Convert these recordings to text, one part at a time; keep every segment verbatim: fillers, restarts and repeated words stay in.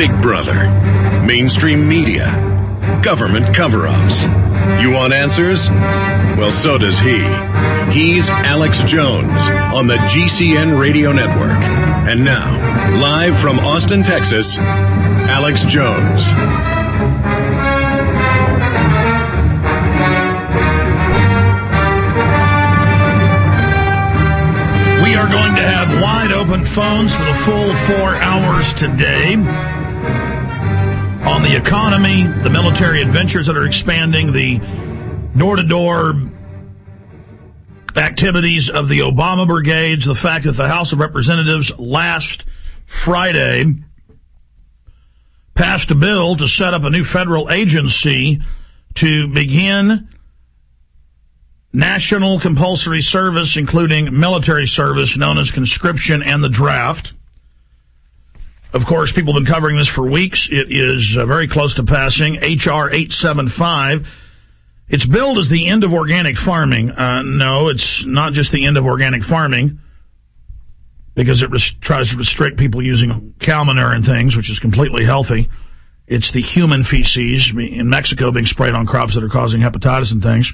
Big Brother, mainstream media, government cover-ups. You want answers? Well, so does he. He's Alex Jones on the G C N Radio Network. And now, live from Austin, Texas, Alex Jones. We are going to have wide open phones for the full four hours today on the economy, the military adventures that are expanding, the door-to-door activities of the Obama brigades, the fact that the House of Representatives last Friday passed a bill to set up a new federal agency to begin national compulsory service, including military service, known as conscription and the draft. Of course, people have been covering this for weeks. It is uh, very close to passing. H R eight seventy-five. It's billed as the end of organic farming. Uh, no, it's not just the end of organic farming, because it res- tries to restrict people using cow manure and things, which is completely healthy. It's the human feces in Mexico being sprayed on crops that are causing hepatitis and things.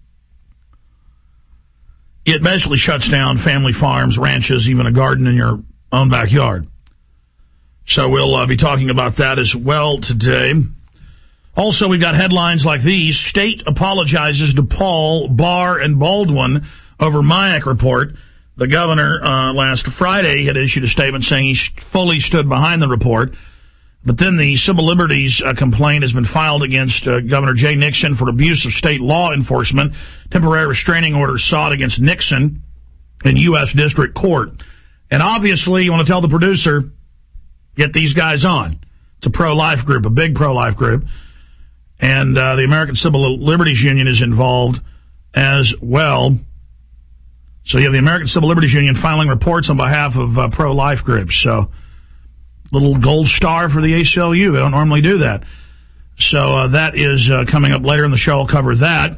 It basically shuts down family farms, ranches, even a garden in your own backyard. So we'll uh, be talking about that as well today. Also, we've got headlines like these. State apologizes to Paul, Barr, and Baldwin over MIAC report. The governor uh, last Friday had issued a statement saying he fully stood behind the report. But then the civil liberties uh, complaint has been filed against uh, Governor Jay Nixon for abuse of state law enforcement. Temporary restraining orders sought against Nixon in U S District Court. And obviously, you want to tell the producer, get these guys on. It's a pro-life group, a big pro-life group. And uh, the American Civil Liberties Union is involved as well. So you have the American Civil Liberties Union filing reports on behalf of uh, pro-life groups. So little gold star for the A C L U. They don't normally do that. So uh, that is uh, coming up later in the show. I'll cover that.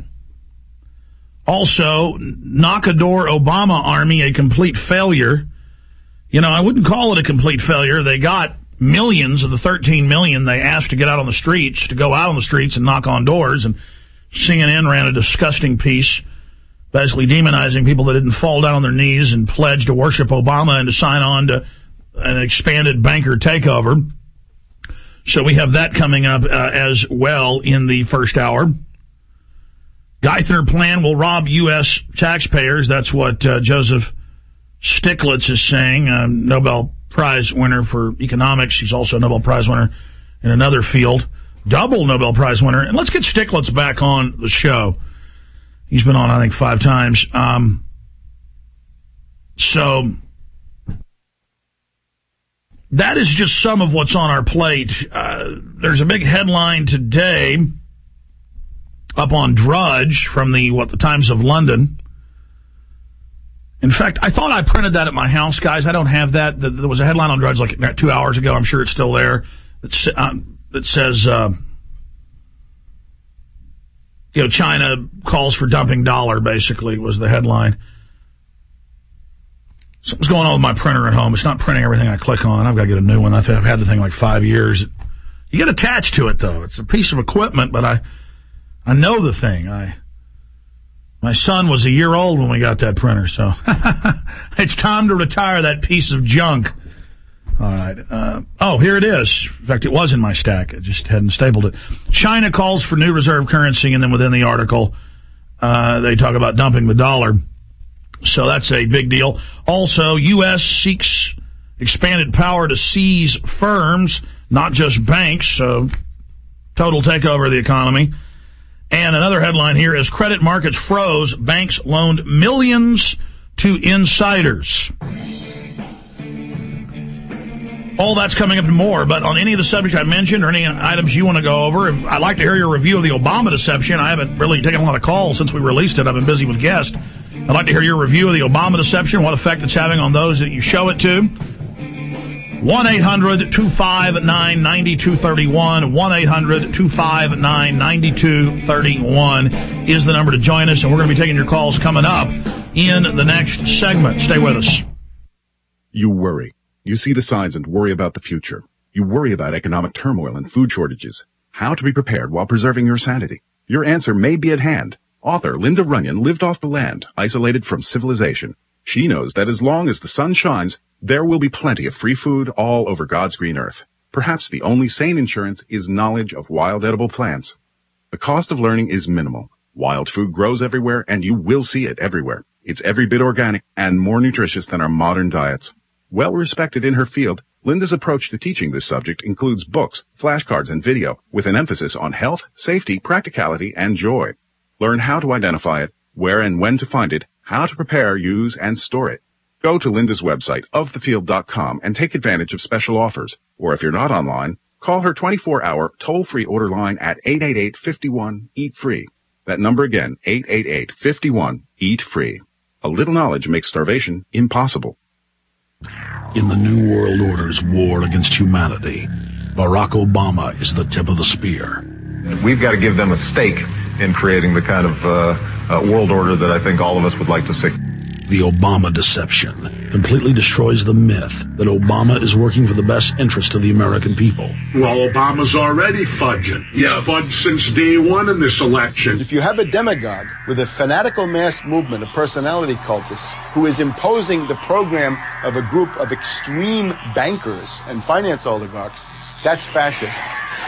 Also, knock-a-door Obama army, a complete failure. You know, I wouldn't call it a complete failure. They got millions of the thirteen million they asked to get out on the streets, to go out on the streets and knock on doors. And C N N ran a disgusting piece, basically demonizing people that didn't fall down on their knees and pledge to worship Obama and to sign on to an expanded banker takeover. So we have that coming up uh, as well in the first hour. Geithner plan will rob U S taxpayers. That's what uh, Joseph Stiglitz is saying, a Nobel Prize winner for economics. He's also a Nobel Prize winner in another field. Double Nobel Prize winner. And let's get Stiglitz back on the show. He's been on, I think, five times. Um, so that is just some of what's on our plate. Uh, there's a big headline today up on Drudge from the, what, the Times of London. In fact, I thought I printed that at my house, guys. I don't have that. There was a headline on Drudge like two hours ago. I'm sure it's still there. That, um, that says, uh, you know, China calls for dumping dollar, basically, was the headline. Something's going on with my printer at home. It's not printing everything I click on. I've got to get a new one. I've had the thing like five years. You get attached to it, though. It's a piece of equipment, but I, I know the thing. I, my son was a year old when we got that printer, so it's time to retire that piece of junk. All right. Uh, oh, here it is. In fact, it was in my stack. I just hadn't stapled it. China calls for new reserve currency, and then within the article, uh, they talk about dumping the dollar. So that's a big deal. Also, U S seeks expanded power to seize firms, not just banks. So total takeover of the economy. And another headline here is credit markets froze. Banks loaned millions to insiders. All that's coming up and more, but on any of the subjects I mentioned or any items you want to go over, if, I'd like to hear your review of the Obama deception. I haven't really taken a lot of calls since we released it. I've been busy with guests. I'd like to hear your review of the Obama deception, what effect it's having on those that you show it to. one eight hundred two five nine nine two three one, one eight hundred two five nine nine two three one is the number to join us, and we're going to be taking your calls coming up in the next segment. Stay with us. You worry. You see the signs and worry about the future. You worry about economic turmoil and food shortages. How to be prepared while preserving your sanity. Your answer may be at hand. Author Linda Runyon lived off the land, isolated from civilization. She knows that as long as the sun shines, there will be plenty of free food all over God's green earth. Perhaps the only sane insurance is knowledge of wild edible plants. The cost of learning is minimal. Wild food grows everywhere, and you will see it everywhere. It's every bit organic and more nutritious than our modern diets. Well respected in her field, Linda's approach to teaching this subject includes books, flashcards, and video with an emphasis on health, safety, practicality, and joy. Learn how to identify it, where and when to find it, how to prepare, use, and store it. Go to Linda's website, of the field dot com, and take advantage of special offers. Or if you're not online, call her twenty-four hour toll-free order line at eight eight eight, five one, eat free. That number again, eight eight eight, five one, eat free. A little knowledge makes starvation impossible. In the New World Order's war against humanity, Barack Obama is the tip of the spear. We've got to give them a stake in creating the kind of uh, uh, world order that I think all of us would like to see. The Obama deception completely destroys the myth that Obama is working for the best interest of the American people. Well, Obama's already fudging. He's yeah. fudged since day one in this election. If you have a demagogue with a fanatical mass movement of personality cultists who is imposing the program of a group of extreme bankers and finance oligarchs, that's fascism.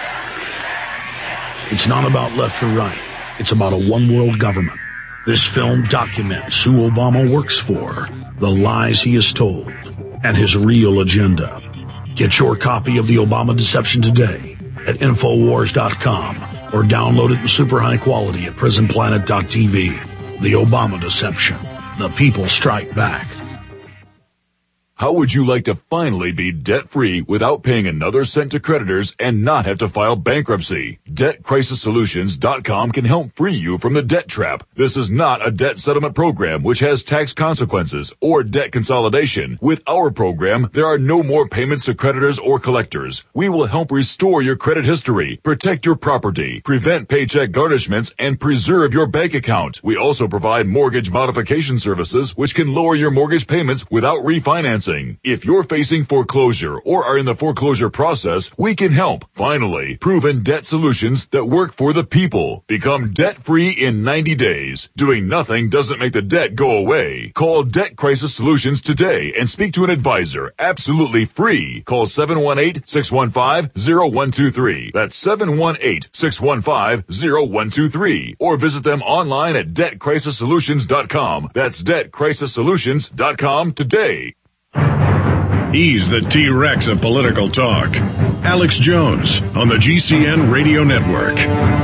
It's not about left or right. It's about a one-world government. This film documents who Obama works for, the lies he has told, and his real agenda. Get your copy of The Obama Deception today at Infowars dot com or download it in super high quality at Prison Planet dot T V. The Obama Deception. The people strike back. How would you like to finally be debt-free without paying another cent to creditors and not have to file bankruptcy? Debt Crisis Solutions dot com can help free you from the debt trap. This is not a debt settlement program which has tax consequences or debt consolidation. With our program, there are no more payments to creditors or collectors. We will help restore your credit history, protect your property, prevent paycheck garnishments, and preserve your bank account. We also provide mortgage modification services which can lower your mortgage payments without refinancing. If you're facing foreclosure or are in the foreclosure process, we can help. Finally, proven debt solutions that work for the people. Become debt-free in ninety days. Doing nothing doesn't make the debt go away. Call Debt Crisis Solutions today and speak to an advisor. Absolutely free. Call seven one eight, six one five, zero one two three. That's seven one eight, six one five, zero one two three. Or visit them online at Debt Crisis Solutions dot com. That's Debt Crisis Solutions dot com today. He's the T-Rex of political talk. Alex Jones on the G C N Radio Network.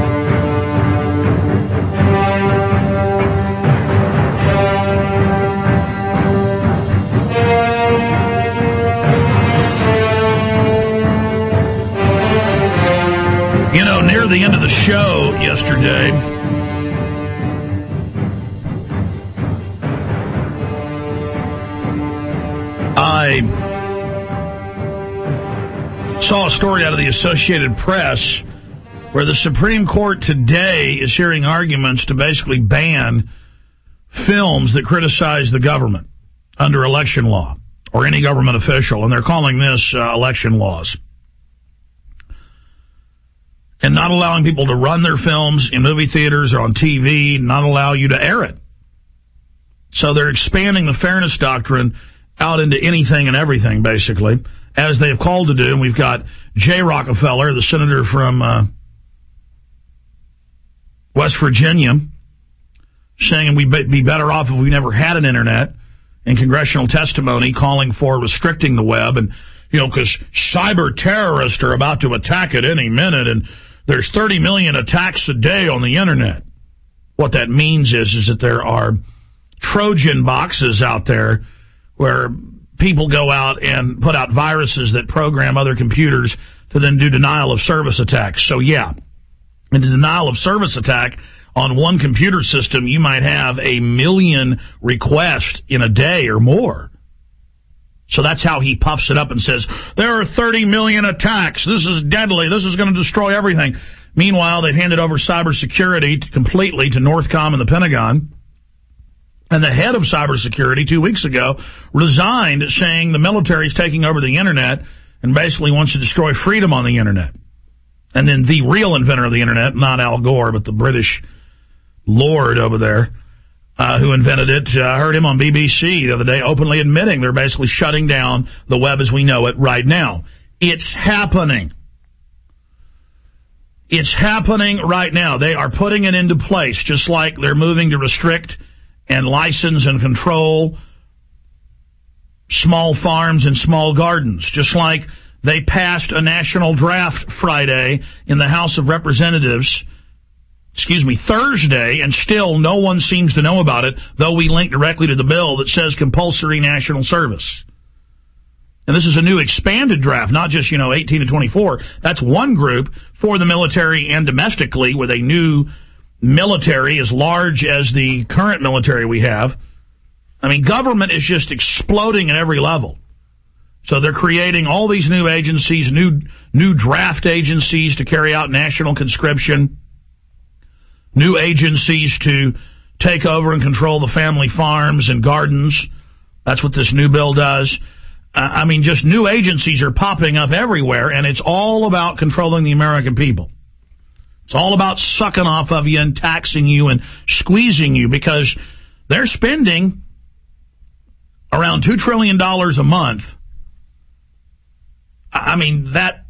You know, near the end of the show yesterday, I saw a story out of the Associated Press where the Supreme Court today is hearing arguments to basically ban films that criticize the government under election law or any government official, and they're calling this uh, election laws. And not allowing people to run their films in movie theaters or on T V, not allow you to air it. So they're expanding the fairness doctrine out into anything and everything, basically, as they have called to do. And we've got Jay Rockefeller, the senator from uh, West Virginia, saying we'd be better off if we never had an internet, in congressional testimony calling for restricting the web. And, you know, because cyber terrorists are about to attack at any minute, and there's thirty million attacks a day on the internet. What that means is, is that there are Trojan boxes out there where people go out and put out viruses that program other computers to then do denial of service attacks. So, yeah, in the denial of service attack on one computer system, you might have a million requests in a day or more. So that's how he puffs it up and says, there are thirty million attacks. This is deadly. This is going to destroy everything. Meanwhile, they've handed over cybersecurity to, completely to Northcom and the Pentagon. And the head of cybersecurity two weeks ago resigned, saying the military is taking over the internet and basically wants to destroy freedom on the internet. And then the real inventor of the internet, not Al Gore, but the British lord over there uh, who invented it, I uh, heard him on B B C the other day openly admitting they're basically shutting down the web as we know it right now. It's happening. It's happening right now. They are putting it into place, just like they're moving to restrict and license and control small farms and small gardens, just like they passed a national draft Friday in the House of Representatives, excuse me, Thursday, and still no one seems to know about it, though we link directly to the bill that says compulsory national service. And this is a new expanded draft, not just, you know, eighteen to twenty-four. That's one group for the military and domestically, with a new military as large as the current military we have. I mean, government is just exploding at every level. So they're creating all these new agencies, new new draft agencies to carry out national conscription, new agencies to take over and control the family farms and gardens. That's what this new bill does. Uh, I mean, just new agencies are popping up everywhere, and it's all about controlling the American people. It's all about sucking off of you and taxing you and squeezing you, because they're spending around two trillion dollars a month. I mean, that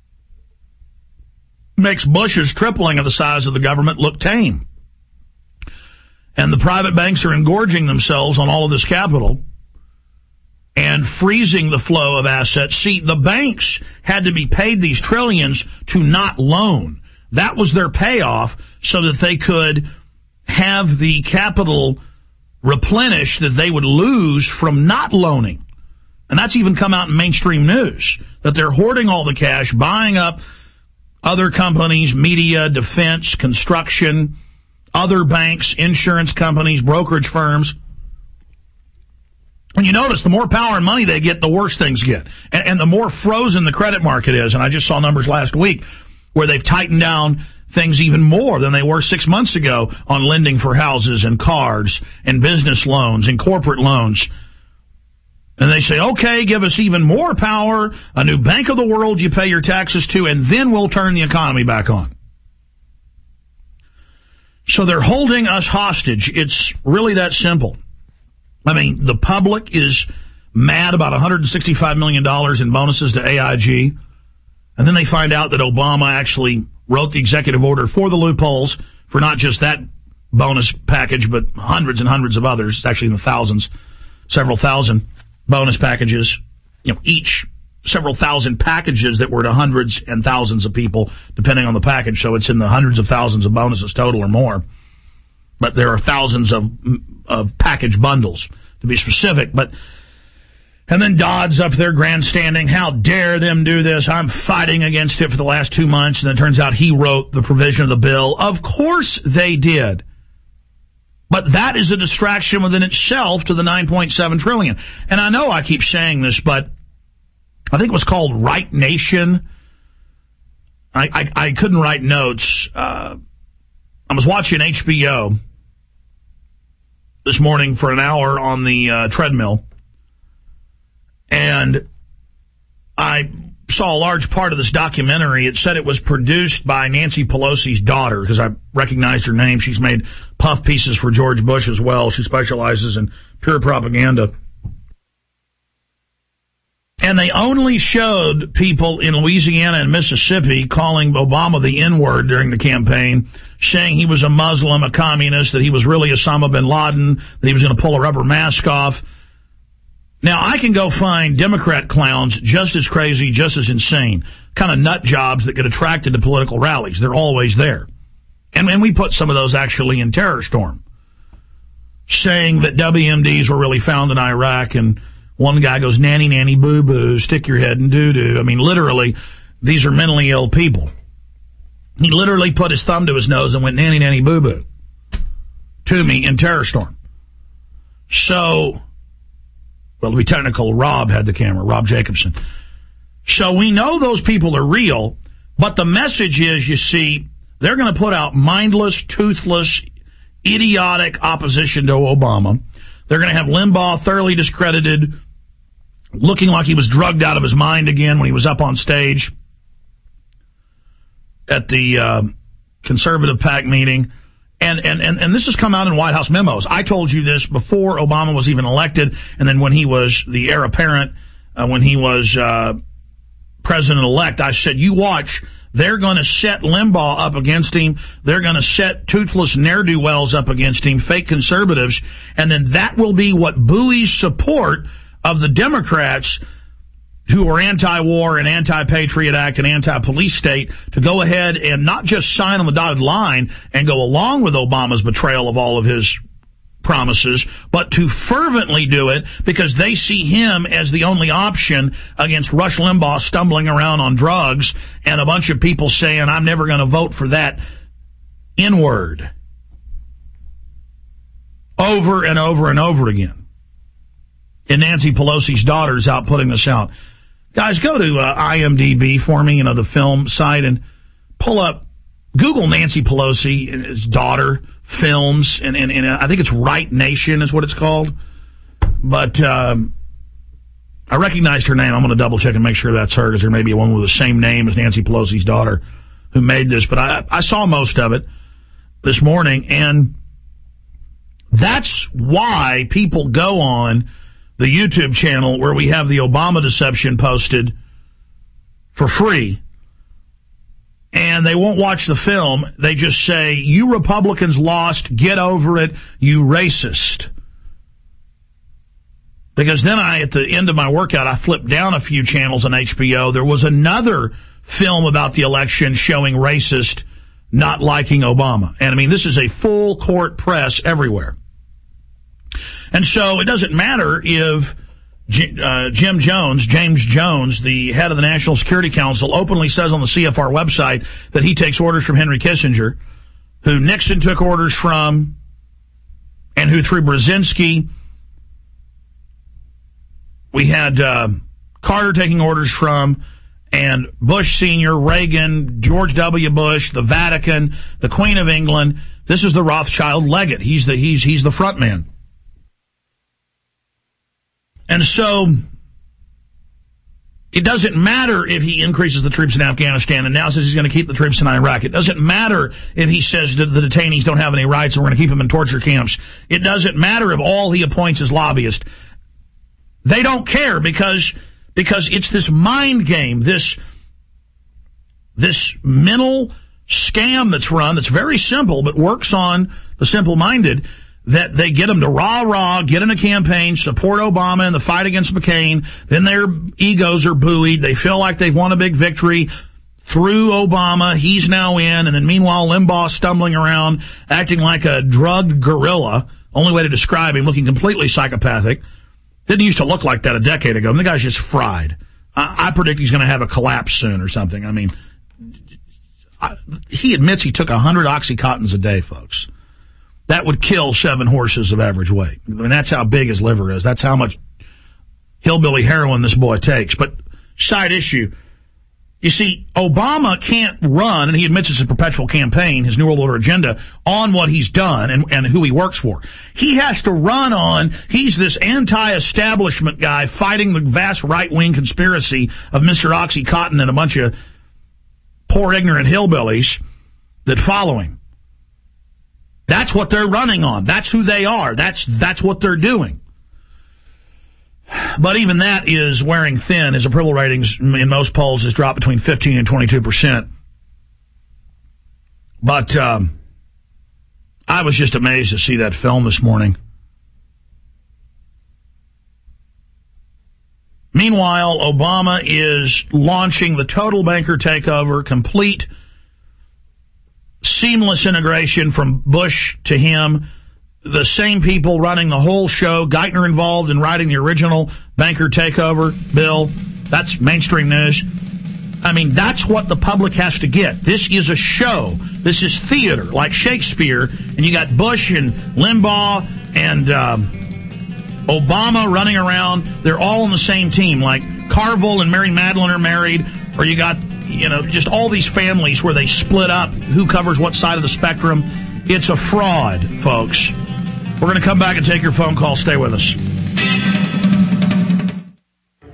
makes Bush's tripling of the size of the government look tame. And the private banks are engorging themselves on all of this capital and freezing the flow of assets. See, the banks had to be paid these trillions to not loan. That was their payoff, so that they could have the capital replenished that they would lose from not loaning. And that's even come out in mainstream news, that they're hoarding all the cash, buying up other companies, media, defense, construction, other banks, insurance companies, brokerage firms. And you notice the more power and money they get, the worse things get. And, and the more frozen the credit market is. And I just saw numbers last week where they've tightened down things even more than they were six months ago on lending for houses and cars and business loans and corporate loans. And they say, okay, give us even more power, a new Bank of the World you pay your taxes to, and then we'll turn the economy back on. So they're holding us hostage. It's really that simple. I mean, the public is mad about one hundred sixty-five million dollars in bonuses to A I G. And then they find out that Obama actually wrote the executive order for the loopholes for not just that bonus package, but hundreds and hundreds of others, actually in the thousands, several thousand bonus packages, you know, each several thousand packages that were to hundreds and thousands of people, depending on the package. So it's in the hundreds of thousands of bonuses total or more. But there are thousands of of package bundles, to be specific. But and then Dodd's up there grandstanding. How dare them do this? I'm fighting against it for the last two months. And it turns out he wrote the provision of the bill. Of course they did. But that is a distraction within itself to the nine point seven trillion dollars. And I know I keep saying this, but I think it was called Right Nation. I, I, I couldn't write notes. Uh, I was watching H B O this morning for an hour on the uh, treadmill. And I saw a large part of this documentary. It said it was produced by Nancy Pelosi's daughter, because I recognized her name. She's made puff pieces for George Bush as well. She specializes in pure propaganda. And they only showed people in Louisiana and Mississippi calling Obama the N-word during the campaign, saying he was a Muslim, a communist, that he was really Osama bin Laden, that he was going to pull a rubber mask off. Now, I can go find Democrat clowns just as crazy, just as insane, kind of nut jobs that get attracted to political rallies. They're always there. And, and we put some of those actually in Terror Storm, saying that W M Ds were really found in Iraq, and one guy goes, nanny, nanny, boo-boo, stick your head in doo-doo. I mean, literally, these are mentally ill people. He literally put his thumb to his nose and went, nanny, nanny, boo-boo, to me in Terror Storm. So, well, to be technical, Rob had the camera, Rob Jacobson. So we know those people are real, but the message is, you see, they're going to put out mindless, toothless, idiotic opposition to Obama. They're going to have Limbaugh thoroughly discredited, looking like he was drugged out of his mind again when he was up on stage at the uh, conservative PAC meeting. And, and, and, and this has come out in White House memos. I told you this before Obama was even elected, and then when he was the heir apparent, uh, when he was uh, president-elect, I said, you watch, they're going to set Limbaugh up against him. They're going to set toothless ne'er-do-wells up against him, fake conservatives, and then that will be what buoys support of the Democrats who are anti-war and anti-Patriot Act and anti-police state to go ahead and not just sign on the dotted line and go along with Obama's betrayal of all of his promises, but to fervently do it because they see him as the only option against Rush Limbaugh stumbling around on drugs and a bunch of people saying, I'm never going to vote for that N-word. Over and over and over again. And Nancy Pelosi's daughter's out putting this out. Guys, go to uh, I M D B for me, you know, the film site, and pull up, Google Nancy Pelosi and his daughter films, and, and, and I think it's Right Nation is what it's called. But um, I recognized her name. I'm going to double check and make sure that's her, because there may be a woman with the same name as Nancy Pelosi's daughter who made this. But I, I saw most of it this morning, and that's why people go on the YouTube channel where we have the Obama deception posted for free, and they won't watch the film. They just say, you Republicans lost, get over it, you racist. Because then I, at the end of my workout, I flipped down a few channels on H B O. There was another film about the election showing racist not liking Obama. And I mean, this is a full court press everywhere. And so it doesn't matter if uh, Jim Jones, James Jones, the head of the National Security Council, openly says on the C F R website that he takes orders from Henry Kissinger, who Nixon took orders from, and who through Brzezinski, we had uh, Carter taking orders from, and Bush Senior, Reagan, George W. Bush, the Vatican, the Queen of England. This is the Rothschild legate. He's the he's he's the front man. And so it doesn't matter if he increases the troops in Afghanistan and now says he's going to keep the troops in Iraq. It doesn't matter if he says that the detainees don't have any rights and we're going to keep them in torture camps. It doesn't matter if all he appoints is lobbyists. They don't care because because it's this mind game, this this mental scam that's run that's very simple but works on the simple-minded, that they get them to rah-rah, get in a campaign, support Obama in the fight against McCain, then their egos are buoyed, they feel like they've won a big victory through Obama, he's now in, and then meanwhile Limbaugh stumbling around, acting like a drugged gorilla, only way to describe him, looking completely psychopathic. Didn't used to look like that a decade ago. I mean, the guy's just fried. I, I predict he's going to have a collapse soon or something. I mean, I, he admits he took one hundred Oxycontins a day, folks. That would kill seven horses of average weight. I mean, that's how big his liver is. That's how much hillbilly heroin this boy takes. But side issue, you see, Obama can't run, and he admits it's a perpetual campaign, his New World Order agenda, on what he's done and, and who he works for. He has to run on, he's this anti-establishment guy fighting the vast right-wing conspiracy of Mister Oxycontin and a bunch of poor, ignorant hillbillies that follow him. That's what they're running on. That's who they are. That's that's what they're doing. But even that is wearing thin. His approval ratings in most polls has dropped between fifteen and twenty-two percent. But um, I was just amazed to see that film this morning. Meanwhile, Obama is launching the total banker takeover, complete seamless integration from Bush to him. The same people running the whole show. Geithner involved in writing the original banker takeover bill. That's mainstream news. I mean, that's what the public has to get. This is a show. This is theater, like Shakespeare. And you got Bush and Limbaugh and um, Obama running around. They're all on the same team. Like Carville and Mary Madeline are married. Or you got, you know, just all these families where they split up who covers what side of the spectrum. It's a fraud, folks. We're going to come back and take your phone call. Stay with us.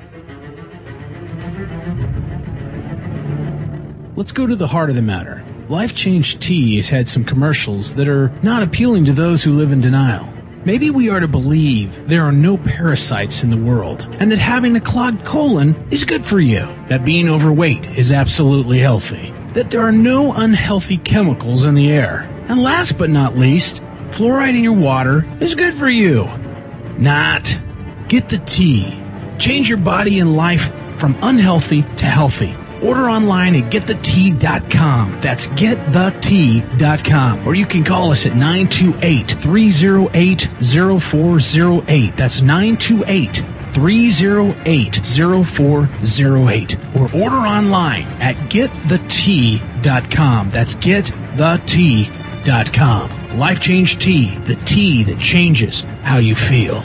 let's go to the heart of the matter. Life Change Tea has had some commercials that are not appealing to those who live in denial. Maybe we are to believe there are no parasites in the world, and that having a clogged colon is good for you, that being overweight is absolutely healthy, that there are no unhealthy chemicals in the air, and last but not least, fluoride in your water is good for you. Not. Get the tea. Change your body and life from unhealthy to healthy. Order online at get the tea dot com. That's get the tea dot com. Or you can call us at nine two eight, three oh eight, oh four oh eight. That's nine two eight, three oh eight, oh four oh eight. Or order online at get the tea dot com. That's get the tea dot com. Life Change Tea, the tea that changes how you feel.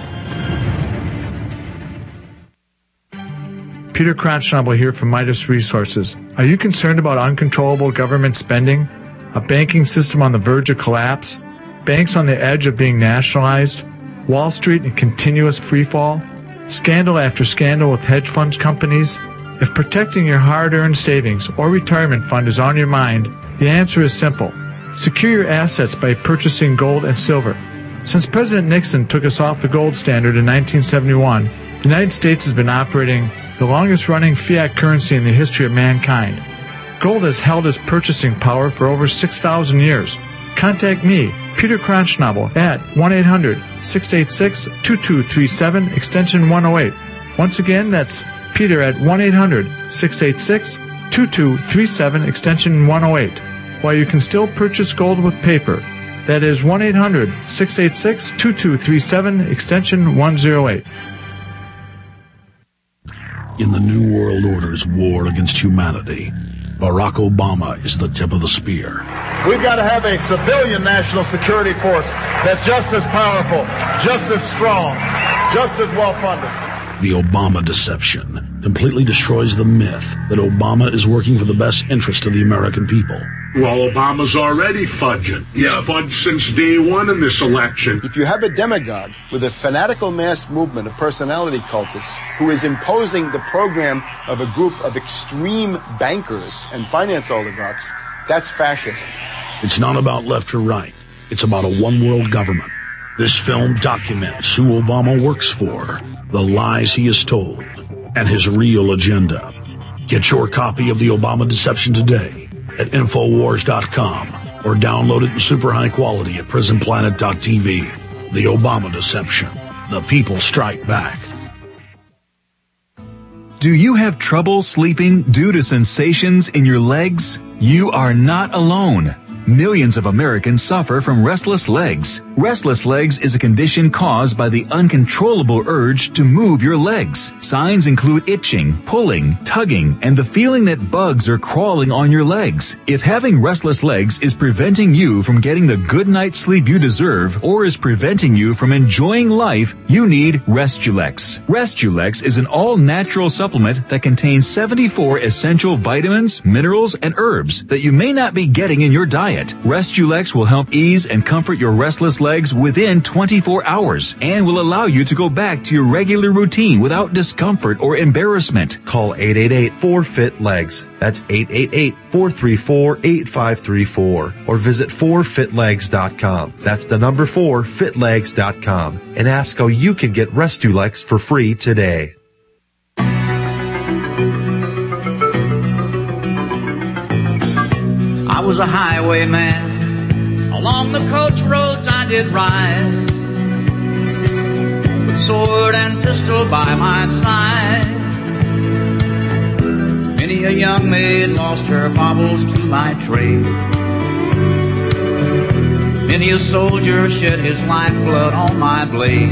Peter Kronschnabel here from Midas Resources. Are you concerned about uncontrollable government spending? A banking system on the verge of collapse? Banks on the edge of being nationalized? Wall Street in continuous freefall? Scandal after scandal with hedge funds companies? If protecting your hard-earned savings or retirement fund is on your mind, the answer is simple. Secure your assets by purchasing gold and silver. Since President Nixon took us off the gold standard in nineteen seventy-one, the United States has been operating the longest-running fiat currency in the history of mankind. Gold has held its purchasing power for over six thousand years. Contact me, Peter Kronschnabel, at one eight hundred, six eight six, two two three seven, extension one oh eight. Once again, that's Peter at one eight hundred, six eight six, two two three seven, extension one oh eight. While you can still purchase gold with paper, that is one eight hundred, six eight six, two two three seven, extension one oh eight. In the New World Order's war against humanity, Barack Obama is the tip of the spear. We've got to have a civilian national security force that's just as powerful, just as strong, just as well-funded. The Obama deception completely destroys the myth that Obama is working for the best interest of the American people. Well, Obama's already fudging. He's yeah. fudged since day one in this election. If you have a demagogue with a fanatical mass movement of personality cultists who is imposing the program of a group of extreme bankers and finance oligarchs, that's fascism. It's not about left or right. It's about a one-world government. This film documents who Obama works for, the lies he has told, and his real agenda. Get your copy of The Obama Deception today at Infowars dot com or download it in super high quality at Prison Planet dot T V. The Obama Deception. The people strike back. Do you have trouble sleeping due to sensations in your legs? You are not alone. Millions of Americans suffer from restless legs. Restless legs is a condition caused by the uncontrollable urge to move your legs. Signs include itching, pulling, tugging, and the feeling that bugs are crawling on your legs. If having restless legs is preventing you from getting the good night's sleep you deserve or is preventing you from enjoying life, you need Restulex. Restulex is an all-natural supplement that contains seventy-four essential vitamins, minerals, and herbs that you may not be getting in your diet. Restulex will help ease and comfort your restless legs within twenty-four hours and will allow you to go back to your regular routine without discomfort or embarrassment. Call eight eight eight, four, F I T, legs. That's eight eight eight, four three four, eight five three four. Or visit four fit legs dot com. That's the number four, fit legs dot com. And ask how you can get Restulex for free today. I was a highwayman. Along the coach roads I did ride, with sword and pistol by my side. Many a young maid lost her baubles to my trade. Many a soldier shed his lifeblood on my blade.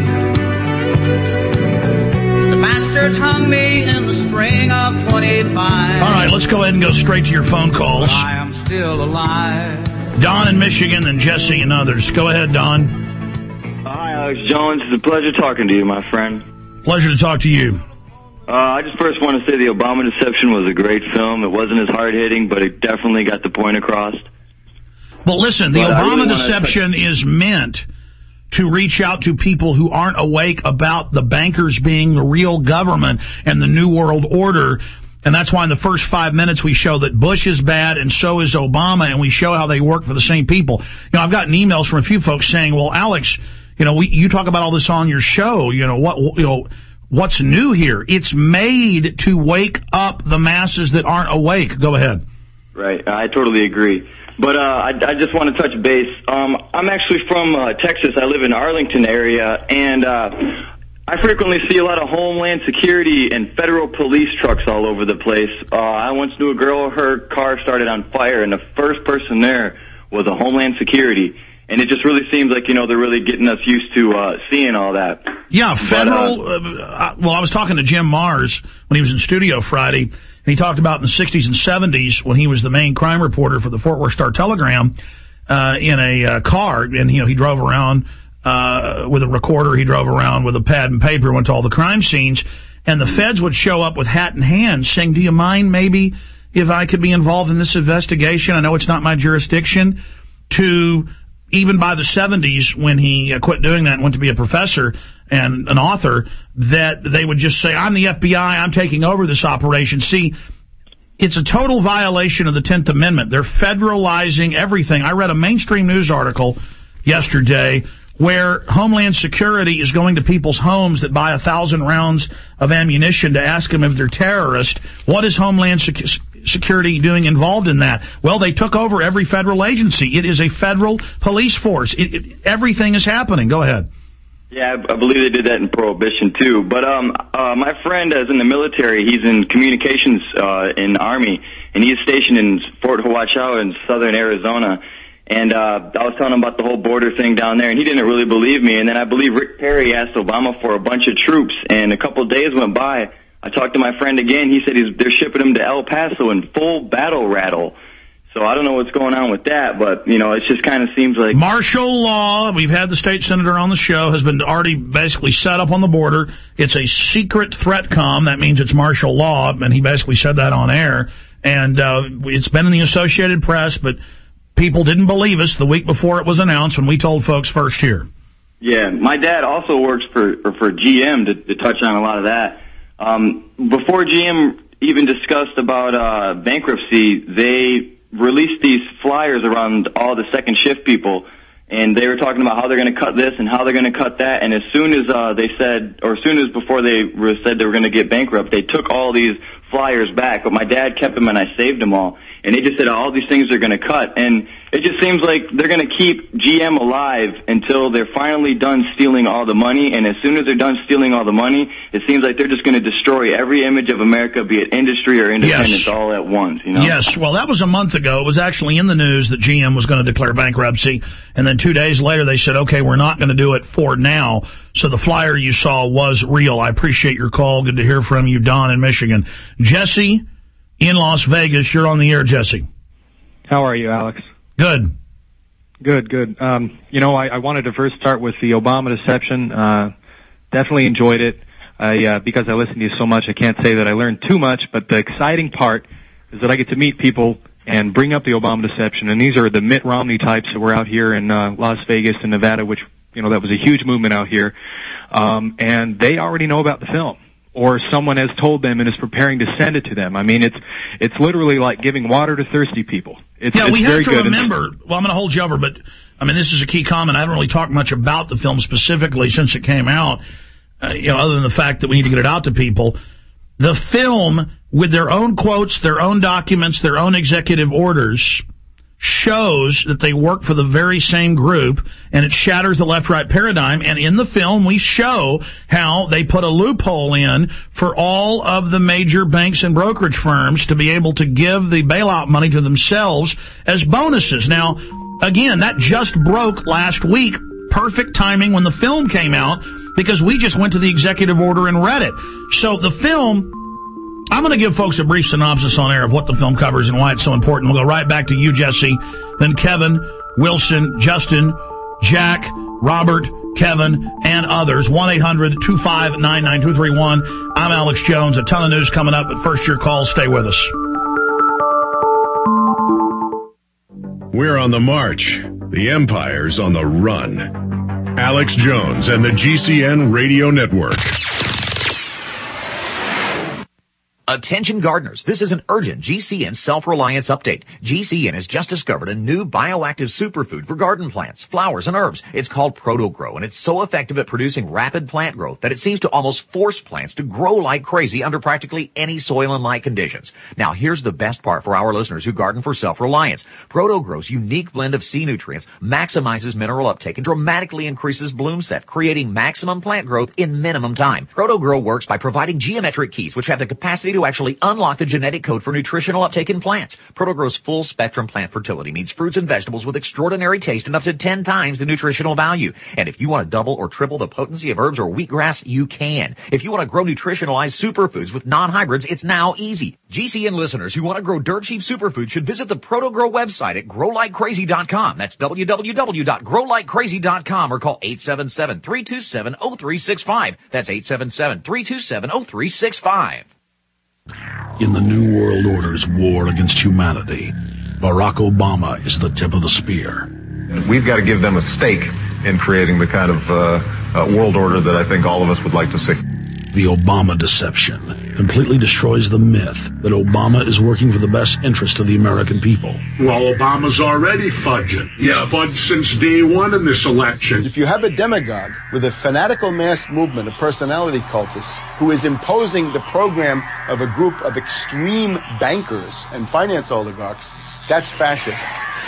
The bastards hung me in the spring of twenty-five. All right, let's go ahead and go straight to your phone calls. But I am still alive. Don in Michigan, then Jesse and others. Go ahead, Don. Hi, Alex Jones. It's a pleasure talking to you, my friend. Pleasure to talk to you. Uh, I just first want to say the Obama Deception was a great film. It wasn't as hard-hitting, but it definitely got the point across. Well, listen, the but Obama really Deception to... is meant to reach out to people who aren't awake about the bankers being the real government and the New World Order. And that's why in the first five minutes we show that Bush is bad and so is Obama, and we show how they work for the same people. You know, I've gotten emails from a few folks saying, well, Alex, you know, we, you talk about all this on your show. You know, what, you know, what's new here? It's made to wake up the masses that aren't awake. Go ahead. Right. I totally agree. But uh, I, I just want to touch base. Um, I'm actually from uh, Texas. I live in the Arlington area, and uh, I frequently see a lot of Homeland Security and federal police trucks all over the place. Uh, I once knew a girl, her car started on fire, and the first person there was a Homeland Security. And it just really seems like, you know, they're really getting us used to uh, seeing all that. Yeah, federal. But, uh, uh, well, I was talking to Jim Mars when he was in studio Friday, and he talked about in the sixties and seventies when he was the main crime reporter for the Fort Worth Star-Telegram uh, in a uh, car, and, you know, he drove around uh, with a recorder. He drove around with a pad and paper, went to all the crime scenes, and the feds would show up with hat in hand saying, do you mind maybe if I could be involved in this investigation? I know it's not my jurisdiction. To even by the seventies, when he uh, quit doing that and went to be a professor and an author, that they would just say, I'm the F B I, I'm taking over this operation. See, it's a total violation of the tenth Amendment. They're federalizing everything. I read a mainstream news article yesterday where Homeland Security is going to people's homes that buy a thousand rounds of ammunition to ask them if they're terrorists. What is Homeland Security? Security doing involved in that? Well, they took over every federal agency. It is a federal police force. It, it, everything is happening. Go ahead. Yeah, I, I believe they did that in Prohibition, too. But um, uh, my friend is in the military. He's in communications uh, in the Army, and he's stationed in Fort Huachow in southern Arizona. And uh, I was telling him about the whole border thing down there, and he didn't really believe me. And then I believe Rick Perry asked Obama for a bunch of troops, and a couple of days went by. I talked to my friend again. He said he's, they're shipping him to El Paso in full battle rattle. So I don't know what's going on with that, but, you know, it just kind of seems like... Martial law, we've had the state senator on the show, has been already basically set up on the border. It's a secret threatcom. That means it's martial law, and he basically said that on air. And uh, it's been in the Associated Press, but people didn't believe us the week before it was announced when we told folks first here. Yeah, my dad also works for, for, for G M, to, to touch on a lot of that. Um, before G M even discussed about uh, bankruptcy, they released these flyers around all the second shift people, and they were talking about how they're going to cut this and how they're going to cut that. And as soon as uh, they said, or as soon as before they were said they were going to get bankrupt, they took all these flyers back. But my dad kept them, and I saved them all. And they just said all these things are going to cut. And it just seems like they're going to keep G M alive until they're finally done stealing all the money. And as soon as they're done stealing all the money, it seems like they're just going to destroy every image of America, be it industry or independence, yes. all at once. You know? Yes. Well, that was a month ago. It was actually in the news that G M was going to declare bankruptcy. And then two days later, they said, okay, we're not going to do it for now. So the flyer you saw was real. I appreciate your call. Good to hear from you, Don in Michigan. Jesse in Las Vegas. You're on the air, Jesse. How are you, Alex? Good. Good, good. Um, you know, I, I wanted to first start with the Obama deception. Uh, definitely enjoyed it. I, uh, because I listened to you so much, I can't say that I learned too much, but the exciting part is that I get to meet people and bring up the Obama deception. And these are the Mitt Romney types that were out here in uh, Las Vegas and Nevada, which, you know, that was a huge movement out here. Um, and they already know about the film, or someone has told them and is preparing to send it to them. I mean, it's it's literally like giving water to thirsty people. It's, yeah, it's we very have to good. remember, well, I'm going to hold you over, but, I mean, this is a key comment. I haven't really talked much about the film specifically since it came out, uh, you know, other than the fact that we need to get it out to people. The film, with their own quotes, their own documents, their own executive orders, shows that they work for the very same group, and it shatters the left-right paradigm. And in the film, we show how they put a loophole in for all of the major banks and brokerage firms to be able to give the bailout money to themselves as bonuses. Now, again, that just broke last week. Perfect timing when the film came out, because we just went to the executive order and read it. So the film... I'm going to give folks a brief synopsis on air of what the film covers and why it's so important. We'll go right back to you, Jesse, then Kevin, Wilson, Justin, Jack, Robert, Kevin, and others. one eight hundred two five nine nine two three one. I'm Alex Jones. A ton of news coming up, but first your calls. Stay with us. We're on the march. The empire's on the run. Alex Jones and the G C N Radio Network. Attention gardeners, this is an urgent G C N self-reliance update. G C N has just discovered a new bioactive superfood for garden plants, flowers, and herbs. It's called ProtoGrow, and it's so effective at producing rapid plant growth that it seems to almost force plants to grow like crazy under practically any soil and light conditions. Now, here's the best part for our listeners who garden for self-reliance. ProtoGrow's unique blend of C nutrients maximizes mineral uptake and dramatically increases bloom set, creating maximum plant growth in minimum time. ProtoGrow works by providing geometric keys which have the capacity to actually unlock the genetic code for nutritional uptake in plants. ProtoGrow's full spectrum plant fertility means fruits and vegetables with extraordinary taste and up to ten times the nutritional value. And if you want to double or triple the potency of herbs or wheatgrass, you can. If you want to grow nutritionalized superfoods with non-hybrids, it's now easy. G C N listeners who want to grow dirt cheap superfoods should visit the ProtoGrow website at grow like crazy dot com. That's w w w dot grow like crazy dot com or call eight seven seven, three two seven, zero three six five. That's eight seven seven, three two seven, zero three six five. In the New World Order's war against humanity, Barack Obama is the tip of the spear. We've got to give them a stake in creating the kind of uh, uh, world order that I think all of us would like to see. The Obama deception completely destroys the myth that Obama is working for the best interest of the American people. Well, Obama's already fudging. He's yeah. fudged since day one in this election. If you have a demagogue with a fanatical mass movement of personality cultists who is imposing the program of a group of extreme bankers and finance oligarchs, that's fascism.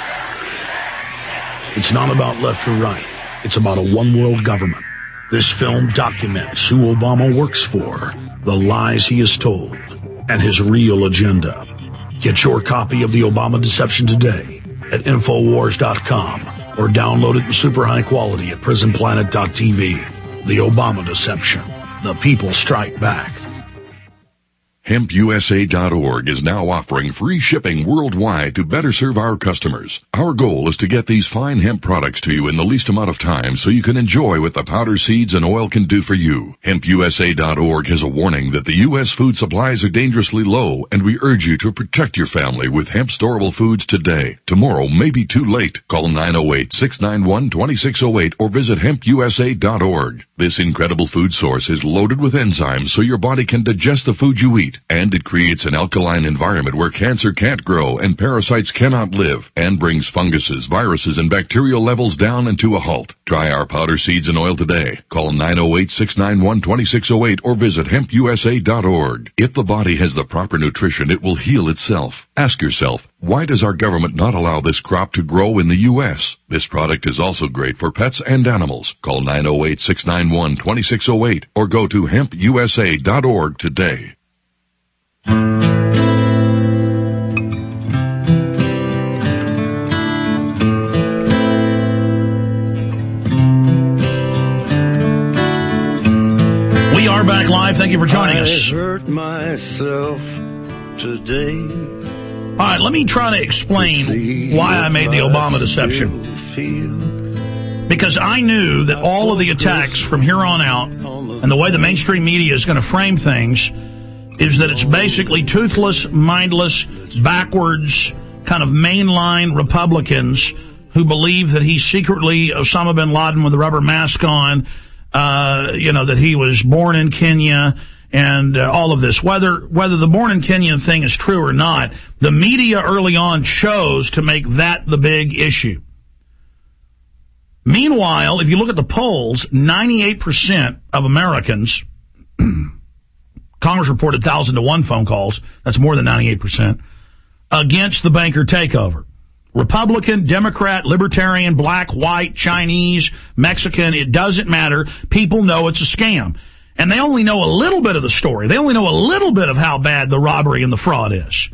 It's not about left or right. It's about a one-world government. This film documents who Obama works for, the lies he has told, and his real agenda. Get your copy of The Obama Deception today at Infowars dot com or download it in super high quality at Prison Planet dot t v. The Obama Deception. The people strike back. hemp u s a dot org is now offering free shipping worldwide to better serve our customers. Our goal is to get these fine hemp products to you in the least amount of time so you can enjoy what the powder seeds and oil can do for you. hemp u s a dot org has a warning that the U S food supplies are dangerously low, and we urge you to protect your family with hemp storable foods today. Tomorrow may be too late. Call nine oh eight, six nine one, two six oh eight or visit hemp u s a dot org. This incredible food source is loaded with enzymes so your body can digest the food you eat. And it creates an alkaline environment where cancer can't grow and parasites cannot live, and brings funguses, viruses, and bacterial levels down and to a halt. Try our powder seeds and oil today. Call nine oh eight, six nine one, two six oh eight or visit hemp u s a dot org. If the body has the proper nutrition, it will heal itself. Ask yourself, why does our government not allow this crop to grow in the U S? This product is also great for pets and animals. Call nine oh eight, six nine one, two six oh eight or go to hemp u s a dot org today. We are back live. Thank you for joining us. I hurt myself today. All right, let me try to explain why I made the Obama deception. Because I knew that all of the attacks from here on out and the way the mainstream media is going to frame things is that it's basically toothless, mindless, backwards, kind of mainline Republicans who believe that he's secretly Osama bin Laden with a rubber mask on, uh, you know, that he was born in Kenya and uh, all of this. Whether whether the born in Kenya thing is true or not, the media early on chose to make that the big issue. Meanwhile, if you look at the polls, ninety-eight percent of Americans Congress reported one thousand to one phone calls. That's more than ninety-eight percent. Against the banker takeover. Republican, Democrat, Libertarian, black, white, Chinese, Mexican, it doesn't matter. People know it's a scam. And they only know a little bit of the story. They only know a little bit of how bad the robbery and the fraud is.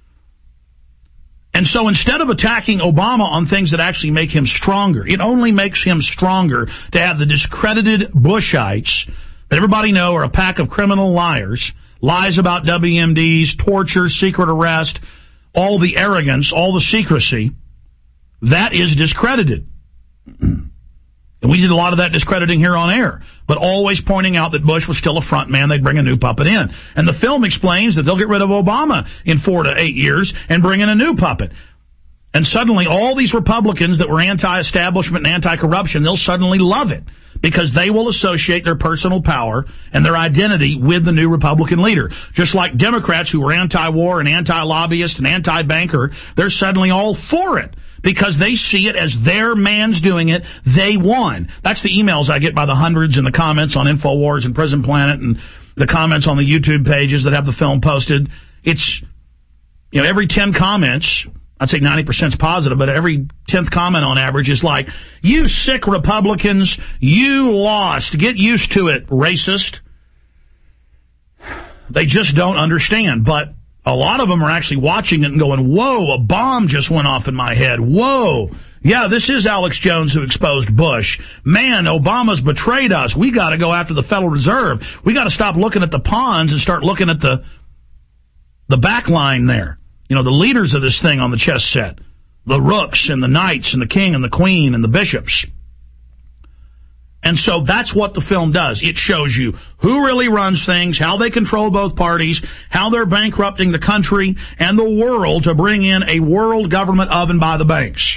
And so instead of attacking Obama on things that actually make him stronger, it only makes him stronger to have the discredited Bushites that everybody know are a pack of criminal liars, lies about W M Ds, torture, secret arrest, all the arrogance, all the secrecy. That is discredited. And we did a lot of that discrediting here on air, but always pointing out that Bush was still a front man. They'd bring a new puppet in. And the film explains that they'll get rid of Obama in four to eight years and bring in a new puppet. And suddenly all these Republicans that were anti-establishment and anti-corruption, they'll suddenly love it because they will associate their personal power and their identity with the new Republican leader. Just like Democrats who were anti-war and anti-lobbyist and anti-banker, they're suddenly all for it because they see it as their man's doing it. They won. That's the emails I get by the hundreds and the comments on InfoWars and Prison Planet and the comments on the YouTube pages that have the film posted. It's, you know, every ten comments, I'd say ninety percent is positive, but every tenth comment on average is like, you sick Republicans, you lost. Get used to it, racist. They just don't understand. But a lot of them are actually watching it and going, whoa, a bomb just went off in my head. Whoa. Yeah, this is Alex Jones who exposed Bush. Man, Obama's betrayed us. We got to go after the Federal Reserve. We got to stop looking at the pawns and start looking at the the back line there. You know, the leaders of this thing on the chess set. The rooks and the knights and the king and the queen and the bishops. And so that's what the film does. It shows you who really runs things, how they control both parties, how they're bankrupting the country and the world to bring in a world government of and by the banks.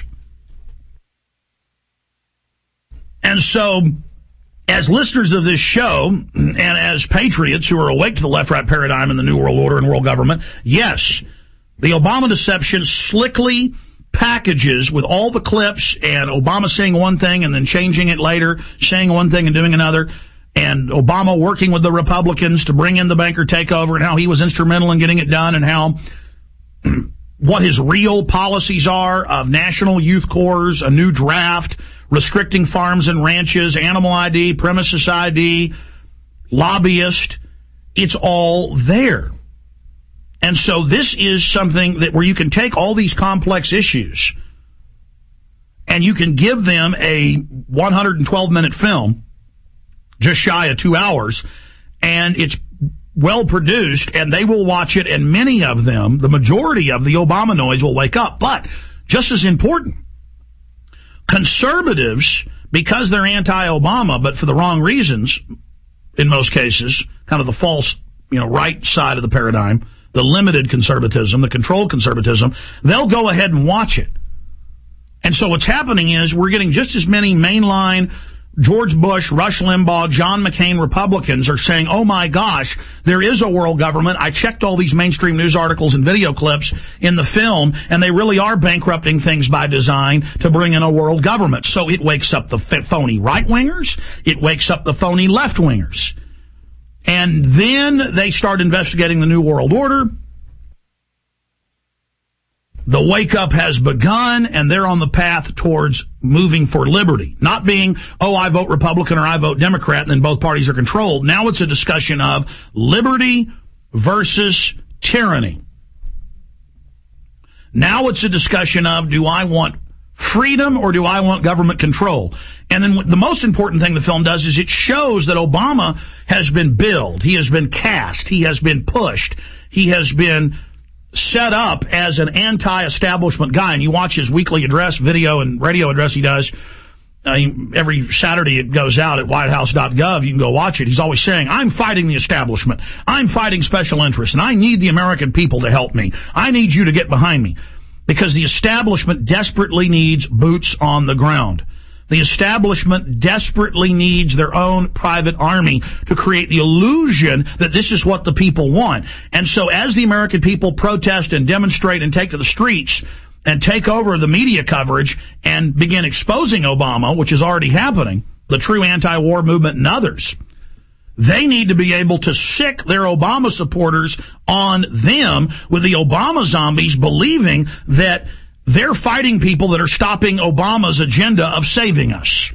And so, as listeners of this show, and as patriots who are awake to the left-right paradigm in the New World Order and world government, yes, the Obama deception slickly packages with all the clips and Obama saying one thing and then changing it later, saying one thing and doing another, and Obama working with the Republicans to bring in the banker takeover and how he was instrumental in getting it done and how what his real policies are of national youth corps, a new draft, restricting farms and ranches, animal I D, premises I D, lobbyist. It's all there. And so this is something that where you can take all these complex issues and you can give them a one hundred twelve minute film, just shy of two hours, and it's well produced, and they will watch it, and many of them, the majority of the Obama noise, will wake up. But just as important, conservatives, because they're anti-Obama, but for the wrong reasons, in most cases, kind of the false, you know, right side of the paradigm, the limited conservatism, the controlled conservatism, they'll go ahead and watch it. And so what's happening is we're getting just as many mainline George Bush, Rush Limbaugh, John McCain Republicans are saying, oh my gosh, there is a world government. I checked all these mainstream news articles and video clips in the film, and they really are bankrupting things by design to bring in a world government. So it wakes up the phony right-wingers. It wakes up the phony left-wingers. And then they start investigating the New World Order. The wake-up has begun, and they're on the path towards moving for liberty. Not being, oh, I vote Republican or I vote Democrat, and then both parties are controlled. Now it's a discussion of liberty versus tyranny. Now it's a discussion of, do I want freedom or do I want government control? And then the most important thing the film does is it shows that Obama has been billed. He has been cast. He has been pushed. He has been set up as an anti-establishment guy. And you watch his weekly address, video and radio address he does. Uh, every Saturday it goes out at white house dot gov. You can go watch it. He's always saying, I'm fighting the establishment. I'm fighting special interests. And I need the American people to help me. I need you to get behind me. Because the establishment desperately needs boots on the ground. The establishment desperately needs their own private army to create the illusion that this is what the people want. And so as the American people protest and demonstrate and take to the streets and take over the media coverage and begin exposing Obama, which is already happening, the true anti-war movement and others, they need to be able to sick their Obama supporters on them with the Obama zombies believing that they're fighting people that are stopping Obama's agenda of saving us.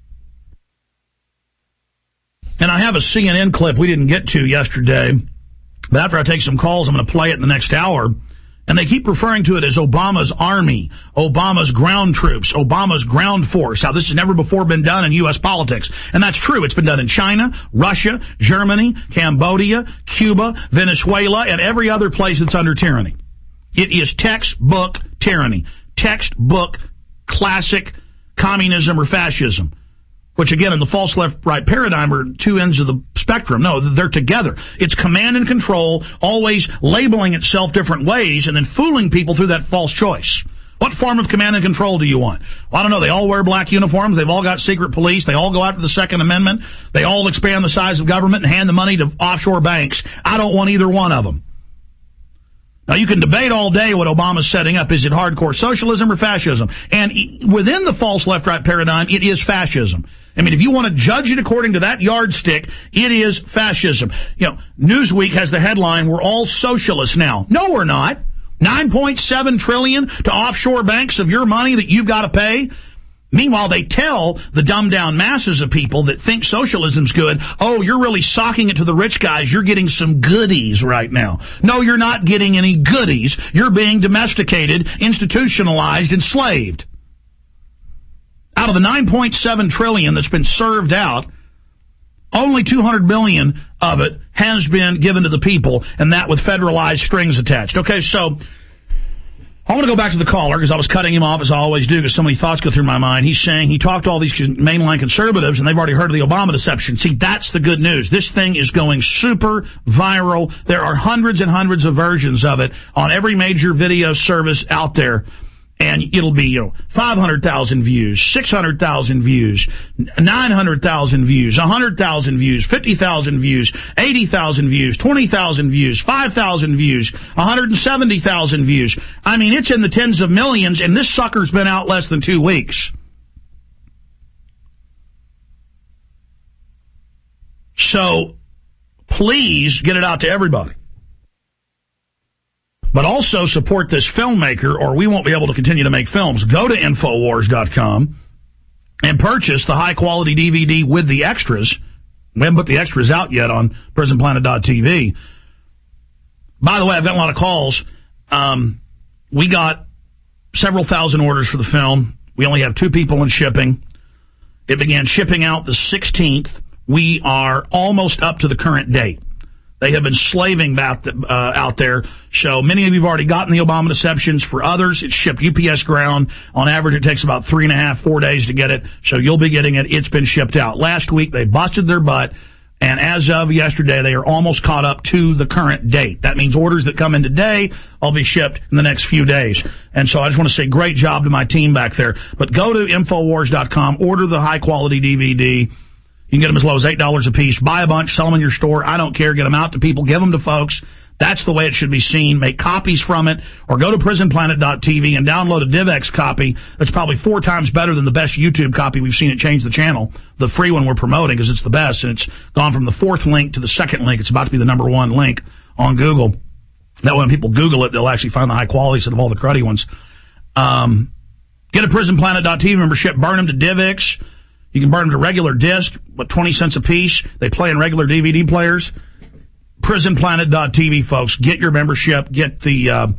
And I have a C N N clip we didn't get to yesterday, but after I take some calls, I'm going to play it in the next hour. And they keep referring to it as Obama's army, Obama's ground troops, Obama's ground force. How this has never before been done in U S politics. And that's true. It's been done in China, Russia, Germany, Cambodia, Cuba, Venezuela, and every other place that's under tyranny. It is textbook tyranny. Textbook classic communism or fascism. Which, again, in the false left-right paradigm are two ends of the spectrum. No, they're together. It's command and control, always labeling itself different ways and then fooling people through that false choice. What form of command and control do you want? Well, I don't know. They all wear black uniforms. They've all got secret police. They all go after the Second Amendment. They all expand the size of government and hand the money to offshore banks. I don't want either one of them. Now, you can debate all day what Obama's setting up. Is it hardcore socialism or fascism? And within the false left-right paradigm, it is fascism. I mean, if you want to judge it according to that yardstick, it is fascism. You know, Newsweek has the headline, "We're all socialists now." No, we're not. nine point seven trillion dollars to offshore banks of your money that you've got to pay. Meanwhile, they tell the dumbed-down masses of people that think socialism's good, oh, you're really socking it to the rich guys. You're getting some goodies right now. No, you're not getting any goodies. You're being domesticated, institutionalized, enslaved. Out of the nine point seven trillion dollars that's been served out, only two hundred billion dollars of it has been given to the people, and that with federalized strings attached. Okay, so I want to go back to the caller because I was cutting him off as I always do because so many thoughts go through my mind. He's saying he talked to all these mainline conservatives and they've already heard of the Obama deception. See, that's the good news. This thing is going super viral. There are hundreds and hundreds of versions of it on every major video service out there. And it'll be, you know, five hundred thousand views, six hundred thousand views, nine hundred thousand views, one hundred thousand views, fifty thousand views, eighty thousand views, twenty thousand views, five thousand views, one hundred seventy thousand views. I mean, it's in the tens of millions, and this sucker's been out less than two weeks. So, please get it out to everybody. But also support this filmmaker, or we won't be able to continue to make films. Go to Infowars dot com and purchase the high-quality D V D with the extras. We haven't put the extras out yet on Prison Planet dot T V. By the way, I've got a lot of calls. Um, we got several thousand orders for the film. We only have two people in shipping. It began shipping out the sixteenth. We are almost up to the current date. They have been slaving about the, uh, out there. So many of you have already gotten the Obama deceptions. For others, it's shipped U P S ground. On average, it takes about three and a half, four days to get it. So you'll be getting it. It's been shipped out. Last week, they busted their butt. And as of yesterday, they are almost caught up to the current date. That means orders that come in today will be shipped in the next few days. And so I just want to say great job to my team back there. But go to Infowars dot com, order the high-quality D V D. You can get them as low as eight dollars a piece. Buy a bunch, sell them in your store. I don't care. Get them out to people. Give them to folks. That's the way it should be seen. Make copies from it. Or go to Prison Planet dot T V and download a DivX copy that's probably four times better than the best YouTube copy we've seen at Change the Channel. The free one we're promoting because it's the best. And it's gone from the fourth link to the second link. It's about to be the number one link on Google. That way when people Google it, they'll actually find the high quality instead of all the cruddy ones. Um, get a Prison Planet dot T V membership. Burn them to DivX. You can burn them to regular disc, but twenty cents a piece. They play in regular D V D players. Prison Planet dot T V, folks. Get your membership. Get the uh,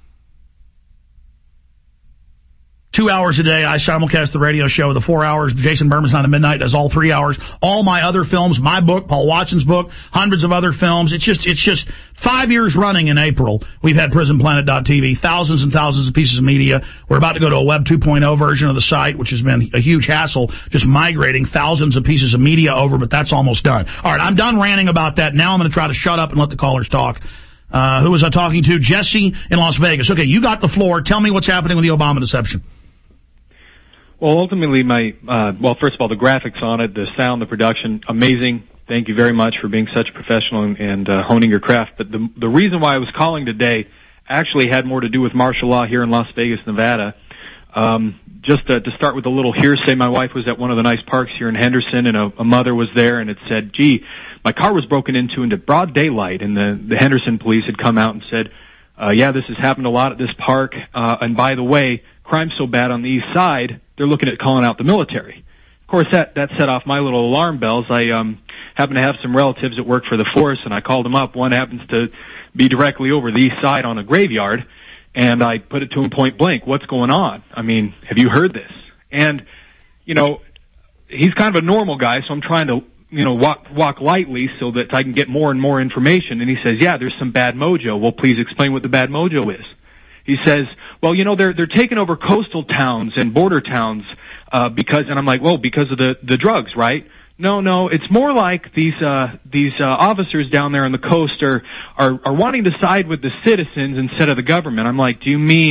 two hours a day. I simulcast the radio show. The four hours. Jason Berman's Night at Midnight does all three hours. All my other films, my book, Paul Watson's book, hundreds of other films. It's just, it's just five years running in April. We've had Prison Planet dot T V, thousands and thousands of pieces of media. We're about to go to a Web two point oh version of the site, which has been a huge hassle, just migrating thousands of pieces of media over, but that's almost done. All right, I'm done ranting about that. Now I'm going to try to shut up and let the callers talk. Uh, who was I talking to? Jesse in Las Vegas. Okay, you got the floor. Tell me what's happening with the Obama deception. Well, ultimately, my, uh, well, first of all, the graphics on it, the sound, the production, amazing. Thank you very much for being such a professional and, and uh, honing your craft. But the, the reason why I was calling today actually had more to do with martial law here in Las Vegas, Nevada. Um, just to, to start with a little hearsay, my wife was at one of the nice parks here in Henderson, and a, a mother was there, and it said, gee, my car was broken into into broad daylight, and the, the Henderson police had come out and said, uh, yeah, this has happened a lot at this park, uh, and by the way, crime's so bad on the east side, they're looking at calling out the military. Of course, that, that set off my little alarm bells. I um, happen to have some relatives that work for the force, and I called them up. One happens to be directly over the east side on a graveyard, and I put it to him point blank, what's going on? I mean, have you heard this? And, you know, he's kind of a normal guy, so I'm trying to, you know, walk, walk lightly so that I can get more and more information. And he says, yeah, there's some bad mojo. Well, please explain what the bad mojo is. He says, well, you know, they're they're taking over coastal towns and border towns uh, because, and I'm like, well, because of the the drugs, right? No, no, it's more like these uh, these uh, officers down there on the coast are, are are wanting to side with the citizens instead of the government. I'm like, do you mean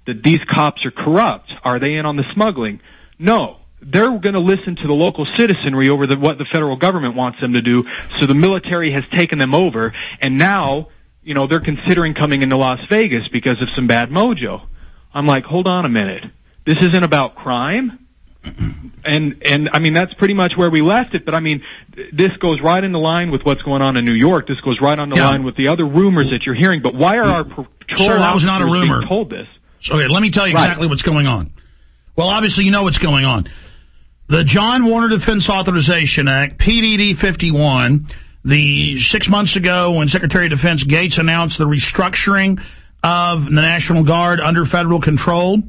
that these cops are corrupt. Are they in on the smuggling? No. They're going to listen to the local citizenry over the, what the federal government wants them to do. So the military has taken them over, and now, you know, they're considering coming into Las Vegas because of some bad mojo. I'm like, hold on a minute. This isn't about crime? And, and I mean, that's pretty much where we left it, but I mean, this goes right in the line with what's going on in New York. This goes right on the yeah. line with the other rumors that you're hearing. But why are our patrol Sir, that was not a rumor. being told this? Okay, let me tell you exactly right. what's going on. Well, obviously, you know what's going on. The John Warner Defense Authorization Act, P D D fifty-one, the six months ago when Secretary of Defense Gates announced the restructuring of the National Guard under federal control,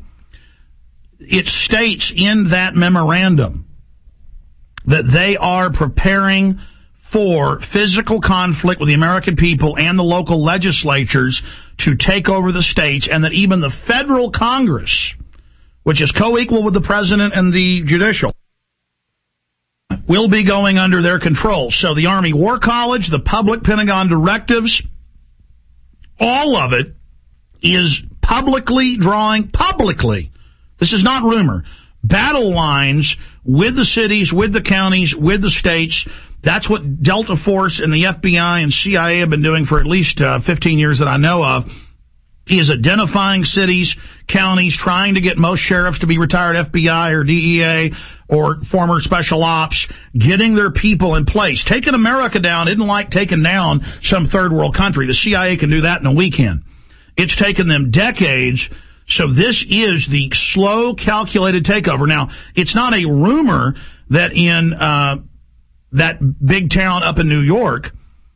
it states in that memorandum that they are preparing for physical conflict with the American people and the local legislatures to take over the states, and that even the federal Congress, which is co-equal with the president and the judicial, will be going under their control. So the Army War College, the public Pentagon directives, all of it is publicly drawing, publicly, this is not rumor, battle lines with the cities, with the counties, with the states. That's what Delta Force and the F B I and C I A have been doing for at least uh, fifteen years that I know of. He is identifying cities, counties, trying to get most sheriffs to be retired F B I or D E A or former special ops, getting their people in place. Taking America down isn't like taking down some third world country. The C I A can do that in a weekend. It's taken them decades. So this is the slow, calculated takeover. Now, it's not a rumor that in uh that big town up in New York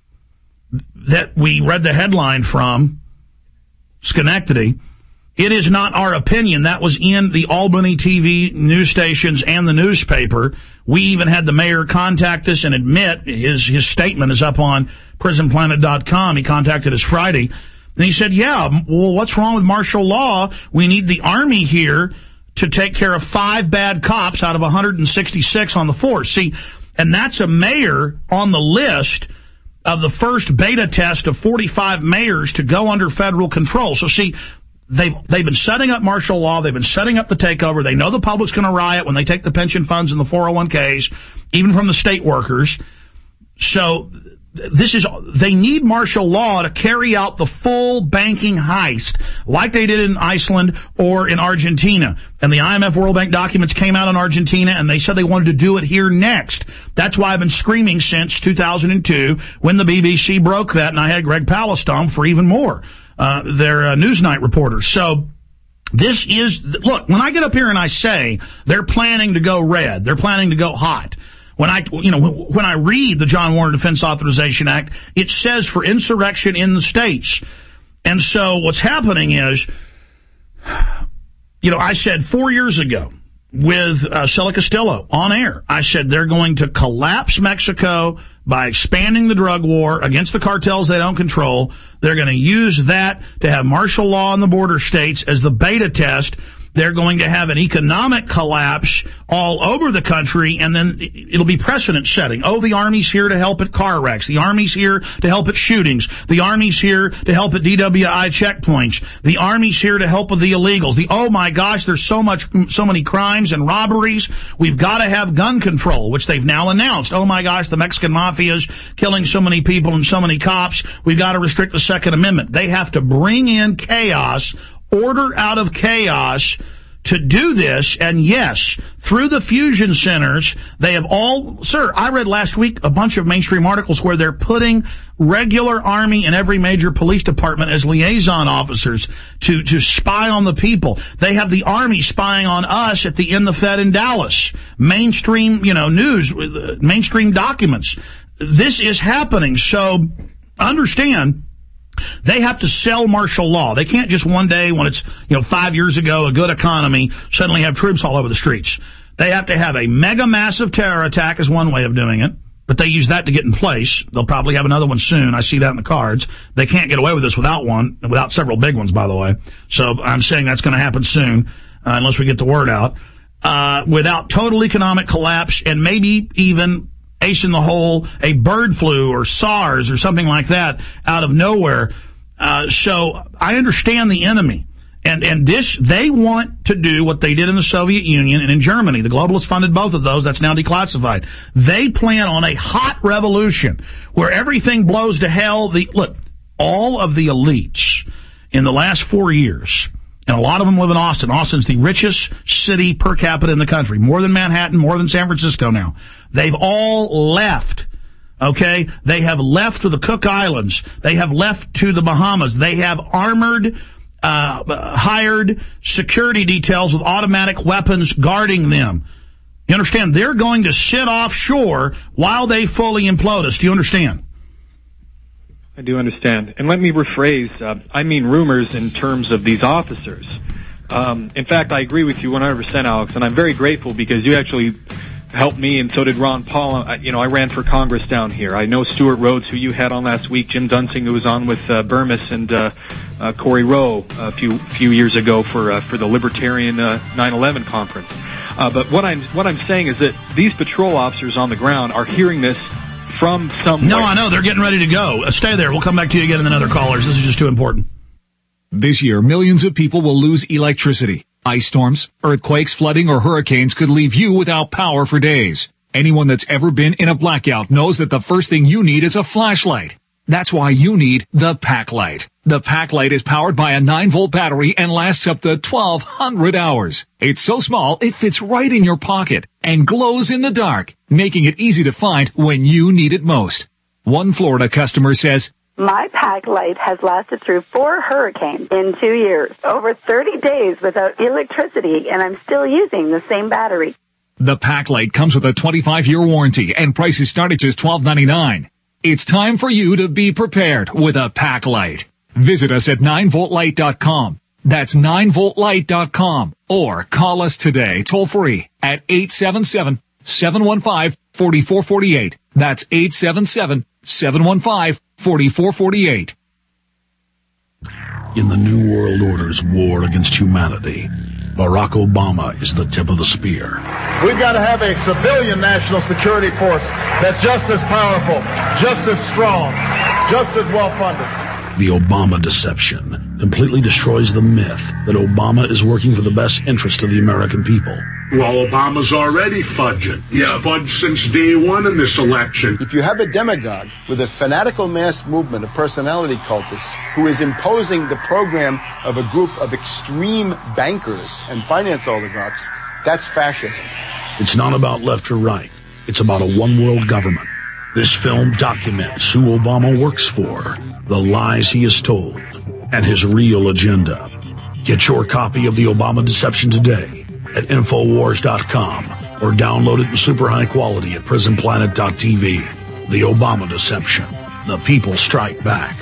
that we read the headline from, Schenectady, it is not our opinion. That was in the Albany T V news stations and the newspaper. We even had the mayor contact us and admit, his his statement is up on prison planet dot com. He contacted us Friday. And he said, yeah, well, what's wrong with martial law? We need the Army here to take care of five bad cops out of one hundred sixty-six on the force. See, and that's a mayor on the list of the first beta test of forty-five mayors to go under federal control. So see, they've, they've been setting up martial law. They've been setting up the takeover. They know the public's going to riot when they take the pension funds and the four oh one k's, even from the state workers. So this is, they need martial law to carry out the full banking heist like they did in Iceland or in Argentina. And the I M F World Bank documents came out in Argentina, and they said they wanted to do it here next. That's why I've been screaming since two thousand two when the B B C broke that, and I had Greg Palestone for even more, uh, their uh, Newsnight reporters. So this is, look, when I get up here and I say they're planning to go red, they're planning to go hot, When I, you know, when I read the John Warner Defense Authorization Act, it says for insurrection in the states. And so what's happening is, you know, I said four years ago with uh, Sela Castillo on air, I said they're going to collapse Mexico by expanding the drug war against the cartels they don't control. They're going to use that to have martial law in the border states as the beta test. They're going to have an economic collapse all over the country, and then it'll be precedent setting. Oh, the Army's here to help at car wrecks. The Army's here to help at shootings. The Army's here to help at D W I checkpoints. The Army's here to help with the illegals. The, oh my gosh, there's so much, so many crimes and robberies. We've got to have gun control, which they've now announced. Oh my gosh, the Mexican mafia's killing so many people and so many cops. We've got to restrict the Second Amendment. They have to bring in chaos, order out of chaos to do this. And yes, through the fusion centers, they have all, sir, I read last week a bunch of mainstream articles where they're putting regular Army and every major police department as liaison officers to, to spy on the people. They have the Army spying on us at the In the Fed in Dallas. Mainstream, you know, news, mainstream documents. This is happening. So understand, they have to sell martial law. They can't just one day, when it's, you know, five years ago, a good economy, suddenly have troops all over the streets. They have to have a mega massive terror attack is one way of doing it, but they use that to get in place. They'll probably have another one soon. I see that in the cards. They can't get away with this without one, without several big ones, by the way. So I'm saying that's going to happen soon, uh, unless we get the word out. Uh, without total economic collapse and maybe even ace in the hole, a bird flu or SARS or something like that out of nowhere. Uh, so I understand the enemy. And and this, they want to do what they did in the Soviet Union and in Germany. The globalists funded both of those. That's now declassified. They plan on a hot revolution where everything blows to hell. The look, all of the elites in the last four years, and a lot of them live in Austin. Austin's the richest city per capita in the country, more than Manhattan, more than San Francisco now. They've all left. Okay? They have left to the Cook Islands. They have left to the Bahamas. They have armored Uh, hired security details with automatic weapons guarding them. You understand? They're going to sit offshore while they fully implode us. Do you understand? I do understand. And let me rephrase. Uh, I mean rumors in terms of these officers. Um, in fact, I agree with you one hundred percent, Alex, and I'm very grateful because you actually helped me, and so did Ron Paul. I, you know, I ran for Congress down here. I know Stuart Rhodes, who you had on last week, Jim Dunsing, who was on with uh, Burmis, and uh, uh, Corey Rowe a few few years ago for uh, for the Libertarian uh, nine eleven conference. Uh, but what I'm what I'm saying is that these patrol officers on the ground are hearing this from some. No, I know they're getting ready to go. Uh, stay there. We'll come back to you again and then other callers. This is just too important. This year, millions of people will lose electricity. Ice storms, earthquakes, flooding, or hurricanes could leave you without power for days. Anyone that's ever been in a blackout knows that the first thing you need is a flashlight. That's why you need the Packlight. The Packlight is powered by a nine volt battery and lasts up to twelve hundred hours. It's so small, it fits right in your pocket and glows in the dark, making it easy to find when you need it most. One Florida customer says, "My Packlight has lasted through four hurricanes in two years, over thirty days without electricity, and I'm still using the same battery." The Packlight comes with a twenty-five year warranty and prices start at just twelve ninety-nine. It's time for you to be prepared with a Packlight. Visit us at nine volt light dot com. That's nine volt light dot com. Or call us today toll free at eight seven seven, seven one five, four four four eight. That's eight seven seven, seven one five, four four four eight. In the New World Order's war against humanity, Barack Obama is the tip of the spear. We've got to have a civilian national security force that's just as powerful, just as strong, just as well funded. The Obama deception completely destroys the myth that Obama is working for the best interest of the American people. Well, Obama's already fudging. He's fudged since day one in this election. If you have a demagogue with a fanatical mass movement of personality cultists who is imposing the program of a group of extreme bankers and finance oligarchs, that's fascism. It's not about left or right. It's about a one-world government. This film documents who Obama works for, the lies he has told, and his real agenda. Get your copy of The Obama Deception today at Infowars dot com or download it in super high quality at Prison Planet dot T V. The Obama Deception. The people strike back.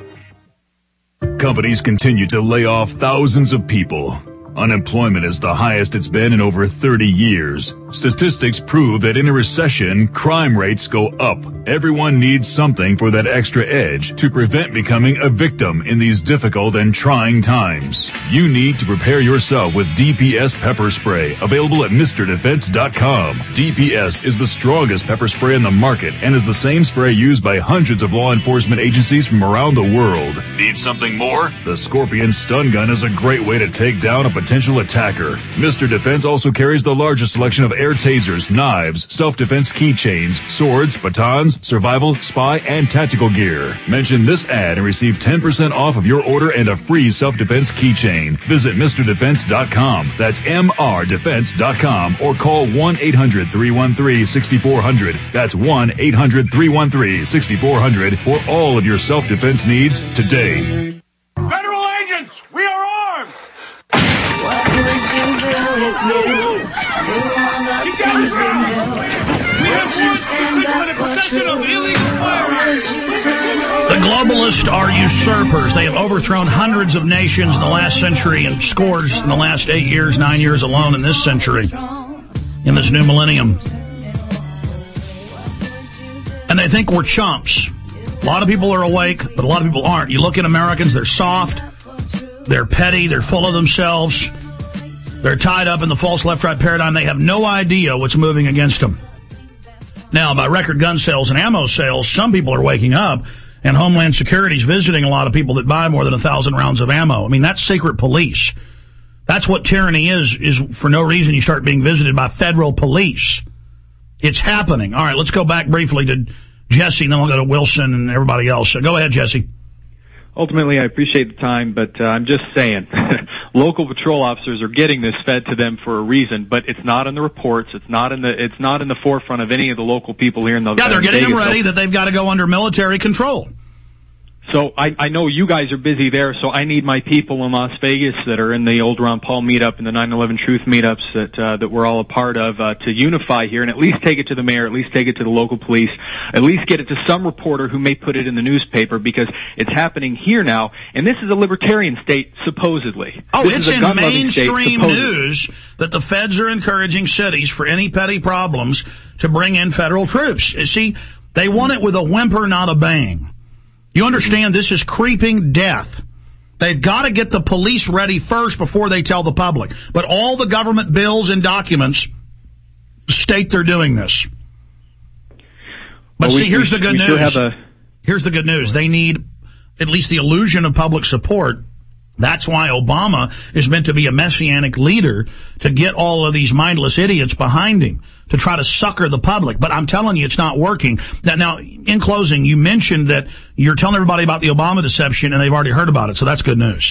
Companies continue to lay off thousands of people. Unemployment is the highest it's been in over thirty years. Statistics prove that in a recession, crime rates go up. Everyone needs something for that extra edge to prevent becoming a victim in these difficult and trying times. You need to prepare yourself with D P S pepper spray, available at Mister Defense dot com. D P S is the strongest pepper spray in the market and is the same spray used by hundreds of law enforcement agencies from around the world. Need something more? The Scorpion Stun Gun is a great way to take down a potential attacker. Mister Defense also carries the largest selection of air tasers, knives, self-defense keychains, swords, batons, survival, spy, and tactical gear. Mention this ad and receive ten percent off of your order and a free self-defense keychain. Visit Mister Defense dot com. That's M R Defense dot com or call one eight hundred, three one three, six four zero zero. That's one eight hundred, three one three, six four zero zero for all of your self-defense needs today. Federal agents, we are armed! What would you do with me? Do all the things we do. Would you stand up for truth? Or would you turn over? The globalists are usurpers. They have overthrown hundreds of nations in the last century and scores in the last eight years, nine years alone in this century, in this new millennium. And they think we're chumps. A lot of people are awake, but a lot of people aren't. You look at Americans, they're soft, they're petty, they're full of themselves, they're tied up in the false left-right paradigm. They have no idea what's moving against them. Now, by record gun sales and ammo sales, some people are waking up and Homeland Security's visiting a lot of people that buy more than a thousand rounds of ammo. I mean, that's secret police. That's what tyranny is, is for no reason you start being visited by federal police. It's happening. All right, let's go back briefly to Jesse, and then we'll go to Wilson and everybody else. So go ahead, Jesse. Ultimately, I appreciate the time, but uh, I'm just saying, local patrol officers are getting this fed to them for a reason, but it's not in the reports. It's not in the. It's not in the forefront of any of the local people here in the. Yeah, they're getting Vegas. them ready that they've got to go under military control. So I, I know you guys are busy there, so I need my people in Las Vegas that are in the old Ron Paul meetup and the nine eleven Truth meetups that uh, that we're all a part of uh, to unify here and at least take it to the mayor, at least take it to the local police, at least get it to some reporter who may put it in the newspaper, because it's happening here now, and this is a libertarian state, supposedly. Oh, this it's in mainstream news that the feds are encouraging cities for any petty problems to bring in federal troops. You see, they want it with a whimper, not a bang. You understand this is creeping death. They've got to get the police ready first before they tell the public. But all the government bills and documents state they're doing this. But well, see, we, here's we, the good we news. Have a... Here's the good news. They need at least the illusion of public support. That's why Obama is meant to be a messianic leader, to get all of these mindless idiots behind him, to try to sucker the public. But I'm telling you, it's not working. Now, now, in closing, you mentioned that you're telling everybody about the Obama deception, and they've already heard about it, so that's good news.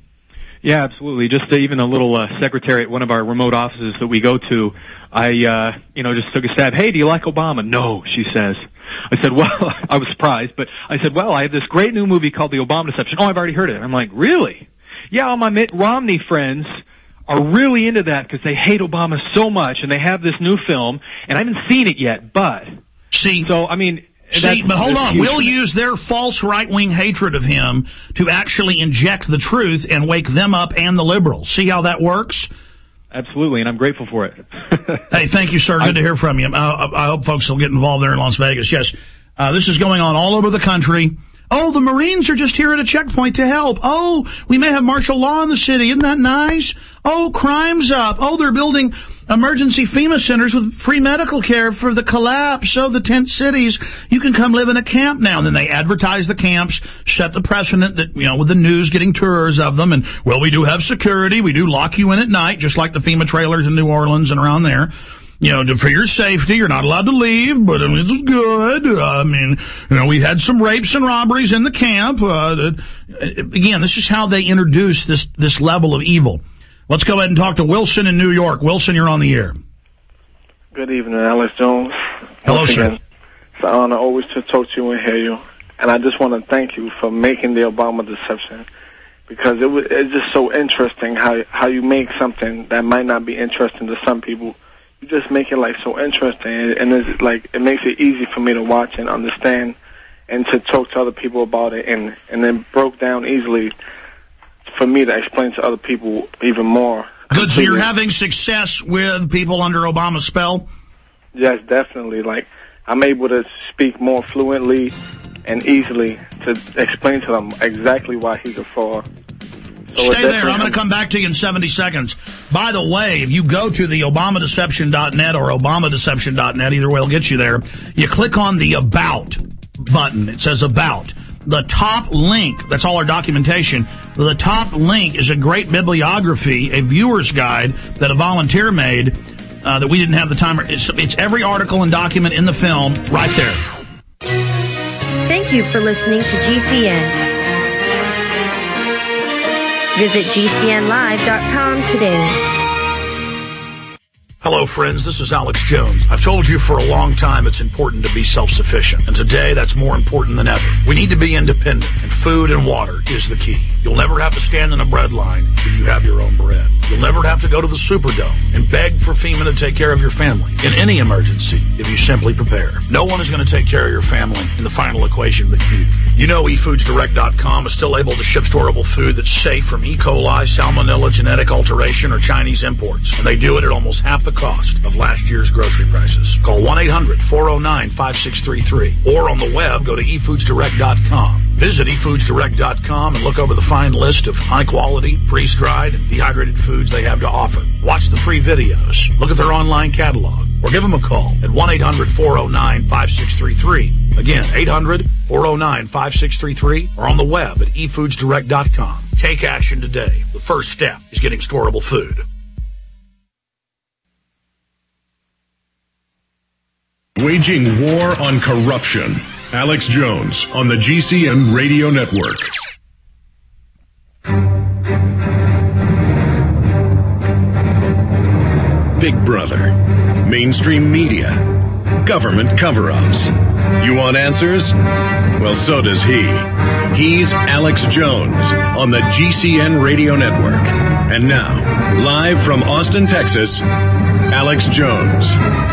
Yeah, absolutely. Just uh, even a little uh, secretary at one of our remote offices that we go to, I, uh, you know, just took a stab. Hey, do you like Obama? No, she says. I said, well, I was surprised, but I said, well, I have this great new movie called The Obama Deception. Oh, I've already heard it. I'm like, really? Yeah, all my Mitt Romney friends are really into that because they hate Obama so much, and they have this new film, and I haven't seen it yet, but... See... So, I mean... See, but hold on. We'll use their false right-wing hatred of him to actually inject the truth and wake them up and the liberals. See how that works? Absolutely, and I'm grateful for it. Hey, thank you, sir. Good I, to hear from you. I, I hope folks will get involved there in Las Vegas. Yes, uh, this is going on all over the country. Oh, the Marines are just here at a checkpoint to help. Oh, we may have martial law in the city. Isn't that nice? Oh, crime's up. Oh, they're building emergency FEMA centers with free medical care for the collapse. So the tent cities, you can come live in a camp now. And then they advertise the camps, set the precedent that, you know, with the news getting tours of them. And, well, we do have security. We do lock you in at night, just like the FEMA trailers in New Orleans and around there. You know, for your safety, you're not allowed to leave, but I mean, it's good. Uh, I mean, you know, we had some rapes and robberies in the camp. Uh, again, this is how they introduce this, this level of evil. Let's go ahead and talk to Wilson in New York. Wilson, you're on the air. Good evening, Alex Jones. Hello, Once sir. Again, it's an honor always to talk to you and hear you. And I just want to thank you for making the Obama deception, because it was, it's just so interesting how how you make something that might not be interesting to some people. You just make it like so interesting, and it's like it makes it easy for me to watch and understand, and to talk to other people about it, and and then broke down easily for me to explain to other people even more. Good. So you're having success with people under Obama's spell? Yes, definitely. Like, I'm able to speak more fluently and easily to explain to them exactly why he's a fraud. So Stay there. I'm going to come back to you in seventy seconds. By the way, if you go to the Obama Deception dot net or Obama Deception dot net, either way will get you there, you click on the About button. It says About. The top link, that's all our documentation, the top link is a great bibliography, a viewer's guide that a volunteer made uh, that we didn't have the time. It's, it's every article and document in the film right there. Thank you for listening to G C N. Visit G C N live dot com today. Hello, friends. This is Alex Jones. I've told you for a long time it's important to be self-sufficient. And today, that's more important than ever. We need to be independent, and food and water is the key. You'll never have to stand in a bread line if you have your own bread. You'll never have to go to the Superdome and beg for FEMA to take care of your family in any emergency if you simply prepare. No one is going to take care of your family in the final equation but you. You know e foods direct dot com is still able to ship storable food that's safe from E. coli, salmonella, genetic alteration, or Chinese imports. And they do it at almost half the cost of last year's grocery prices. Call one eight hundred four oh nine five six three three or on the web, go to e foods direct dot com. Visit e foods direct dot com and look over the fine list of high-quality, freeze-dried, and dehydrated foods they have to offer. Watch the free videos, look at their online catalog, or give them a call at one eight hundred four oh nine five six three three. Again, eight hundred, four oh nine, five six three three or on the web at e foods direct dot com. Take action today. The first step is getting storable food. Waging war on corruption. Alex Jones on the G C N Radio Network. Big Brother. Mainstream media. Government cover-ups. You want answers? Well, so does he. He's Alex Jones on the G C N Radio Network. And now, live from Austin, Texas, Alex Jones.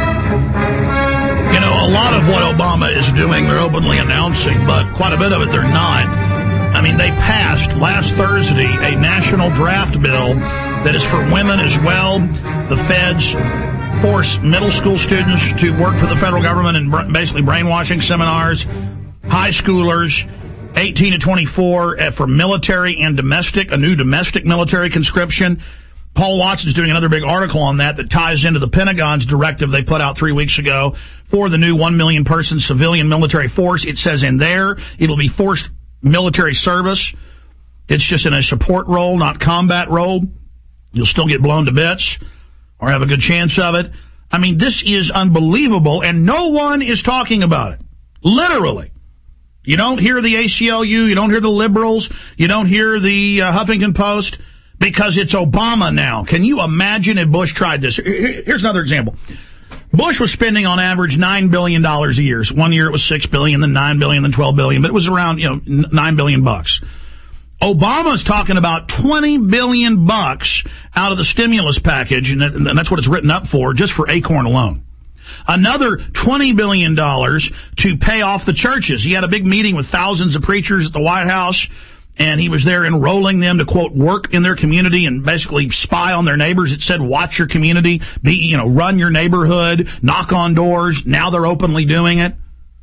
You know, a lot of what Obama is doing, they're openly announcing, but quite a bit of it they're not. I mean, they passed last Thursday a national draft bill that is for women as well. The feds force middle school students to work for the federal government in basically brainwashing seminars, high schoolers, eighteen to twenty-four, for military and domestic, a new domestic military conscription. Paul Watson's doing another big article on that that ties into the Pentagon's directive they put out three weeks ago for the new one million person civilian military force. It says in there it'll be forced military service. It's just in a support role, not combat role. You'll still get blown to bits or have a good chance of it. I mean, this is unbelievable, and no one is talking about it. Literally. You don't hear the A C L U, you don't hear the liberals, you don't hear the uh, Huffington Post, because it's Obama now. Can you imagine if Bush tried this? Here's another example. Bush was spending on average nine billion dollars a year. One year it was six billion dollars, then nine billion dollars, then twelve billion dollars, but it was around, you know, nine billion bucks. Obama's talking about twenty billion bucks out of the stimulus package, and that's what it's written up for, just for Acorn alone. Another twenty billion dollars to pay off the churches. He had a big meeting with thousands of preachers at the White House, and he was there enrolling them to, quote, work in their community and basically spy on their neighbors. It said, watch your community, be, you know, run your neighborhood, knock on doors. Now they're openly doing it.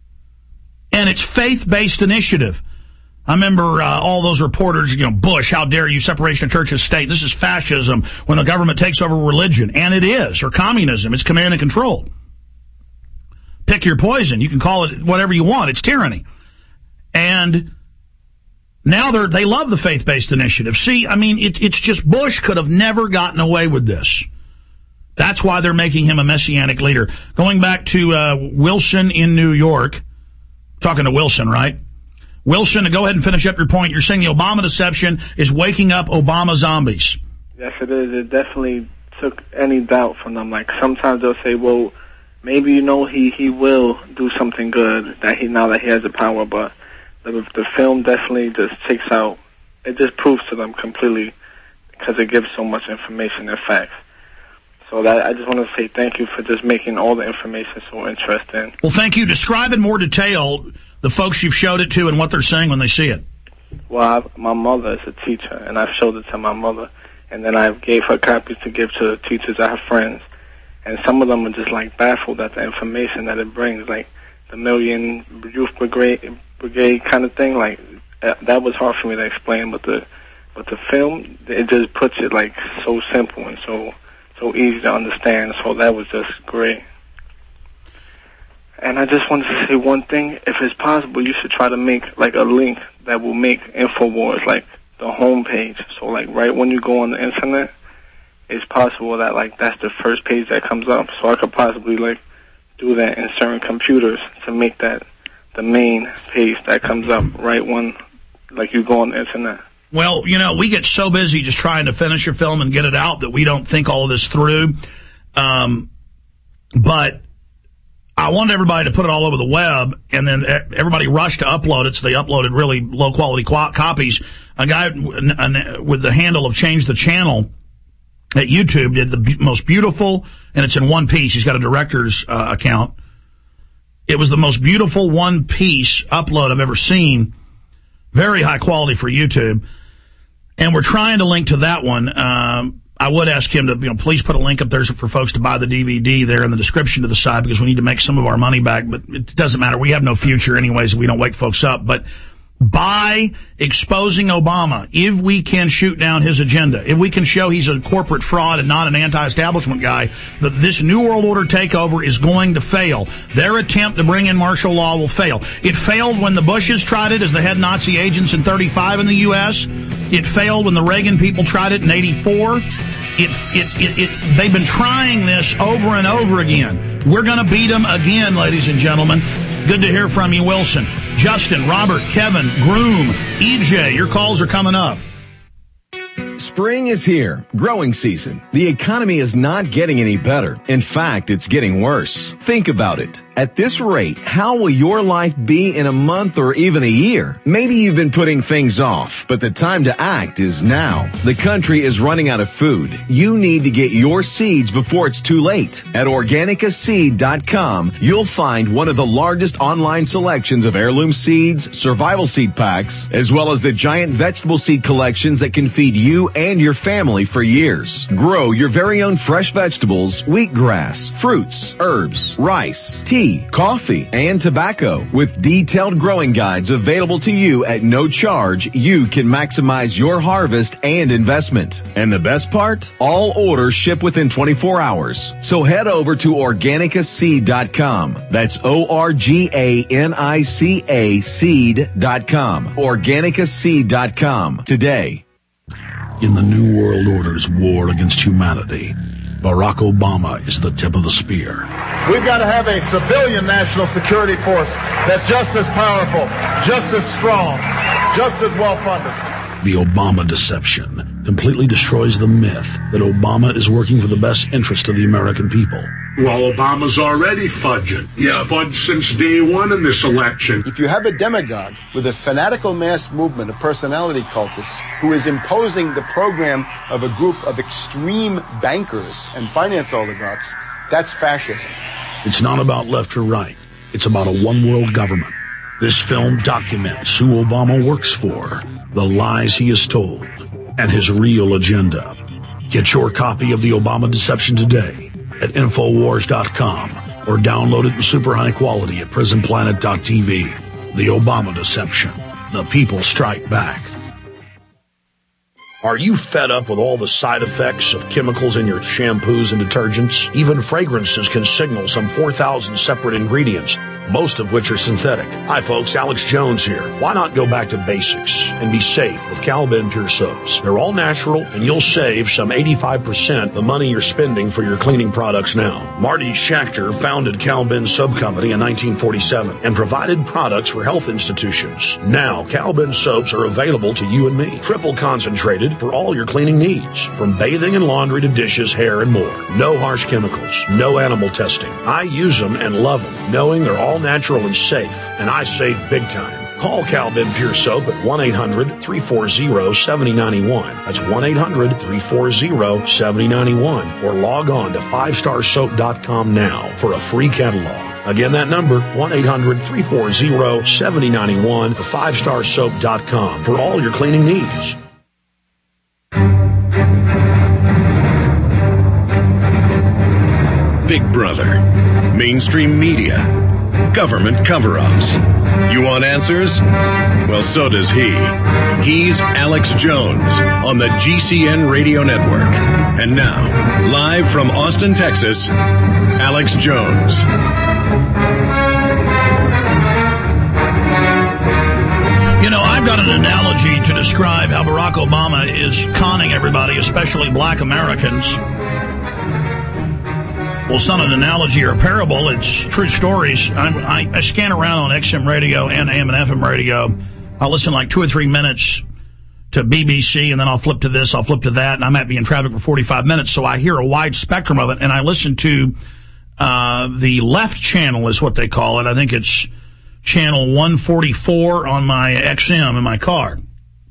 And it's faith-based initiative. I remember uh, all those reporters, you know, Bush, how dare you, separation of church and state. This is fascism when the government takes over religion. And it is, or communism. It's command and control. Pick your poison. You can call it whatever you want. It's tyranny. And now they're, they love the faith-based initiative. See, I mean, it, it's just Bush could have never gotten away with this. That's why they're making him a messianic leader. Going back to uh, Wilson in New York, talking to Wilson, right? Wilson, to go ahead and finish up your point. You're saying the Obama deception is waking up Obama zombies. Yes, it is. It definitely took any doubt from them. Like, sometimes they'll say, well, maybe, you know, he, he will do something good that he now that he has the power, but the, the film definitely just takes out, it just proves to them completely because it gives so much information and facts. So that I just want to say thank you for just making all the information so interesting. Well, thank you. Describe in more detail the folks you've showed it to and what they're saying when they see it. Well, I've, my mother is a teacher, and I've showed it to my mother, and then I gave her copies to give to the teachers I have friends, and some of them are just like baffled at the information that it brings, like the Million Youth Brigade, brigade kind of thing. Like that was hard for me to explain, but the but the film, it just puts it like so simple and so so easy to understand. So that was just great. And I just wanted to say one thing. If it's possible, you should try to make like a link that will make InfoWars like the homepage. So like right when you go on the internet, it's possible that like that's the first page that comes up. So I could possibly like do that in certain computers to make that the main page that comes up right when like you go on the internet. Well, you know, we get so busy just trying to finish your film and get it out that we don't think all of this through. Um, but I wanted everybody to put it all over the web, and then everybody rushed to upload it, so they uploaded really low-quality qu- copies. A guy with the handle of Change the Channel at YouTube did the b- most beautiful, and it's in one piece. He's got a director's uh, account. It was the most beautiful one-piece upload I've ever seen. Very high quality for YouTube. And we're trying to link to that one. Um, I would ask him to, you know, please put a link up there for folks to buy the D V D there in the description to the side, because we need to make some of our money back, but it doesn't matter. We have no future anyways. We don't wake folks up. But by exposing Obama, if we can shoot down his agenda, if we can show he's a corporate fraud and not an anti-establishment guy, that this New World Order takeover is going to fail. Their attempt to bring in martial law will fail. It failed when the Bushes tried it as the head Nazi agents in thirty-five in the U S It failed when the Reagan people tried it in eighty-four. It, it, it, it, they've been trying this over and over again. We're going to beat them again, ladies and gentlemen. Good to hear from you, Wilson. Justin, Robert, Kevin, Groom, E J, your calls are coming up. Spring is here, growing season. The economy is not getting any better. In fact, it's getting worse. Think about it. At this rate, how will your life be in a month or even a year? Maybe you've been putting things off, but the time to act is now. The country is running out of food. You need to get your seeds before it's too late. At Organica Seed dot com, you'll find one of the largest online selections of heirloom seeds, survival seed packs, as well as the giant vegetable seed collections that can feed you and your family for years. Grow your very own fresh vegetables, wheatgrass, fruits, herbs, rice, tea, coffee, and tobacco. With detailed growing guides available to you at no charge, you can maximize your harvest and investment. And the best part? All orders ship within twenty-four hours. So head over to Organica Seed dot com. That's O R G A N I C A seed dot com. Organica Seed dot com today. In the New World Order's war against humanity, Barack Obama is the tip of the spear. We've got to have a civilian national security force that's just as powerful, just as strong, just as well funded. The Obama deception completely destroys the myth that Obama is working for the best interest of the American people. Well, Obama's already fudging. He's yeah. fudged since day one in this election. If you have a demagogue with a fanatical mass movement of personality cultists who is imposing the program of a group of extreme bankers and finance oligarchs, that's fascism. It's not about left or right. It's about a one-world government. This film documents who Obama works for, the lies he has told, and his real agenda. Get your copy of The Obama Deception today at Infowars dot com or download it in super high quality at Prison Planet dot T V. The Obama Deception. The people strike back. Are you fed up with all the side effects of chemicals in your shampoos and detergents? Even fragrances can signal some four thousand separate ingredients, most of which are synthetic. Hi folks, Alex Jones here. Why not go back to basics and be safe with Cal-Ben Pure Soaps? They're all natural and you'll save some eighty-five percent the money you're spending for your cleaning products now. Marty Schachter founded Cal-Ben Soap Company in nineteen forty-seven and provided products for health institutions. Now, Cal-Ben soaps are available to you and me. Triple concentrated for all your cleaning needs, from bathing and laundry to dishes, hair, and more. No harsh chemicals, no animal testing. I use them and love them, knowing they're all natural and safe, and I save big time. Call Cal-Ben Pure Soap at one eight hundred, three four zero, seven zero nine one. That's one eight hundred, three four zero, seven zero nine one. Or log on to five star soap dot com now for a free catalog. Again, that number, one eight hundred, three four zero, seven zero nine one, or five star soap dot com for all your cleaning needs. Big Brother, mainstream media, government cover-ups. You want answers? Well, so does he. He's Alex Jones on the G C N Radio Network. And now, live from Austin, Texas, Alex Jones. You know, I've got an analogy to describe how Barack Obama is conning everybody, especially black Americans. Well, it's not an analogy or a parable. It's true stories. I'm, I, I scan around on X M radio and A M and F M radio. I'll listen like two or three minutes to B B C, and then I'll flip to this, I'll flip to that, and I might be in traffic for forty-five minutes, so I hear a wide spectrum of it, and I listen to uh the left channel is what they call it. I think it's channel one forty-four on my X M in my car.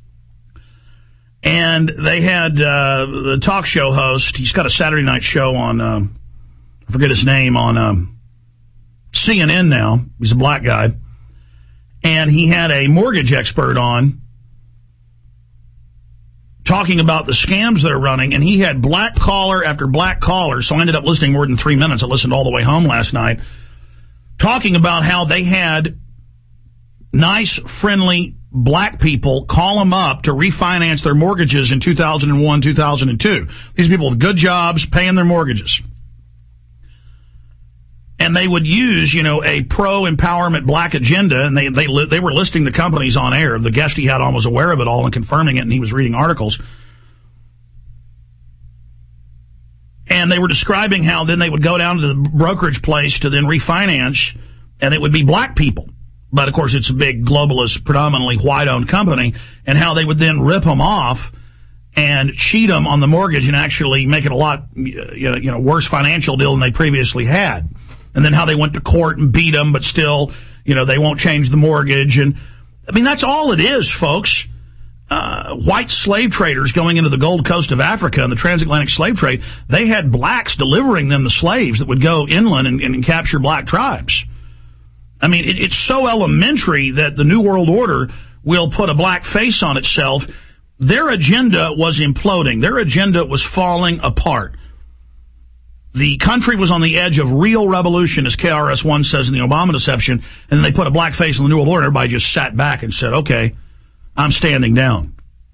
And they had uh the talk show host, he's got a Saturday night show on... Uh, I forget his name, on um, C N N now. He's a black guy. And he had a mortgage expert on talking about the scams that are running, and he had black caller after black caller, so I ended up listening more than three minutes. I listened all the way home last night, talking about how they had nice, friendly black people call them up to refinance their mortgages in two thousand one, two thousand two. These people with good jobs, paying their mortgages. And they would use, you know, a pro-empowerment black agenda, and they they they were listing the companies on air. The guest he had on was aware of it all and confirming it, and he was reading articles. And they were describing how then they would go down to the brokerage place to then refinance, and it would be black people. But, of course, it's a big globalist, predominantly white-owned company, and how they would then rip them off and cheat them on the mortgage and actually make it a lot, you know, you know worse financial deal than they previously had. And then how they went to court and beat them, but still, you know, they won't change the mortgage. And, I mean, that's all it is, folks. Uh, white slave traders going into the Gold Coast of Africa and the transatlantic slave trade, they had blacks delivering them the slaves that would go inland and, and capture black tribes. I mean, it, it's so elementary that the New World Order will put a black face on itself. Their agenda was imploding. Their agenda was falling apart. The country was on the edge of real revolution, as K R S One says in the Obama deception, and then they put a black face on the New World Order. Everybody just sat back and said, okay, I'm standing down.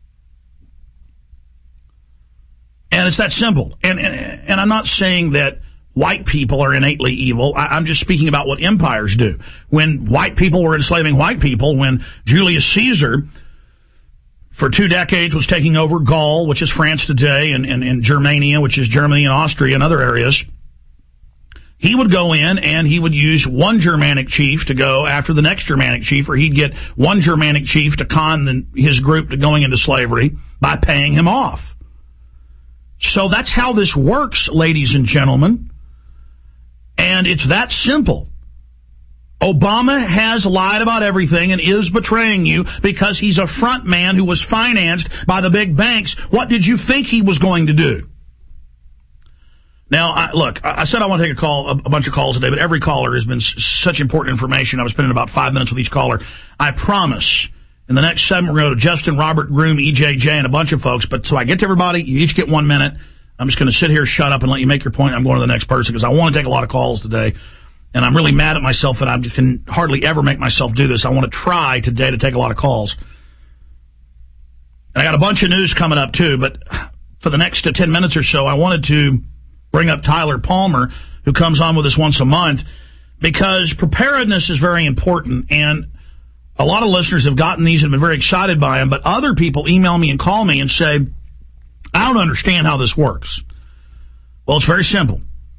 And it's that simple. And, and, and I'm not saying that white people are innately evil. I, I'm just speaking about what empires do. When white people were enslaving white people, when Julius Caesar for two decades was taking over Gaul, which is France today, and, and, and Germania, which is Germany and Austria and other areas, he would go in and he would use one Germanic chief to go after the next Germanic chief, or he'd get one Germanic chief to con the, his group to going into slavery by paying him off. So that's how this works, ladies and gentlemen. And it's that simple. Obama has lied about everything and is betraying you because he's a front man who was financed by the big banks. What did you think he was going to do? Now, I, look, I said I want to take a call, a, a bunch of calls today, but every caller has been s- such important information. I was spending about five minutes with each caller. I promise in the next segment, we're going to go to Justin, Robert, Groom, E J J, and a bunch of folks. But so I get to everybody, you each get one minute. I'm just going to sit here, shut up, and let you make your point. I'm going to the next person because I want to take a lot of calls today. And I'm really mad at myself that I can hardly ever make myself do this. I want to try today to take a lot of calls. And I got a bunch of news coming up, too. But for the next uh, ten minutes or so, I wanted to bring up Tyler Palmer, who comes on with us once a month, because preparedness is very important. And a lot of listeners have gotten these and been very excited by them. But other people email me and call me and say, I don't understand how this works. Well, it's very simple.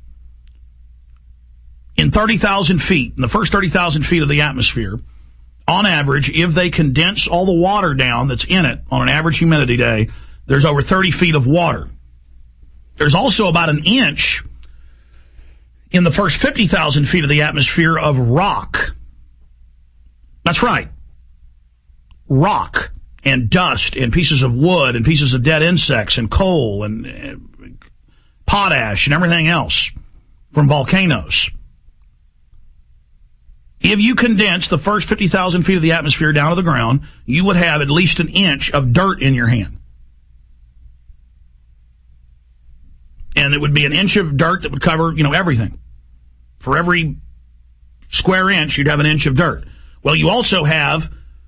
In thirty thousand feet, in the first thirty thousand feet of the atmosphere, on average, if they condense all the water down that's in it on an average humidity day, there's over thirty feet of water. There's also about an inch in the first fifty thousand feet of the atmosphere of rock. That's right. Rock and dust and pieces of wood and pieces of dead insects and coal and uh, potash and everything else from volcanoes. If you condense the first fifty thousand feet of the atmosphere down to the ground, you would have at least an inch of dirt in your hand. And it would be an inch of dirt that would cover, you know, everything. For every square inch, you'd have an inch of dirt. Well, you also have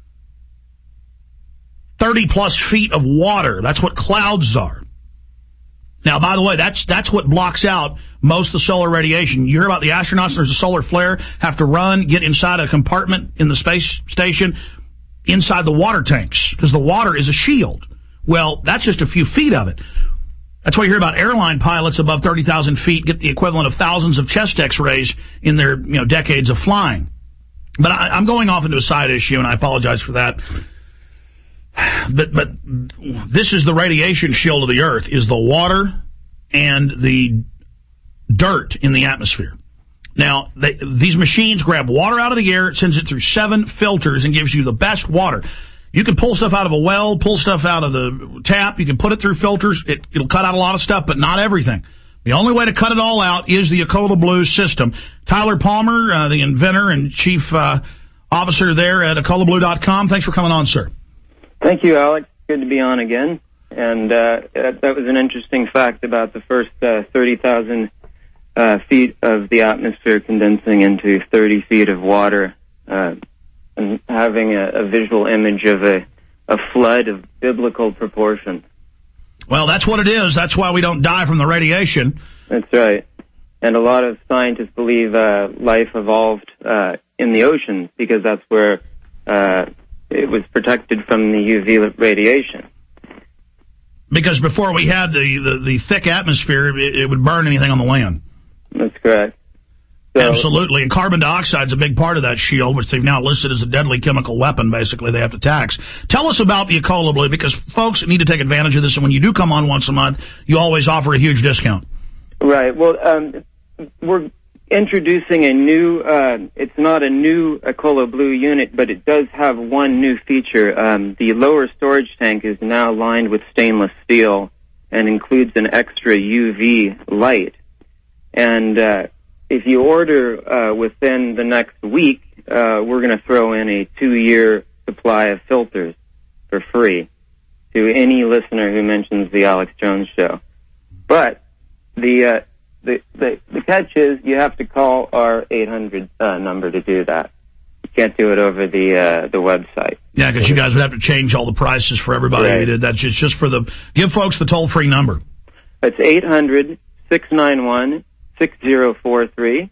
thirty plus feet of water. That's what clouds are. Now, by the way, that's that's what blocks out most of the solar radiation. You hear about the astronauts, there's a solar flare, have to run, get inside a compartment in the space station, inside the water tanks, because the water is a shield. Well, that's just a few feet of it. That's why you hear about airline pilots above thirty thousand feet get the equivalent of thousands of chest x-rays in their, you know, decades of flying. But I, I'm going off into a side issue, and I apologize for that. But but this is the radiation shield of the Earth, is the water and the dirt in the atmosphere. Now, they, these machines grab water out of the air, it sends it through seven filters and gives you the best water. You can pull stuff out of a well, pull stuff out of the tap, you can put it through filters, it, it'll cut out a lot of stuff, but not everything. The only way to cut it all out is the Ecola Blue system. Tyler Palmer, uh, the inventor and chief uh, officer there at ecola blue dot com, thanks for coming on, sir. Thank you, Alex. Good to be on again. And uh, that, that was an interesting fact about the first uh, thirty thousand uh, feet of the atmosphere condensing into thirty feet of water. Uh, and having a, a visual image of a, a flood of biblical proportions. Well, that's what it is. That's why we don't die from the radiation. That's right. And a lot of scientists believe uh, life evolved uh, in the oceans because that's where uh, it was protected from the U V radiation. Because before we had the, the, the thick atmosphere, it, it would burn anything on the land. That's correct. So, absolutely. And carbon dioxide is a big part of that shield, which they've now listed as a deadly chemical weapon, basically, they have to tax. Tell us about the Ecola Blue, because folks need to take advantage of this, and when you do come on once a month, you always offer a huge discount. Right. Well, um, we're introducing a new, uh, it's not a new Ecola Blue unit, but it does have one new feature. Um, the lower storage tank is now lined with stainless steel and includes an extra U V light. And uh, if you order uh, within the next week, uh, we're going to throw in a two-year supply of filters for free to any listener who mentions the Alex Jones Show. But the uh, the, the the catch is you have to call our eight hundred uh, number to do that. You can't do it over the uh, the website. Yeah, because you guys would have to change all the prices for everybody. Right. Who did that. It's just for the give folks the toll-free number. It's eight hundred, six nine one, six zero four three.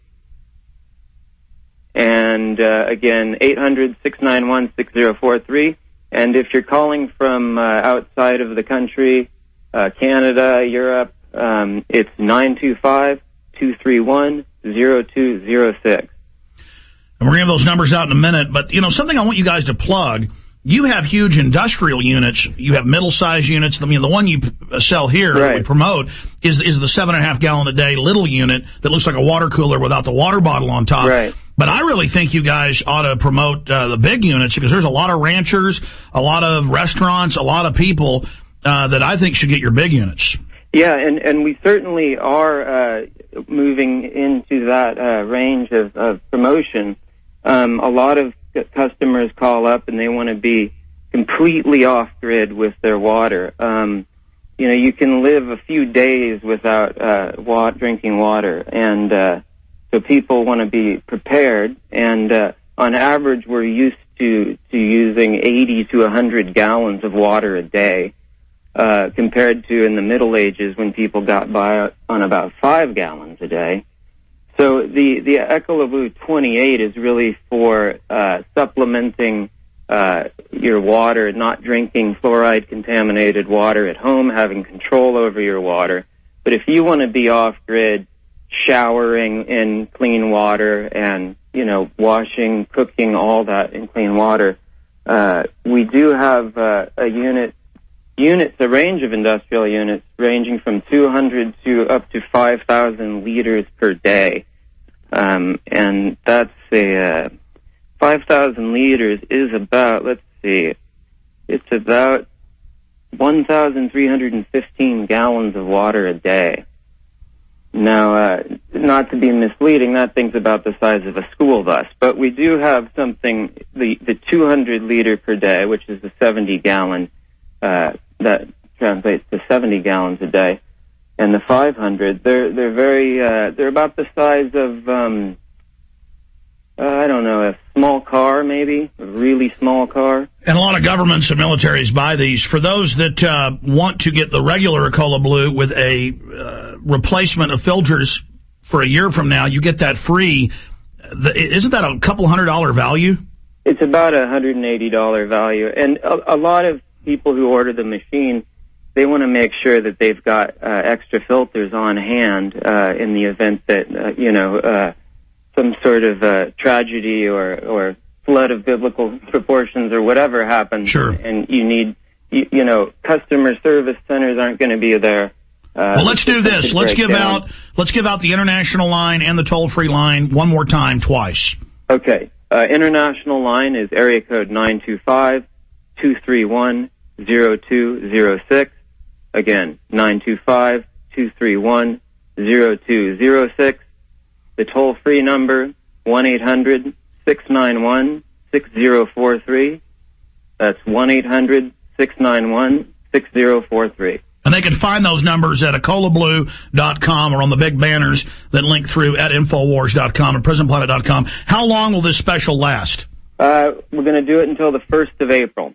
And uh, again, eight hundred, six nine one, six zero four three. And if you're calling from uh, outside of the country, uh, Canada, Europe, um, it's nine two five, two three one, zero two zero six. And we're going to have those numbers out in a minute. But, you know, something I want you guys to plug, you have huge industrial units. You have middle-sized units. I mean, the one you sell here right. that we promote is is the seven and a half gallon a day little unit that looks like a water cooler without the water bottle on top. Right. But I really think you guys ought to promote uh, the big units because there's a lot of ranchers, a lot of restaurants, a lot of people uh, that I think should get your big units. Yeah, and, and we certainly are uh, moving into that uh, range of, of promotion. Um, a lot of customers call up and they want to be completely off-grid with their water. Um, you know, you can live a few days without uh, wa- drinking water, and uh, so people want to be prepared. And uh, on average, we're used to, to using eighty to one hundred gallons of water a day, uh, compared to in the Middle Ages when people got by on about five gallons a day. So the, the Ecola Blue twenty-eight is really for uh, supplementing uh, your water, not drinking fluoride-contaminated water at home, having control over your water. But if you want to be off-grid, showering in clean water and, you know, washing, cooking, all that in clean water, uh, we do have uh, a unit, units, a range of industrial units ranging from two hundred to up to five thousand liters per day. Um, and that's a, uh, five thousand liters is about, let's see, it's about one thousand three hundred fifteen gallons of water a day. Now, uh, not to be misleading, that thing's about the size of a school bus, but we do have something, the, the two hundred liter per day, which is the seventy gallon, uh, that translates to seventy gallons a day, and the five hundred, they're, they're very, uh, they're about the size of, um, uh, I don't know, a small car maybe, a really small car. And a lot of governments and militaries buy these. For those that uh, want to get the regular Ecola Blue with a uh, replacement of filters for a year from now, you get that free. The, isn't that a couple hundred dollar value? It's about a one hundred eighty dollars value. And a, a lot of people who order the machine, they want to make sure that they've got uh, extra filters on hand uh, in the event that, uh, you know, uh, some sort of uh, tragedy or, or flood of biblical proportions or whatever happens. Sure. And you need, you, you know, customer service centers aren't going to be there. Uh, well, let's do this. Let's give down. out, let's give out the international line and the toll-free line one more time, twice. Okay. Uh, international line is area code nine two five, two three one, zero two zero six. Again, nine two five, two three one, zero two zero six. The toll-free number, one eight hundred, six nine one, six zero four three. That's one eight hundred, six nine one, six zero four three. And they can find those numbers at ecola blue dot com or on the big banners that link through at infowars dot com and prison planet dot com. How long will this special last? Uh, we're going to do it until the first of April.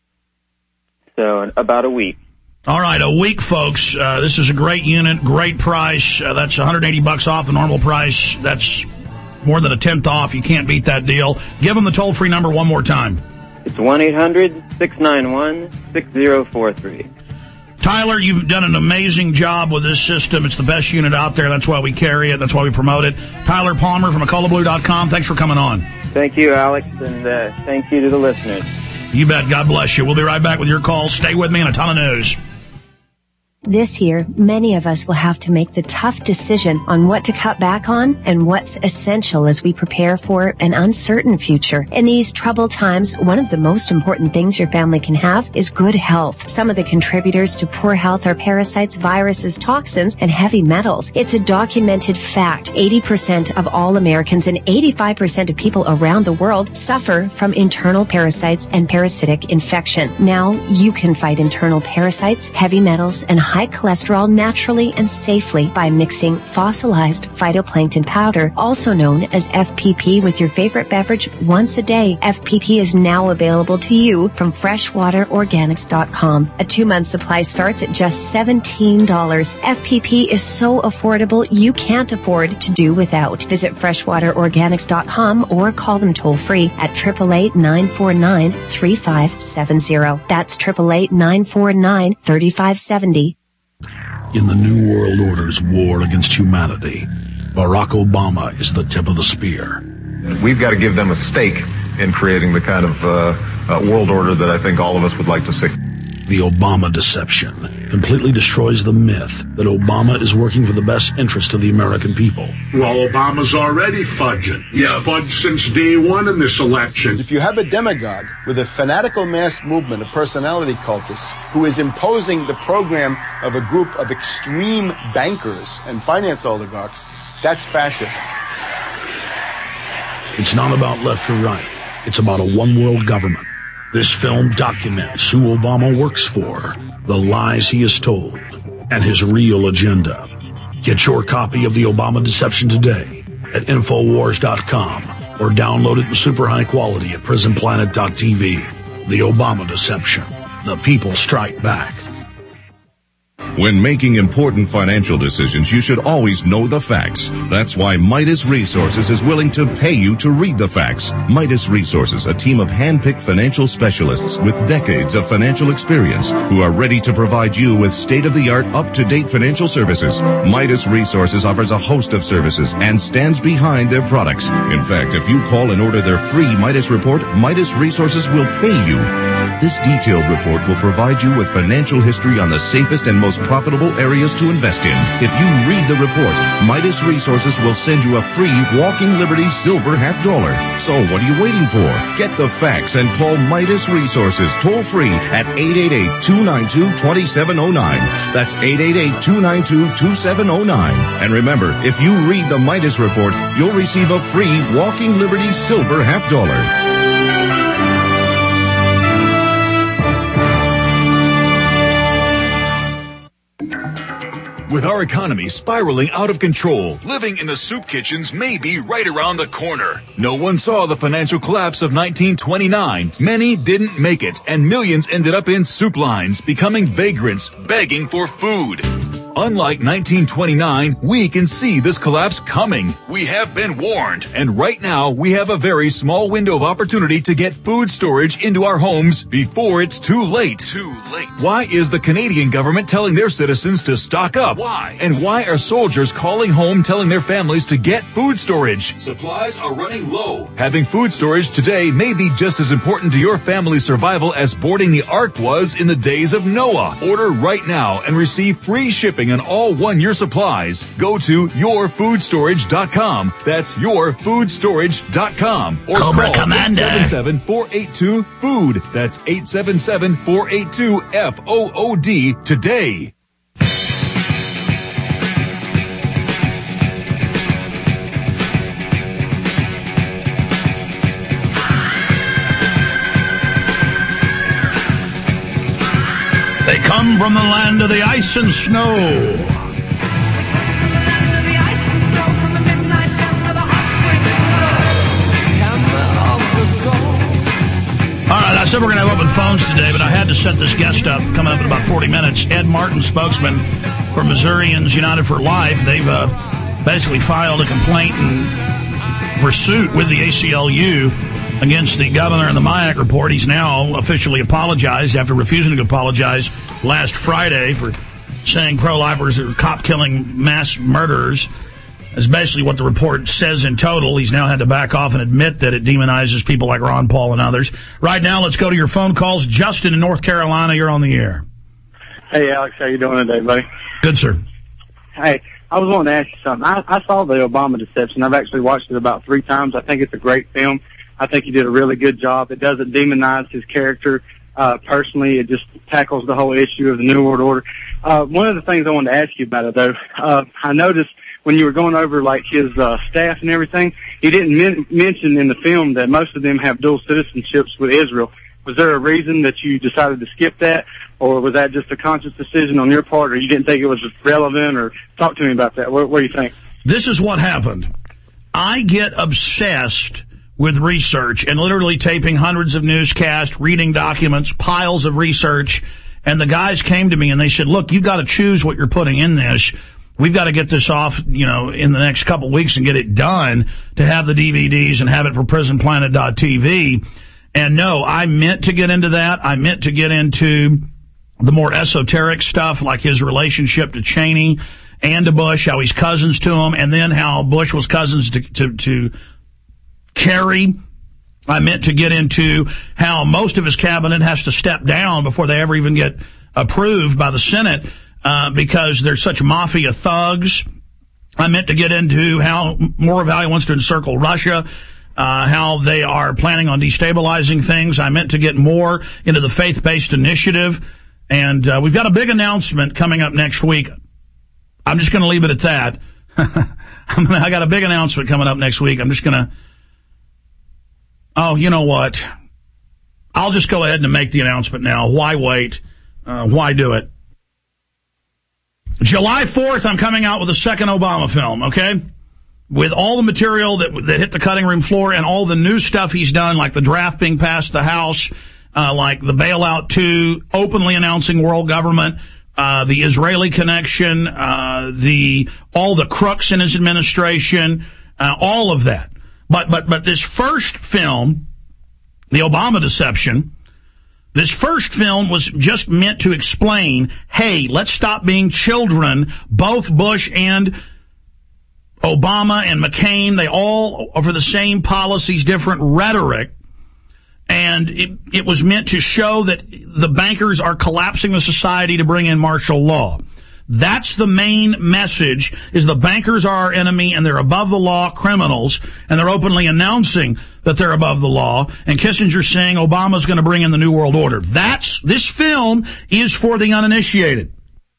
So about a week. All right, a week, folks. Uh, this is a great unit, great price. Uh, that's one hundred eighty bucks off the normal price. That's more than a tenth off. You can't beat that deal. Give them the toll-free number one more time. It's one eight hundred six nine one six zero four three. Tyler, you've done an amazing job with this system. It's the best unit out there. That's why we carry it. That's why we promote it. Tyler Palmer from Acola Blue dot com. Thanks for coming on. Thank you, Alex, and uh, thank you to the listeners. You bet. God bless you. We'll be right back with your calls. Stay with me and a ton of news. This year, many of us will have to make the tough decision on what to cut back on and what's essential as we prepare for an uncertain future. In these troubled times, one of the most important things your family can have is good health. Some of the contributors to poor health are parasites, viruses, toxins, and heavy metals. It's a documented fact. eighty percent of all Americans and eighty-five percent of people around the world suffer from internal parasites and parasitic infection. Now, you can fight internal parasites, heavy metals, and high cholesterol naturally and safely by mixing fossilized phytoplankton powder, also known as F P P, with your favorite beverage once a day. F P P is now available to you from freshwater organics dot com. A two-month supply starts at just seventeen dollars. F P P is so affordable you can't afford to do without. Visit freshwater organics dot com or call them toll-free at eight eight eight, nine four nine, three five seven zero. That's eight eight eight, nine four nine, three five seven zero. In the New World Order's war against humanity, Barack Obama is the tip of the spear. We've got to give them a stake in creating the kind of uh, uh, world order that I think all of us would like to see. The Obama deception completely destroys the myth that Obama is working for the best interest of the American people. Well, Obama's already fudging. He's yeah. fudged since day one in this election. If you have a demagogue with a fanatical mass movement of personality cultists who is imposing the program of a group of extreme bankers and finance oligarchs, that's fascism. It's not about left or right. It's about a one-world government. This film documents who Obama works for, the lies he has told, and his real agenda. Get your copy of The Obama Deception today at infowars dot com or download it in super high quality at prison planet dot t v. The Obama Deception. The people strike back. When making important financial decisions, you should always know the facts. That's why Midas Resources is willing to pay you to read the facts. Midas Resources, a team of hand-picked financial specialists with decades of financial experience who are ready to provide you with state-of-the-art, up-to-date financial services. Midas Resources offers a host of services and stands behind their products. In fact, if you call and order their free Midas report, Midas Resources will pay you. This detailed report will provide you with financial history on the safest and most profitable areas to invest in. If you read the report, Midas Resources will send you a free Walking Liberty silver half dollar. So what are you waiting for? Get the facts and call Midas Resources toll free at eight eight eight, two nine two, two seven zero nine. That's eight eight eight, two nine two, two seven zero nine. And remember, if you read the Midas report, you'll receive a free Walking Liberty silver half dollar. With our economy spiraling out of control, living in the soup kitchens may be right around the corner. No one saw the financial collapse of nineteen twenty-nine. Many didn't make it, and millions ended up in soup lines, becoming vagrants, begging for food. Unlike nineteen twenty-nine, we can see this collapse coming. We have been warned, and right now we have a very small window of opportunity to get food storage into our homes before it's too late. Too late. Why is the Canadian government telling their citizens to stock up? Why? And why are soldiers calling home telling their families to get food storage? Supplies are running low. Having food storage today may be just as important to your family's survival as boarding the Ark was in the days of Noah. Order right now and receive free shipping on all one-year supplies. Go to your food storage dot com. That's your food storage dot com. Or Cobra call Commander. eight seven seven, four eight two, food. That's eight seven seven, four eight two, F O O D today. They come from the land of the ice and snow. I said we're going to have open phones today, but I had to set this guest up coming up in about forty minutes. Ed Martin, spokesman for Missourians United for Life. They've uh, basically filed a complaint and for suit with the A C L U against the governor in the MIAC report. He's now officially apologized after refusing to apologize last Friday for saying pro-lifers are cop-killing mass murderers. Is basically what the report says in total. He's now had to back off and admit that it demonizes people like Ron Paul and others. Right now, let's go to your phone calls. Justin in North Carolina, you're on the air. Hey, Alex, how you doing today, buddy? Good, sir. Hey, I was wanting to ask you something. I, I saw the Obama Deception. I've actually watched it about three times. I think it's a great film. I think he did a really good job. It doesn't demonize his character. Uh, personally, it just tackles the whole issue of the New World Order. Uh, one of the things I wanted to ask you about it, though, uh, I noticed when you were going over, like, his uh, staff and everything, he didn't men- mention in the film that most of them have dual citizenships with Israel. Was there a reason that you decided to skip that, or was that just a conscious decision on your part, or you didn't think it was relevant, or talk to me about that? What, what do you think? This is what happened. I get obsessed with research and literally taping hundreds of newscasts, reading documents, piles of research, and the guys came to me and they said, look, you've got to choose what you're putting in this. We've got to get this off, you know, in the next couple of weeks and get it done to have the D V Ds and have it for prison planet dot t v. And no, I meant to get into that. I meant to get into the more esoteric stuff, like his relationship to Cheney and to Bush, how he's cousins to him, and then how Bush was cousins to, to, to Kerry. I meant to get into how most of his cabinet has to step down before they ever even get approved by the Senate. Uh, because they're such mafia thugs. I meant to get into how Maura Valley wants to encircle Russia, uh, how they are planning on destabilizing things. I meant to get more into the faith-based initiative. And uh, we've got a big announcement coming up next week. I'm just going to leave it at that. I'm gonna, I got a big announcement coming up next week. I'm just going to... Oh, you know what? I'll just go ahead and make the announcement now. Why wait? Uh, why do it? July fourth, I'm coming out with a second Obama film, okay? With all the material that that hit the cutting room floor and all the new stuff he's done, like the draft being passed the House, uh, like the bailout two, openly announcing world government, uh, the Israeli connection, uh, the all the crooks in his administration, uh, all of that. But but but this first film, the Obama Deception, this first film was just meant to explain, hey, let's stop being children. Both Bush and Obama and McCain, they all offer the same policies, different rhetoric. And it, it was meant to show that the bankers are collapsing the society to bring in martial law. That's the main message, is the bankers are our enemy and they're above the law criminals, and they're openly announcing that they're above the law, and Kissinger saying Obama's going to bring in the New World Order. That's, this film is for the uninitiated.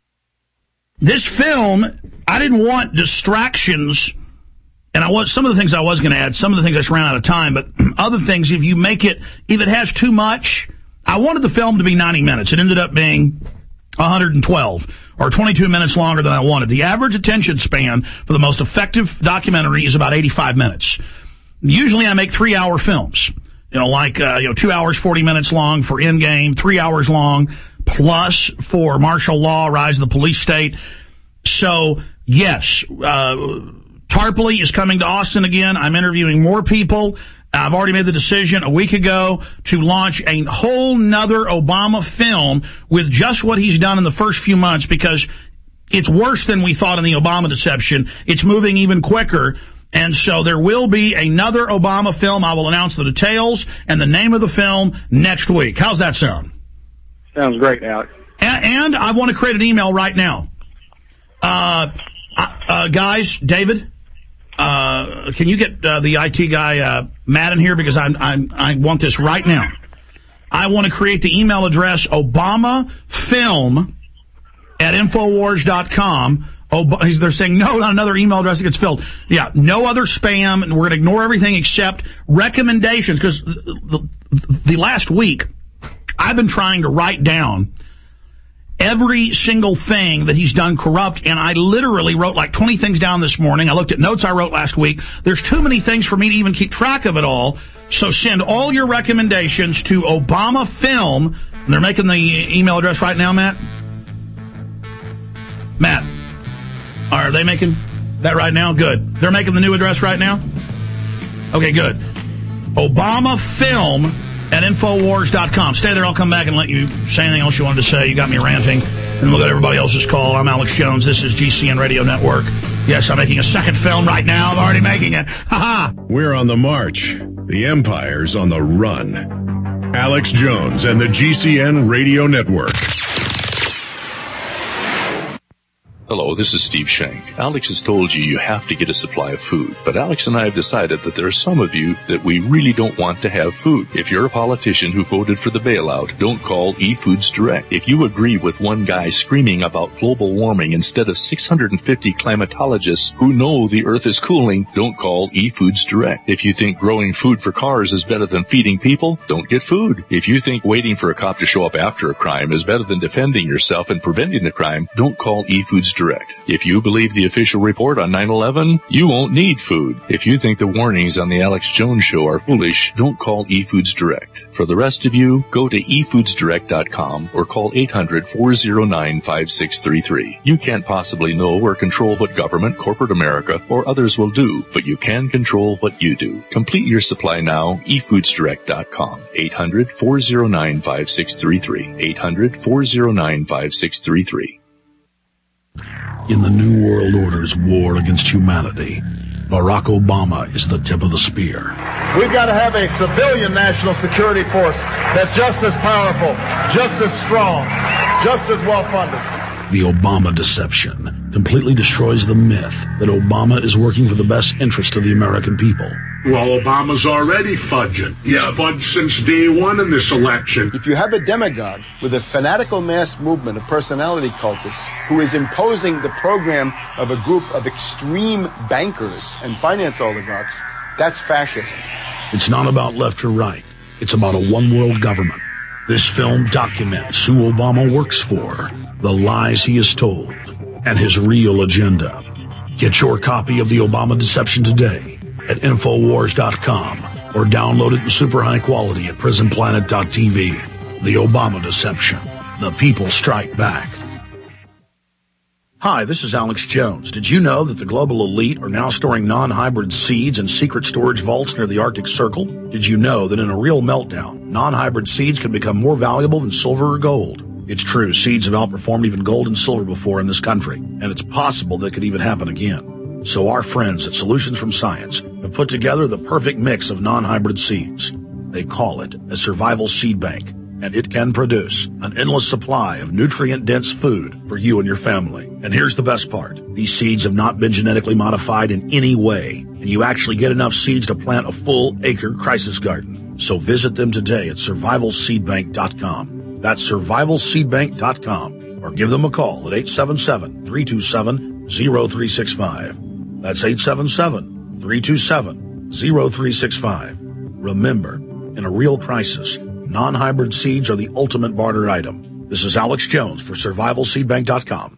This film, I didn't want distractions, and I was, some of the things I was going to add, some of the things I just ran out of time, but other things, if you make it, if it has too much, I wanted the film to be ninety minutes. It ended up being one hundred twelve, or twenty-two minutes longer than I wanted. The average attention span for the most effective documentary is about eighty-five minutes. Usually I make three-hour films, you know, like, uh, you know, two hours, forty minutes long for Endgame, three hours long, plus for martial law, rise of the police state. So, yes, uh, Tarpley is coming to Austin again. I'm interviewing more people. I've already made the decision a week ago to launch a whole nother Obama film with just what he's done in the first few months, because it's worse than we thought in the Obama Deception. It's moving even quicker. And so there will be another Obama film. I will announce the details and the name of the film next week. How's that sound? Sounds great, Alex. And, and I want to create an email right now. Uh, uh, guys, David, uh, can you get uh, the I T guy, uh, Matt in here? Because I'm, I'm, I want this right now. I want to create the email address Obama Film at Infowars dot com. Oh, they're saying, no, not another email address that gets filled. Yeah, no other spam, and we're going to ignore everything except recommendations, because the, the, the last week I've been trying to write down every single thing that he's done corrupt, and I literally wrote like twenty things down this morning. I looked at notes I wrote last week. There's too many things for me to even keep track of it all. So send all your recommendations to Obama Film. And they're making the email address right now, Matt? Matt, are they making that right now? Good. They're making the new address right now? Okay, good. Obama Film at Infowars dot com. Stay there. I'll come back and let you say anything else you wanted to say. You got me ranting. And look at everybody else's call. I'm Alex Jones. This is G C N Radio Network. Yes, I'm making a second film right now. I'm already making it. Ha-ha. We're on the march. The empire's on the run. Alex Jones and the G C N Radio Network. Hello, this is Steve Shank. Alex has told you you have to get a supply of food, but Alex and I have decided that there are some of you that we really don't want to have food. If you're a politician who voted for the bailout, don't call eFoods Direct. If you agree with one guy screaming about global warming instead of six hundred fifty climatologists who know the earth is cooling, don't call eFoods Direct. If you think growing food for cars is better than feeding people, don't get food. If you think waiting for a cop to show up after a crime is better than defending yourself and preventing the crime, don't call eFoods Direct. If you believe the official report on nine eleven, you won't need food. If you think the warnings on the Alex Jones Show are foolish, don't call eFoods Direct. For the rest of you, go to e foods direct dot com or call eight hundred, four oh nine, five six three three. You can't possibly know or control what government, corporate America, or others will do, but you can control what you do. Complete your supply now, e foods direct dot com. eight hundred, four oh nine, five six three three. eight hundred, four oh nine, five six three three. In the New World Order's war against humanity, Barack Obama is the tip of the spear. We've got to have a civilian national security force that's just as powerful, just as strong, just as well-funded. The Obama deception completely destroys the myth that Obama is working for the best interest of the American people. Well, Obama's already fudging. He's yeah. fudged since day one in this election. If you have a demagogue with a fanatical mass movement of personality cultists who is imposing the program of a group of extreme bankers and finance oligarchs, that's fascism. It's not about left or right. It's about a one-world government. This film documents who Obama works for, the lies he has told, and his real agenda. Get your copy of the Obama Deception today at Infowars dot com or download it in super high quality at Prison Planet dot T V. The Obama Deception. The people strike back. Hi, this is Alex Jones. Did you know that the global elite are now storing non-hybrid seeds in secret storage vaults near the Arctic Circle? Did you know that in a real meltdown, non-hybrid seeds can become more valuable than silver or gold? It's true, seeds have outperformed even gold and silver before in this country, and it's possible that could even happen again. So our friends at Solutions from Science have put together the perfect mix of non-hybrid seeds. They call it a survival seed bank, and it can produce an endless supply of nutrient-dense food for you and your family. And here's the best part. These seeds have not been genetically modified in any way, and you actually get enough seeds to plant a full acre crisis garden. So visit them today at survival seed bank dot com. That's survival seed bank dot com, or give them a call at eight seven seven, three two seven, zero three six five. That's eight seven seven, three two seven, zero three six five. Remember, in a real crisis, non-hybrid seeds are the ultimate barter item. This is Alex Jones for survival seed bank dot com.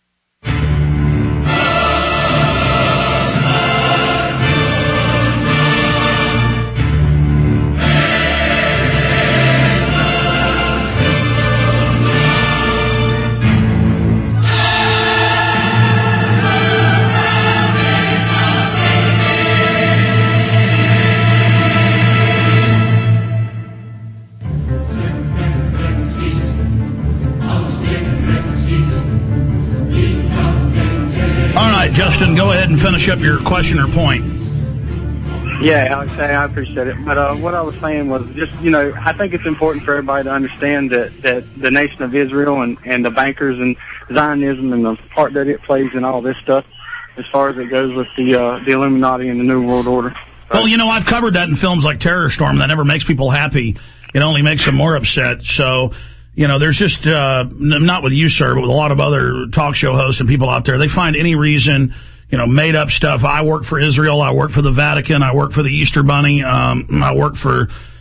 Justin, go ahead and finish up your question or point. Yeah, Alex, I appreciate it. But uh, what I was saying was just, you know, I think it's important for everybody to understand that, that the nation of Israel and, and the bankers and Zionism and the part that it plays in all this stuff, as far as it goes with the uh, the Illuminati and the New World Order. So, well, you know, I've covered that in films like Terror Storm. That never makes people happy. It only makes them more upset. So, you know, there's just, uh, not with you, sir, but with a lot of other talk show hosts and people out there, they find any reason, you know, made up stuff. I work for Israel. I work for the Vatican. I work for the Easter Bunny. Um, I work for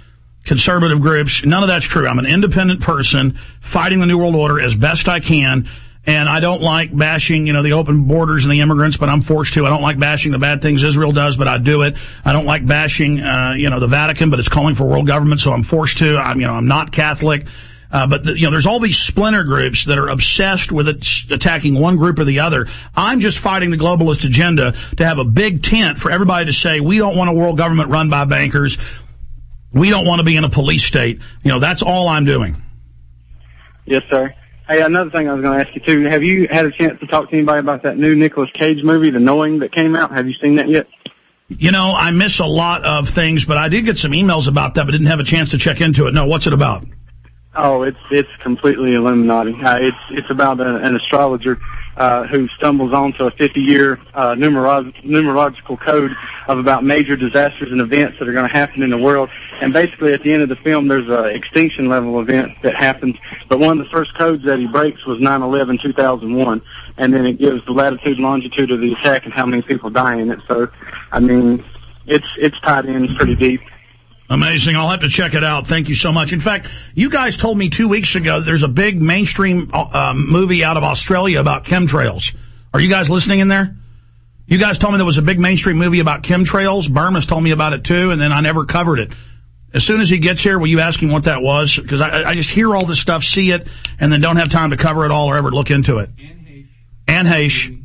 conservative groups. None of that's true. I'm an independent person fighting the New World Order as best I can. And I don't like bashing, you know, the open borders and the immigrants, but I'm forced to. I don't like bashing the bad things Israel does, but I do it. I don't like bashing, uh, you know, the Vatican, but it's calling for world government, so I'm forced to. I'm, you know, I'm not Catholic. Uh, but, the, you know, there's all these splinter groups that are obsessed with it, attacking one group or the other. I'm just fighting the globalist agenda to have a big tent for everybody to say, we don't want a world government run by bankers. We don't want to be in a police state. You know, that's all I'm doing. Yes, sir. Hey, another thing I was going to ask you, too. Have you had a chance to talk to anybody about that new Nicolas Cage movie, The Knowing, that came out? Have you seen that yet? You know, I miss a lot of things, but I did get some emails about that, but didn't have a chance to check into it. No, what's it about? Oh, it's it's completely Illuminati. Uh, it's it's about a, an astrologer uh, who stumbles onto a fifty-year uh, numerolo- numerological code of about major disasters and events that are going to happen in the world. And basically, at the end of the film, there's a extinction level event that happens. But one of the first codes that he breaks was nine eleven two thousand one, and then it gives the latitude and longitude of the attack and how many people die in it. So, I mean, it's it's tied in pretty deep. Amazing. I'll have to check it out. Thank you so much. In fact, you guys told me two weeks ago there's a big mainstream uh, movie out of Australia about chemtrails. Are you guys listening in there? You guys told me there was a big mainstream movie about chemtrails. Burma's told me about it too, and then I never covered it. As soon as he gets here, will you ask him what that was? Because I, I just hear all this stuff, see it, and then don't have time to cover it all or ever look into it. Anne Heche.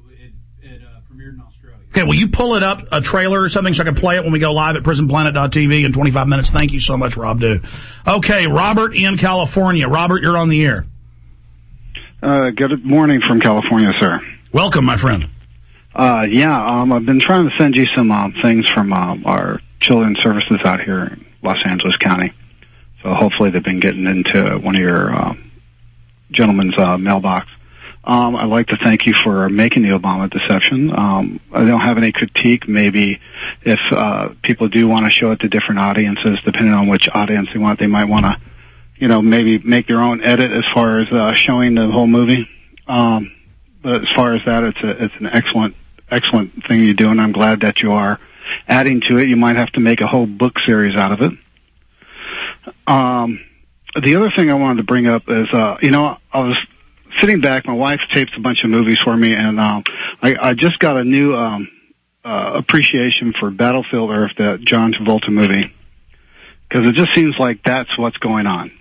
Okay, will you pull it up, a trailer or something, so I can play it when we go live at prison planet dot t v in twenty-five minutes? Thank you so much, Rob Do. Okay, Robert in California. Robert, you're on the air. Uh, good morning from California, sir. Welcome, my friend. Uh, yeah, um, I've been trying to send you some um, things from um, our children's services out here in Los Angeles County. So hopefully they've been getting into one of your uh, gentlemen's uh, mailbox. Um, I'd like to thank you for making the Obama deception. Um, I don't have any critique. Maybe if uh, people do want to show it to different audiences, depending on which audience they want, they might want to, you know, maybe make their own edit as far as uh, showing the whole movie. Um, but as far as that, it's a, it's an excellent, excellent thing you do, and I'm glad that you are adding to it. You might have to make a whole book series out of it. Um, the other thing I wanted to bring up is, uh, you know, I was sitting back, my wife tapes a bunch of movies for me, and um, I, I just got a new um, uh, appreciation for Battlefield Earth, that John Travolta movie, because it just seems like that's what's going on.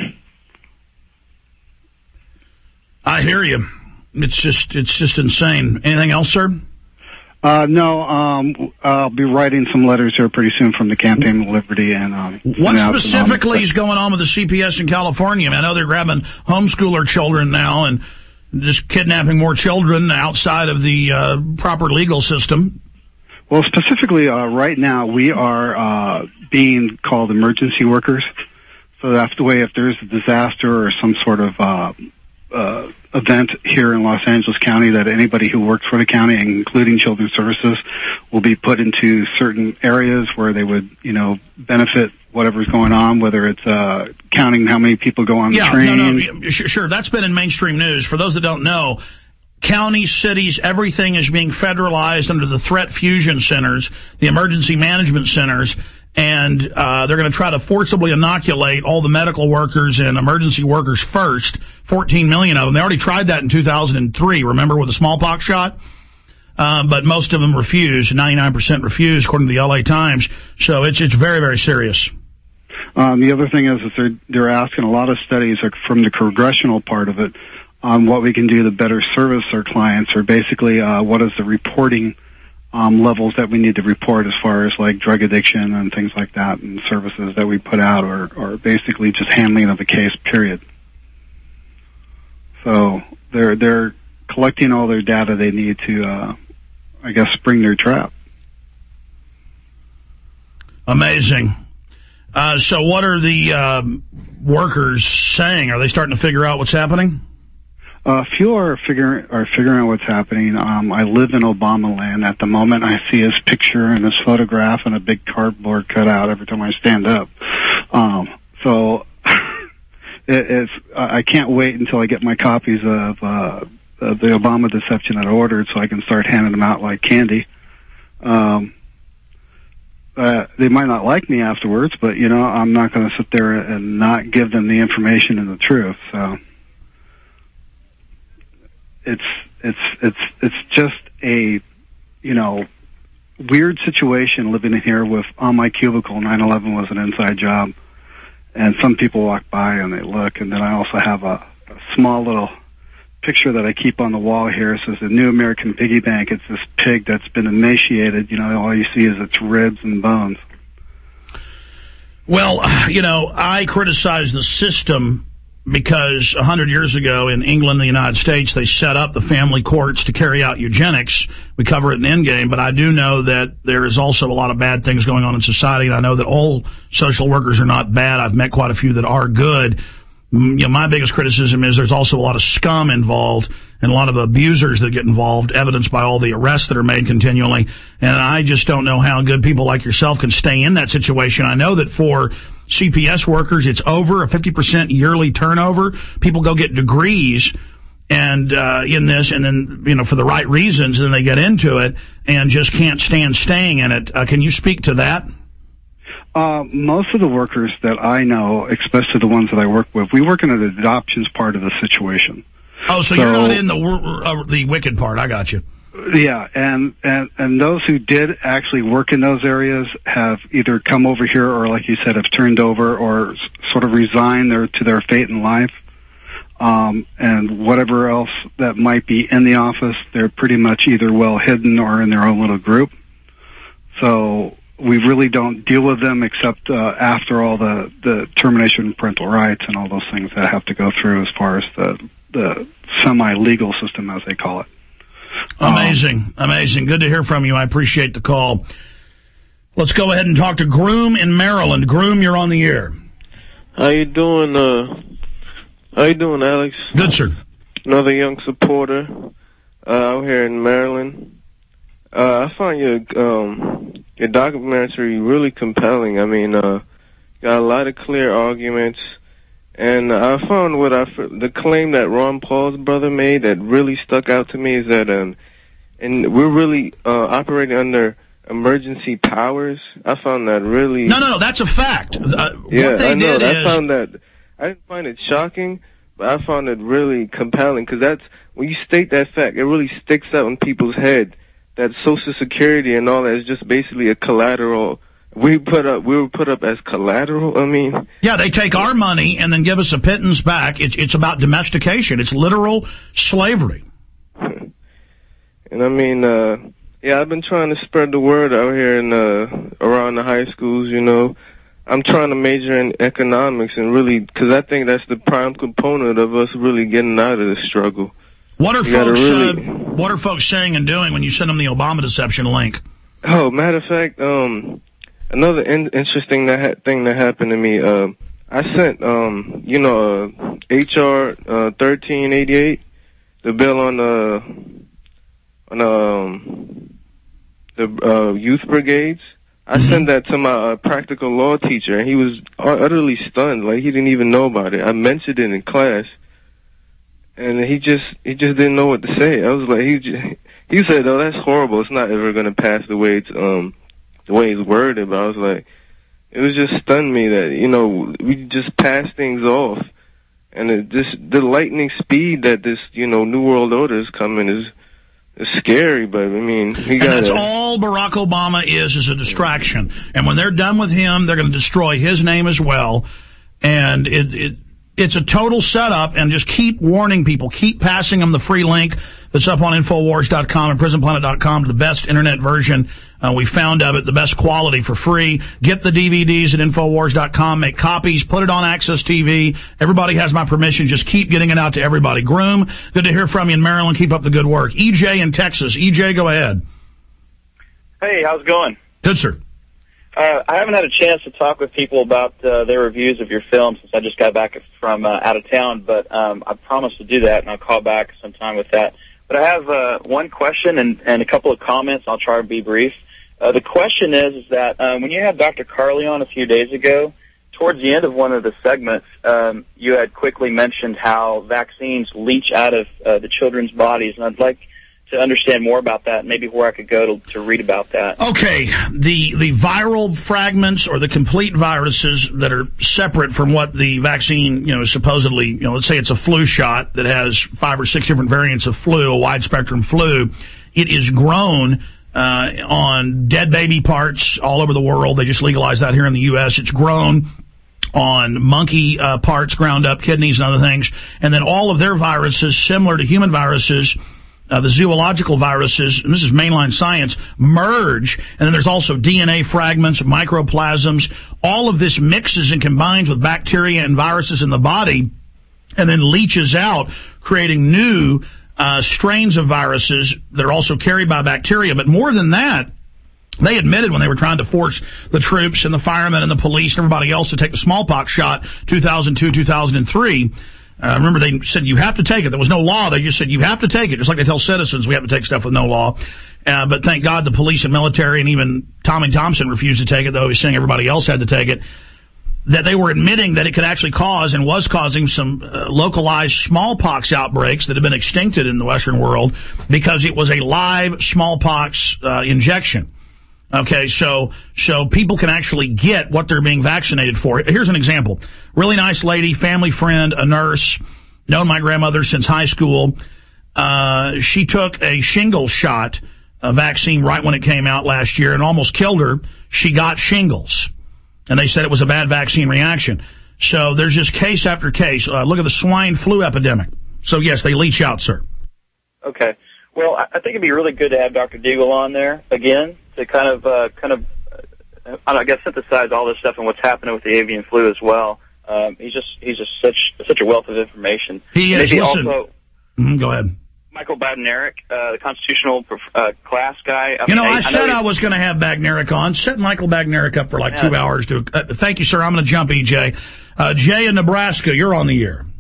I hear you. It's just it's just insane. Anything else, sir? Uh, no, um, I'll be writing some letters here pretty soon from the Campaign of Liberty. And um, what specifically is going on with the C P S in California? I mean, I know they're grabbing homeschooler children now and just kidnapping more children outside of the uh, proper legal system. Well, specifically, uh, right now we are uh, being called emergency workers. So that's the way if there's a disaster or some sort of uh, uh, event here in Los Angeles County, that anybody who works for the county, including Children's Services, will be put into certain areas where they would, you know, benefit whatever's going on, whether it's uh, counting how many people go on yeah, the train. No, no, sure. That's been in mainstream news. For those that don't know, counties, cities, everything is being federalized under the threat fusion centers, the emergency management centers, and uh they're going to try to forcibly inoculate all the medical workers and emergency workers first, fourteen million of them. They already tried that in two thousand three, remember, with the smallpox shot? Uh, but most of them refused, ninety-nine percent refused, according to the L A Times. So it's it's very, very serious. Um, the other thing is, is they're, they're asking a lot of studies from the congressional part of it on what we can do to better service our clients, or basically uh, what is the reporting Um, levels that we need to report as far as like drug addiction and things like that, and services that we put out, or, or basically just handling of the case, period. So they're they're collecting all their data they need to, uh, I guess, spring their trap. Amazing. Uh, so what are the uh, workers saying? Are they starting to figure out what's happening? Uh, few are figuring are figuring out what's happening. Um, I live in Obama land at the moment. I see his picture and his photograph and a big cardboard cutout every time I stand up. Um, so it, it's I can't wait until I get my copies of, uh, of the Obama Deception that I ordered, so I can start handing them out like candy. Um, uh, they might not like me afterwards, but, you know, I'm not going to sit there and not give them the information and the truth. So it's, it's, it's, it's just a, you know, weird situation living in here with, on my cubicle, nine eleven was an inside job. And some people walk by and they look, and then I also have a, a small little picture that I keep on the wall here. It says the New American Piggy Bank. It's this pig that's been emaciated. You know, all you see is its ribs and bones. Well, you know, I criticize the system because a hundred years ago in England and the United States, they set up the family courts to carry out eugenics. We cover it in Endgame, but I do know that there is also a lot of bad things going on in society, and I know that all social workers are not bad. I've met quite a few that are good. You know, my biggest criticism is there's also a lot of scum involved and a lot of abusers that get involved, evidenced by all the arrests that are made continually. And I just don't know how good people like yourself can stay in that situation. I know that for C P S workers, it's over a fifty percent yearly turnover. People go get degrees and uh in this, and then, you know, for the right reasons, and then they get into it and just can't stand staying in it. Uh, can you speak to that? Uh, most of the workers that I know, especially the ones that I work with, we work in the adoptions part of the situation. Oh, so, so you're not in the uh, the wicked part. I got you. Yeah, and, and, and those who did actually work in those areas have either come over here or, like you said, have turned over or s- sort of resigned their, to their fate in life. Um, and whatever else that might be in the office, they're pretty much either well hidden or in their own little group. So we really don't deal with them except uh, after all the, the termination of parental rights and all those things that have to go through as far as the, the semi-legal system, as they call it. Amazing. Um, Amazing. Good to hear from you. I appreciate the call. Let's go ahead and talk to Groom in Maryland. Groom, you're on the air. How you doing, uh, how you doing, Alex? Good, sir. Another young supporter, uh, out here in Maryland. Uh, I find your, um, your documentary really compelling. I mean, uh, got a lot of clear arguments. And I found what I, the claim that Ron Paul's brother made that really stuck out to me is that, um, and we're really, uh, operating under emergency powers. I found that really... No, no, no, that's a fact. Uh, yeah, what they I know. did I is... found that, I didn't find it shocking, but I found it really compelling, because that's, when you state that fact, it really sticks out in people's head that Social Security and all that is just basically a collateral. We put up, we were put up as collateral. I mean, yeah, they take our money and then give us a pittance back. It's it's about domestication. It's literal slavery. And I mean, uh, yeah, I've been trying to spread the word out here in uh, around the high schools. You know, I'm trying to major in economics and really, because I think that's the prime component of us really getting out of the struggle. What are you folks? Really... Uh, what are folks saying and doing when you send them the Obama deception link? Oh, matter of fact, um. Another in- interesting that ha- thing that happened to me, uh, I sent, um, you know, uh, H R uh, thirteen eighty-eight, the bill on the on um, the uh, youth brigades. I mm-hmm. sent that to my uh, practical law teacher, and he was utterly stunned. Like, he didn't even know about it. I mentioned it in class, and he just he just didn't know what to say. I was like, he just, he said, "Oh, that's horrible. It's not ever going to pass the way it's um." the way he's worded," but I was like, it was just stunned me that, you know, we just pass things off. And it just, the lightning speed that this, you know, New World Order is coming is, is scary, but I mean, he got. And that's all Barack Obama is, is a distraction. And when they're done with him, they're going to destroy his name as well. And it, it, it's a total setup, and just keep warning people, keep passing them the free link that's up on Infowars dot com and Prison Planet dot com, the best internet version uh, we found of it, the best quality for free. Get the D V Ds at Infowars dot com, make copies, put it on Access T V. Everybody has my permission. Just keep getting it out to everybody. Groom, good to hear from you in Maryland. Keep up the good work. E J in Texas. E J, go ahead. Hey, how's it going? Good, sir. Uh, I haven't had a chance to talk with people about uh, their reviews of your film since I just got back from uh, out of town, but um, I promised to do that, and I'll call back sometime with that. But I have uh, one question and, and a couple of comments. I'll try to be brief. Uh, the question is, is that um, when you had Doctor Carley on a few days ago, towards the end of one of the segments, um, you had quickly mentioned how vaccines leach out of uh, the children's bodies, and I'd like to understand more about that, and maybe where I could go to, to read about that. Okay, the the viral fragments or the complete viruses that are separate from what the vaccine, you know, supposedly, you know, let's say it's a flu shot that has five or six different variants of flu, a wide spectrum flu. It is grown uh, on dead baby parts all over the world. They just legalized that here in the U S. It's grown on monkey uh, parts, ground up kidneys and other things. And then all of their viruses, similar to human viruses, uh, the zoological viruses, and this is mainline science, merge. And then there's also D N A fragments, microplasms. All of this mixes and combines with bacteria and viruses in the body and then leaches out, creating new uh, strains of viruses that are also carried by bacteria. But more than that, they admitted when they were trying to force the troops and the firemen and the police and everybody else to take the smallpox shot, two thousand two, two thousand three. Uh, remember, they said you have to take it. There was no law. They just said you have to take it, just like they tell citizens we have to take stuff with no law. Uh, but thank God the police and military and even Tommy Thompson refused to take it, though he's saying everybody else had to take it. That they were admitting that it could actually cause and was causing some uh, localized smallpox outbreaks that have been extincted in the Western world because it was a live smallpox uh, injection. Okay, so so people can actually get what they're being vaccinated for. Here's an example. Really nice lady, family friend, a nurse, known my grandmother since high school. Uh, she took a shingles shot, a vaccine right when it came out last year and almost killed her. She got shingles. And they said it was a bad vaccine reaction. So there's just case after case. Uh, look at the swine flu epidemic. So, yes, they leach out, sir. Okay. Well, I think it'd be really good to have Doctor Deagle on there again to kind of, uh, kind of, uh, I guess, synthesize all this stuff and what's happening with the avian flu as well. Um, he's just, he's just such, such a wealth of information. He is. Maybe Listen. Also, mm, go ahead. Michael Badnarik, uh, the constitutional uh, class guy. I you know, mean, I, I said I, I was going to have Badnarik on. Set Michael Badnarik up for like yeah. two hours. To uh, thank you, sir. I'm going to jump, E J. Uh, Jay in Nebraska, you're on the air.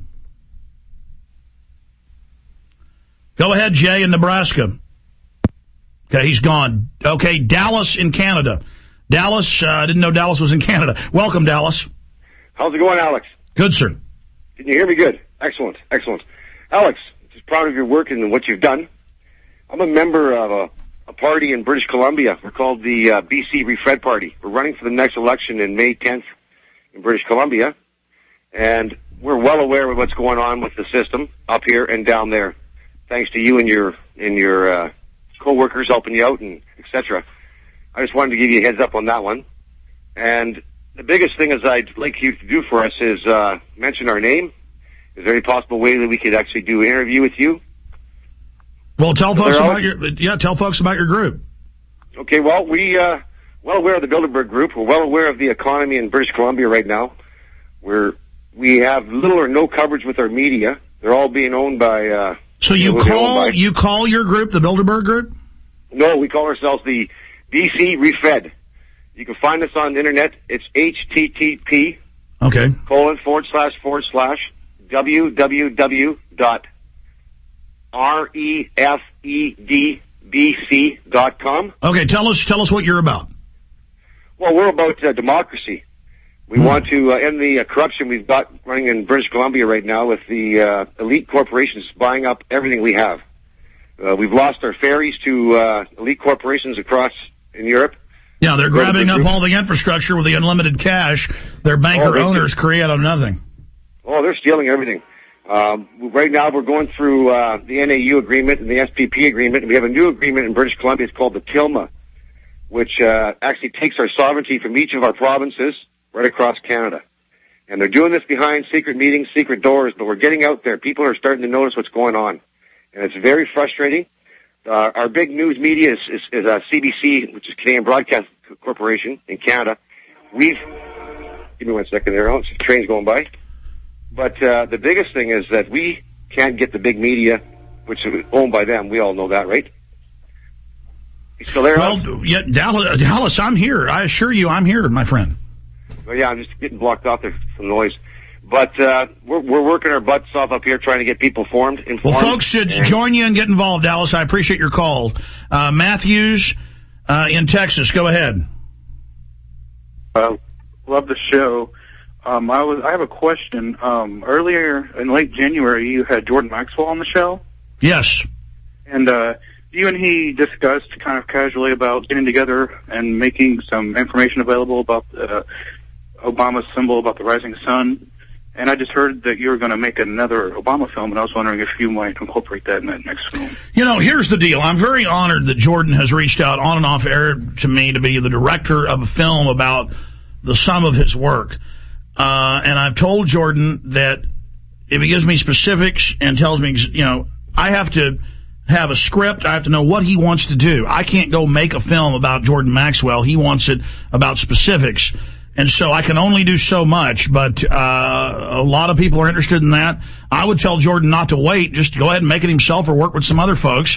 Go ahead, Jay in Nebraska. Okay, he's gone. Okay, Dallas in Canada. Dallas, I uh, didn't know Dallas was in Canada. Welcome, Dallas. How's it going, Alex? Good, sir. Can you hear me good? Excellent, excellent. Alex, just proud of your work and what you've done. I'm a member of a, a party in British Columbia. We're called the uh, B C Refed Party. We're running for the next election in May tenth in British Columbia, and we're well aware of what's going on with the system up here and down there, thanks to you and your and your uh, co-workers helping you out and et cetera. I just wanted to give you a heads up on that one. And the biggest thing is I'd like you to do for us is uh, mention our name. Is there any possible way that we could actually do an interview with you? Well, tell folks about your yeah. Tell folks about your group. Okay. Well, we uh, well aware of the Bilderberg Group. We're well aware of the economy in British Columbia right now. We're we have little or no coverage with our media. They're all being owned by. Uh, so you call you call your group the Bilderberg Group? No, we call ourselves the B C Refed. You can find us on the internet. It's H T T P. Okay. Colon forward slash forward slash w w w dot r e f e d b c dot com. Okay, tell us tell us what you're about. Well, we're about uh, democracy. We hmm. want to uh, end the uh, corruption we've got running in British Columbia right now with the uh, elite corporations buying up everything we have. Uh, we've lost our ferries to uh, elite corporations across in Europe. Yeah, they're grabbing up all the infrastructure with the unlimited cash their banker oh, owners create out of nothing. Oh, they're stealing everything. Um, right now we're going through uh, the N A U agreement and the S P P agreement, and we have a new agreement in British Columbia. It's called the T I L M A, which uh, actually takes our sovereignty from each of our provinces right across Canada. And they're doing this behind secret meetings, secret doors, but we're getting out there. People are starting to notice what's going on, and it's very frustrating. Uh, our big news media is, is, is uh, C B C, which is Canadian Broadcast Corporation in Canada. We've, give me one second there, Alex, the train's going by. But uh, the biggest thing is that we can't get the big media, which is owned by them. We all know that, right? You still there, Well, Alex? yeah, Dallas, Dallas, I'm here. I assure you I'm here, my friend. Well, yeah, I'm just getting blocked out there from noise. But uh, we're, we're working our butts off up here trying to get people formed. Informed, well, folks should and join you and get involved, Dallas. I appreciate your call. Uh, Matthews uh, in Texas, go ahead. Uh, love the show. Um, I was. I have a question. Um, earlier in late January, you had Jordan Maxwell on the show. Yes. And uh, you and he discussed kind of casually about getting together and making some information available about uh, Obama's symbol about the rising sun. And I just heard that you were going to make another Obama film, and I was wondering if you might incorporate that in that next film. You know, here's the deal. I'm very honored that Jordan has reached out on and off air to me to be the director of a film about the sum of his work. Uh, and I've told Jordan that if he gives me specifics and tells me, you know, I have to have a script. I have to know what he wants to do. I can't go make a film about Jordan Maxwell. He wants it about specifics. And so I can only do so much, but uh a lot of people are interested in that. I would tell Jordan not to wait, just go ahead and make it himself or work with some other folks.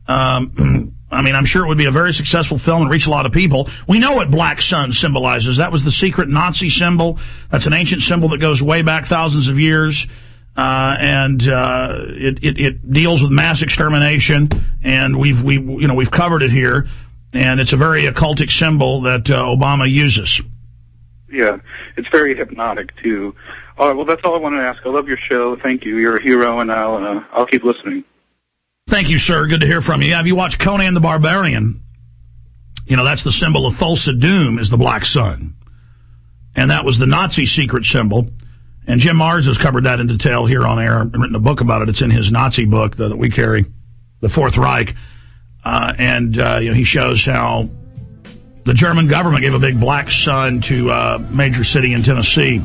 Um I mean, I'm sure it would be a very successful film and reach a lot of people. We know what black sun symbolizes. That was the secret Nazi symbol. That's an ancient symbol that goes way back thousands of years. Uh, and, uh, it, it, it deals with mass extermination. And we've, we, you know, we've covered it here. And it's a very occultic symbol that, uh, Obama uses. Yeah, it's very hypnotic, too. All right, well, that's all I wanted to ask. I love your show. Thank you. You're a hero, and I'll, uh, I'll keep listening. Thank you, sir. Good to hear from you. Yeah, have you watched Conan the Barbarian? You know, that's the symbol of Thulsa Doom, is the black sun. And that was the Nazi secret symbol. And Jim Marrs has covered that in detail here on air and written a book about it. It's in his Nazi book that we carry, The Fourth Reich. Uh, and, uh, you know, he shows how the German government gave a big black sun to a major city in Tennessee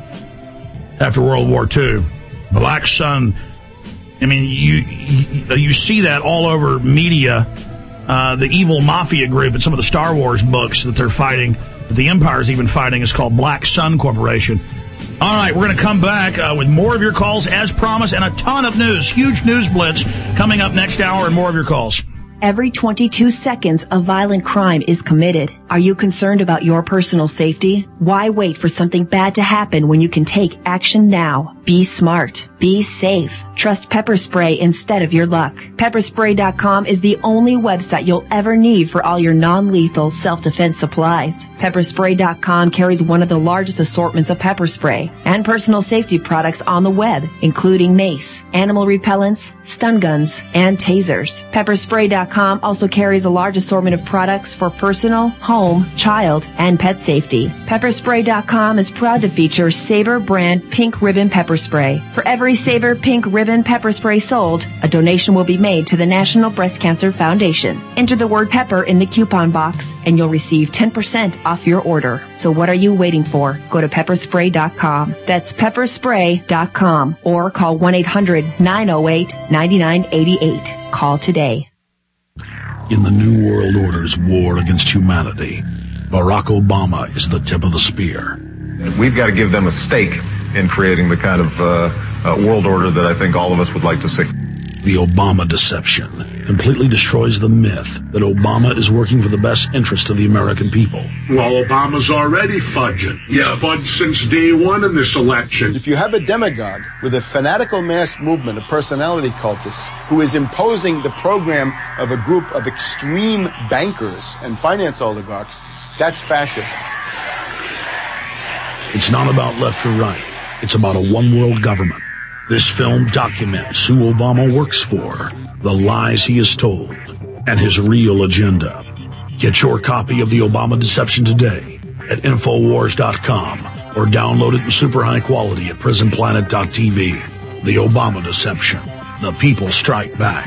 after World War Two. Black sun. I mean, you you, you see that all over media. Uh, the evil mafia group in some of the Star Wars books that they're fighting, that the Empire's even fighting, is called Black Sun Corporation. All right, we're going to come back uh, with more of your calls as promised and a ton of news. Huge news blitz coming up next hour and more of your calls. Every twenty-two seconds, a violent crime is committed. Are you concerned about your personal safety? Why wait for something bad to happen when you can take action now? Be smart. Be safe. Trust Pepper Spray instead of your luck. Pepper Spray dot com is the only website you'll ever need for all your non-lethal self-defense supplies. Pepper Spray dot com carries one of the largest assortments of pepper spray and personal safety products on the web, including mace, animal repellents, stun guns, and tasers. Pepper Spray dot com also carries a large assortment of products for personal, home, child, and pet safety. Pepper Spray dot com is proud to feature Sabre brand Pink Ribbon Pepper Spray. For every Sabre Pink Ribbon Pepper Spray sold, a donation will be made to the National Breast Cancer Foundation. Enter the word pepper in the coupon box and you'll receive ten percent off your order. So what are you waiting for? Go to Pepper Spray dot com. That's Pepper Spray dot com or call one eight hundred nine oh eight nine nine eight eight. Call today. In the New World Order's war against humanity, Barack Obama is the tip of the spear. We've got to give them a stake in creating the kind of uh, uh, world order that I think all of us would like to see. The Obama deception completely destroys the myth that Obama is working for the best interest of the American people. Well, Obama's already fudging. He's fudged since day one in this election. If you have a demagogue with a fanatical mass movement of personality cultists who is imposing the program of a group of extreme bankers and finance oligarchs, that's fascism. It's not about left or right. It's about a one-world government. This film documents who Obama works for, the lies he has told, and his real agenda. Get your copy of The Obama Deception today at Infowars dot com or download it in super high quality at Prison Planet dot T V. The Obama Deception. The people strike back.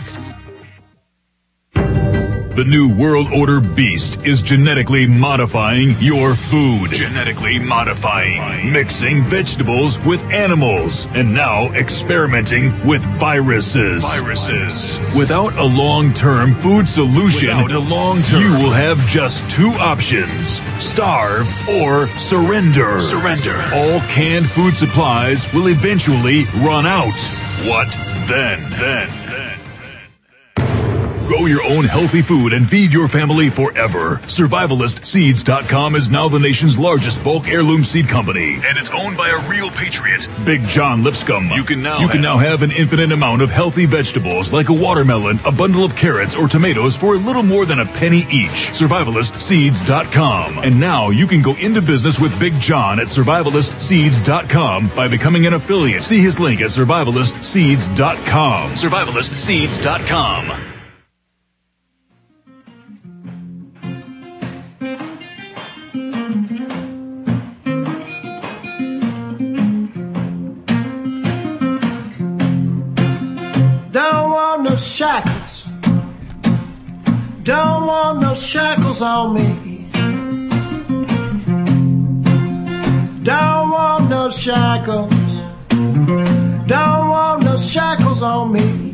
The New World Order beast is genetically modifying your food. Genetically modifying. Mixing vegetables with animals. And now experimenting with viruses. Viruses. Without a long-term food solution, Without a long-term, you will have just two options. Starve or surrender. Surrender. All canned food supplies will eventually run out. What then? Then. Grow your own healthy food and feed your family forever. Survivalist Seeds dot com is now the nation's largest bulk heirloom seed company, and it's owned by a real patriot, Big John Lipscomb. You can now you can now have an infinite amount of healthy vegetables like a watermelon, a bundle of carrots, or tomatoes for a little more than a penny each. Survivalist Seeds dot com. And now you can go into business with Big John at Survivalist Seeds dot com by becoming an affiliate. See his link at Survivalist Seeds dot com. Survivalist Seeds dot com. no shackles. Don't want no shackles on me. Don't want no shackles. Don't want no shackles on me.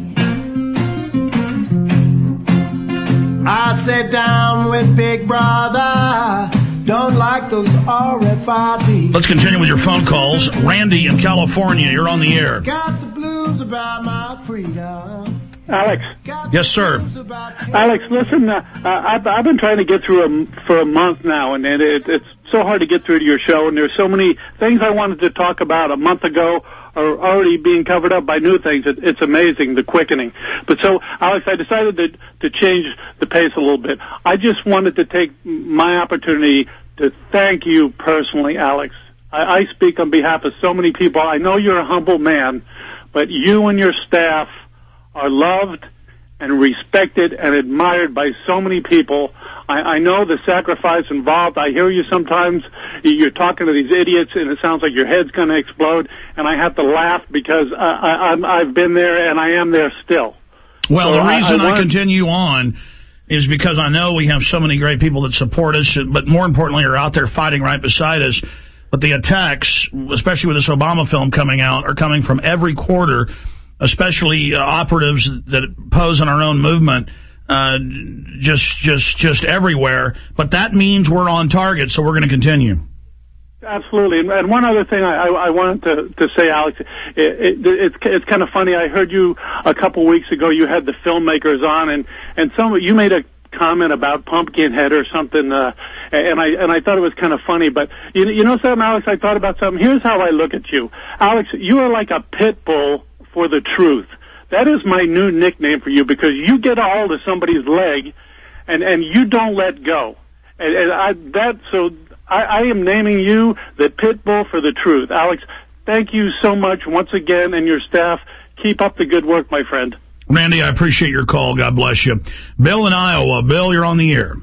I sit down with Big Brother. Don't like those R F I D. Let's continue with your phone calls. Randy in California, you're on the air. Got the blues about my freedom. Alex. Yes, sir. Alex, listen, uh, I've, I've been trying to get through a, for a month now, and it, it's so hard to get through to your show, and there's so many things I wanted to talk about a month ago are already being covered up by new things. It, it's amazing, the quickening. But so, Alex, I decided to, to change the pace a little bit. I just wanted to take my opportunity to thank you personally, Alex. I, I speak on behalf of so many people. I know you're a humble man, but you and your staff are loved and respected and admired by so many people. I, I know the sacrifice involved. I hear you sometimes. You're talking to these idiots, and it sounds like your head's going to explode, and I have to laugh because I, I, I'm, I've been there, and I am there still. Well, so the reason I, I, I, I continue on is because I know we have so many great people that support us, but more importantly are out there fighting right beside us. But the attacks, especially with this Obama film coming out, are coming from every quarter, especially uh, operatives that pose in our own movement, uh, just, just, just everywhere. But that means we're on target, so we're going to continue. Absolutely. And, and one other thing I, I, I wanted to, to say, Alex, it, it, it's, it's kind of funny. I heard you a couple weeks ago, you had the filmmakers on, and, and some, you made a comment about Pumpkinhead or something, uh, and I, and I thought it was kind of funny, but you, you know something, Alex, I thought about something. Here's how I look at you. Alex, you are like a pit bull for the truth. That is my new nickname for you, because you get a hold of somebody's leg and, and you don't let go. And, and I, that, so I, I am naming you the pit bull for the truth. Alex, thank you so much once again, and your staff. Keep up the good work, my friend. Randy, I appreciate your call. God bless you. Bill in Iowa. Bill, you're on the air.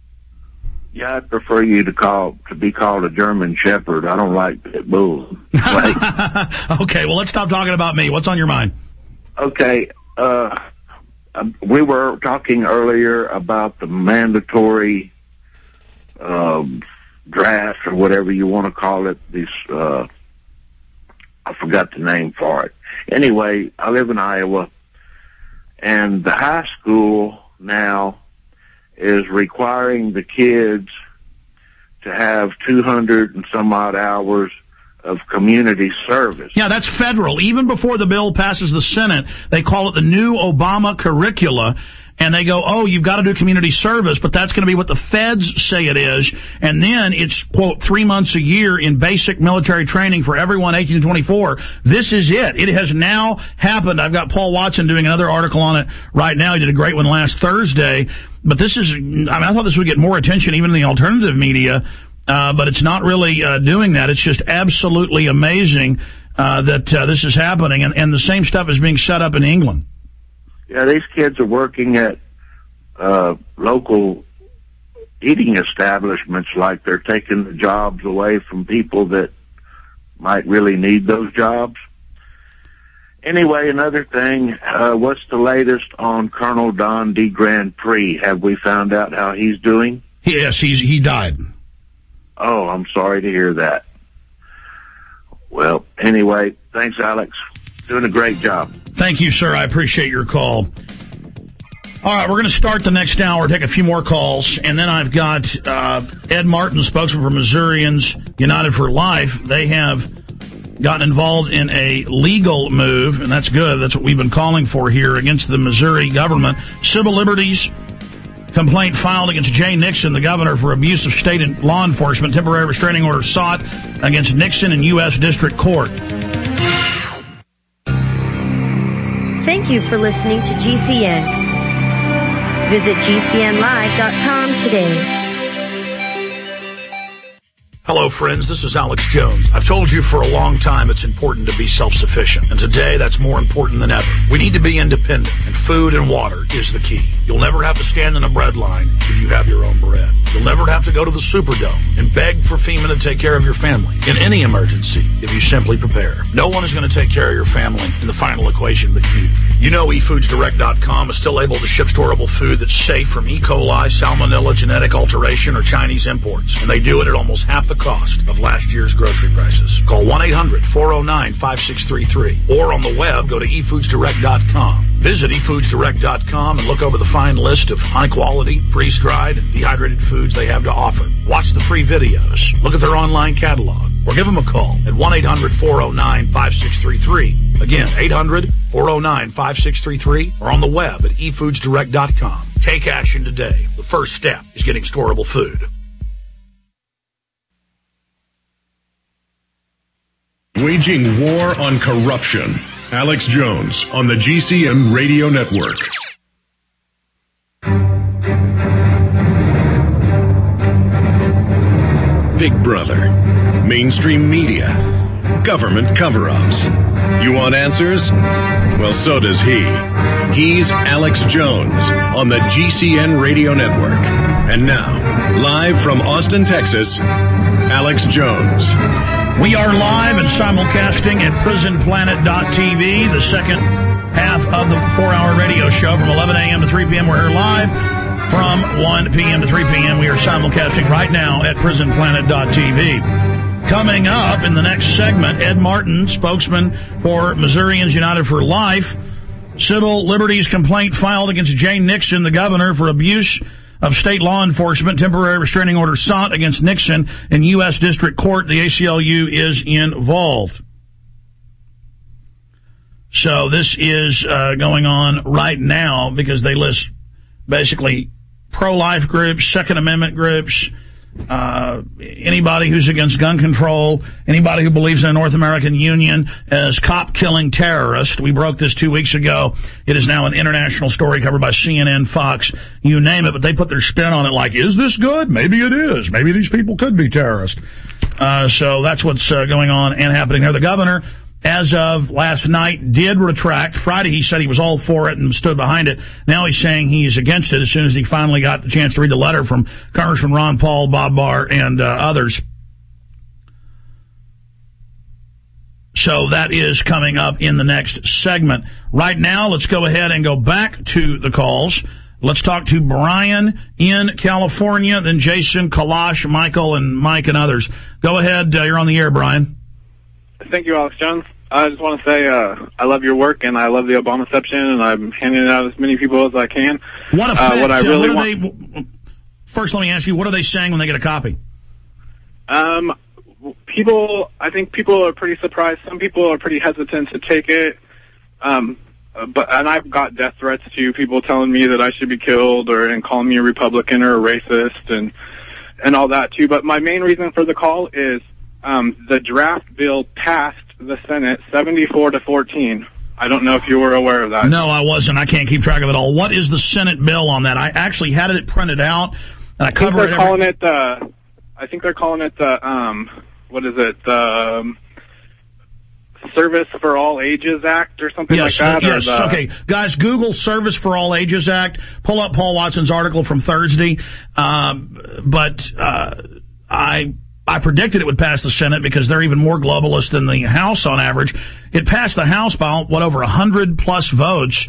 Yeah, I prefer you to call to be called a German Shepherd. I don't like pit bulls. Like, okay, well, let's stop talking about me. What's on your mind? Okay, uh, we were talking earlier about the mandatory um, draft, or whatever you want to call it. These, uh, I forgot the name for it. Anyway, I live in Iowa, and the high school now is requiring the kids to have two hundred and some odd hours of community service. Yeah, that's federal. Even before the bill passes the Senate, they call it the new Obama curricula, and they go, oh, you've got to do community service, but that's going to be what the feds say it is. And then it's, quote, three months a year in basic military training for everyone eighteen to twenty-four. This is it. It has now happened. I've got Paul Watson doing another article on it right now. He did a great one last Thursday. But this is, I mean, I thought this would get more attention even in the alternative media, uh, but it's not really uh, doing that. It's just absolutely amazing uh, that uh, this is happening. And, and the same stuff is being set up in England. Yeah, these kids are working at uh, local eating establishments, like they're taking the jobs away from people that might really need those jobs. Anyway, another thing, uh, what's the latest on Colonel Don D. Grand Prix? Have we found out how he's doing? Yes, he's he died. Oh, I'm sorry to hear that. Well, anyway, thanks, Alex. Doing a great job. Thank you, sir. I appreciate your call. All right, we're going to start the next hour, take a few more calls, and then I've got uh, Ed Martin, spokesman for Missourians United for Life. They have gotten involved in a legal move, and that's good. That's what we've been calling for here against the Missouri government. Civil liberties complaint filed against Jay Nixon, the governor, for abuse of state and law enforcement. Temporary restraining order sought against Nixon in U S District Court. Thank you for listening to G C N. Visit G C N live dot com today. Hello, friends. This is Alex Jones. I've told you for a long time it's important to be self-sufficient, and today that's more important than ever. We need to be independent, and food and water is the key. You'll never have to stand in a bread line if you have your own bread. You'll never have to go to the Superdome and beg for FEMA to take care of your family in any emergency if you simply prepare. No one is going to take care of your family in the final equation but you. You know e foods direct dot com is still able to ship storable food that's safe from E. coli, salmonella, genetic alteration, or Chinese imports. And they do it at almost half the cost of last year's grocery prices. Call one eight hundred four oh nine five six three three. Or on the web, go to e foods direct dot com. Visit e foods direct dot com and look over the fine list of high-quality, freeze-dried, and dehydrated foods they have to offer. Watch the free videos. Look at their online catalog. Or give them a call at one eight hundred four oh nine five six three three. Again, eight hundred four oh nine five six three three. Or on the web at e foods direct dot com. Take action today. The first step is getting storable food. Waging war on corruption. Alex Jones on the G C N Radio Network. Big Brother, mainstream media, government cover-ups. You want answers? Well, so does he. He's Alex Jones on the G C N Radio Network. And now, live from Austin, Texas, Alex Jones. We are live and simulcasting at prison planet dot t v, the second half of the four-hour radio show from eleven a.m. to three p.m. We're here live. From one p.m. to three p.m., we are simulcasting right now at prison planet dot t v. Coming up in the next segment, Ed Martin, spokesman for Missourians United for Life, civil liberties complaint filed against Jay Nixon, the governor, for abuse of state law enforcement, temporary restraining order sought against Nixon in U S District Court. The A C L U is involved. So this is uh, going on right now because they list basically pro-life groups, Second Amendment groups, uh, anybody who's against gun control, anybody who believes in a North American Union as cop-killing terrorists. We broke this two weeks ago. It is now an international story covered by C N N, Fox, you name it, but they put their spin on it like, is this good? Maybe it is. Maybe these people could be terrorists. Uh, so that's what's uh, going on and happening there. The governor, as of last night, did retract. Friday, he said he was all for it and stood behind it. Now he's saying he's against it as soon as he finally got the chance to read the letter from Congressman Ron Paul, Bob Barr, and uh, others. So that is coming up in the next segment. Right now, let's go ahead and go back to the calls. Let's talk to Brian in California, then Jason, Kalash, Michael, and Mike, and others. Go ahead. Uh, you're on the air, Brian. Thank you, Alex Jones. I just want to say uh, I love your work, and I love the Obamaception, and I'm handing it out to as many people as I can. What effect? Uh, what I really what want... they, first, let me ask you, what are they saying when they get a copy? Um, people, I think people are pretty surprised. Some people are pretty hesitant to take it. Um, but and I've got death threats to people telling me that I should be killed, or and calling me a Republican or a racist, and and all that too. But my main reason for the call is. Um, the draft bill passed the Senate seventy-four to fourteen. I don't know if you were aware of that. No, I wasn't. I can't keep track of it all. What is the Senate bill on that? I actually had it printed out, and I covered it. I think they're calling it the. I think they're calling it the. Um, what is it? The um, Service for All Ages Act or something yes, like that. Yes. The, okay, guys, Google Service for All Ages Act. Pull up Paul Watson's article from Thursday. Um, but uh, I. I predicted it would pass the Senate because they're even more globalist than the House on average. It passed the House by, what, over one hundred plus votes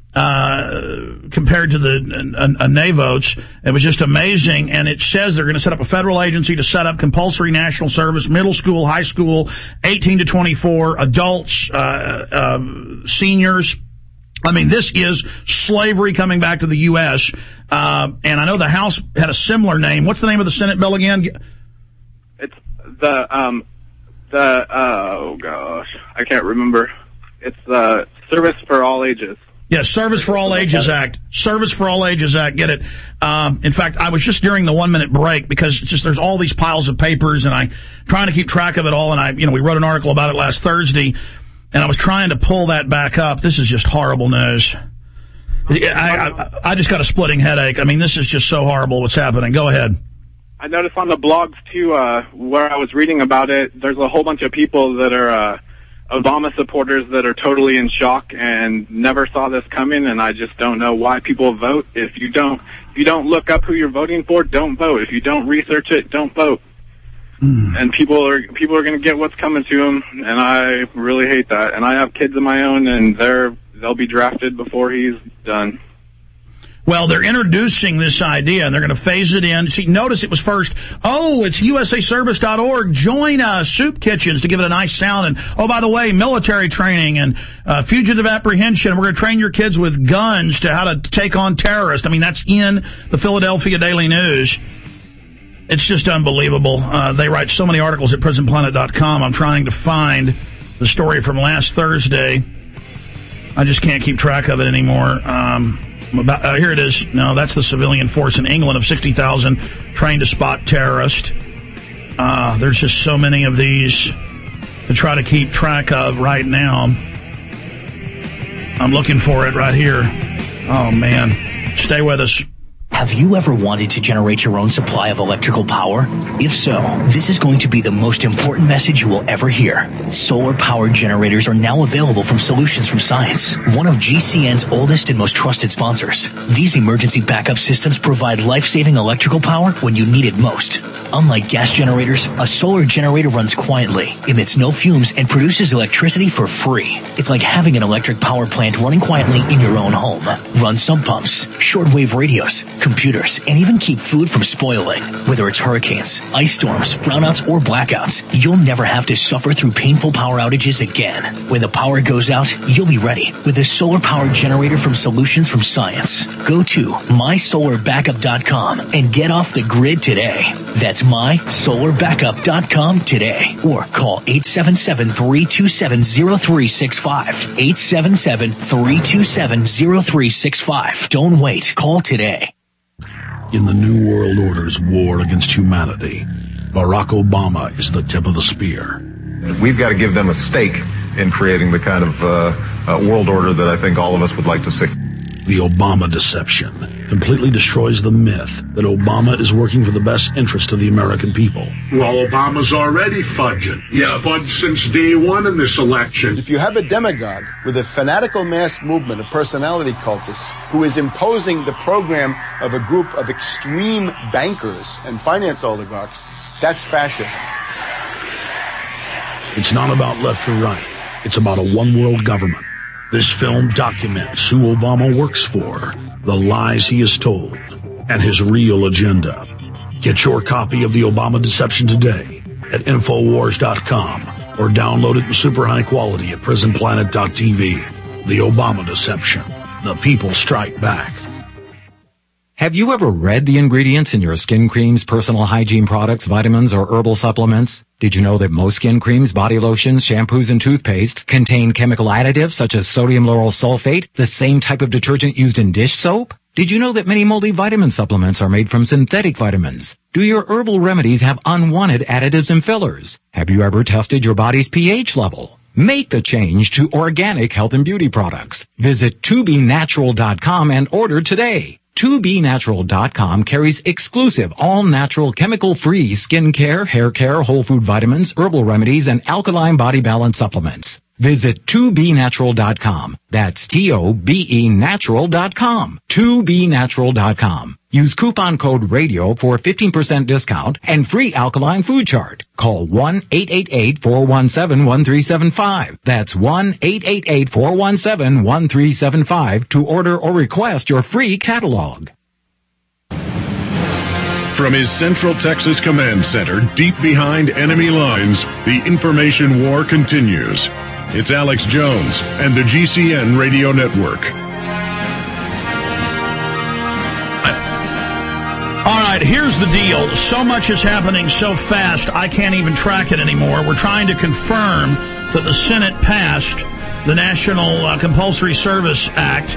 uh compared to the uh, uh, nay votes. It was just amazing. And it says they're going to set up a federal agency to set up compulsory national service, middle school, high school, eighteen to twenty-four, adults, uh, uh seniors. I mean, this is slavery coming back to the U S Uh, and I know the House had a similar name. What's the name of the Senate bill again? It's the, um, the, uh, oh gosh, I can't remember. It's the Service for All Ages. Yes, Service for All Ages Act. Service for All Ages Act. Get it? Um, in fact, I was just during the one minute break because it's just there's all these piles of papers and I trying to keep track of it all. And I, you know, we wrote an article about it last Thursday and I was trying to pull that back up. This is just horrible news. I, I, I just got a splitting headache. I mean, this is just so horrible what's happening. Go ahead. I noticed on the blogs, too, uh, where I was reading about it, there's a whole bunch of people that are uh, Obama supporters that are totally in shock and never saw this coming, and I just don't know why people vote. If you don't if you don't look up who you're voting for, don't vote. If you don't research it, don't vote. Mm. And people are people are going to get what's coming to them, and I really hate that. And I have kids of my own, and they're they'll be drafted before he's done. Well, they're introducing this idea, and they're going to phase it in. See, notice it was first, oh, it's U S A Service dot org. Join uh, soup kitchens to give it a nice sound. And, oh, by the way, military training and uh, fugitive apprehension. We're going to train your kids with guns to how to take on terrorists. I mean, that's in the Philadelphia Daily News. It's just unbelievable. Uh, they write so many articles at prison planet dot com. I'm trying to find the story from last Thursday. I just can't keep track of it anymore. Um... About, uh, here it is. No, that's the civilian force in England of sixty thousand trained to spot terrorists. Uh, there's just so many of these to try to keep track of right now. I'm looking for it right here. Oh, man. Stay with us. Have you ever wanted to generate your own supply of electrical power? If so, this is going to be the most important message you will ever hear. Solar-powered generators are now available from Solutions from Science, one of G C N's oldest and most trusted sponsors. These emergency backup systems provide life-saving electrical power when you need it most. Unlike gas generators, a solar generator runs quietly, emits no fumes, and produces electricity for free. It's like having an electric power plant running quietly in your own home. Run sump pumps, shortwave radios, computers, and even keep food from spoiling. Whether it's hurricanes, ice storms, brownouts, or blackouts, you'll never have to suffer through painful power outages again. When the power goes out, you'll be ready with a solar-powered generator from Solutions from Science. Go to my solar backup dot com and get off the grid today. That's my solar backup dot com today. Or call eight seven seven, three two seven, zero three six five. eight seven seven, three two seven, zero three six five. Don't wait. Call today. In the New World Order's war against humanity, Barack Obama is the tip of the spear. We've got to give them a stake in creating the kind of uh, uh, world order that I think all of us would like to see. The Obama deception completely destroys the myth that Obama is working for the best interest of the American people. Well, Obama's already fudging. He's yeah. fudged since day one in this election. If you have a demagogue with a fanatical mass movement of personality cultists who is imposing the program of a group of extreme bankers and finance oligarchs, that's fascism. It's not about left or right. It's about a one-world government. This film documents who Obama works for, the lies he has told, and his real agenda. Get your copy of The Obama Deception today at infowars dot com or download it in super high quality at prison planet dot t v. The Obama Deception. The people strike back. Have you ever read the ingredients in your skin creams, personal hygiene products, vitamins, or herbal supplements? Did you know that most skin creams, body lotions, shampoos, and toothpaste contain chemical additives such as sodium lauryl sulfate, the same type of detergent used in dish soap? Did you know that many multivitamin supplements are made from synthetic vitamins? Do your herbal remedies have unwanted additives and fillers? Have you ever tested your body's pH level? Make the change to organic health and beauty products. Visit two b natural dot com and order today. two b natural dot com carries exclusive, all-natural, chemical-free skin care, hair care, whole food vitamins, herbal remedies, and alkaline body balance supplements. Visit two b natural dot com. That's T O B E natural dot com. two b natural dot com. Use coupon code RADIO for a fifteen percent discount and free alkaline food chart. Call one eight eight eight, four one seven, one three seven five. That's one eight eight eight, four one seven, one three seven five to order or request your free catalog. From his Central Texas Command Center, deep behind enemy lines, the information war continues. It's Alex Jones and the G C N Radio Network. All right, here's the deal. So much is happening so fast, I can't even track it anymore. We're trying to confirm that the Senate passed the National uh, Compulsory Service Act.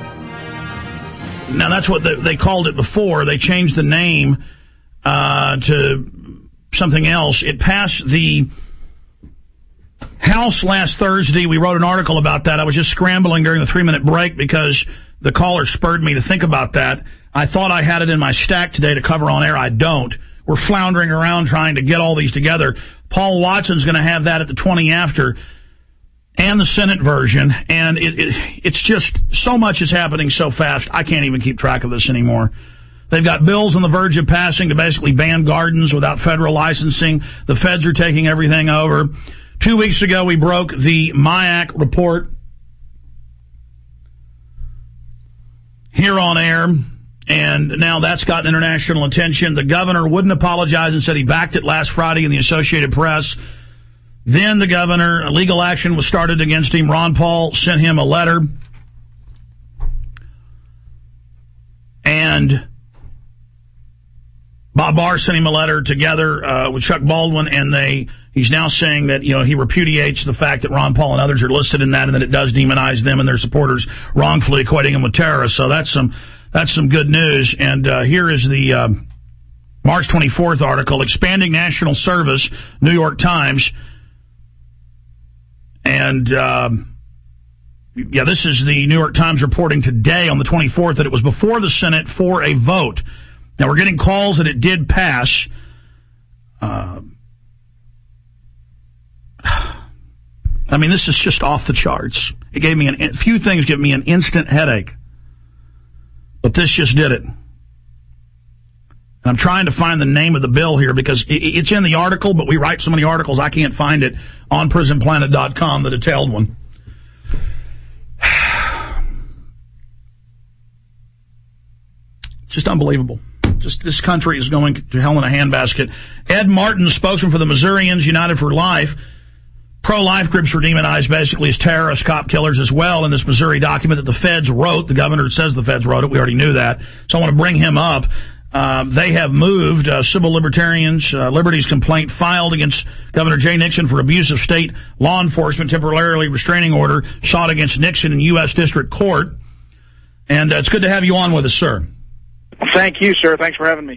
Now, that's what they, they called it before. They changed the name uh, to something else. It passed the House last Thursday. We wrote an article about that. I was just scrambling during the three-minute break because the caller spurred me to think about that. I thought I had it in my stack today to cover on air. I don't. We're floundering around trying to get all these together. Paul Watson's going to have that at the twenty after and the Senate version. And it, it it's just so much is happening so fast, I can't even keep track of this anymore. They've got bills on the verge of passing to basically ban gardens without federal licensing. The feds are taking everything over. Two weeks ago, we broke the M I A C report. here on air, and now that's gotten international attention. The governor wouldn't apologize and said he backed it last Friday in the Associated Press. Then the governor, legal action was started against him. Ron Paul sent him a letter. And Bob Barr sent him a letter together uh, with Chuck Baldwin, and they he's now saying that, you know, he repudiates the fact that Ron Paul and others are listed in that, and that it does demonize them and their supporters, wrongfully equating them with terrorists. So that's some that's some good news. And uh, here is the uh, March twenty-fourth article, Expanding National Service, New York Times. And uh, yeah, this is the New York Times reporting today on the twenty-fourth that it was before the Senate for a vote. Now, we're getting calls that it did pass. Uh, I mean, this is just off the charts. It gave me an, a few things give me an instant headache. But this just did it. And I'm trying to find the name of the bill here because it, it's in the article, but we write so many articles I can't find it on prison planet dot com, the detailed one. Just unbelievable. Just this country is going to hell in a handbasket. Ed Martin, spokesman for the Missourians United for Life. Pro-life groups were demonized basically as terrorist cop killers as well in this Missouri document that the feds wrote. The governor says the feds wrote it. We already knew that. So I want to bring him up. Uh, they have moved uh, civil libertarians, uh, Liberty's complaint filed against Governor Jay Nixon for abuse of state law enforcement, temporarily restraining order sought against Nixon in U S District Court. And uh, it's good to have you on with us, sir. Thank you, sir. Thanks for having me.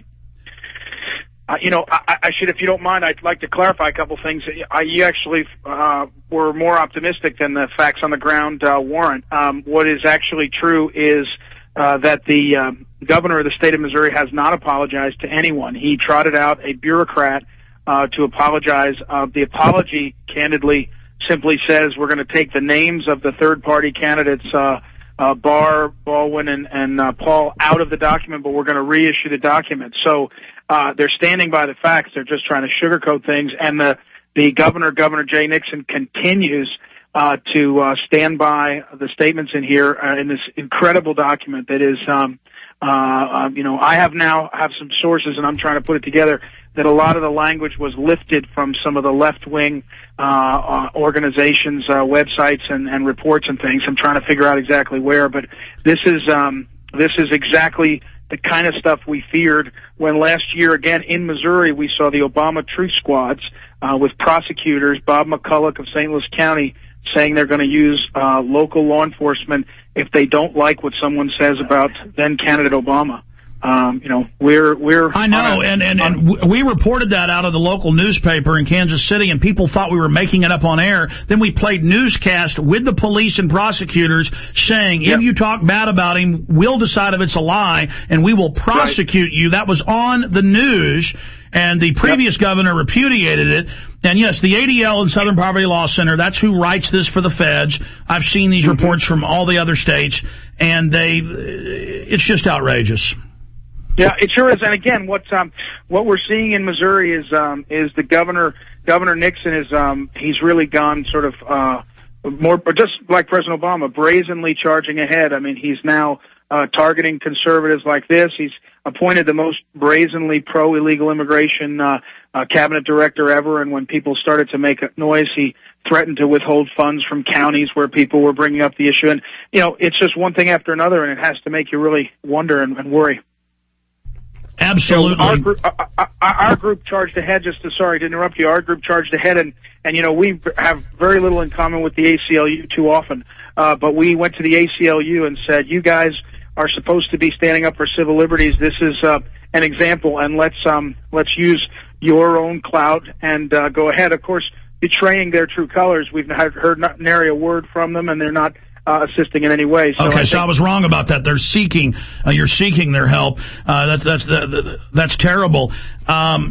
Uh, you know, I, I should, if you don't mind, I'd like to clarify a couple things. I, you actually uh, were more optimistic than the facts on the ground uh, warrant. Um, what is actually true is uh, that the uh, governor of the state of Missouri has not apologized to anyone. He trotted out a bureaucrat uh, to apologize. Uh, the apology, candidly, simply says we're going to take the names of the third-party candidates, uh, uh, Barr, Baldwin, and, and uh, Paul, out of the document, but we're going to reissue the document. So uh, they're standing by the facts. They're just trying to sugarcoat things. And the, the governor, Governor Jay Nixon, continues uh, to uh, stand by the statements in here uh, in this incredible document that is, um, uh, uh, you know, I have now have some sources, and I'm trying to put it together, that a lot of the language was lifted from some of the left-wing uh, uh, organizations' uh, websites and, and reports and things. I'm trying to figure out exactly where, but this is um, this is exactly the kind of stuff we feared when last year, again, in Missouri, we saw the Obama Truth Squads uh, with prosecutors, Bob McCulloch of Saint Louis County, saying they're going to use uh, local law enforcement if they don't like what someone says about then-candidate Obama. Um, you know, we're, we're. I know, and, and, and we reported that out of the local newspaper in Kansas City, and people thought we were making it up on air. Then we played newscast with the police and prosecutors saying, yep, if you talk bad about him, we'll decide if it's a lie, and we will prosecute right. you. That was on the news, and the previous yep. governor repudiated it. And yes, the A D L and Southern Poverty Law Center, that's who writes this for the feds. I've seen these mm-hmm. reports from all the other states, and they, it's just outrageous. Yeah, it sure is. And again, what um, what we're seeing in Missouri is um, is the governor Governor Nixon is um, he's really gone sort of uh, more just like President Obama, brazenly charging ahead. I mean, he's now uh, targeting conservatives like this. He's appointed the most brazenly pro illegal immigration uh, uh, cabinet director ever. And when people started to make a noise, he threatened to withhold funds from counties where people were bringing up the issue. And you know, it's just one thing after another, and it has to make you really wonder and, and worry. Absolutely. So our, group, our, our group charged ahead, just to, sorry to interrupt you, our group charged ahead, and, and you know, we have very little in common with the A C L U too often, uh, but we went to the A C L U and said, you guys are supposed to be standing up for civil liberties. This is uh, an example, and let's um, let's use your own clout and uh, go ahead. Of course, betraying their true colors, we've heard not nary a word from them, and they're not Uh, assisting in any way. So okay, I so I was wrong about that. They're seeking, uh, you're seeking their help. Uh, that, that's that, that's terrible. Um,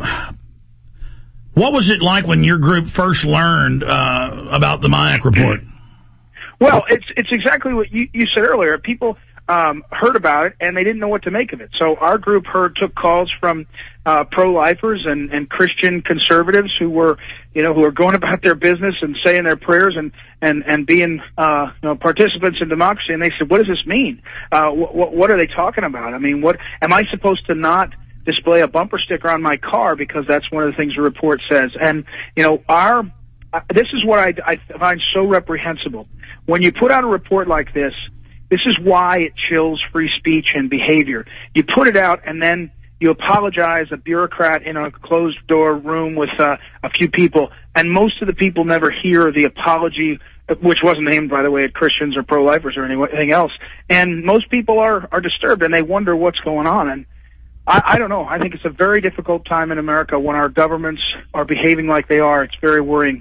what was it like when your group first learned uh, about the MIAC report? Well, it's it's exactly what you, you said earlier. People, um, heard about it, and they didn't know what to make of it. So our group heard took calls from uh, pro-lifers and, and Christian conservatives who were, you know, who are going about their business and saying their prayers and and and being, uh, you know, participants in democracy. And they said, "What does this mean? Uh, what what are they talking about? I mean, what am I supposed to not display a bumper sticker on my car because that's one of the things the report says?" And you know, our uh, this is what I, I find so reprehensible. When you put out a report like this, this is why it chills free speech and behavior. You put it out and then you apologize, a bureaucrat in a closed-door room with uh, a few people, and most of the people never hear the apology, which wasn't aimed, by the way, at Christians or pro-lifers or anything else. And most people are, are disturbed, and they wonder what's going on. And I, I don't know. I think it's a very difficult time in America when our governments are behaving like they are. It's very worrying.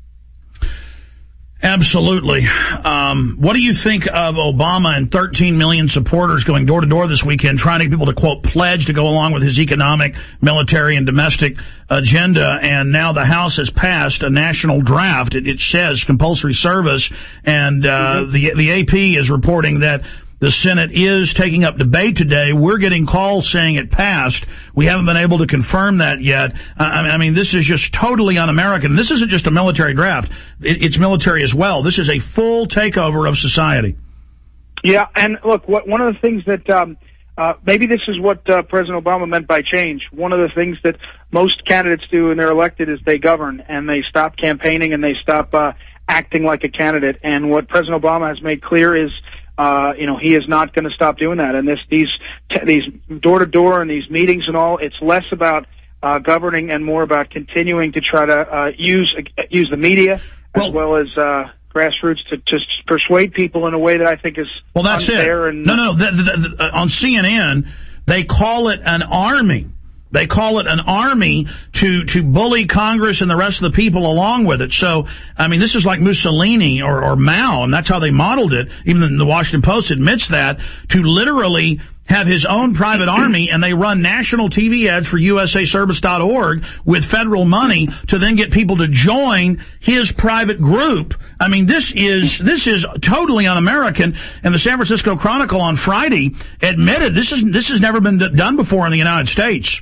Absolutely. Um, what do you think of Obama and thirteen million supporters going door to door this weekend trying to get people to, quote, pledge to go along with his economic, military, and domestic agenda? And now the House has passed a national draft. It, it says compulsory service. And uh, mm-hmm. the, the A P is reporting that the Senate is taking up debate today. We're getting calls saying it passed. We haven't been able to confirm that yet. I, I mean, this is just totally un-American. This isn't just a military draft. It, it's military as well. This is a full takeover of society. Yeah, and look, what, one of the things that um, uh, maybe this is what uh, President Obama meant by change. One of the things that most candidates do when they're elected is they govern, and they stop campaigning, and they stop uh, acting like a candidate. And what President Obama has made clear is Uh, you know, he is not going to stop doing that. And this, these, t- these door to door and these meetings and all, it's less about uh, governing and more about continuing to try to uh, use uh, use the media well, as well as uh, grassroots to, to persuade people in a way that I think is well. That's unfair. it. And no, no. The, the, the, on C N N, they call it an army. They call it an army to, to bully Congress and the rest of the people along with it. So, I mean, this is like Mussolini or, or Mao, and that's how they modeled it. Even the Washington Post admits that, to literally have his own private army, and they run national T V ads for U S A Service dot org with federal money to then get people to join his private group. I mean, this is this is totally un-American. And the San Francisco Chronicle on Friday admitted this is this has never been done before in the United States.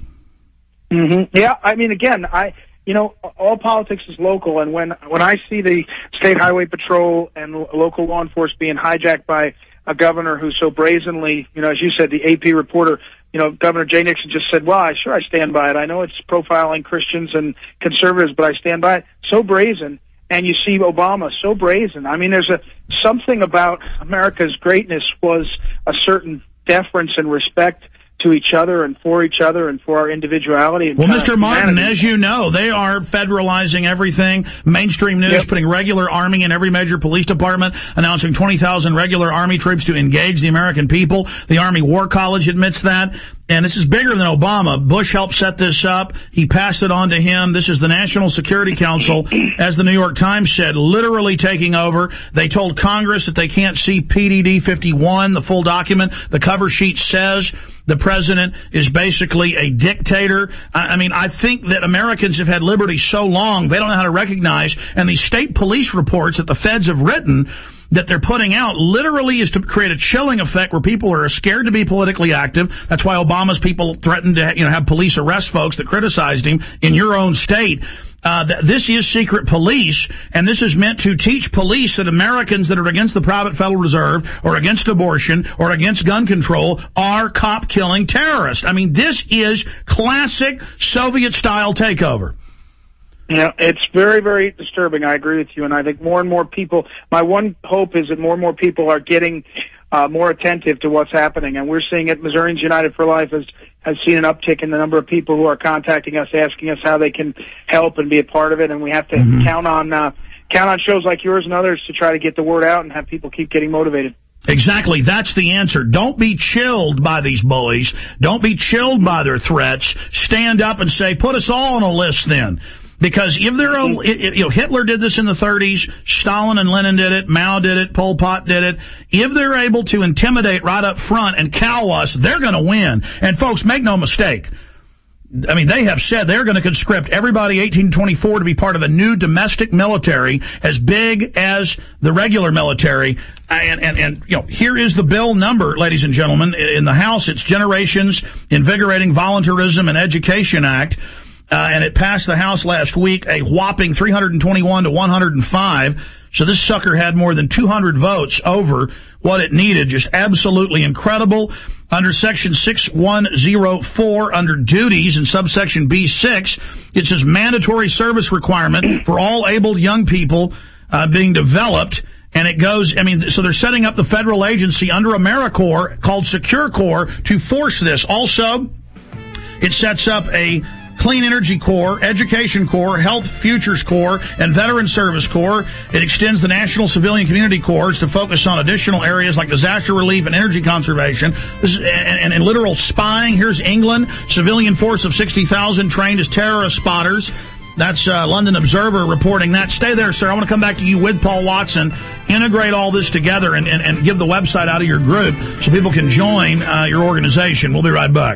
Mm-hmm. Yeah, I mean, again, I you know, all politics is local, and when when I see the State Highway Patrol and local law enforcement being hijacked by a governor who so brazenly, you know, as you said, the A P reporter, you know, Governor Jay Nixon just said, well, I sure I stand by it. I know it's profiling Christians and conservatives, but I stand by it. So brazen. And you see Obama so brazen. I mean, there's a something about America's greatness was a certain deference and respect to each other and for each other and for our individuality. And well, Mister Martin, as you know, they are federalizing everything. Mainstream news yep. putting regular Army in every major police department, announcing twenty thousand regular Army troops to engage the American people. The Army War College admits that. And this is bigger than Obama. Bush helped set this up. He passed it on to him. This is the National Security Council, as the New York Times said, literally taking over. They told Congress that they can't see P D D fifty-one, the full document. The cover sheet says the president is basically a dictator. I mean, I think that Americans have had liberty so long, they don't know how to recognize. And these state police reports that the feds have written that they're putting out literally is to create a chilling effect where people are scared to be politically active. That's why Obama's people threatened to, you know, have police arrest folks that criticized him in your own state. Uh, th- this is secret police, and this is meant to teach police that Americans that are against the private Federal Reserve or against abortion or against gun control are cop-killing terrorists. I mean, this is classic Soviet-style takeover. Yeah, it's very, very disturbing. I agree with you, and I think more and more people, my one hope is that more and more people are getting uh, more attentive to what's happening, and we're seeing it. Missourians United for Life has, has seen an uptick in the number of people who are contacting us, asking us how they can help and be a part of it, and we have to mm-hmm. count on uh, count on shows like yours and others to try to get the word out and have people keep getting motivated. Exactly. That's the answer. Don't be chilled by these bullies. Don't be chilled by their threats. Stand up and say, put us all on a list then. Because if they're, a, you know, Hitler did this in the thirties, Stalin and Lenin did it, Mao did it, Pol Pot did it. If they're able to intimidate right up front and cow us, they're going to win. And folks, make no mistake, I mean, they have said they're going to conscript everybody eighteen to twenty-four to be part of a new domestic military as big as the regular military. And, and, and, you know, here is the bill number, ladies and gentlemen. In the House, it's Generations Invigorating Voluntarism and Education Act. Uh, and it passed the House last week, a whopping three hundred twenty-one to one hundred five. So this sucker had more than two hundred votes over what it needed. Just absolutely incredible. Under Section six one oh four, under duties in subsection B six, it says mandatory service requirement for all able young people uh, being developed. And it goes, I mean, so they're setting up the federal agency under AmeriCorps called Secure Corps to force this. Also, it sets up a Clean Energy Corps, Education Corps, Health Futures Corps, and Veteran Service Corps. It extends the National Civilian Community Corps to focus on additional areas like disaster relief and energy conservation. This is, and, and, and literal spying. Here's England, civilian force of sixty thousand trained as terrorist spotters. That's uh, London Observer reporting that. Stay there, sir. I want to come back to you with Paul Watson. Integrate all this together and, and, and give the website out of your group so people can join uh, your organization. We'll be right back.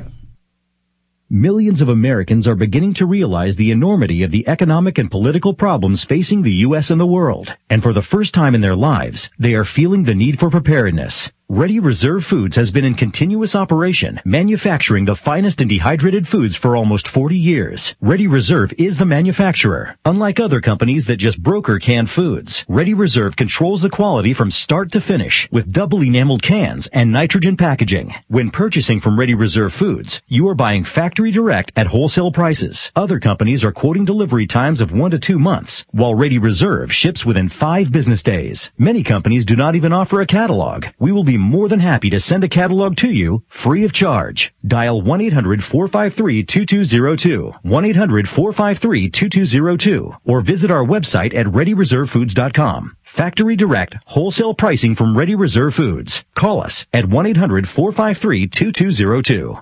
Millions of Americans are beginning to realize the enormity of the economic and political problems facing the U S and the world. And for the first time in their lives, they are feeling the need for preparedness. Ready Reserve Foods has been in continuous operation, manufacturing the finest and dehydrated foods for almost forty years. Ready Reserve is the manufacturer. Unlike other companies that just broker canned foods, Ready Reserve controls the quality from start to finish with double enameled cans and nitrogen packaging. When purchasing from Ready Reserve Foods, you are buying factory direct at wholesale prices. Other companies are quoting delivery times of one to two months, while Ready Reserve ships within five business days. Many companies do not even offer a catalog. We will be more than happy to send a catalog to you free of charge. Dial one eight hundred four five three two two zero two, one eight hundred four five three two two zero two, or visit our website at ready reserve foods dot com. Factory direct, wholesale pricing from Ready Reserve Foods. Call us at one eight hundred four five three two two zero two.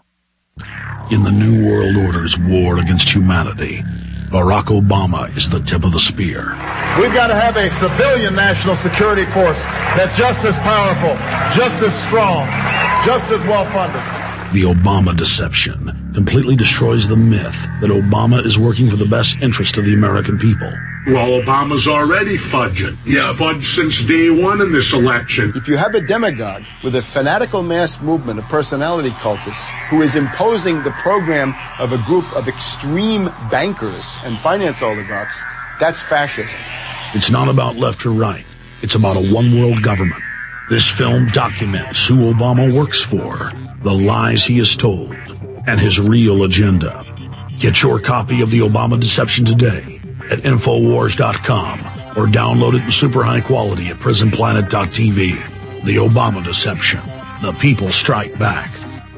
In the New World Order's war against humanity, Barack Obama is the tip of the spear. We've got to have a civilian national security force that's just as powerful, just as strong, just as well funded. The Obama deception completely destroys the myth that Obama is working for the best interest of the American people. Well, Obama's already fudging. He's yeah. fudged since day one in this election. If you have a demagogue with a fanatical mass movement of personality cultists who is imposing the program of a group of extreme bankers and finance oligarchs, that's fascism. It's not about left or right. It's about a one-world government. This film documents who Obama works for, the lies he has told, and his real agenda. Get your copy of The Obama Deception today at infowars dot com or download it in super high quality at prison planet dot t v. The Obama Deception. The people strike back.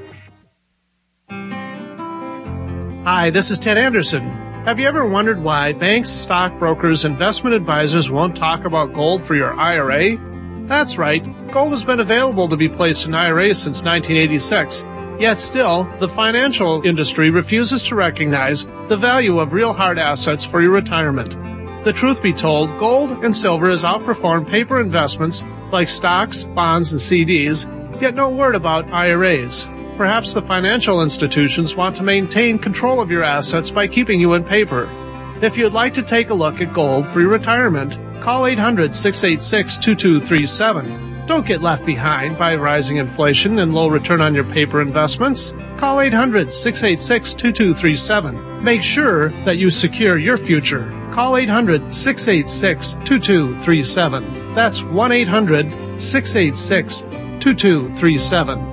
Hi, this is Ted Anderson. Have you ever wondered why banks, stockbrokers, investment advisors won't talk about gold for your I R A? That's right. Gold has been available to be placed in I R As since nineteen eighty-six. Yet still, the financial industry refuses to recognize the value of real hard assets for your retirement. The truth be told, gold and silver has outperformed paper investments like stocks, bonds, and C Ds, yet no word about I R As. Perhaps the financial institutions want to maintain control of your assets by keeping you in paper. If you'd like to take a look at gold for your retirement, call eight hundred, six eight six, two two three seven. Don't get left behind by rising inflation and low return on your paper investments. Call eight hundred, six eight six, two two three seven. Make sure that you secure your future. Call eight hundred, six eight six, two two three seven. That's one eight hundred, six eight six, two two three seven.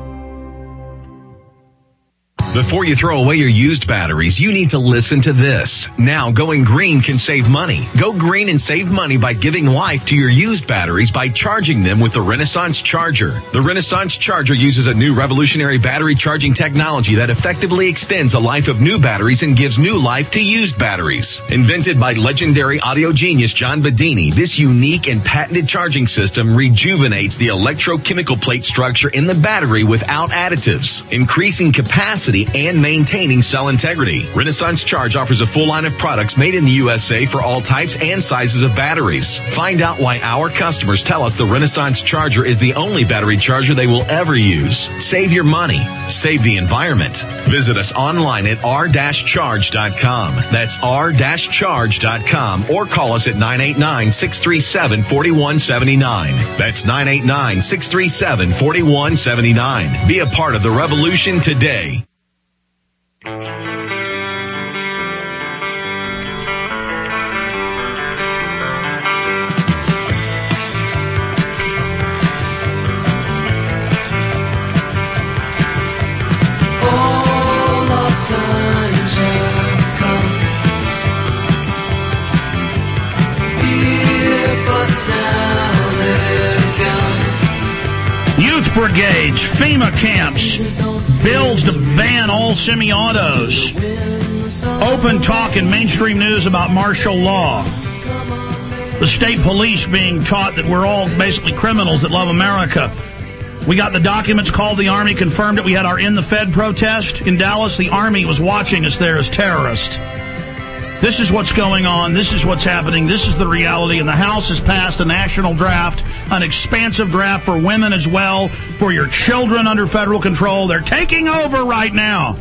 Before you throw away your used batteries, you need to listen to this. Now, going green can save money. Go green and save money by giving life to your used batteries by charging them with the Renaissance Charger. The Renaissance Charger uses a new revolutionary battery charging technology that effectively extends the life of new batteries and gives new life to used batteries. Invented by legendary audio genius John Bedini, this unique and patented charging system rejuvenates the electrochemical plate structure in the battery without additives, increasing capacity safety and maintaining cell integrity. Renaissance Charge offers a full line of products made in the U S A for all types and sizes of batteries. Find out why our customers tell us the Renaissance Charger is the only battery charger they will ever use. Save your money. Save the environment. Visit us online at r dash charge dot com. That's r dash charge dot com or call us at nine eight nine, six three seven, four one seven nine. That's nine eight nine, six three seven, four one seven nine. Be a part of the revolution today. Brigades, FEMA camps, bills to ban all semi-autos, open talk in mainstream news about martial law, the state police being taught that we're all basically criminals that love America. We got the documents, called the Army, confirmed it. We had our In the Fed protest in Dallas. The Army was watching us there as terrorists. This is what's going on. This is what's happening. This is the reality. And the House has passed a national draft, an expansive draft for women as well, for your children under federal control. They're taking over right now.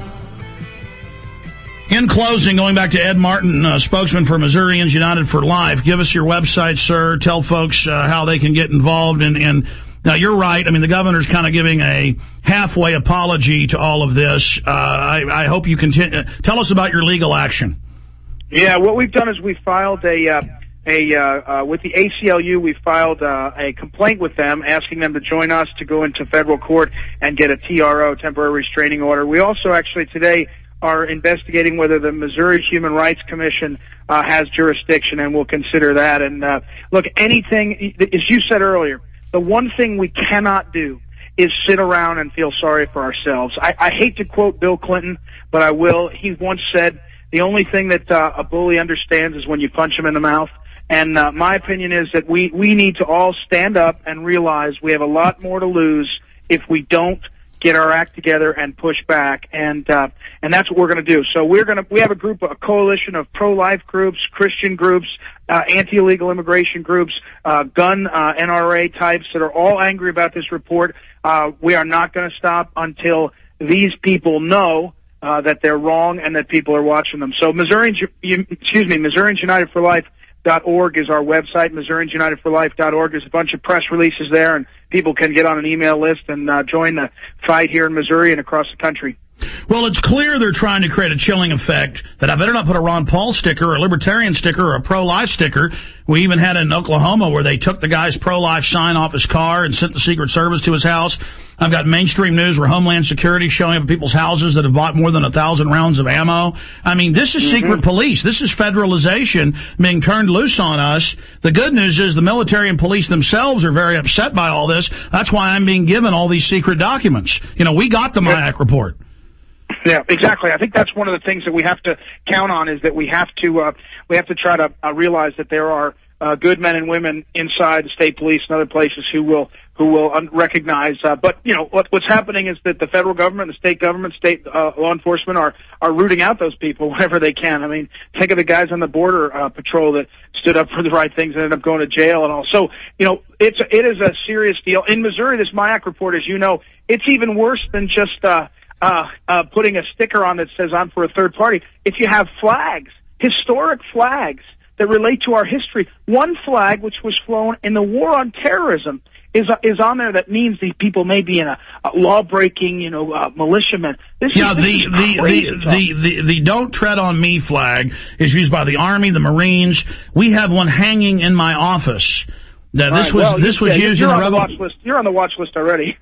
In closing, going back to Ed Martin, uh, spokesman for Missourians United for Life, give us your website, sir. Tell folks uh, how they can get involved. And, and now, you're right. I mean, the governor's kind of giving a halfway apology to all of this. Uh, I, I hope you continue. Tell us about your legal action. Yeah, what we've done is we filed a uh, a uh, uh, with the A C L U. We filed uh, a complaint with them, asking them to join us to go into federal court and get a T R O, temporary restraining order. We also actually today are investigating whether the Missouri Human Rights Commission uh, has jurisdiction, and we'll consider that. And uh, look, anything, as you said earlier, the one thing we cannot do is sit around and feel sorry for ourselves. I, I hate to quote Bill Clinton, but I will. He once said, the only thing that uh, a bully understands is when you punch him in the mouth. And uh, my opinion is that we, we need to all stand up and realize we have a lot more to lose if we don't get our act together and push back. And uh, and that's what we're going to do. So we're going to we have a group, a coalition of pro-life groups, Christian groups, uh, anti-illegal immigration groups, uh, gun uh, N R A types that are all angry about this report. Uh, we are not going to stop until these people know Uh, that they're wrong and that people are watching them. So Missourians, excuse me, Missourians United for Life dot org is our website. Missourians United for Life dot org. There's a bunch of press releases there, and people can get on an email list and uh, join the fight here in Missouri and across the country. Well, it's clear they're trying to create a chilling effect that I better not put a Ron Paul sticker or a libertarian sticker or a pro-life sticker. We even had it in Oklahoma where they took the guy's pro-life sign off his car and sent the Secret Service to his house. I've got mainstream news where Homeland Security showing up at people's houses that have bought more than a thousand rounds of ammo. I mean, this is mm-hmm. secret police. This is federalization being turned loose on us. The good news is the military and police themselves are very upset by all this. That's why I'm being given all these secret documents. You know, we got the M I A C report. Yeah, exactly. I think that's one of the things that we have to count on is that we have to uh, we have to try to uh, realize that there are uh, good men and women inside the state police and other places who will who will un- recognize. Uh, but you know what, what's happening is that the federal government, the state government, state uh, law enforcement are are rooting out those people whenever they can. I mean, think of the guys on the border uh, patrol that stood up for the right things and ended up going to jail and all. So you know, it's it is a serious deal in Missouri. This M I A C report, as you know, it's even worse than just. Uh, Uh, uh, putting a sticker on that says I'm for a third party. If you have flags, historic flags that relate to our history, one flag which was flown in the war on terrorism is uh, is on there that means these people may be in a, a law-breaking, you know, uh, militiamen. This yeah, is, the, this the, is the, the, the, the Don't Tread on Me flag is used by the Army, the Marines. We have one hanging in my office. That this right, was well, this was yeah, used you're in on the the rebel. watch list. You're on the watch list already.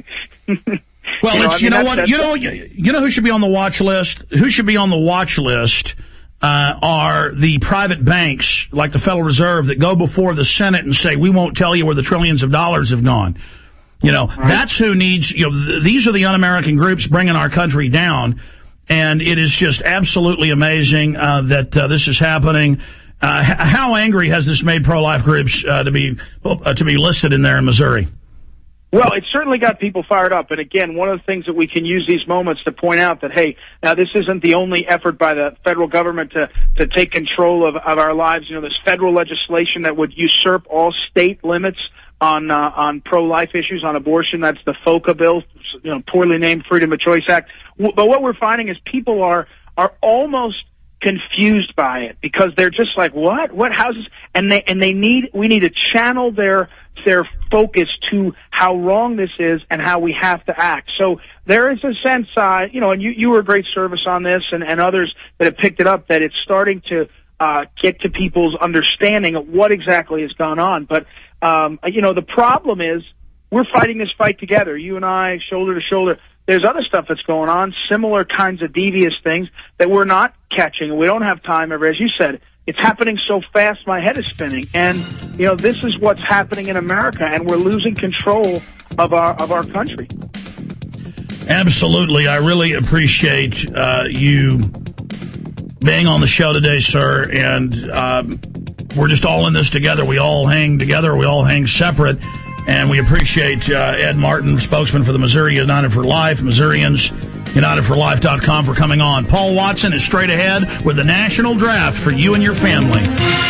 Well, you know, it's, I mean, you know that's, what, that's, you know, you know who should be on the watch list? Who should be on the watch list, uh, are the private banks, like the Federal Reserve, that go before the Senate and say, we won't tell you where the trillions of dollars have gone. You know, right. That's who needs, you know, th- these are the un-American groups bringing our country down. And it is just absolutely amazing, uh, that, uh, this is happening. Uh, h- how angry has this made pro-life groups, uh, to be, uh, to be listed in there in Missouri? Well, it certainly got people fired up. And again, one of the things that we can use these moments to point out that, hey, now this isn't the only effort by the federal government to, to take control of, of our lives. You know, this federal legislation that would usurp all state limits on, uh, on pro-life issues, on abortion. That's the FOCA bill, you know, poorly named Freedom of Choice Act. But what we're finding is people are, are almost confused by it because they're just like, what, what houses? And they, and they need, we need to channel their, their focus to how wrong this is and how we have to act. So there is a sense, uh, you know, and you, you were a great service on this and, and others that have picked it up, that it's starting to, uh, get to people's understanding of what exactly has gone on. But, um, you know, the problem is we're fighting this fight together, you and I, shoulder to shoulder. There's other stuff that's going on, similar kinds of devious things that we're not catching. We don't have time ever, as you said. It's happening so fast, my head is spinning. And, you know, this is what's happening in America, and we're losing control of our of our country. Absolutely. I really appreciate uh, you being on the show today, sir. And um, we're just all in this together. We all hang together. We all hang separate. And we appreciate uh, Ed Martin, spokesman for the Missouri United for Life, Missourians United for Life dot com, for coming on. Paul Watson is straight ahead with the national draft for you and your family.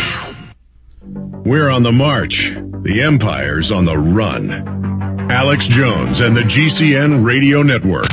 We're on the march. The empire's on the run. Alex Jones and the G C N Radio Network.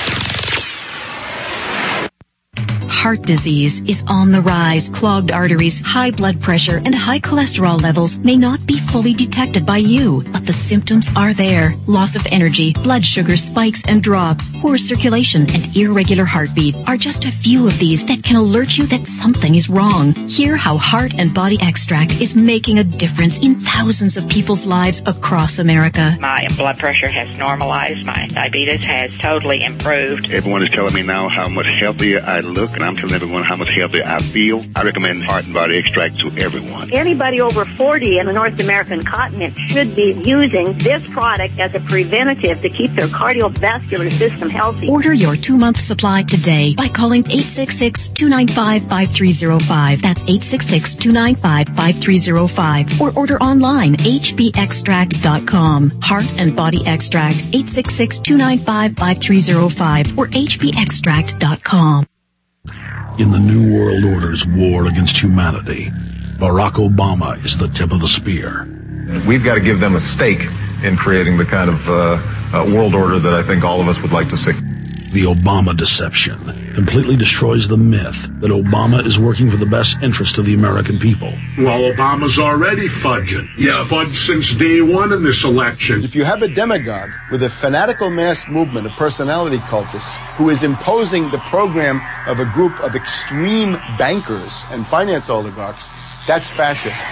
Heart disease is on the rise. Clogged arteries, high blood pressure, and high cholesterol levels may not be fully detected by you, but the symptoms are there. Loss of energy, blood sugar spikes and drops, poor circulation, and irregular heartbeat are just a few of these that can alert you that something is wrong. Hear how Heart and Body Extract is making a difference in thousands of people's lives across America. My blood pressure has normalized. My diabetes has totally improved. Everyone is telling me now how much healthier I look, and I'm telling everyone how much healthier I feel. I recommend Heart and Body Extract to everyone. Anybody over forty in the North American continent should be using this product as a preventative to keep their cardiovascular system healthy. Order your two-month supply today by calling eight six six, two nine five, five three zero five. That's eight six six, two nine five, five three zero five. Or order online, H B extract dot com. Heart and Body Extract, eight six six, two nine five, five three zero five or H B extract dot com. In the New World Order's war against humanity, Barack Obama is the tip of the spear. We've got to give them a stake in creating the kind of uh, uh, world order that I think all of us would like to see. The Obama deception completely destroys the myth that Obama is working for the best interest of the American people. Well, Obama's already fudging. He's yeah. fudged since day one in this election. If you have a demagogue with a fanatical mass movement of personality cultists who is imposing the program of a group of extreme bankers and finance oligarchs, that's fascism.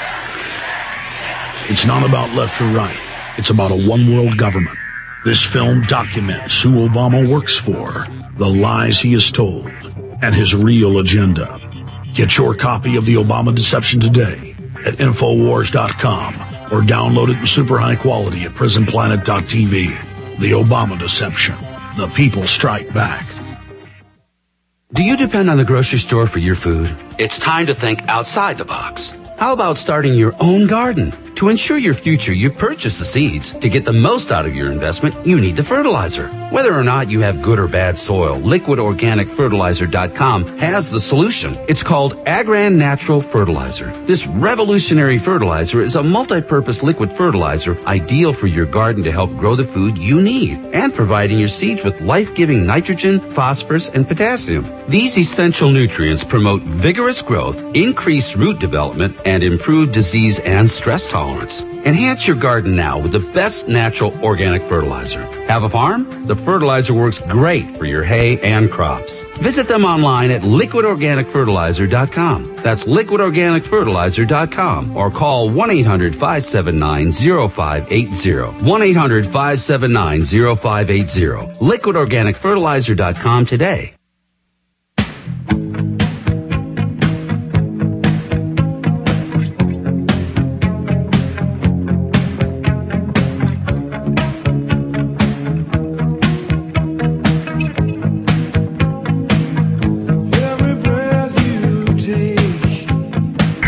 It's not about left or right. It's about a one-world government. This film documents who Obama works for, the lies he has told, and his real agenda. Get your copy of The Obama Deception today at Infowars dot com or download it in super high quality at Prison Planet dot T V. The Obama Deception. The people strike back. Do you depend on the grocery store for your food? It's time to think outside the box. How about starting your own garden? To ensure your future, you purchase the seeds. To get the most out of your investment, you need the fertilizer. Whether or not you have good or bad soil, liquid organic fertilizer dot com has the solution. It's called Agran Natural Fertilizer. This revolutionary fertilizer is a multi-purpose liquid fertilizer ideal for your garden to help grow the food you need and providing your seeds with life-giving nitrogen, phosphorus, and potassium. These essential nutrients promote vigorous growth, increased root development, and improve disease and stress tolerance. Enhance your garden now with the best natural organic fertilizer. Have a farm? The fertilizer works great for your hay and crops. Visit them online at liquid organic fertilizer dot com. That's liquid organic fertilizer dot com or call one eight hundred, five seven nine, zero five eight zero. one eight hundred, five seven nine, zero five eight zero. liquid organic fertilizer dot com today.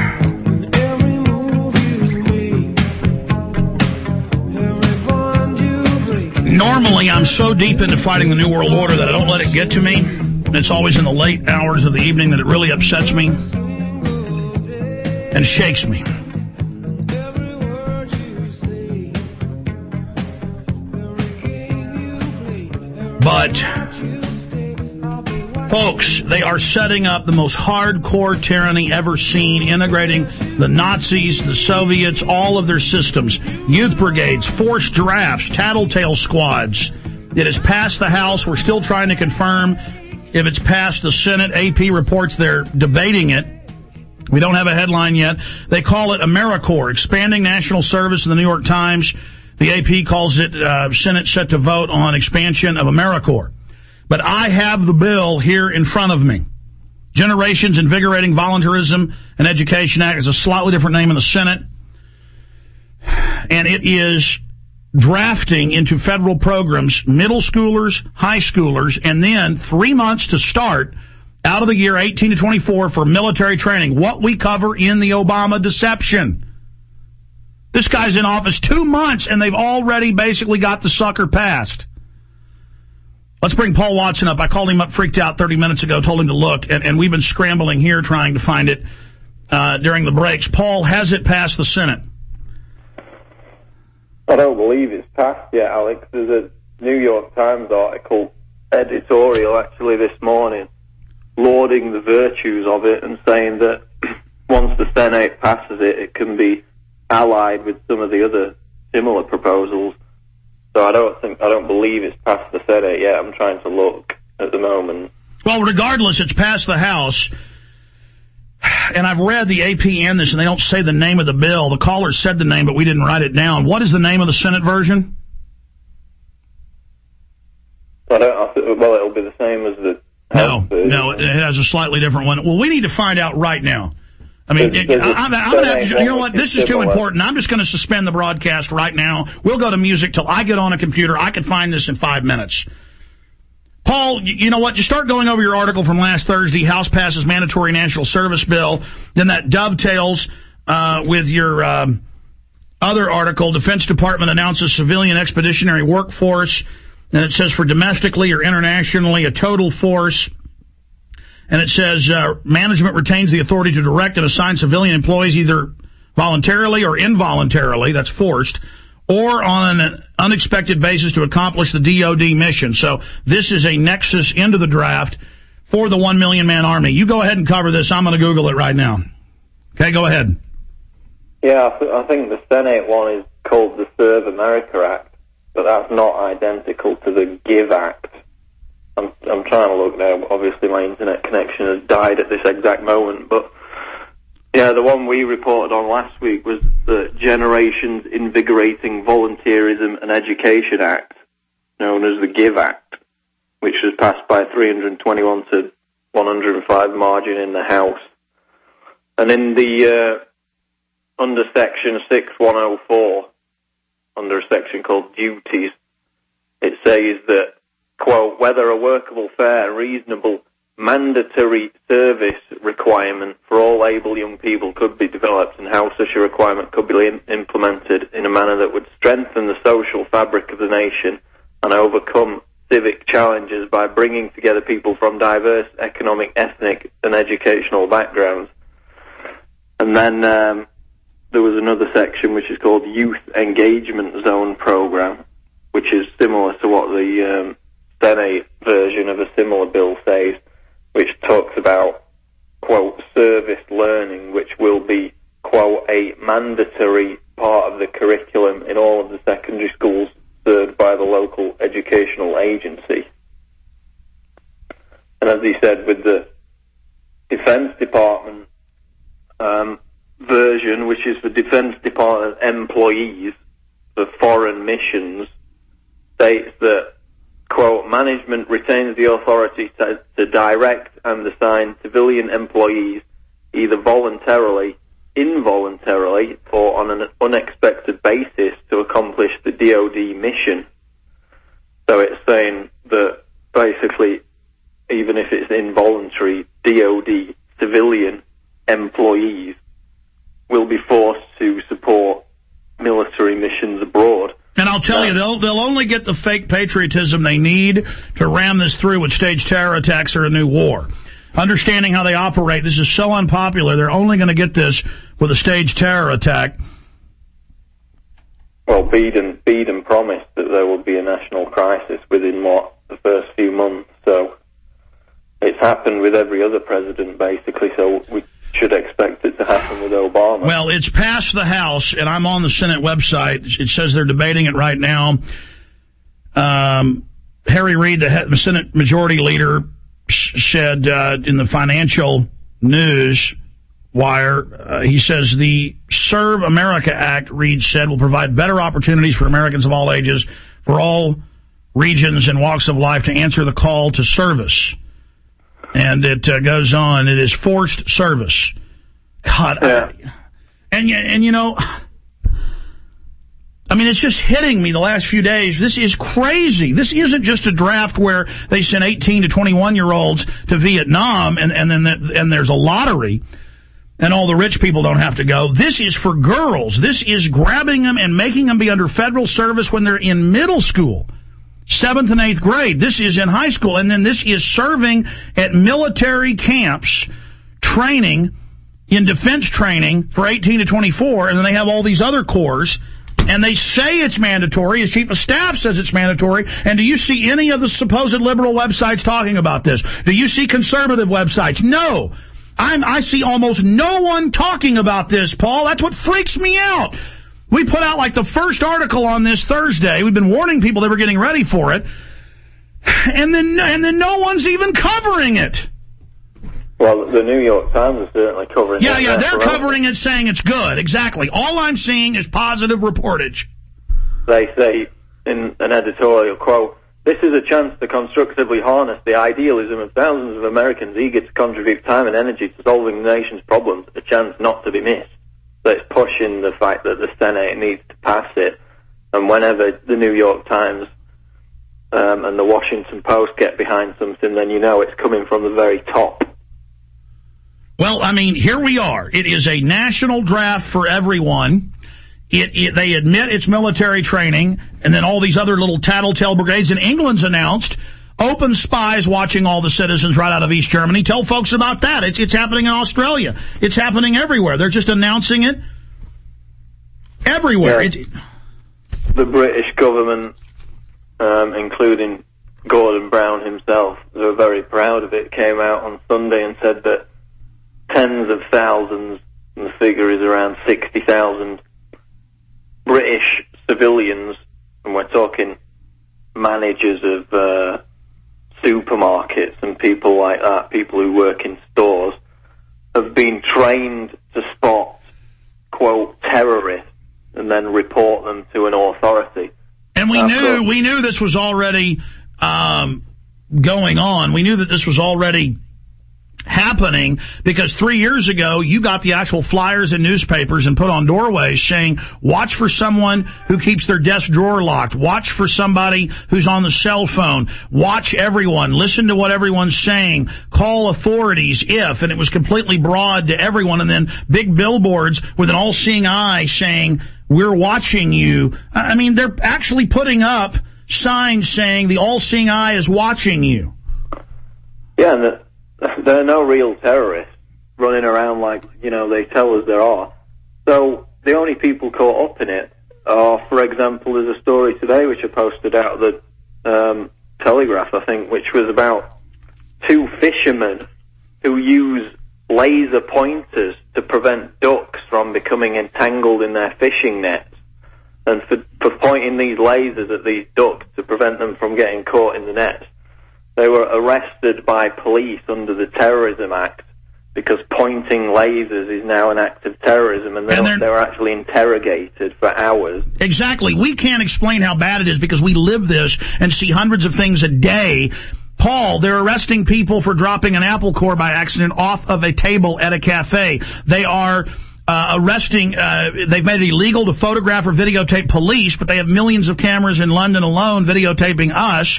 Every move you make, every bond you Unfortunately, I'm so deep into fighting the New World Order that I don't let it get to me. It's always in the late hours of the evening that it really upsets me and shakes me. But, folks, they are setting up the most hardcore tyranny ever seen, integrating the Nazis, the Soviets, all of their systems, youth brigades, forced drafts, tattletale squads. It has passed the House. We're still trying to confirm if it's passed the Senate. A P reports they're debating it. We don't have a headline yet. They call it AmeriCorps, expanding national service in the New York Times. The A P calls it uh, Senate set to vote on expansion of AmeriCorps. But I have the bill here in front of me. Generations Invigorating Voluntarism and Education Act is a slightly different name in the Senate. And it is drafting into federal programs middle schoolers, high schoolers, and then three months to start out of the year eighteen to twenty-four for military training. What we cover in the Obama deception. This guy's in office two months, and they've already basically got the sucker passed. Let's bring Paul Watson up. I called him up, freaked out thirty minutes ago, told him to look, and, and we've been scrambling here trying to find it uh, during the breaks. Paul, has it passed the Senate? I don't believe it's passed yet, Alex. There's a New York Times article, editorial actually this morning, lauding the virtues of it and saying that once the Senate passes it, it can be allied with some of the other similar proposals. So I don't think, I don't believe it's passed the Senate yet. I'm trying to look at the moment. Well, regardless, it's passed the House. And I've read the A P and this, and they don't say the name of the bill. The caller said the name, but we didn't write it down. What is the name of the Senate version? I don't, I th- well, it'll be the same as the House No, version. no, it has a slightly different one. Well, we need to find out right now. I mean, There's- it, there's a I'm, I'm gonna have to, Senate you know one what? which This is is too similar. important. I'm just going to suspend the broadcast right now. We'll go to music till I get on a computer. I can find this in five minutes. Paul, you know what? You start going over your article from last Thursday. House passes mandatory national service bill. Then that dovetails uh, with your um, other article. Defense Department announces civilian expeditionary workforce. And it says for domestically or internationally, a total force. And it says uh, management retains the authority to direct and assign civilian employees either voluntarily or involuntarily, that's forced, or on an unexpected basis to accomplish the D O D mission. So this is a nexus into the draft for the one million man army. You go ahead and cover this. I'm going to Google it right now. Okay, go ahead. Yeah, I, th- I think the Senate one is called the Serve America Act, but that's not identical to the Give Act. I'm, I'm trying to look now. Obviously, my internet connection has died at this exact moment. But, yeah, the one we reported on last week was the Generations Invigorating Volunteerism and Education Act, known as the Give Act, which was passed by three hundred twenty-one to one hundred five margin in the House. And in the, uh, under Section six one oh four, under a section called Duties, it says that, quote, whether a workable, fair, reasonable, mandatory service requirement for all able young people could be developed and how such a requirement could be in- implemented in a manner that would strengthen the social fabric of the nation and overcome civic challenges by bringing together people from diverse economic, ethnic, and educational backgrounds. And then um, there was another section which is called Youth Engagement Zone Program, which is similar to what the um, Senate version of a similar bill says, which talks about, quote, service learning, which will be, quote, a mandatory part of the curriculum in all of the secondary schools served by the local educational agency. And as he said, with the Defense Department um, version, which is for Defense Department employees for foreign missions, states that, quote, management retains the authority to, to direct and assign civilian employees either voluntarily, involuntarily, or on an unexpected basis to accomplish the D O D mission. So it's saying that basically, even if it's involuntary, D O D civilian employees will be forced to support military missions abroad. And I'll tell you, they'll they'll only get the fake patriotism they need to ram this through with staged terror attacks or a new war. Understanding how they operate, this is so unpopular, they're only going to get this with a staged terror attack. Well, Biden, Biden promised that there would be a national crisis within, what, the first few months, so it's happened with every other president, basically, so we should expect it to happen with Obama. Well, it's passed the House, and I'm on the Senate website. It says they're debating it right now. Um, Harry Reid, the, the Senate Majority Leader, said uh, in the Financial News Wire, uh, he says the Serve America Act, Reid said, will provide better opportunities for Americans of all ages, for all regions and walks of life to answer the call to service. And it uh, goes on, it is forced service. God, yeah. I, and, and you know, I mean, it's just hitting me the last few days. This is crazy. This isn't just a draft where they send eighteen to twenty-one-year-olds to Vietnam and, and then the, and there's a lottery and all the rich people don't have to go. This is for girls. This is grabbing them and making them be under federal service when they're in middle school. Seventh and eighth grade. This is in high school. And then this is serving at military camps, training, in defense training for eighteen to twenty-four. And then they have all these other corps. And they say it's mandatory. His chief of staff says it's mandatory. And do you see any of the supposed liberal websites talking about this? Do you see conservative websites? No. I'm, I see almost no one talking about this, Paul. That's what freaks me out. We put out like the first article on this Thursday. We've been warning people they were getting ready for it. And then, and then no one's even covering it. Well, the New York Times is certainly covering yeah, it. Yeah, yeah, they're covering it saying it's good. Exactly. All I'm seeing is positive reportage. They say in an editorial quote, "This is a chance to constructively harness the idealism of thousands of Americans eager to contribute time and energy to solving the nation's problems, a chance not to be missed." So it's pushing the fact that the Senate needs to pass it. And whenever the New York Times um, and the Washington Post get behind something, then you know it's coming from the very top. Well, I mean, here we are. It is a national draft for everyone. It, it, they admit it's military training, and then all these other little tattletale brigades. And England's announced open spies watching all the citizens right out of East Germany. Tell folks about that. It's, it's happening in Australia. It's happening everywhere. They're just announcing it everywhere. Yeah. It, the British government, um, including Gordon Brown himself, who are very proud of it, came out on Sunday and said that tens of thousands, and the figure is around sixty thousand, British civilians, and we're talking managers of uh, supermarkets and people like that, people who work in stores, have been trained to spot, quote, terrorists, and then report them to an authority. And we That's knew, we knew this was already um, going on. We knew that this was already happening because three years ago you got the actual flyers in newspapers and put on doorways saying, watch for someone who keeps their desk drawer locked, watch for somebody who's on the cell phone, watch everyone, listen to what everyone's saying, call authorities if, and it was completely broad to everyone, and then big billboards with an all-seeing eye saying, we're watching you. I mean, they're actually putting up signs saying the all-seeing eye is watching you. Yeah, and the there are no real terrorists running around like, you know, they tell us there are. So the only people caught up in it are, for example, there's a story today which I posted out of the um, Telegraph, I think, which was about two fishermen who use laser pointers to prevent ducks from becoming entangled in their fishing nets. And for, for pointing these lasers at these ducks to prevent them from getting caught in the nets, they were arrested by police under the Terrorism Act because pointing lasers is now an act of terrorism, and, and they were actually interrogated for hours. Exactly. We can't explain how bad it is because we live this and see hundreds of things a day. Paul, they're arresting people for dropping an apple core by accident off of a table at a cafe. They are uh, arresting, uh, they've made it illegal to photograph or videotape police, but they have millions of cameras in London alone videotaping us.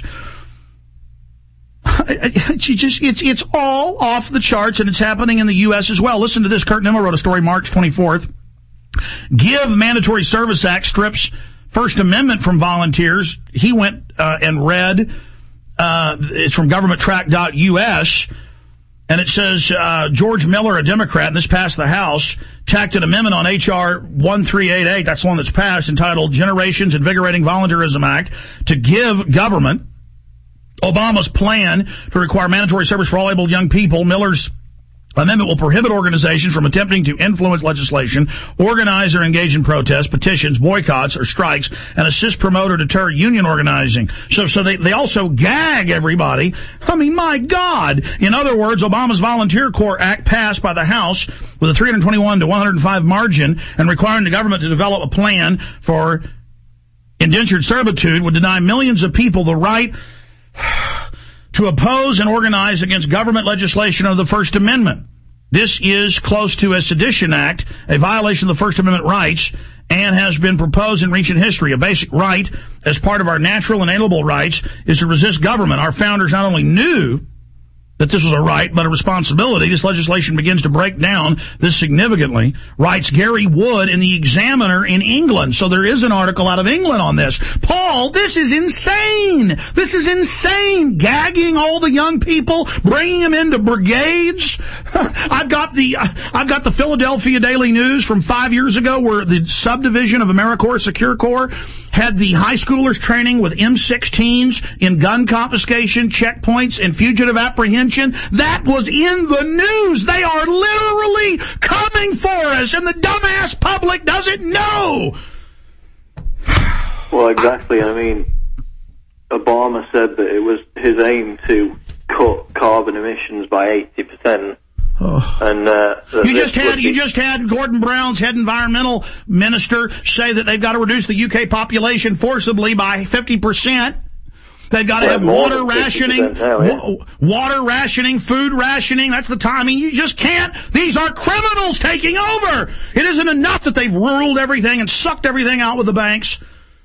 It's just, it's, it's all off the charts, and it's happening in the U S as well. Listen to this. Kurt Nimmer wrote a story March twenty-fourth. Give Mandatory Service Act strips First Amendment from volunteers. He went uh, and read, uh, it's from government track dot U S, and it says uh, George Miller, a Democrat, and this passed the House, tacked an amendment on H R thirteen eighty-eight, that's the one that's passed, entitled Generations Invigorating Volunteerism Act, to give government Obama's plan to require mandatory service for all able young people. Miller's amendment will prohibit organizations from attempting to influence legislation, organize or engage in protests, petitions, boycotts, or strikes, and assist, promote, or deter union organizing. So, so they, they also gag everybody. I mean, my God. In other words, Obama's Volunteer Corps Act passed by the House with a three hundred twenty-one to one hundred five margin and requiring the government to develop a plan for indentured servitude would deny millions of people the right to oppose and organize against government legislation of the First Amendment. This is close to a sedition act, a violation of the First Amendment rights, and has been proposed in recent history. A basic right, as part of our natural and inalienable rights, is to resist government. Our founders not only knew that this was a right, but a responsibility. This legislation begins to break down this significantly, writes Gary Wood in the Examiner in England. So there is an article out of England on this. Paul, this is insane. This is insane. Gagging all the young people, bringing them into brigades. I've got the, I've got the Philadelphia Daily News from five years ago where the subdivision of AmeriCorps Secure Corps had the high schoolers training with M sixteens in gun confiscation, checkpoints, and fugitive apprehension. That was in the news. They are literally coming for us, and the dumbass public doesn't know. Well, exactly. I mean, Obama said that it was his aim to cut carbon emissions by eighty percent. Oh. And uh, you just had you just had Gordon Brown's head environmental minister say that they've got to reduce the U K population forcibly by fifty percent. They've got to have water rationing, now, yeah. wa- water rationing, food rationing. That's the time. I mean, you just can't. These are criminals taking over. It isn't enough that they've ruled everything and sucked everything out with the banks.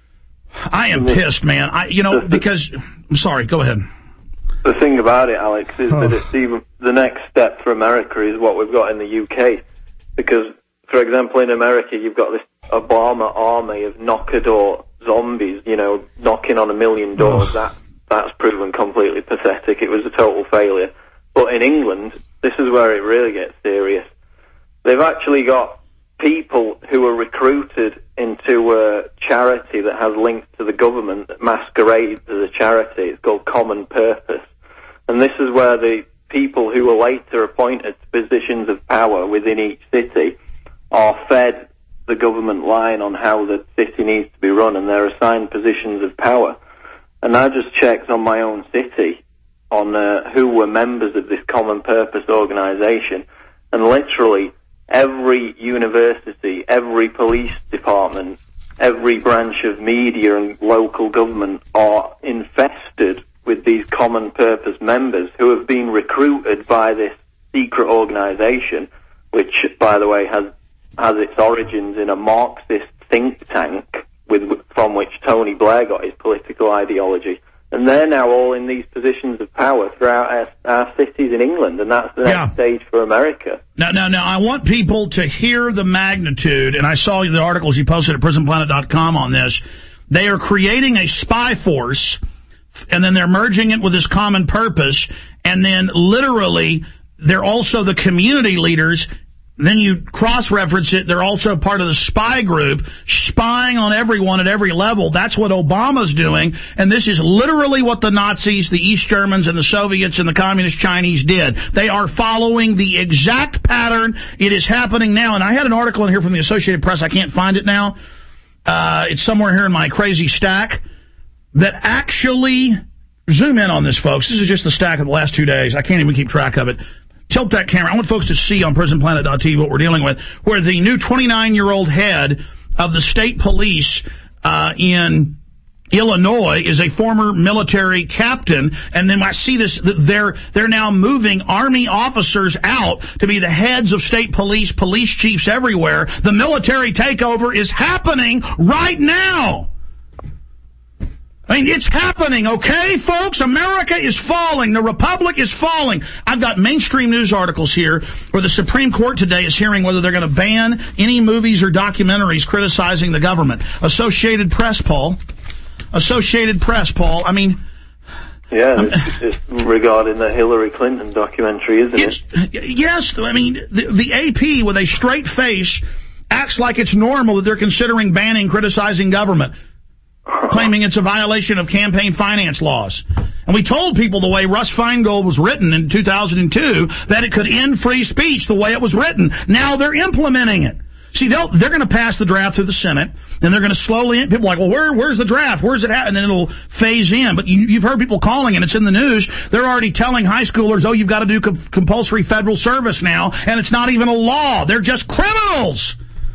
I am pissed, man. I, you know, because I'm sorry. Go ahead. The thing about it, Alex, is oh. that it's even the next step for America is what we've got in the U K. Because, for example, in America, you've got this Obama army of knockador zombies, you know, knocking on a million doors. Oh. That that's proven completely pathetic. It was a total failure. But in England, this is where it really gets serious. They've actually got people who are recruited into a charity that has links to the government that masquerades as a charity. It's called Common Purpose. And this is where the people who are later appointed to positions of power within each city are fed the government line on how the city needs to be run, and they're assigned positions of power. And I just checked on my own city on uh, who were members of this Common Purpose organisation, and literally every university, every police department, every branch of media and local government are infested with these Common Purpose members who have been recruited by this secret organisation, which, by the way, has has its origins in a Marxist think tank with from which Tony Blair got his political ideology. And they're now all in these positions of power throughout our, our cities in England, and that's the next yeah. stage for America. Now, now, now, I want people to hear the magnitude, and I saw the articles you posted at prison planet dot com on this. They are creating a spy force, and then they're merging it with this Common Purpose, and then literally they're also the community leaders. Then you cross-reference it, they're also part of the spy group, spying on everyone at every level. That's what Obama's doing, and this is literally what the Nazis, the East Germans, and the Soviets and the Communist Chinese did. They are following the exact pattern. It is happening now, and I had an article in here from the Associated Press. I can't find it now. Uh, it's somewhere here in my crazy stack that actually, zoom in on this, folks. This is just the stack of the last two days. I can't even keep track of it. Tilt that camera. I want folks to see on prison planet dot t v what we're dealing with, where the new twenty-nine-year-old head of the state police uh in Illinois is a former military captain, and then I see this, they're they're now moving Army officers out to be the heads of state police, police chiefs everywhere. The military takeover is happening right now. I mean, it's happening, okay, folks? America is falling. The republic is falling. I've got mainstream news articles here where the Supreme Court today is hearing whether they're going to ban any movies or documentaries criticizing the government. Associated Press, Paul. Associated Press, Paul. I mean... Yeah, it's, it's regarding the Hillary Clinton documentary, isn't it? Yes, I mean, the, the A P, with a straight face, acts like it's normal that they're considering banning criticizing government, claiming it's a violation of campaign finance laws. And we told people the way Russ Feingold was written in two thousand two that it could end free speech the way it was written. Now they're implementing it. See, they'll, they're going to pass the draft through the Senate, and they're going to slowly, people are like, well, where, where's the draft? Where's it at? And then it'll phase in. But you, you've heard people calling, and it's in the news. They're already telling high schoolers, oh, you've got to do com- compulsory federal service now, and it's not even a law. They're just criminals.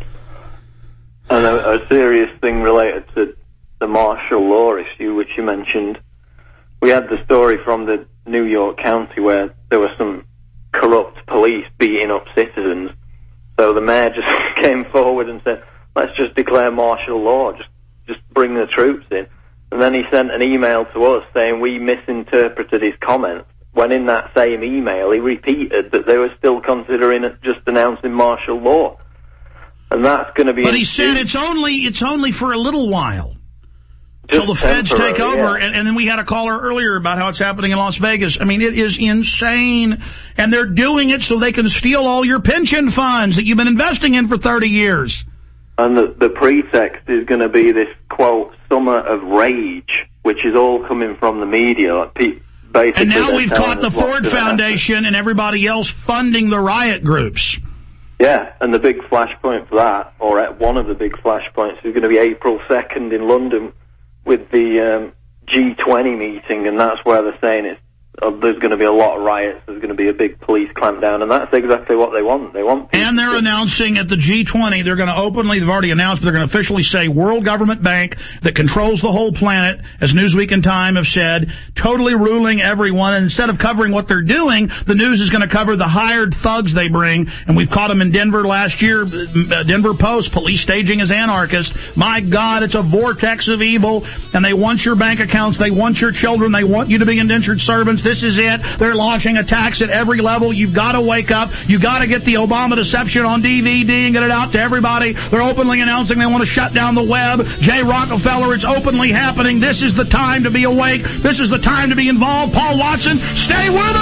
And a, a serious thing related to the martial law issue, which you mentioned. We had the story from the New York County where there were some corrupt police beating up citizens. So the mayor just came forward and said, let's just declare martial law, just just bring the troops in. And then he sent an email to us saying we misinterpreted his comments, when in that same email he repeated that they were still considering it just announcing martial law. And that's going to be... But he said it's only it's only for a little while. Until the feds take over, yeah. and, and then we had a caller earlier about how it's happening in Las Vegas. I mean, it is insane. And they're doing it so they can steal all your pension funds that you've been investing in for thirty years. And the, the pretext is going to be this, quote, summer of rage, which is all coming from the media. Like pe- basically, and now we've caught the Ford Foundation and everybody else funding the riot groups. Yeah, and the big flashpoint for that, or at one of the big flashpoints, is going to be April second in London, with the um, G twenty meeting, and that's where they're saying it's, uh, there's going to be a lot of riots, there's going to be a big police clampdown, and that's exactly what they want. They want. And they're announcing at the G twenty, they're going to openly, they've already announced, but they're going to officially say World Government Bank that controls the whole planet, as Newsweek and Time have said, totally ruling everyone. And instead of covering what they're doing, the news is going to cover the hired thugs they bring. And we've caught them in Denver last year, uh, Denver Post, police staging as anarchists. My God, it's a vortex of evil, and they want your bank accounts, they want your children, they want you to be indentured servants. This is it. They're launching attacks at every level. You've got to wake up. You've got to get the Obama deception on D V D and get it out to everybody. They're openly announcing they want to shut down the web. Jay Rockefeller, it's openly happening. This is the time to be awake. This is the time to be involved. Paul Watson, stay with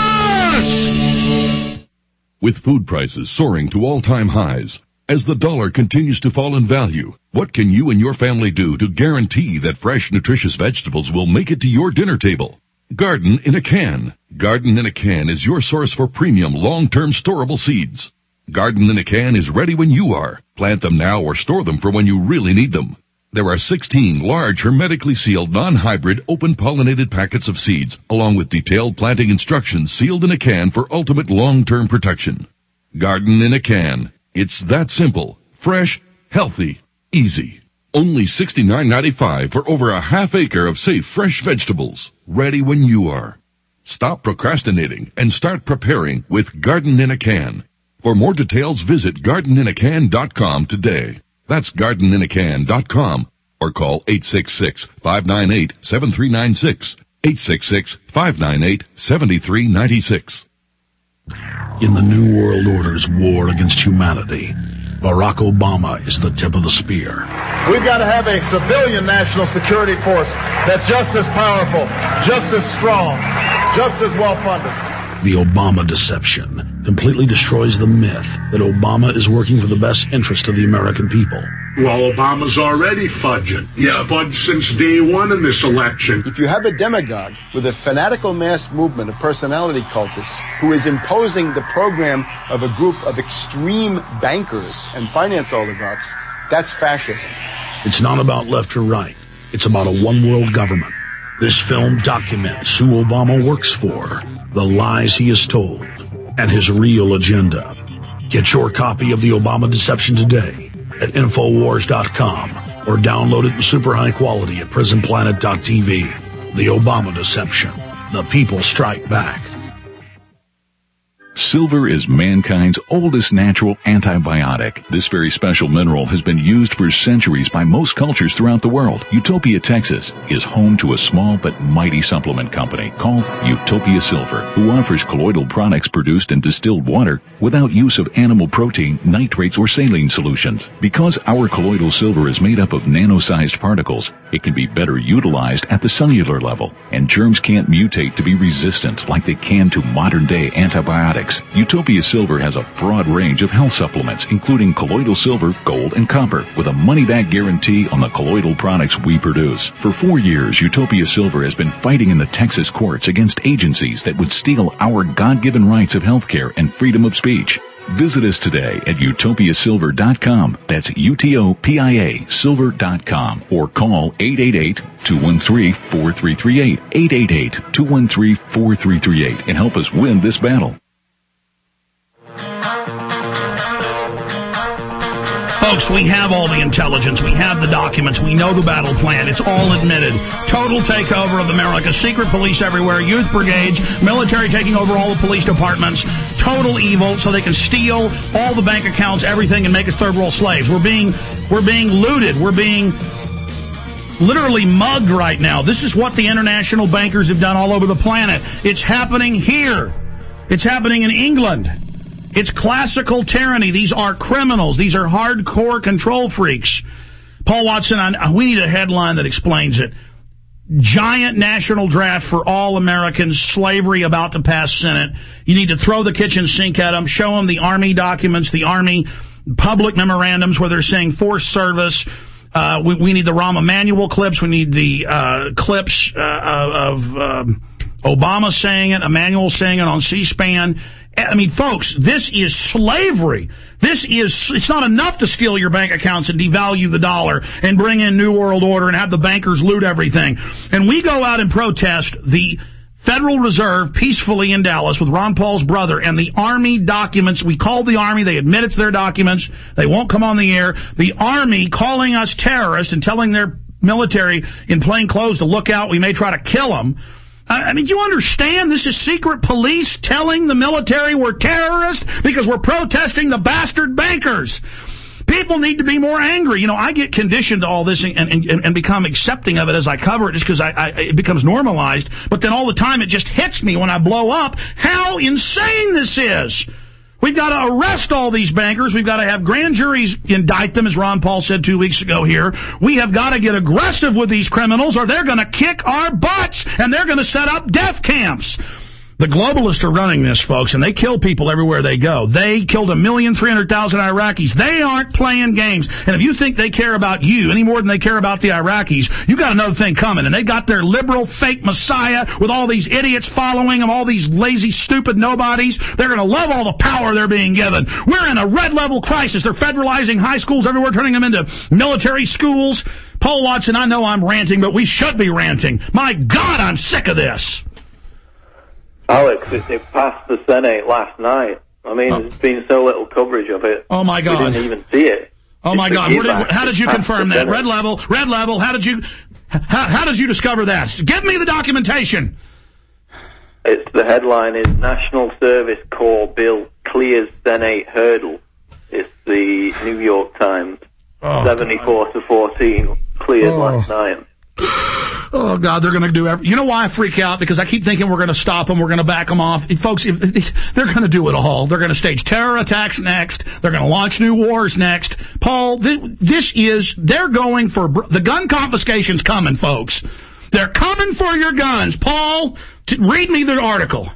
us! With food prices soaring to all-time highs, as the dollar continues to fall in value, what can you and your family do to guarantee that fresh, nutritious vegetables will make it to your dinner table? Garden in a Can. Garden in a Can is your source for premium, long-term storable seeds. Garden in a Can is ready when you are. Plant them now or store them for when you really need them. There are sixteen large, hermetically sealed, non-hybrid, open-pollinated packets of seeds, along with detailed planting instructions sealed in a can for ultimate long-term protection. Garden in a Can. It's that simple, fresh, healthy, easy. Only sixty-nine ninety-five for over a half acre of safe, fresh vegetables, ready when you are. Stop procrastinating and start preparing with Garden in a Can. For more details, visit garden in a can dot com today. That's garden in a can dot com or call eight six six, five nine eight, seven three nine six, eight six six, five nine eight, seven three nine six. In the New World Order's war against humanity, Barack Obama is the tip of the spear. We've got to have a civilian national security force that's just as powerful, just as strong, just as well-funded. The Obama deception completely destroys the myth that Obama is working for the best interest of the American people. Well, Obama's already fudging. He's yeah. fudged since day one in this election. If you have a demagogue with a fanatical mass movement of personality cultists who is imposing the program of a group of extreme bankers and finance oligarchs, that's fascism. It's not about left or right. It's about a one-world government. This film documents who Obama works for, the lies he has told, and his real agenda. Get your copy of the Obama Deception today at Infowars dot com or download it in super high quality at Prison Planet dot T V. The Obama Deception. The people strike back. Silver is mankind's oldest natural antibiotic. This very special mineral has been used for centuries by most cultures throughout the world. Utopia, Texas is home to a small but mighty supplement company called Utopia Silver, who offers colloidal products produced in distilled water without use of animal protein, nitrates, or saline solutions. Because our colloidal silver is made up of nano-sized particles, it can be better utilized at the cellular level, and germs can't mutate to be resistant like they can to modern-day antibiotics. Utopia Silver has a broad range of health supplements, including colloidal silver, gold, and copper, with a money-back guarantee on the colloidal products we produce. For four years, Utopia Silver has been fighting in the Texas courts against agencies that would steal our God-given rights of health care and freedom of speech. Visit us today at utopia silver dot com. That's U T O P I A silver dot com. Or call eight eight eight, two one three, four three three eight, eight eight eight, two one three, four three three eight, and help us win this battle. Folks, we have all the intelligence. We have the documents. We know the battle plan. It's all admitted. Total takeover of America. Secret police everywhere. Youth brigades. Military taking over all the police departments. Total evil so they can steal all the bank accounts, everything, and make us third world slaves. We're being, we're being looted. We're being literally mugged right now. This is what the international bankers have done all over the planet. It's happening here. It's happening in England. It's classical tyranny. These are criminals. These are hardcore control freaks. Paul Watson, I, we need a headline that explains it. Giant national draft for all Americans, slavery about to pass Senate. You need to throw the kitchen sink at them, show them the Army documents, the Army public memorandums where they're saying forced service. Uh, we, we need the Rahm Emanuel clips. We need the uh, clips uh, of uh, Obama saying it, Emanuel saying it on C-SPAN. I mean, folks, this is slavery. This is, it's not enough to steal your bank accounts and devalue the dollar and bring in New World Order and have the bankers loot everything. And we go out and protest the Federal Reserve peacefully in Dallas with Ron Paul's brother and the Army documents. We call the Army. They admit it's their documents. They won't come on the air. The Army calling us terrorists and telling their military in plain clothes to look out. We may try to kill them. I mean, do you understand? This is secret police telling the military we're terrorists because we're protesting the bastard bankers. People need to be more angry. You know, I get conditioned to all this and, and, and become accepting of it as I cover it just because I, I, it becomes normalized. But then all the time it just hits me when I blow up how insane this is. We've got to arrest all these bankers. We've got to have grand juries indict them, as Ron Paul said two weeks ago here. We have got to get aggressive with these criminals or they're going to kick our butts and they're going to set up death camps. The globalists are running this, folks, and they kill people everywhere they go. They killed a million, three hundred thousand Iraqis. They aren't playing games. And if you think they care about you any more than they care about the Iraqis, you got another thing coming. And they got their liberal fake messiah with all these idiots following them, all these lazy, stupid nobodies. They're going to love all the power they're being given. We're in a red level crisis. They're federalizing high schools everywhere, turning them into military schools. Paul Watson, I know I'm ranting, but we should be ranting. My God, I'm sick of this. Alex, it, it passed the Senate last night. I mean, oh. There's been so little coverage of it. Oh, my God. We didn't even see it. Oh, it's my God. Where did, how did you confirm that? Red level, red level, how did you, how, how did you discover that? Give me the documentation. It's, the headline is National Service Corps Bill Clears Senate Hurdle. It's the New York Times. Oh, seventy-four God. To fourteen cleared oh. last night. Oh, God, they're going to do everything. You know why I freak out? Because I keep thinking we're going to stop them, we're going to back them off. Folks, if, if, they're going to do it all. They're going to stage terror attacks next. They're going to launch new wars next. Paul, th- this is, they're going for, the gun confiscation's coming, folks. They're coming for your guns. Paul, t- read me the article.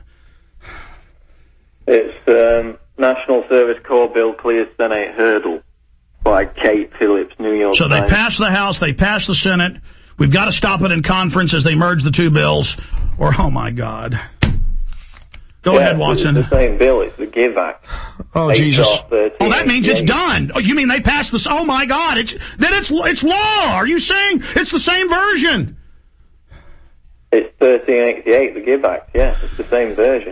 It's um, National Service Corps Bill Clears Senate Hurdle by Kate Phillips, New York So Times. they passed the House, they passed the Senate. We've got to stop it in conference as they merge the two bills. Or, oh, my God. Go yeah, ahead, Watson. It's the same bill. It's the GIVE Act. Oh, Jesus. Oh, that means it's done. Oh, you mean they passed this? Oh, my God. It's Then it's it's law. Are you saying it's the same version? It's thirteen eighty-eight, the GIVE Act. Yeah, it's the same version.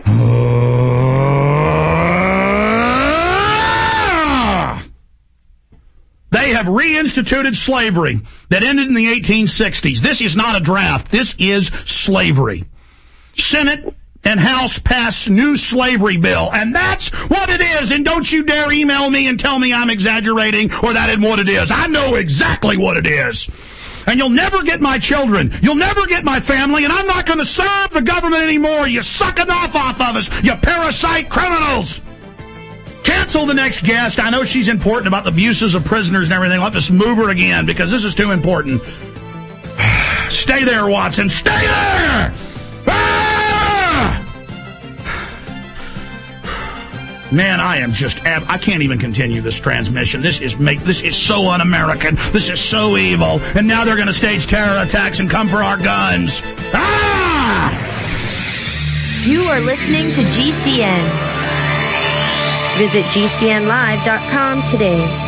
They have reinstituted slavery that ended in the eighteen sixties. This is not a draft. This is slavery. Senate and House passed new slavery bill. And that's what it is. And don't you dare email me and tell me I'm exaggerating or that isn't what it is. I know exactly what it is. And you'll never get my children. You'll never get my family. And I'm not going to serve the government anymore. You suck enough off of us, you parasite criminals. Cancel the next guest. I know she's important about the abuses of prisoners and everything. I'll just move her again because this is too important. Stay there, Watson. Stay there! Ah! Man, I am just, ab- I can't even continue this transmission. This is make, this is so un-American. This is so evil. And now they're going to stage terror attacks and come for our guns. Ah! You are listening to G C N. Visit G C N live dot com today.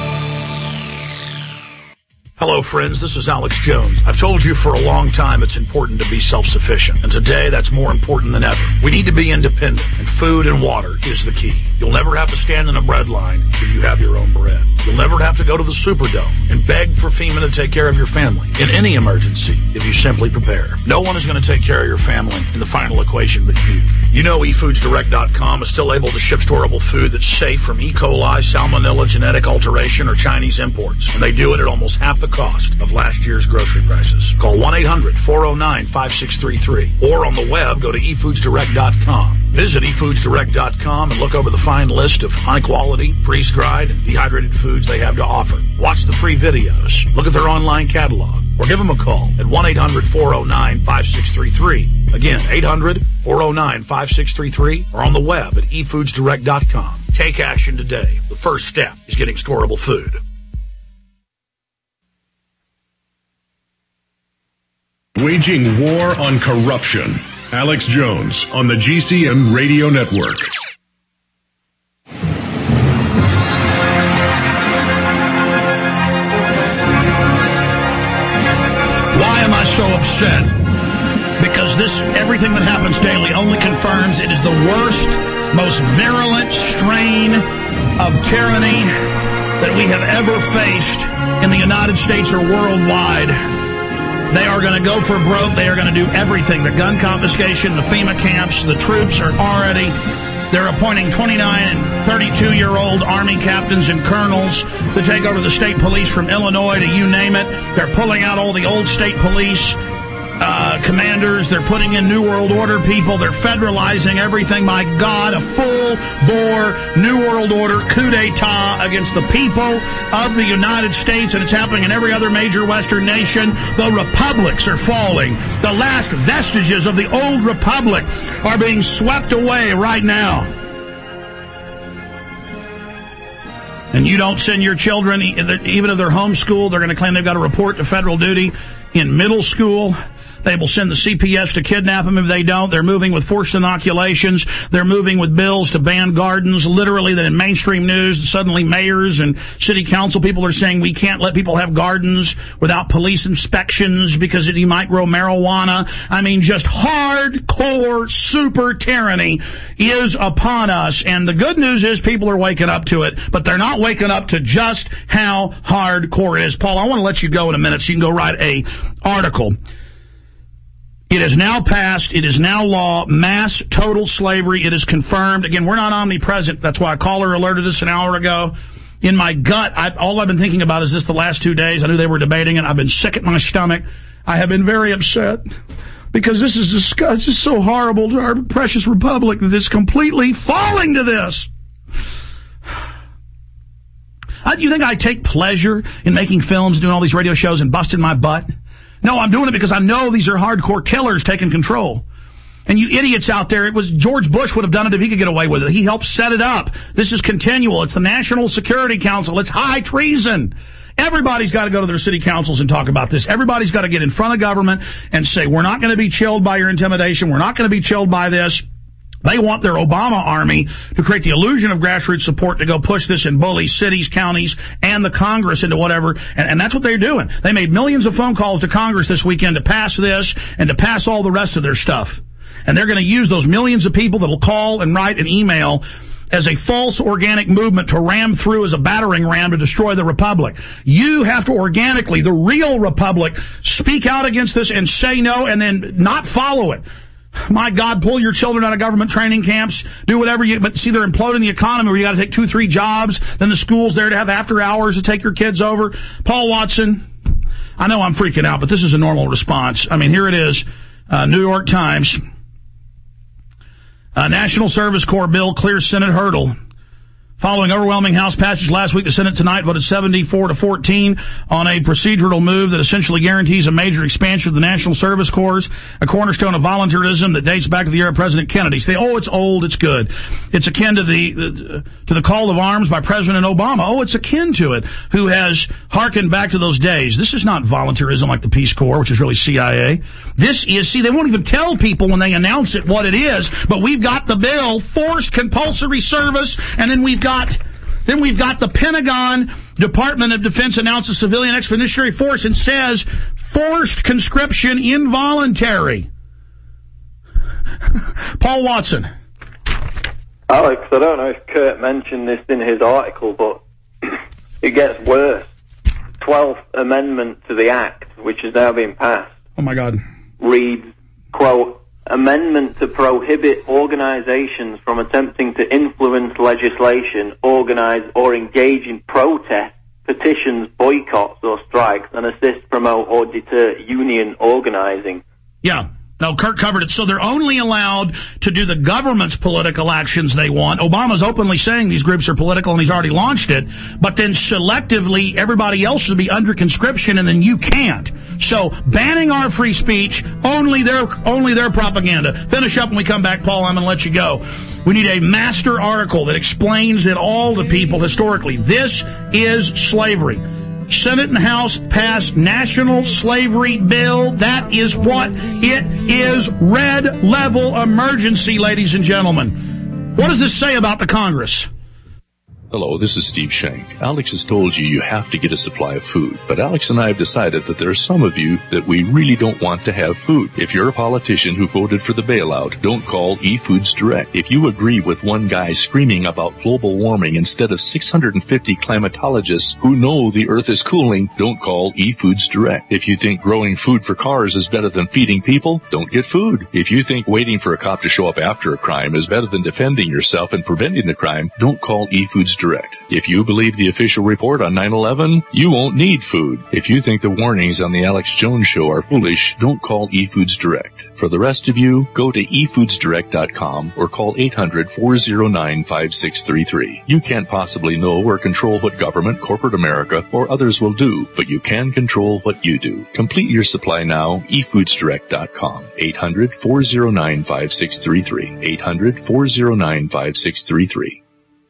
Hello, friends. This is Alex Jones. I've told you for a long time it's important to be self-sufficient. And today, that's more important than ever. We need to be independent, and food and water is the key. You'll never have to stand in a bread line if you have your own bread. You'll never have to go to the Superdome and beg for FEMA to take care of your family in any emergency if you simply prepare. No one is going to take care of your family in the final equation but you. You know e foods direct dot com is still able to ship storable food that's safe from E. coli, salmonella, genetic alteration, or Chinese imports. And they do it at almost half the cost of last year's grocery prices. Call one eight hundred four oh nine five six three three. Or on the web, go to e foods direct dot com. Visit e foods direct dot com and look over the fine list of high-quality, freeze-dried, and dehydrated foods they have to offer. Watch the free videos. Look at their online catalog. Or give them a call at one eight hundred four oh nine five six three three. Again, eight hundred four oh nine five six three three. Or on the web at e foods direct dot com. Take action today. The first step is getting storable food. Waging war on corruption. Alex Jones on the G C N Radio Network. Why am I so upset? Because this, everything that happens daily only confirms it is the worst, most virulent strain of tyranny that we have ever faced in the United States or worldwide. They are going to go for broke. They are going to do everything. The gun confiscation, the FEMA camps, the troops are already, they're appointing twenty-nine and thirty-two-year-old Army captains and colonels to take over the state police from Illinois to you name it. They're pulling out all the old state police uh, commanders. They're putting in New World Order people. They're federalizing everything. My God, a full-bore New World Order coup d'etat against the people of the United States, and it's happening in every other major Western nation. The republics are falling. The last vestiges of the old republic are being swept away right now. And you don't send your children, even if they're homeschooled, they're going to claim they've got to report to federal duty in middle school. They will send the C P S to kidnap them if they don't. They're moving with forced inoculations. They're moving with bills to ban gardens. Literally, that in mainstream news, suddenly mayors and city council people are saying we can't let people have gardens without police inspections because you might grow marijuana. I mean, just hardcore super tyranny is upon us. And the good news is people are waking up to it, but they're not waking up to just how hardcore it is. Paul, I want to let you go in a minute so you can go write a article. It is now passed. It is now law. Mass total slavery. It is confirmed. Again, we're not omnipresent. That's why a caller alerted us an hour ago. In my gut, I, all I've been thinking about is this the last two days. I knew they were debating it. I've been sick at my stomach. I have been very upset because this is just, it's just so horrible to our precious republic that it's completely falling to this. I, you think I take pleasure in making films, doing all these radio shows, and busting my butt? No, I'm doing it because I know these are hardcore killers taking control. And you idiots out there, it was George Bush would have done it if he could get away with it. He helped set it up. This is continual. It's the National Security Council. It's high treason. Everybody's got to go to their city councils and talk about this. Everybody's got to get in front of government and say, we're not going to be chilled by your intimidation. We're not going to be chilled by this. They want their Obama army to create the illusion of grassroots support to go push this and bully cities, counties, and the Congress into whatever. And, and that's what they're doing. They made millions of phone calls to Congress this weekend to pass this and to pass all the rest of their stuff. And they're going to use those millions of people that will call and write and email as a false organic movement to ram through as a battering ram to destroy the republic. You have to organically, the real republic, speak out against this and say no and then not follow it. My God, pull your children out of government training camps, do whatever you, but see, they're imploding the economy where you got to take two, three jobs, then the school's there to have after hours to take your kids over. Paul Watson, I know I'm freaking out, but this is a normal response. I mean, here it is, uh, New York Times. Uh, National Service Corps bill clears Senate hurdle. Following overwhelming House passage last week, the Senate tonight voted seventy-four to fourteen on a procedural move that essentially guarantees a major expansion of the National Service Corps, a cornerstone of volunteerism that dates back to the era of President Kennedy. Say, oh, it's old, it's good. It's akin to the, the to the call of arms by President Obama. Oh, it's akin to it, who has hearkened back to those days. This is not volunteerism like the Peace Corps, which is really C I A. This is, see, they won't even tell people when they announce it what it is, but we've got the bill, forced compulsory service, and then we've got Got, then we've got the Pentagon Department of Defense announces civilian expeditionary force and says forced conscription involuntary. Paul Watson. Alex, I don't know if Kurt mentioned this in his article, but it gets worse. twelfth Amendment to the Act, which has now been passed. Oh, my God. Reads, quote, amendment to prohibit organizations from attempting to influence legislation, organize or engage in protests, petitions, boycotts or strikes, and assist, promote or deter union organizing. Yeah. No, Kurt covered it. So they're only allowed to do the government's political actions they want. Obama's openly saying these groups are political, and he's already launched it. But then selectively, everybody else should be under conscription, and then you can't. So banning our free speech, only their only their propaganda. Finish up when we come back, Paul. I'm going to let you go. We need a master article that explains it all to people historically. This is slavery. Senate and House passed national slavery bill. That is what it is. Red level emergency, ladies and gentlemen. What does this say about the Congress? Hello, this is Steve Shank. Alex has told you you have to get a supply of food, but Alex and I have decided that there are some of you that we really don't want to have food. If you're a politician who voted for the bailout, don't call eFoods Direct. If you agree with one guy screaming about global warming instead of six hundred fifty climatologists who know the earth is cooling, don't call eFoods Direct. If you think growing food for cars is better than feeding people, don't get food. If you think waiting for a cop to show up after a crime is better than defending yourself and preventing the crime, don't call eFoods Direct. If you believe the official report on nine eleven, you won't need food. If you think the warnings on the Alex Jones Show are foolish, don't call eFoods Direct. For the rest of you, go to e foods direct dot com or call eight hundred, four oh nine, five six three three. You can't possibly know or control what government, corporate America, or others will do, but you can control what you do. Complete your supply now, e foods direct dot com. eight hundred, four oh nine, five six three three. eight hundred, four oh nine, five six three three.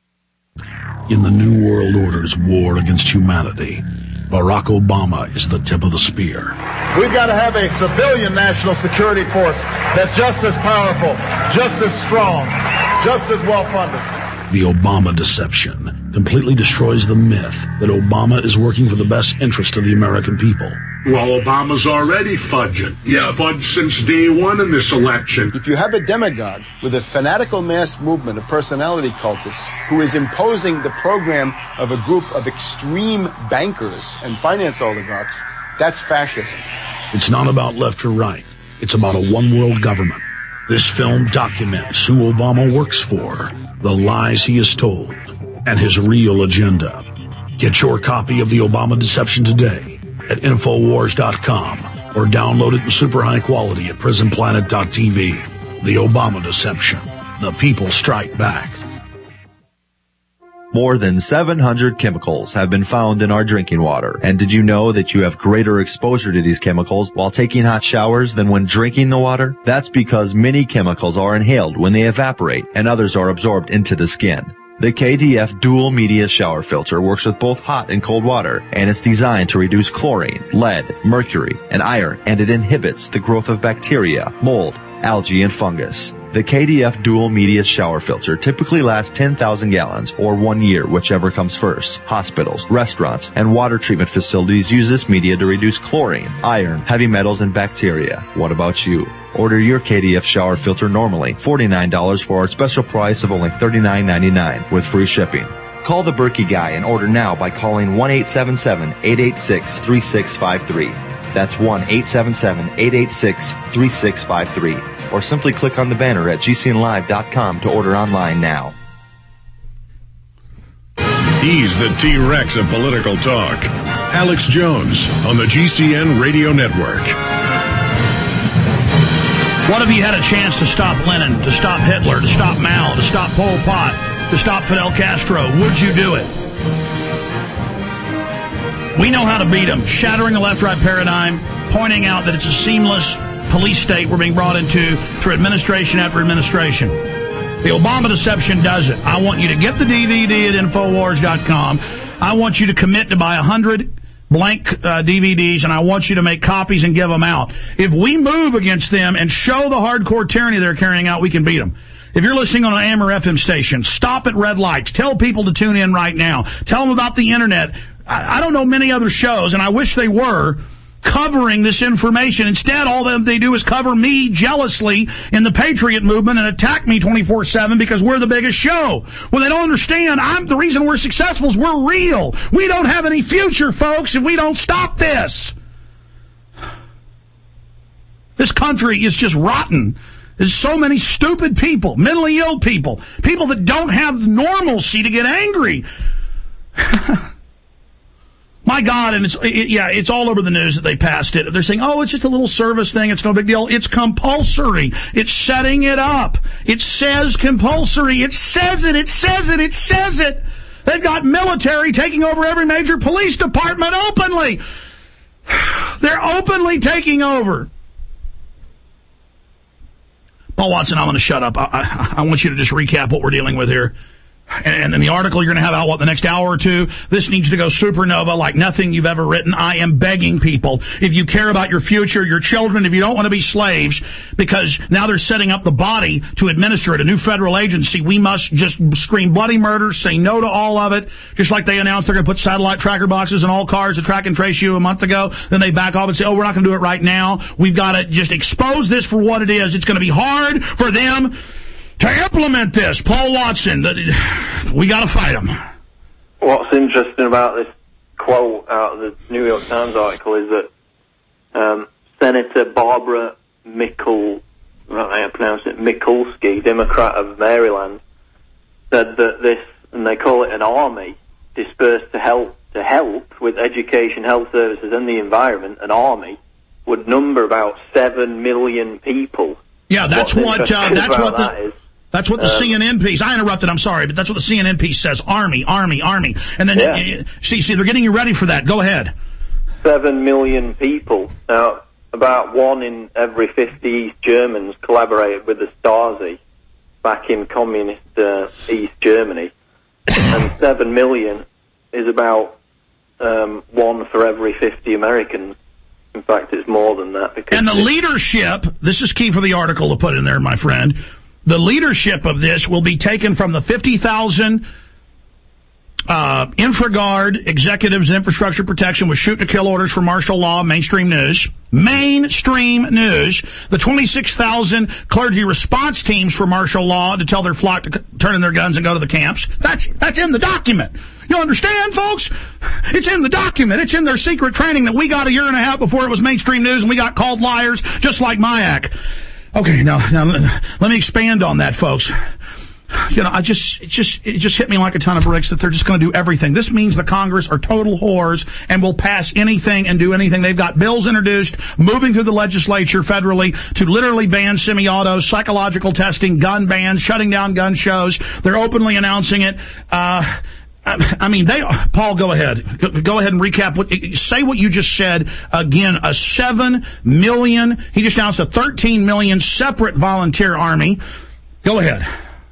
In the New World Order's war against humanity, Barack Obama is the tip of the spear. We've got to have a civilian national security force that's just as powerful, just as strong, just as well-funded. The Obama deception completely destroys the myth that Obama is working for the best interest of the American people. Well, Obama's already fudging. He's yeah. fudged since day one in this election. If you have a demagogue with a fanatical mass movement of personality cultists who is imposing the program of a group of extreme bankers and finance oligarchs, that's fascism. It's not about left or right. It's about a one-world government. This film documents who Obama works for, the lies he has told, and his real agenda. Get your copy of The Obama Deception today at infowars dot com or download it in super high quality at prison planet dot t v. The Obama Deception. The people strike back. More than seven hundred chemicals have been found in our drinking water. And did you know that you have greater exposure to these chemicals while taking hot showers than when drinking the water? That's because many chemicals are inhaled when they evaporate and others are absorbed into the skin. The K D F Dual Media Shower Filter works with both hot and cold water, and it's designed to reduce chlorine, lead, mercury, and iron, and it inhibits the growth of bacteria, mold, algae, and fungus. The K D F Dual Media Shower Filter typically lasts ten thousand gallons, or one year, whichever comes first. Hospitals, restaurants, and water treatment facilities use this media to reduce chlorine, iron, heavy metals, and bacteria. What about you? Order your K D F shower filter normally forty-nine dollars for our special price of only thirty-nine ninety-nine with free shipping. Call the Berkey Guy and order now by calling one eight seven seven, eight eight six, three six five three. That's one eight seven seven, eight eight six, three six five three. or simply click on the banner at G C N live dot com to order online now. He's the T-Rex of political talk. Alex Jones on the G C N Radio Network. What if you had a chance to stop Lenin, to stop Hitler, to stop Mao, to stop Pol Pot, to stop Fidel Castro? Would you do it? We know how to beat them. Shattering the left-right paradigm, pointing out that it's a seamless police state we're being brought into through administration after administration. The Obama deception does it. I want you to get the D V D at Infowars dot com. I want you to commit to buy one hundred blank uh, D V Ds, and I want you to make copies and give them out. If we move against them and show the hardcore tyranny they're carrying out, we can beat them. If you're listening on an A M or F M station, stop at red lights. Tell people to tune in right now. Tell them about the Internet. I, I don't know many other shows, and I wish they were, covering this information. Instead, all that they do is cover me jealously in the Patriot movement and attack me twenty-four seven because we're the biggest show. Well, they don't understand. I'm the reason we're successful is we're real. We don't have any future, folks, if we don't stop this. This country is just rotten. There's so many stupid people, mentally ill people, people that don't have normalcy to get angry. My God, and it's, it, yeah, it's all over the news that they passed it. They're saying, oh, it's just a little service thing. It's no big deal. It's compulsory. It's setting it up. It says compulsory. It says it. It says it. It says it. They've got military taking over every major police department openly. They're openly taking over. Paul Watson, I'm going to shut up. I, I, I want you to just recap what we're dealing with here. And in the article you're going to have out, what, the next hour or two, this needs to go supernova like nothing you've ever written. I am begging people, if you care about your future, your children, if you don't want to be slaves, because now they're setting up the body to administer it, a new federal agency, we must just scream bloody murder, say no to all of it, just like they announced they're going to put satellite tracker boxes in all cars to track and trace you a month ago. Then they back off and say, oh, we're not going to do it right now. We've got to just expose this for what it is. It's going to be hard for them to implement this. Paul Watson, we got to fight them. What's interesting about this quote out of the New York Times article is that um, Senator Barbara Mikkul, I don't know how to pronounce it, Mikulski, Democrat of Maryland, said that this, and they call it an army, dispersed to help to help with education, health services, and the environment. An army would number about seven million people. Yeah, that's What's what. Uh, that's what the. That is, That's what the um, C N N piece, I interrupted, I'm sorry, but that's what the C N N piece says. Army, Army, Army. And then, yeah. uh, see, see, they're getting you ready for that. Go ahead. Seven million people. Now, about one in every fifty East Germans collaborated with the Stasi back in communist uh, East Germany. And seven million is about um, one for every fifty Americans. In fact, it's more than that. Because and the leadership, this is key for the article to put in there, my friend. The leadership of this will be taken from the fifty thousand uh, InfraGard executives in infrastructure protection with shoot-to-kill orders for martial law, mainstream news. Mainstream news. The twenty-six thousand clergy response teams for martial law to tell their flock to turn in their guns and go to the camps. That's that's in the document. You understand, folks? It's in the document. It's in their secret training that we got a year and a half before it was mainstream news, and we got called liars just like Mayak. Okay, now, now let me expand on that, folks. You know, I just, it just, it just hit me like a ton of bricks that they're just going to do everything. This means the Congress are total whores and will pass anything and do anything. They've got bills introduced, moving through the legislature federally to literally ban semi-autos, psychological testing, gun bans, shutting down gun shows. They're openly announcing it. Uh, I mean, they, Paul, go ahead. Go ahead and recap. What, say what you just said again. A seven million, he just announced a thirteen million separate volunteer army. Go ahead.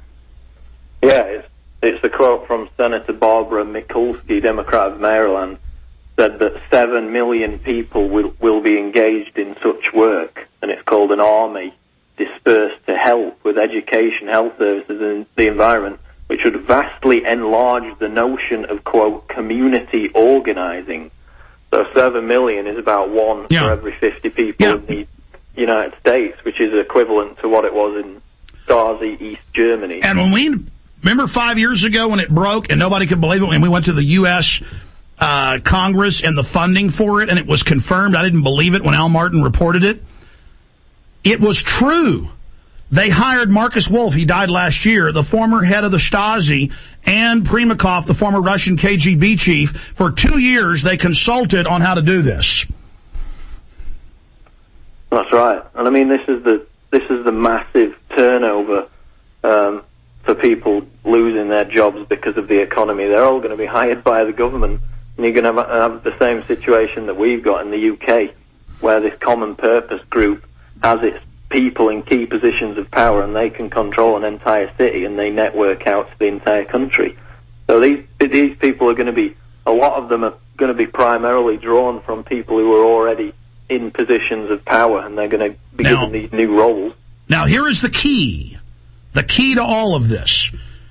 Yeah, it's, it's a quote from Senator Barbara Mikulski, Democrat of Maryland, said that seven million people will, will be engaged in such work, and it's called an army dispersed to help with education, health services, and the environment, which would vastly enlarge the notion of, quote, community organizing. So seven million is about one yeah. for every fifty people yeah. in the United States, which is equivalent to what it was in Stasi East Germany. And when we, remember five years ago when it broke and nobody could believe it, when we went to the U S uh, Congress and the funding for it, and it was confirmed, I didn't believe it when Al Martin reported it. It was true. They hired Marcus Wolf, he died last year, the former head of the Stasi, and Primakov, the former Russian K G B chief. For two years, they consulted on how to do this. That's right. And I mean, this is the this is the massive turnover um, for people losing their jobs because of the economy. They're all going to be hired by the government, and you're going to have, have the same situation that we've got in the U K, where this common purpose group has its people in key positions of power, and they can control an entire city, and they network out to the entire country. So these these people are going to be, a lot of them are going to be primarily drawn from people who are already in positions of power, and they're going to be now, given these new roles. Now, here is the key. The key to all of this.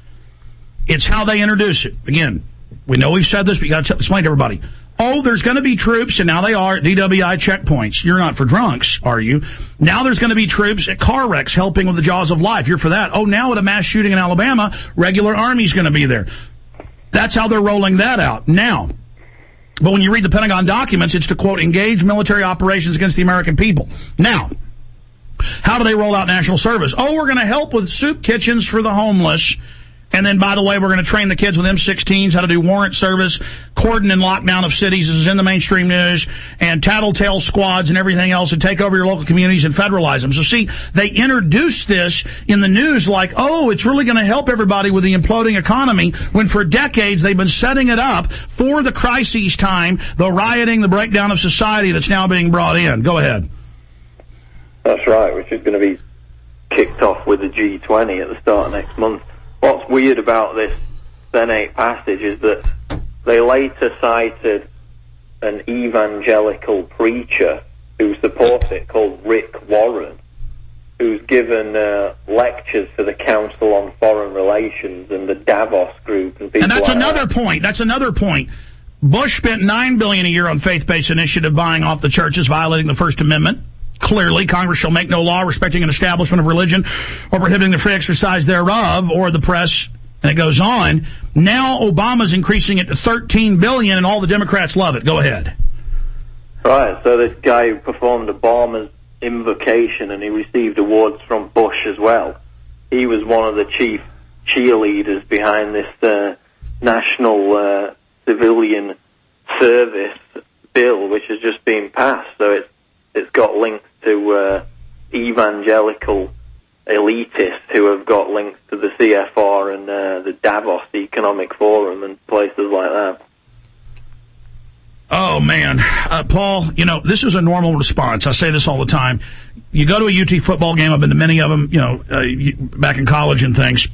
It's how they introduce it. Again, we know we've said this, but you got to explain to everybody. Oh, there's going to be troops, and now they are at D W I checkpoints. You're not for drunks, are you? Now there's going to be troops at car wrecks helping with the jaws of life. You're for that. Oh, now at a mass shooting in Alabama, regular Army's going to be there. That's how they're rolling that out. Now, but when you read the Pentagon documents, it's to, quote, engage military operations against the American people. Now, how do they roll out national service? Oh, we're going to help with soup kitchens for the homeless. And then, by the way, we're going to train the kids with M sixteens how to do warrant service, cordon and lockdown of cities. This is in the mainstream news, and tattletale squads and everything else, and take over your local communities and federalize them. So, see, they introduce this in the news like, oh, it's really going to help everybody with the imploding economy, when for decades they've been setting it up for the crises time, the rioting, the breakdown of society that's now being brought in. Go ahead. That's right, which is going to be kicked off with the G twenty at the start of next month. What's weird about this Senate passage is that they later cited an evangelical preacher who supports it called Rick Warren, who's given uh, lectures for the Council on Foreign Relations and the Davos Group. And, people and that's like another that. point. That's another point. Bush spent nine billion dollars a year on faith-based initiative buying off the churches, violating the First Amendment. Clearly, Congress shall make no law respecting an establishment of religion or prohibiting the free exercise thereof, or the press, and it goes on. Now Obama's increasing it to thirteen billion dollars, and all the Democrats love it. Go ahead. Right, so this guy who performed Obama's invocation, and he received awards from Bush as well. He was one of the chief cheerleaders behind this uh, National uh, Civilian Service bill, which has just been passed. So it's It's got links to uh, evangelical elitists who have got links to the C F R and uh, the Davos Economic Forum and places like that. Oh, man. Uh, Paul, you know, this is a normal response. I say this all the time. You go to a U T football game. I've been to many of them, you know, uh, back in college and things.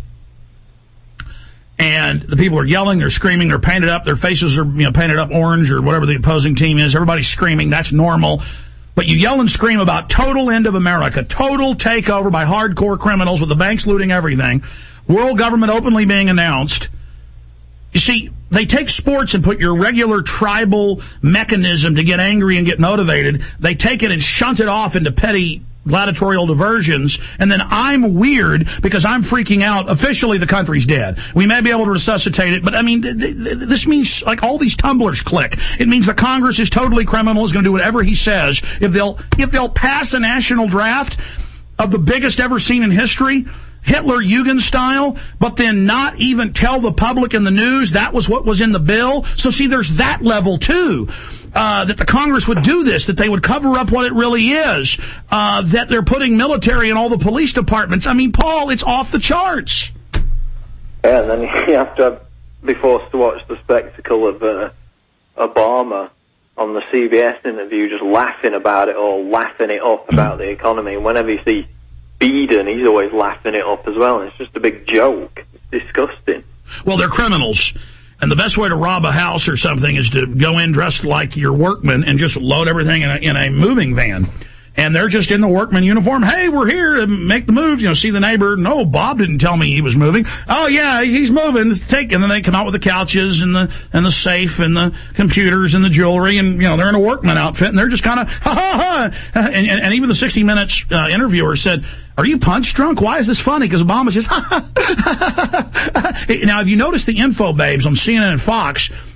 And the people are yelling, they're screaming, they're painted up, their faces are, you know, painted up orange or whatever the opposing team is. Everybody's screaming. That's normal. But you yell and scream about total end of America, total takeover by hardcore criminals with the banks looting everything, world government openly being announced. You see, they take sports and put your regular tribal mechanism to get angry and get motivated. They take it and shunt it off into petty gladiatorial diversions, and then I'm weird because I'm freaking out. Officially, the country's dead. We may be able to resuscitate it, but I mean, th- th- this means like all these tumblers click. It means that Congress is totally criminal, is going to do whatever he says. If they'll if they'll pass a national draft of the biggest ever seen in history, Hitler Jugend style, but then not even tell the public in the news that was what was in the bill. So see, there's that level too. Uh, that the Congress would do this, that they would cover up what it really is, uh, that they're putting military in all the police departments. I mean, Paul, it's off the charts. Yeah, and then you have to be forced to watch the spectacle of uh, Obama on the C B S interview just laughing about it all, laughing it up about the economy. And whenever you see Biden, he's always laughing it up as well. And it's just a big joke. It's disgusting. Well, they're criminals. And the best way to rob a house or something is to go in dressed like your workman and just load everything in a, in a moving van. And they're just in the workman uniform. Hey, we're here to make the move. You know, see the neighbor. No, Bob didn't tell me he was moving. Oh, yeah, he's moving. Take, and then they come out with the couches and the and the safe and the computers and the jewelry. And, you know, they're in a workman outfit. And they're just kind of, ha, ha, ha. And, and, and even the sixty minutes uh, interviewer said, are you punch drunk? Why is this funny? Because Obama's just, ha, ha, ha, ha. Now, have you noticed the info babes on C N N and Fox,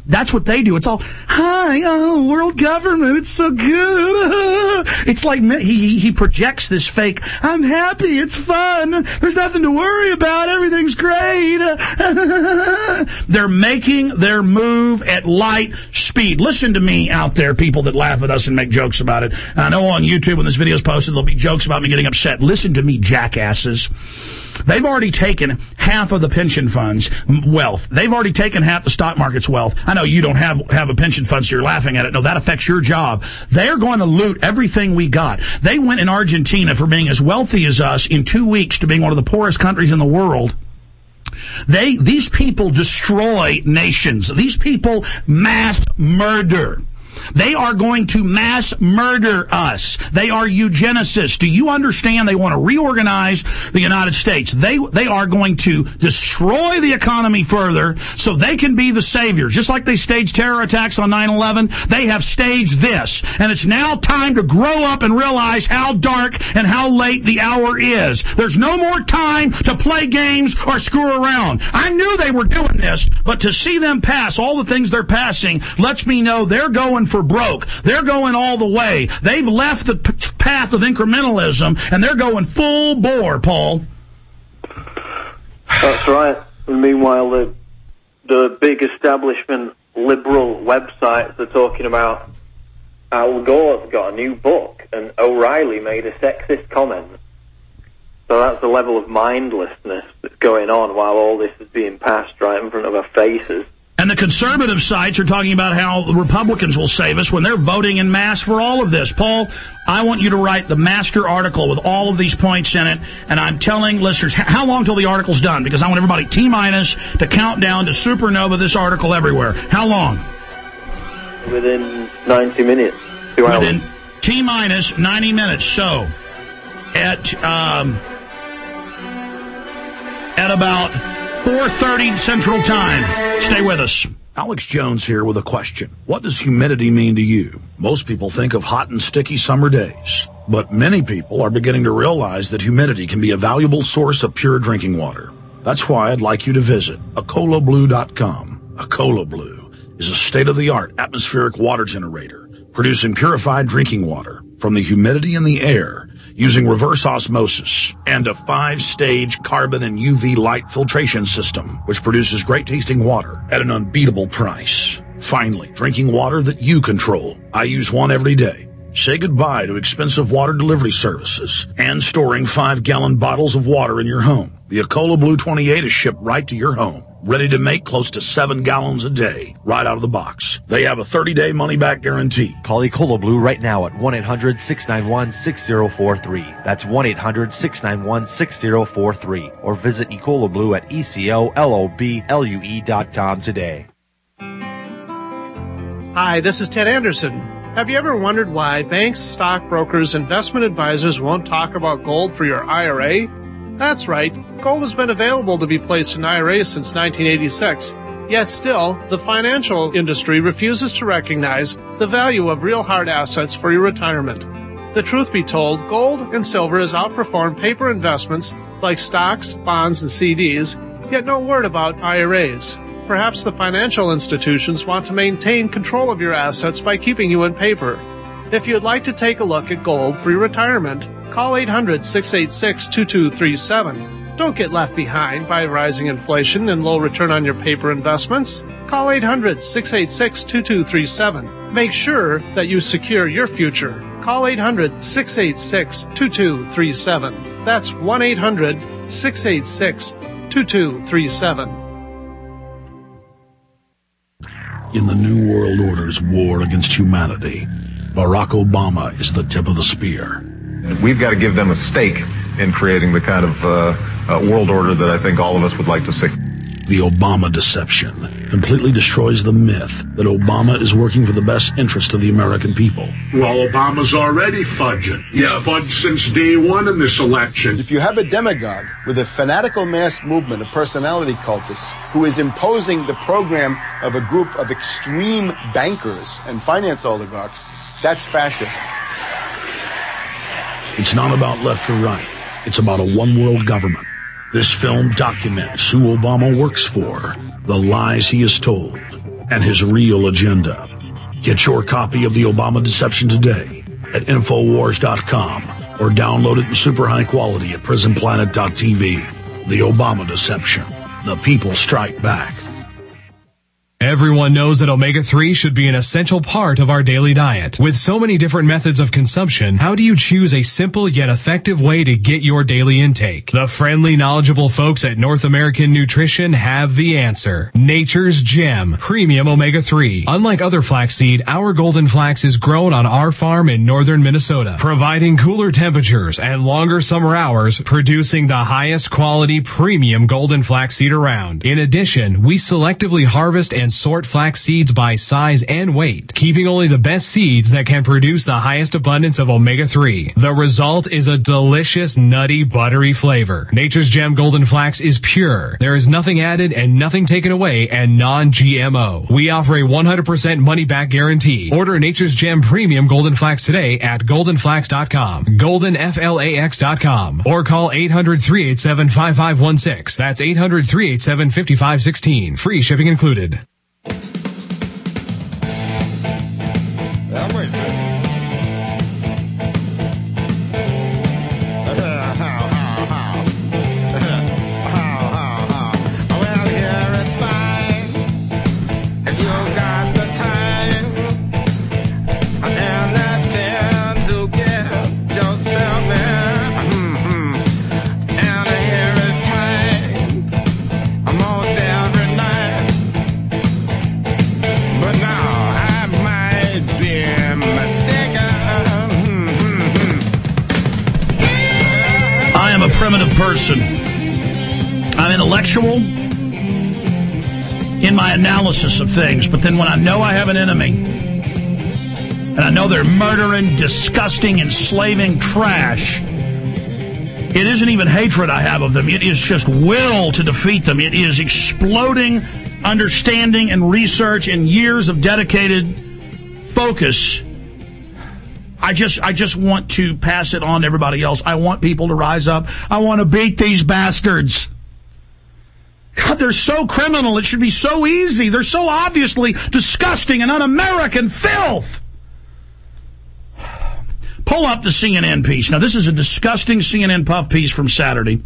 That's what they do. It's all, hi, oh, world government, it's so good. It's like he he projects this fake, I'm happy, it's fun, there's nothing to worry about, everything's great. They're making their move at light speed. Listen to me out there, people that laugh at us and make jokes about it. I know on YouTube when this video is posted, there'll be jokes about me getting upset. Listen to me, jackasses. They've already taken half of the pension fund's wealth. They've already taken half the stock market's wealth. I know you don't have have a pension fund, so you're laughing at it. No, that affects your job. They're going to loot everything we got. They went in Argentina from being as wealthy as us in two weeks to being one of the poorest countries in the world. They, these people destroy nations. These people mass murder. They are going to mass murder us. They are eugenicists. Do you understand? They want to reorganize the United States. They they are going to destroy the economy further so they can be the saviors. Just like they staged terror attacks on nine eleven, they have staged this. And it's now time to grow up and realize how dark and how late the hour is. There's no more time to play games or screw around. I knew they were doing this, but to see them pass all the things they're passing lets me know they're going for broke. They're going all the way. They've left the p- path of incrementalism, and they're going full bore, Paul. That's right. And meanwhile, the the big establishment liberal websites are talking about Al Gore's got a new book, and O'Reilly made a sexist comment. So that's the level of mindlessness that's going on while all this is being passed right in front of our faces. And the conservative sites are talking about how the Republicans will save us when they're voting en masse for all of this. Paul, I want you to write the master article with all of these points in it, and I'm telling listeners, how long till the article's done? Because I want everybody T-minus to count down to supernova this article everywhere. How long? Within ninety minutes. Two Within hours. T-minus ninety minutes. So, at, um, at about four thirty Central Time. Stay with us. Alex Jones here with a question. What does humidity mean to you? Most people think of hot and sticky summer days, but many people are beginning to realize that humidity can be a valuable source of pure drinking water. That's why I'd like you to visit Acola Blue dot com. Acola Blue is a state-of-the-art atmospheric water generator producing purified drinking water from the humidity in the air using reverse osmosis and a five-stage carbon and U V light filtration system, which produces great-tasting water at an unbeatable price. Finally, drinking water that you control. I use one every day. Say goodbye to expensive water delivery services and storing five-gallon bottles of water in your home. The Acola Blue twenty-eight is shipped right to your home, ready to make close to seven gallons a day, right out of the box. They have a thirty-day money-back guarantee. Call Ecola Blue right now at one eight hundred six nine one six zero four three. That's one eight hundred six nine one six zero four three. Or visit Ecola Blue at E C O L O B L U E dot com today. Hi, this is Ted Anderson. Have you ever wondered why banks, stockbrokers, investment advisors won't talk about gold for your I R A? That's right. Gold has been available to be placed in I R As since nineteen eighty-six. Yet still, the financial industry refuses to recognize the value of real hard assets for your retirement. The truth be told, gold and silver has outperformed paper investments like stocks, bonds, and C Ds, yet no word about I R As. Perhaps the financial institutions want to maintain control of your assets by keeping you in paper. If you'd like to take a look at gold for your retirement, call eight hundred six eight six two two three seven. Don't get left behind by rising inflation and low return on your paper investments. Call eight hundred six eight six two two three seven. Make sure that you secure your future. Call eight hundred six eight six two two three seven. That's one eight hundred six eight six two two three seven. In the New World Order's war against humanity, Barack Obama is the tip of the spear. We've got to give them a stake in creating the kind of uh, uh, world order that I think all of us would like to see. The Obama deception completely destroys the myth that Obama is working for the best interest of the American people. Well, Obama's already fudging. He's yeah. fudged since day one in this election. If you have a demagogue with a fanatical mass movement of personality cultists who is imposing the program of a group of extreme bankers and finance oligarchs, that's fascism. It's not about left or right. It's about a one-world government. This film documents who Obama works for, the lies he has told, and his real agenda. Get your copy of The Obama Deception today at Infowars dot com or download it in super high quality at Prison Planet dot T V. The Obama Deception. The people strike back. Everyone knows that omega three should be an essential part of our daily diet. With so many different methods of consumption, how do you choose a simple yet effective way to get your daily intake? The friendly, knowledgeable folks at North American Nutrition have the answer. Nature's Gem Premium Omega three. Unlike other flaxseed, our golden flax is grown on our farm in northern Minnesota, providing cooler temperatures and longer summer hours, producing the highest quality premium golden flaxseed around. In addition, we selectively harvest and sort flax seeds by size and weight, keeping only the best seeds that can produce the highest abundance of omega three. The result is a delicious, nutty, buttery flavor. Nature's Gem Golden Flax is pure. There is nothing added and nothing taken away, and non-G M O. We offer a one hundred percent money-back guarantee. Order Nature's Gem Premium Golden Flax today at golden flax dot com, golden flax dot com, or call eight hundred, three eight seven, five five one six. That's eight hundred, three eight seven, five five one six. Free shipping included. Now, wait a second. Well, here it's fine. If you got the time and the time to get yourself in. Mm-hmm. And here it's time. Almost every night. But now I might be mistaken. I am a primitive person. I'm intellectual in my analysis of things, but then when I know I have an enemy, and I know they're murdering, disgusting, enslaving trash, it isn't even hatred I have of them. It is just will to defeat them. It is exploding understanding and research and years of dedicated focus. I just I just want to pass it on to everybody else. I want people to rise up. I want to beat these bastards. God, they're so criminal. It should be so easy. They're so obviously disgusting and un-American filth. Pull up the C N N piece. Now, this is a disgusting C N N puff piece from Saturday.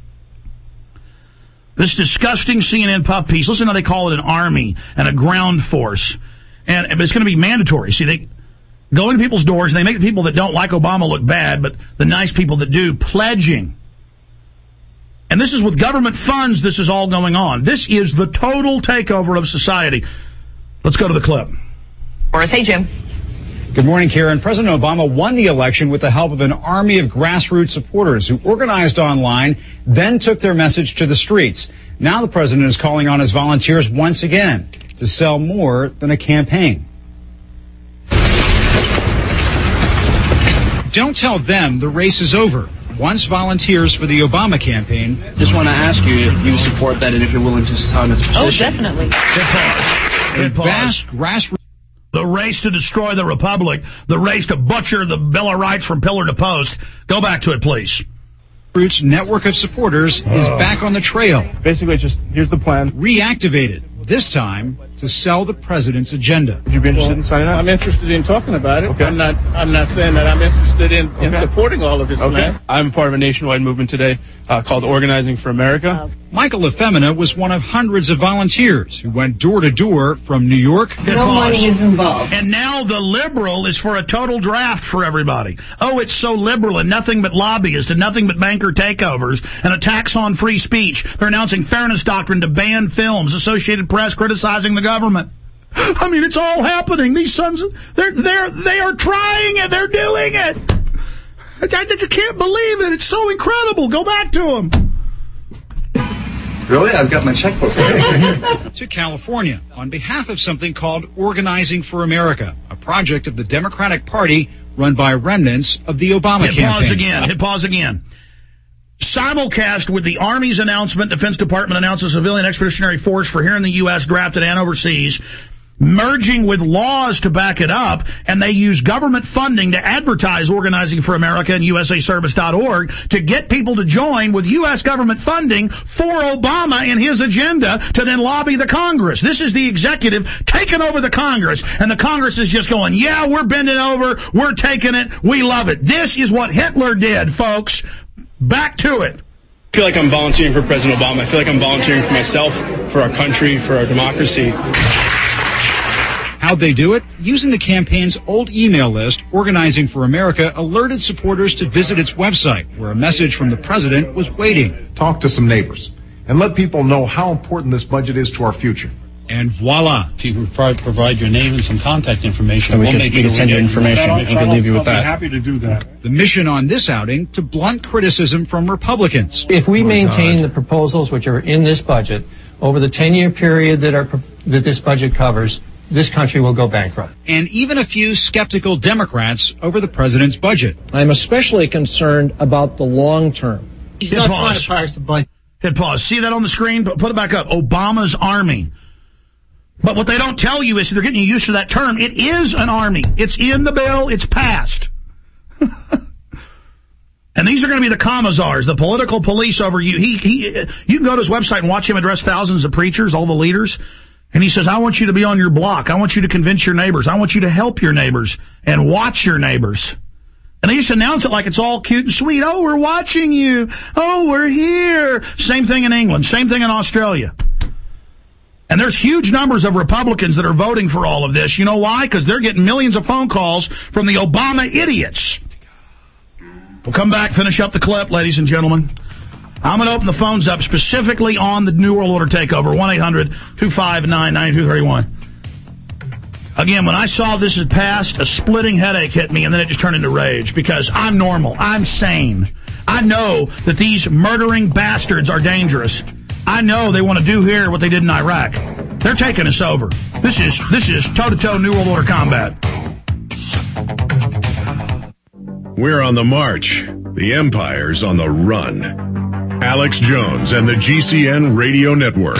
This disgusting C N N puff piece. Listen how they call it an army and a ground force. And it's going to be mandatory. See, they go into people's doors and they make the people that don't like Obama look bad, but the nice people that do, pledging. And this is with government funds, this is all going on. This is the total takeover of society. Let's go to the clip. Boris, hey, Jim. Good morning, Karen. President Obama won the election with the help of an army of grassroots supporters who organized online, then took their message to the streets. Now the president is calling on his volunteers once again to sell more than a campaign. Don't tell them the race is over. Once volunteers for the Obama campaign. Just want to ask you if you support that and if you're willing to sign its petition. Oh, definitely. Good pause. Good pause. Grassroots. The race to destroy the republic, the race to butcher the Bill of Rights from pillar to post. Go back to it, please. Roots network of supporters is back on the trail. Basically, just here's the plan. Reactivated, this time to sell the president's agenda. Would you be interested well, in signing that? I'm interested in talking about it. Okay. I'm not I'm not saying that I'm interested in, in okay. supporting all of his okay. plans. I'm part of a nationwide movement today uh, called Organizing for America. Michael Efemina was one of hundreds of volunteers who went door to door from New York. No money is involved. And now the liberal is for a total draft for everybody. Oh, it's so liberal and nothing but lobbyists and nothing but banker takeovers and attacks on free speech. They're announcing fairness doctrine to ban films, Associated Press criticizing the government. I mean, it's all happening. These sons, they're, they're, they are trying it. They're doing it. I, I just can't believe it. It's so incredible. Go back to them. Really? I've got my checkbook. To California on behalf of something called Organizing for America, a project of the Democratic Party run by remnants of the Obama Hit campaign. Pause again. Hit pause again. Simulcast with the Army's announcement, Defense Department announces civilian expeditionary force for here in the U S drafted and overseas. merging with laws to back it up, and they use government funding to advertise Organizing for America and U S A Service dot org to get people to join with U S government funding for Obama and his agenda to then lobby the Congress. This is the executive taking over the Congress, and the Congress is just going, yeah, we're bending over, we're taking it, we love it. This is what Hitler did, folks. Back to it. I feel like I'm volunteering for President Obama. I feel like I'm volunteering for myself, for our country, for our democracy. How'd they do it? Using the campaign's old email list, Organizing for America alerted supporters to visit its website, where a message from the president was waiting. Talk to some neighbors and let people know how important this budget is to our future. And voila. If you would provide your name and some contact information, we we'll can, make we sure can send we you information. We can leave you with that. I'll be happy to do that. The mission on this outing, to blunt criticism from Republicans. If we oh maintain God. the proposals which are in this budget over the ten-year period that are that this budget covers, this country will go bankrupt. And even a few skeptical Democrats over the president's budget. I'm especially concerned about the long term. He's Hit not pause. trying to pass the budget. Hit pause. See that on the screen? Put it back up. Obama's army. But what they don't tell you is they're getting you used to that term. It is an army. It's in the bill. It's passed. And these are going to be the commissars, the political police over you. He, he, you can go to his website and watch him address thousands of preachers, all the leaders. And he says, I want you to be on your block. I want you to convince your neighbors. I want you to help your neighbors and watch your neighbors. And they just announce it like it's all cute and sweet. Oh, we're watching you. Oh, we're here. Same thing in England. Same thing in Australia. And there's huge numbers of Republicans that are voting for all of this. You know why? Because they're getting millions of phone calls from the Obama idiots. We'll come back, finish up the clip, ladies and gentlemen. I'm going to open the phones up specifically on the New World Order takeover, one eight hundred two five nine nine two three one. Again, when I saw this had passed, a splitting headache hit me, and then it just turned into rage because I'm normal. I'm sane. I know that these murdering bastards are dangerous. I know they want to do here what they did in Iraq. They're taking us over. This is this is toe-to-toe New World Order combat. We're on the march. The Empire's on the run. Alex Jones and the G C N Radio Network.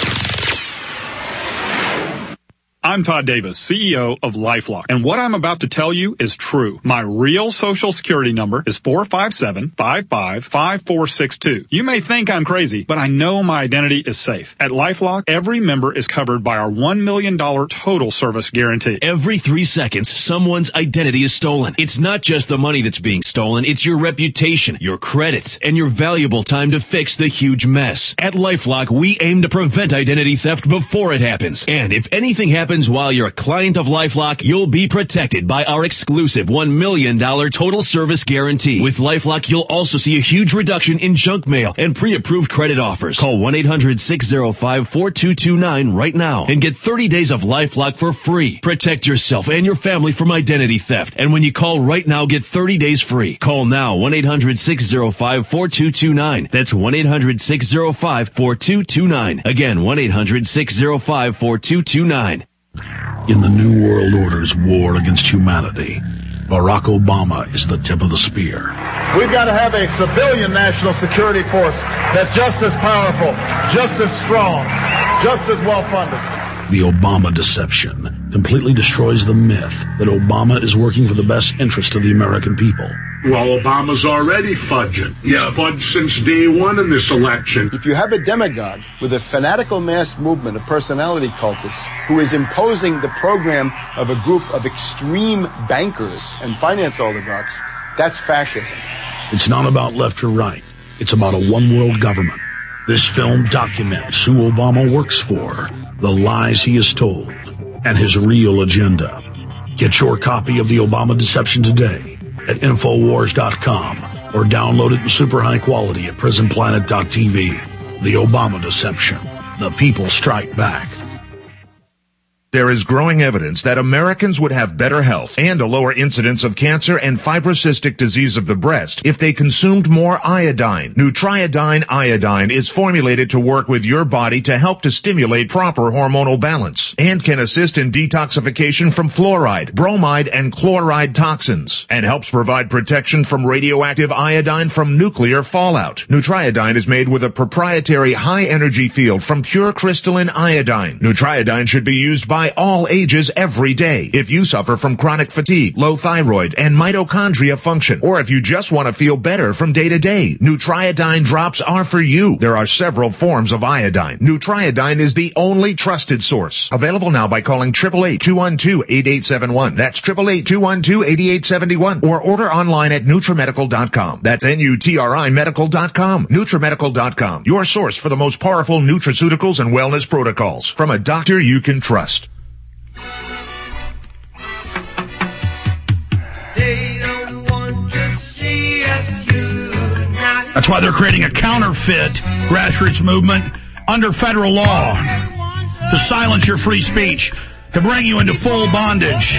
I'm Todd Davis, C E O of LifeLock, and what I'm about to tell you is true. My real social security number is four five seven, five five five four six two. You may think I'm crazy, but I know my identity is safe. At LifeLock, every member is covered by our one million dollars total service guarantee. Every three seconds, someone's identity is stolen. It's not just the money that's being stolen, it's your reputation, your credit, and your valuable time to fix the huge mess. At LifeLock, we aim to prevent identity theft before it happens. And if anything happens while you're a client of LifeLock, you'll be protected by our exclusive one million dollars total service guarantee. With LifeLock, you'll also see a huge reduction in junk mail and pre-approved credit offers. Call one eight hundred six zero five four two two nine right now and get thirty days of LifeLock for free. Protect yourself and your family from identity theft. And when you call right now, get thirty days free. Call now, one eight hundred six zero five four two two nine. That's one eight hundred six zero five four two two nine. Again, one eight hundred six zero five four two two nine. In the New World Order's war against humanity, Barack Obama is the tip of the spear. We've got to have a civilian national security force that's just as powerful, just as strong, just as well funded. The Obama deception completely destroys the myth that Obama is working for the best interest of the American people. Well, Obama's already fudging. He's yeah. fudged since day one in this election. If you have a demagogue with a fanatical mass movement of personality cultists who is imposing the program of a group of extreme bankers and finance oligarchs, that's fascism. It's not about left or right. It's about a one-world government. This film documents who Obama works for, the lies he has told, and his real agenda. Get your copy of The Obama Deception today at Infowars dot com or download it in super high quality at Prison Planet dot T V. The Obama Deception. The people strike back. There is growing evidence that Americans would have better health and a lower incidence of cancer and fibrocystic disease of the breast if they consumed more iodine. Nutriodine iodine is formulated to work with your body to help to stimulate proper hormonal balance. levels and can assist in detoxification from fluoride, bromide, and chloride toxins, and helps provide protection from radioactive iodine from nuclear fallout. Nutriodine is made with a proprietary high-energy field from pure crystalline iodine. Nutriodine should be used by all ages every day. If you suffer from chronic fatigue, low thyroid, and mitochondria function, or if you just want to feel better from day to day, Nutriodine drops are for you. There are several forms of iodine. Nutriodine is the only trusted source. Available now by calling eight eight eight, two one two, eight eight seven one. That's eight eight eight, two one two, eight eight seven one. Or order online at Nutrimedical dot com. That's N U T R I medical dot com. Nutrimedical dot com. Your source for the most powerful nutraceuticals and wellness protocols from a doctor you can trust. That's why they're creating a counterfeit grassroots movement under federal law to silence your free speech, to bring you into full bondage.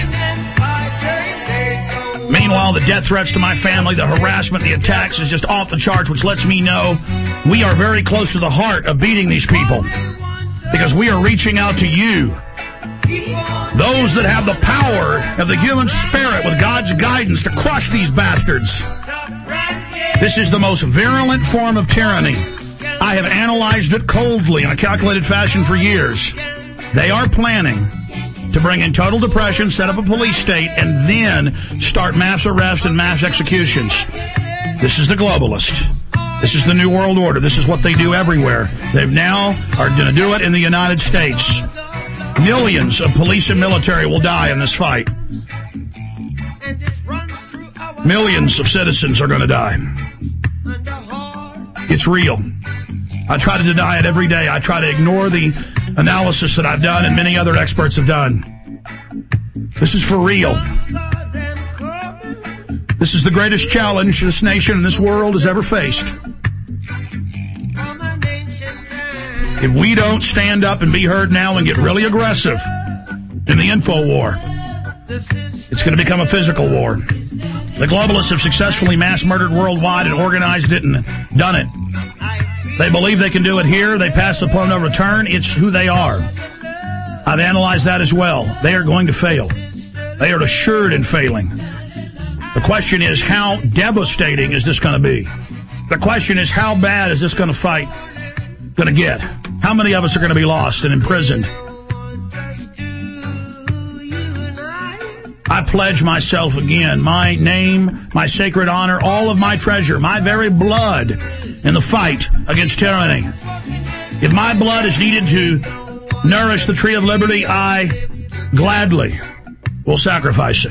Meanwhile, the death threats to my family, the harassment, the attacks is just off the charts, which lets me know we are very close to the heart of beating these people, because we are reaching out to you, those that have the power of the human spirit with God's guidance to crush these bastards. This is the most virulent form of tyranny. I have analyzed it coldly in a calculated fashion for years. They are planning to bring in total depression, set up a police state, and then start mass arrests and mass executions. This is the globalist. This is the New World Order. This is what they do everywhere. They've now are going to do it in the United States. Millions of police and military will die in this fight. Millions of citizens are going to die. It's real. I try to deny it every day. I try to ignore the analysis that I've done and many other experts have done. This is for real. This is the greatest challenge this nation and this world has ever faced. If we don't stand up and be heard now and get really aggressive in the info war, it's going to become a physical war. The globalists have successfully mass murdered worldwide and organized it and done it. They believe they can do it here. They pass the point of no return. It's who they are. I've analyzed that as well. They are going to fail. They are assured in failing. The question is, how devastating is this going to be? The question is, how bad is this going to fight going to get? How many of us are going to be lost and imprisoned? I pledge myself again, my name, my sacred honor, all of my treasure, my very blood in the fight against tyranny. If my blood is needed to nourish the tree of liberty, I gladly will sacrifice it.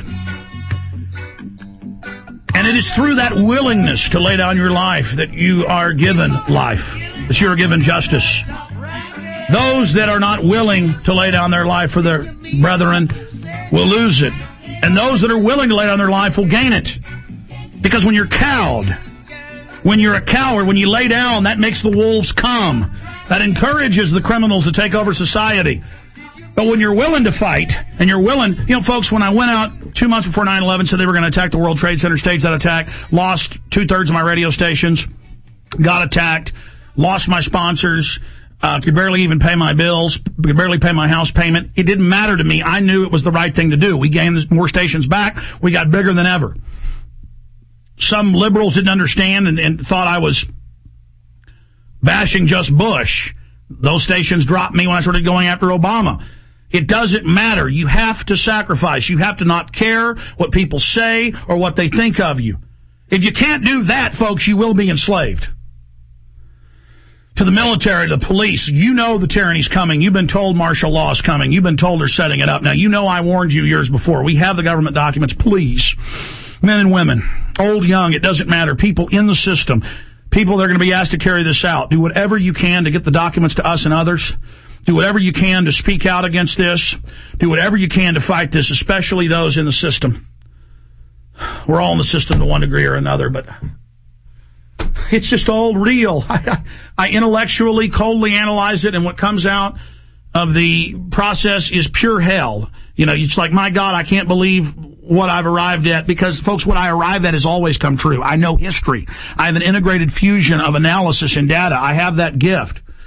And it is through that willingness to lay down your life that you are given life, that you are given justice. Those that are not willing to lay down their life for their brethren will lose it. And those that are willing to lay down their life will gain it. Because when you're cowed, when you're a coward, when you lay down, that makes the wolves come. That encourages the criminals to take over society. But when you're willing to fight, and you're willing, you know, folks, when I went out two months before nine eleven, said they were going to attack the World Trade Center, staged that attack, lost two-thirds of my radio stations, got attacked, lost my sponsors, Uh, could barely even pay my bills, could barely pay my house payment. It didn't matter to me. I knew it was the right thing to do. We gained more stations back. We got bigger than ever. Some liberals didn't understand and, and thought I was bashing just Bush. Those stations dropped me when I started going after Obama. It doesn't matter. You have to sacrifice. You have to not care what people say or what they think of you. If you can't do that, folks, you will be enslaved. To the military, to the police, you know the tyranny's coming. You've been told martial law is coming. You've been told they're setting it up. Now, you know I warned you years before. We have the government documents. Please, men and women, old, young, it doesn't matter. People in the system, people that are going to be asked to carry this out. Do whatever you can to get the documents to us and others. Do whatever you can to speak out against this. Do whatever you can to fight this, especially those in the system. We're all in the system to one degree or another, but it's just all real. I, I intellectually, coldly analyze it, and what comes out of the process is pure hell. You know, it's like, my God, I can't believe what I've arrived at, because, folks, what I arrive at has always come true. I know history. I have an integrated fusion of analysis and data. I have that gift.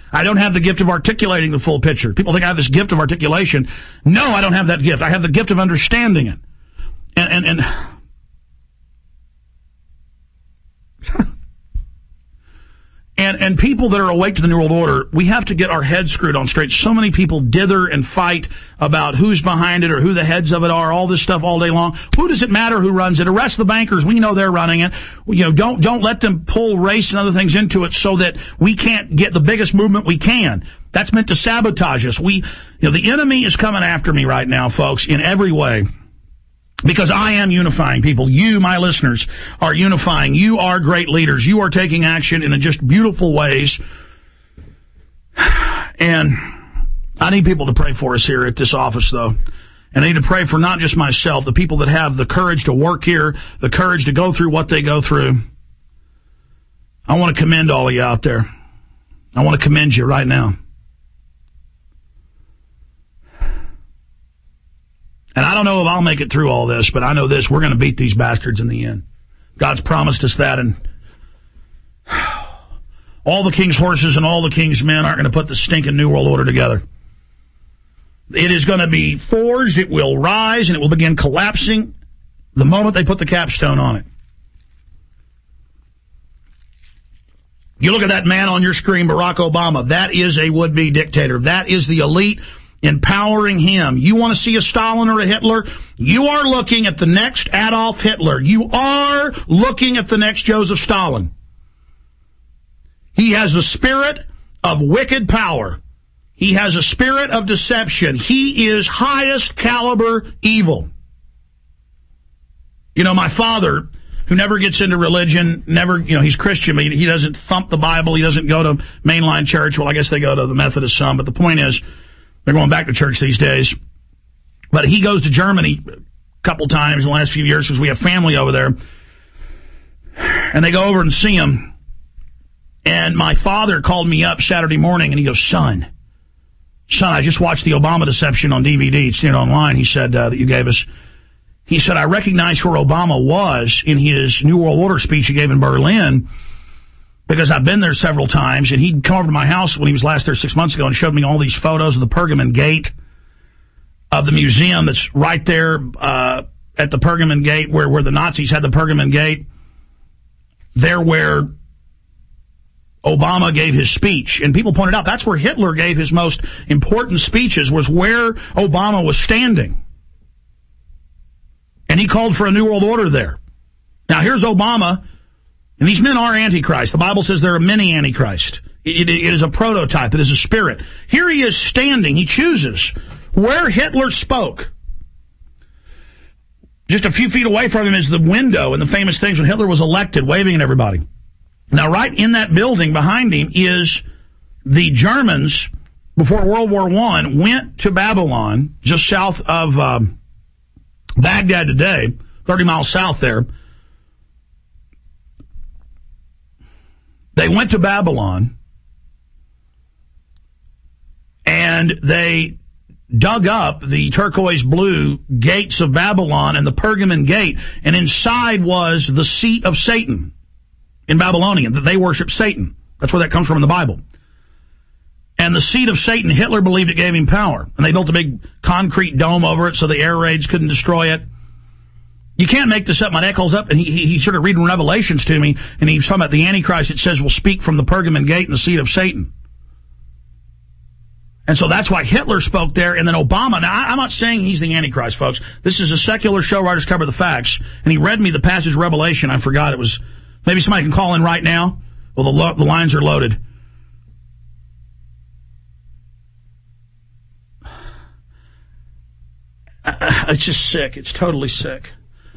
I don't have the gift of articulating the full picture. People think I have this gift of articulation. No, I don't have that gift. I have the gift of understanding it. And, and, and And and people that are awake to the New World Order, we have to get our heads screwed on straight. So many people dither and fight about who's behind it or who the heads of it are, all this stuff all day long. Who does it matter who runs it? Arrest the bankers. We know they're running it. You know, don't don't let them pull race and other things into it so that we can't get the biggest movement we can. That's meant to sabotage us. We, you know, the enemy is coming after me right now, folks, in every way. Because I am unifying people. You, my listeners, are unifying. You are great leaders. You are taking action in just beautiful ways. And I need people to pray for us here at this office, though. And I need to pray for not just myself, the people that have the courage to work here, the courage to go through what they go through. I want to commend all of you out there. I want to commend you right now. And I don't know if I'll make it through all this, but I know this, we're going to beat these bastards in the end. God's promised us that, and all the king's horses and all the king's men aren't going to put the stinking New World Order together. It is going to be forged, it will rise, and it will begin collapsing the moment they put the capstone on it. You look at that man on your screen, Barack Obama. That is a would-be dictator. That is the elite empowering him. You want to see a Stalin or a Hitler? You are looking at the next Adolf Hitler. You are looking at the next Joseph Stalin. He has the spirit of wicked power. He has a spirit of deception. He is highest caliber evil. You know, my father, who never gets into religion, never, you know, he's Christian, but he doesn't thump the Bible. He doesn't go to mainline church. Well, I guess they go to the Methodist some, but the point is, they're going back to church these days. But he goes to Germany a couple times in the last few years because we have family over there. And they go over and see him. And my father called me up Saturday morning and he goes, son, son, I just watched the Obama deception on D V D. It's, you know, online. He said, uh, that you gave us. He said, I recognize where Obama was in his New World Order speech he gave in Berlin, because I've been there several times, and he'd come over to my house when he was last there six months ago and showed me all these photos of the Pergamon Gate, of the museum that's right there uh, at the Pergamon Gate, where, where the Nazis had the Pergamon Gate, there where Obama gave his speech. And people pointed out that's where Hitler gave his most important speeches, was where Obama was standing. And he called for a New World Order there. Now, here's Obama. And these men are Antichrist. The Bible says they're a mini Antichrist. It, it, it is a prototype. It is a spirit. Here he is standing. He chooses where Hitler spoke. Just a few feet away from him is the window and the famous things when Hitler was elected, waving at everybody. Now, right in that building behind him is the Germans, before World War One, went to Babylon, just south of um, Baghdad today, thirty miles south there. They went to Babylon, and they dug up the turquoise blue gates of Babylon and the Pergamon Gate, and inside was the seat of Satan in Babylonian, that they worship Satan. That's where that comes from in the Bible. And the seat of Satan, Hitler believed it gave him power, and they built a big concrete dome over it so the air raids couldn't destroy it. You can't make this up. My neck holds up, and he, he, he started reading Revelations to me, and he was talking about the Antichrist. It says will speak from the Pergamon Gate and the seat of Satan. And so that's why Hitler spoke there, and then Obama. Now, I, I'm not saying he's the Antichrist, folks. This is a secular show where I just cover the facts, and he read me the passage of Revelation. I forgot it was, maybe somebody can call in right now. Well, the, lo- the lines are loaded. Uh, it's just sick. It's totally sick.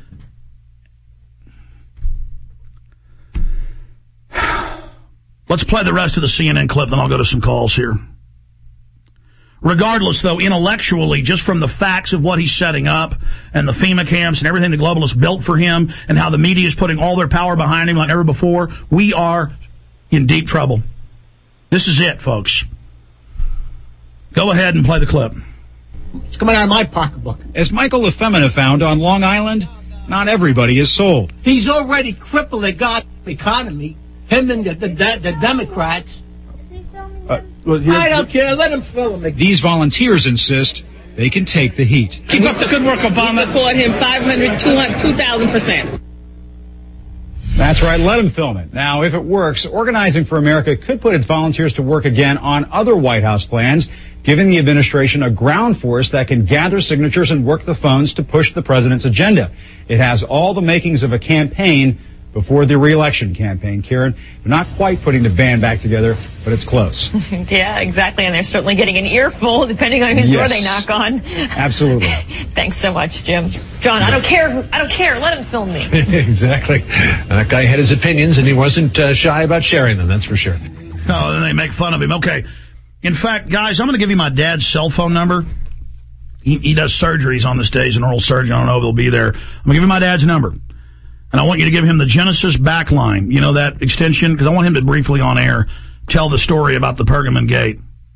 Let's play the rest of the C N N clip, then I'll go to some calls here. Regardless, though, intellectually, just from the facts of what he's setting up and the FEMA camps and everything the globalists built for him and how the media is putting all their power behind him like never before, we are in deep trouble. This is it, folks. Go ahead and play the clip. It's coming out of my pocketbook. As Michael LaFemina found on Long Island, not everybody is sold. He's already crippled the God economy. Him and the, the, the Democrats. Uh, I don't care. Let him film it. These volunteers insist they can take the heat. Keep up the good work, Obama. We support him five hundred, two hundred, two thousand percent. That's right, let him film it. Now, if it works, Organizing for America could put its volunteers to work again on other White House plans, giving the administration a ground force that can gather signatures and work the phones to push the president's agenda. It has all the makings of a campaign before the re-election campaign. Karen, they're not quite putting the band back together, but it's close. Yeah, exactly, and they're certainly getting an earful depending on whose Yes. door they knock on. Absolutely. Thanks so much, Jim. John, I don't care. I don't care. Let him film me. Exactly. That guy had his opinions, and he wasn't uh, shy about sharing them, that's for sure. No, then they make fun of him. Okay. In fact, guys, I'm going to give you my dad's cell phone number. He, he does surgeries on this day. He's an oral surgeon. I don't know if he'll be there. I'm going to give you my dad's number. And I want you to give him the Genesis backline. You know that extension? Because I want him to briefly on air tell the story about the Pergamon Gate.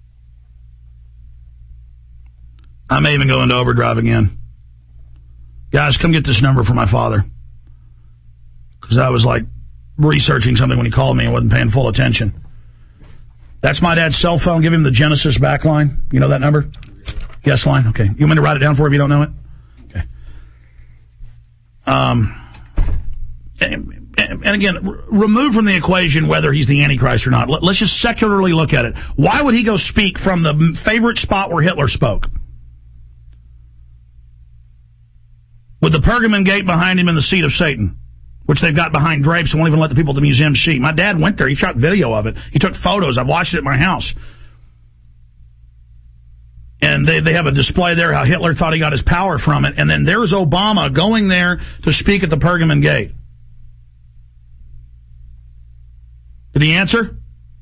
I may even go into overdrive again. Guys, come get this number for my father. Because I was like researching something when he called me and wasn't paying full attention. That's my dad's cell phone. Give him the Genesis backline. You know that number? Yes line? Okay. You want me to write it down for you if you don't know it? Okay. Um... And, and again, r- remove from the equation whether he's the Antichrist or not. Let, let's just secularly look at it. Why would he go speak from the favorite spot where Hitler spoke? With the Pergamon Gate behind him and the seat of Satan, which they've got behind drapes and won't even let the people at the museum see. My dad went there. He shot video of it. He took photos. I've watched it at my house. And they, they have a display there how Hitler thought he got his power from it. And then there's Obama going there to speak at the Pergamon Gate. Did he answer?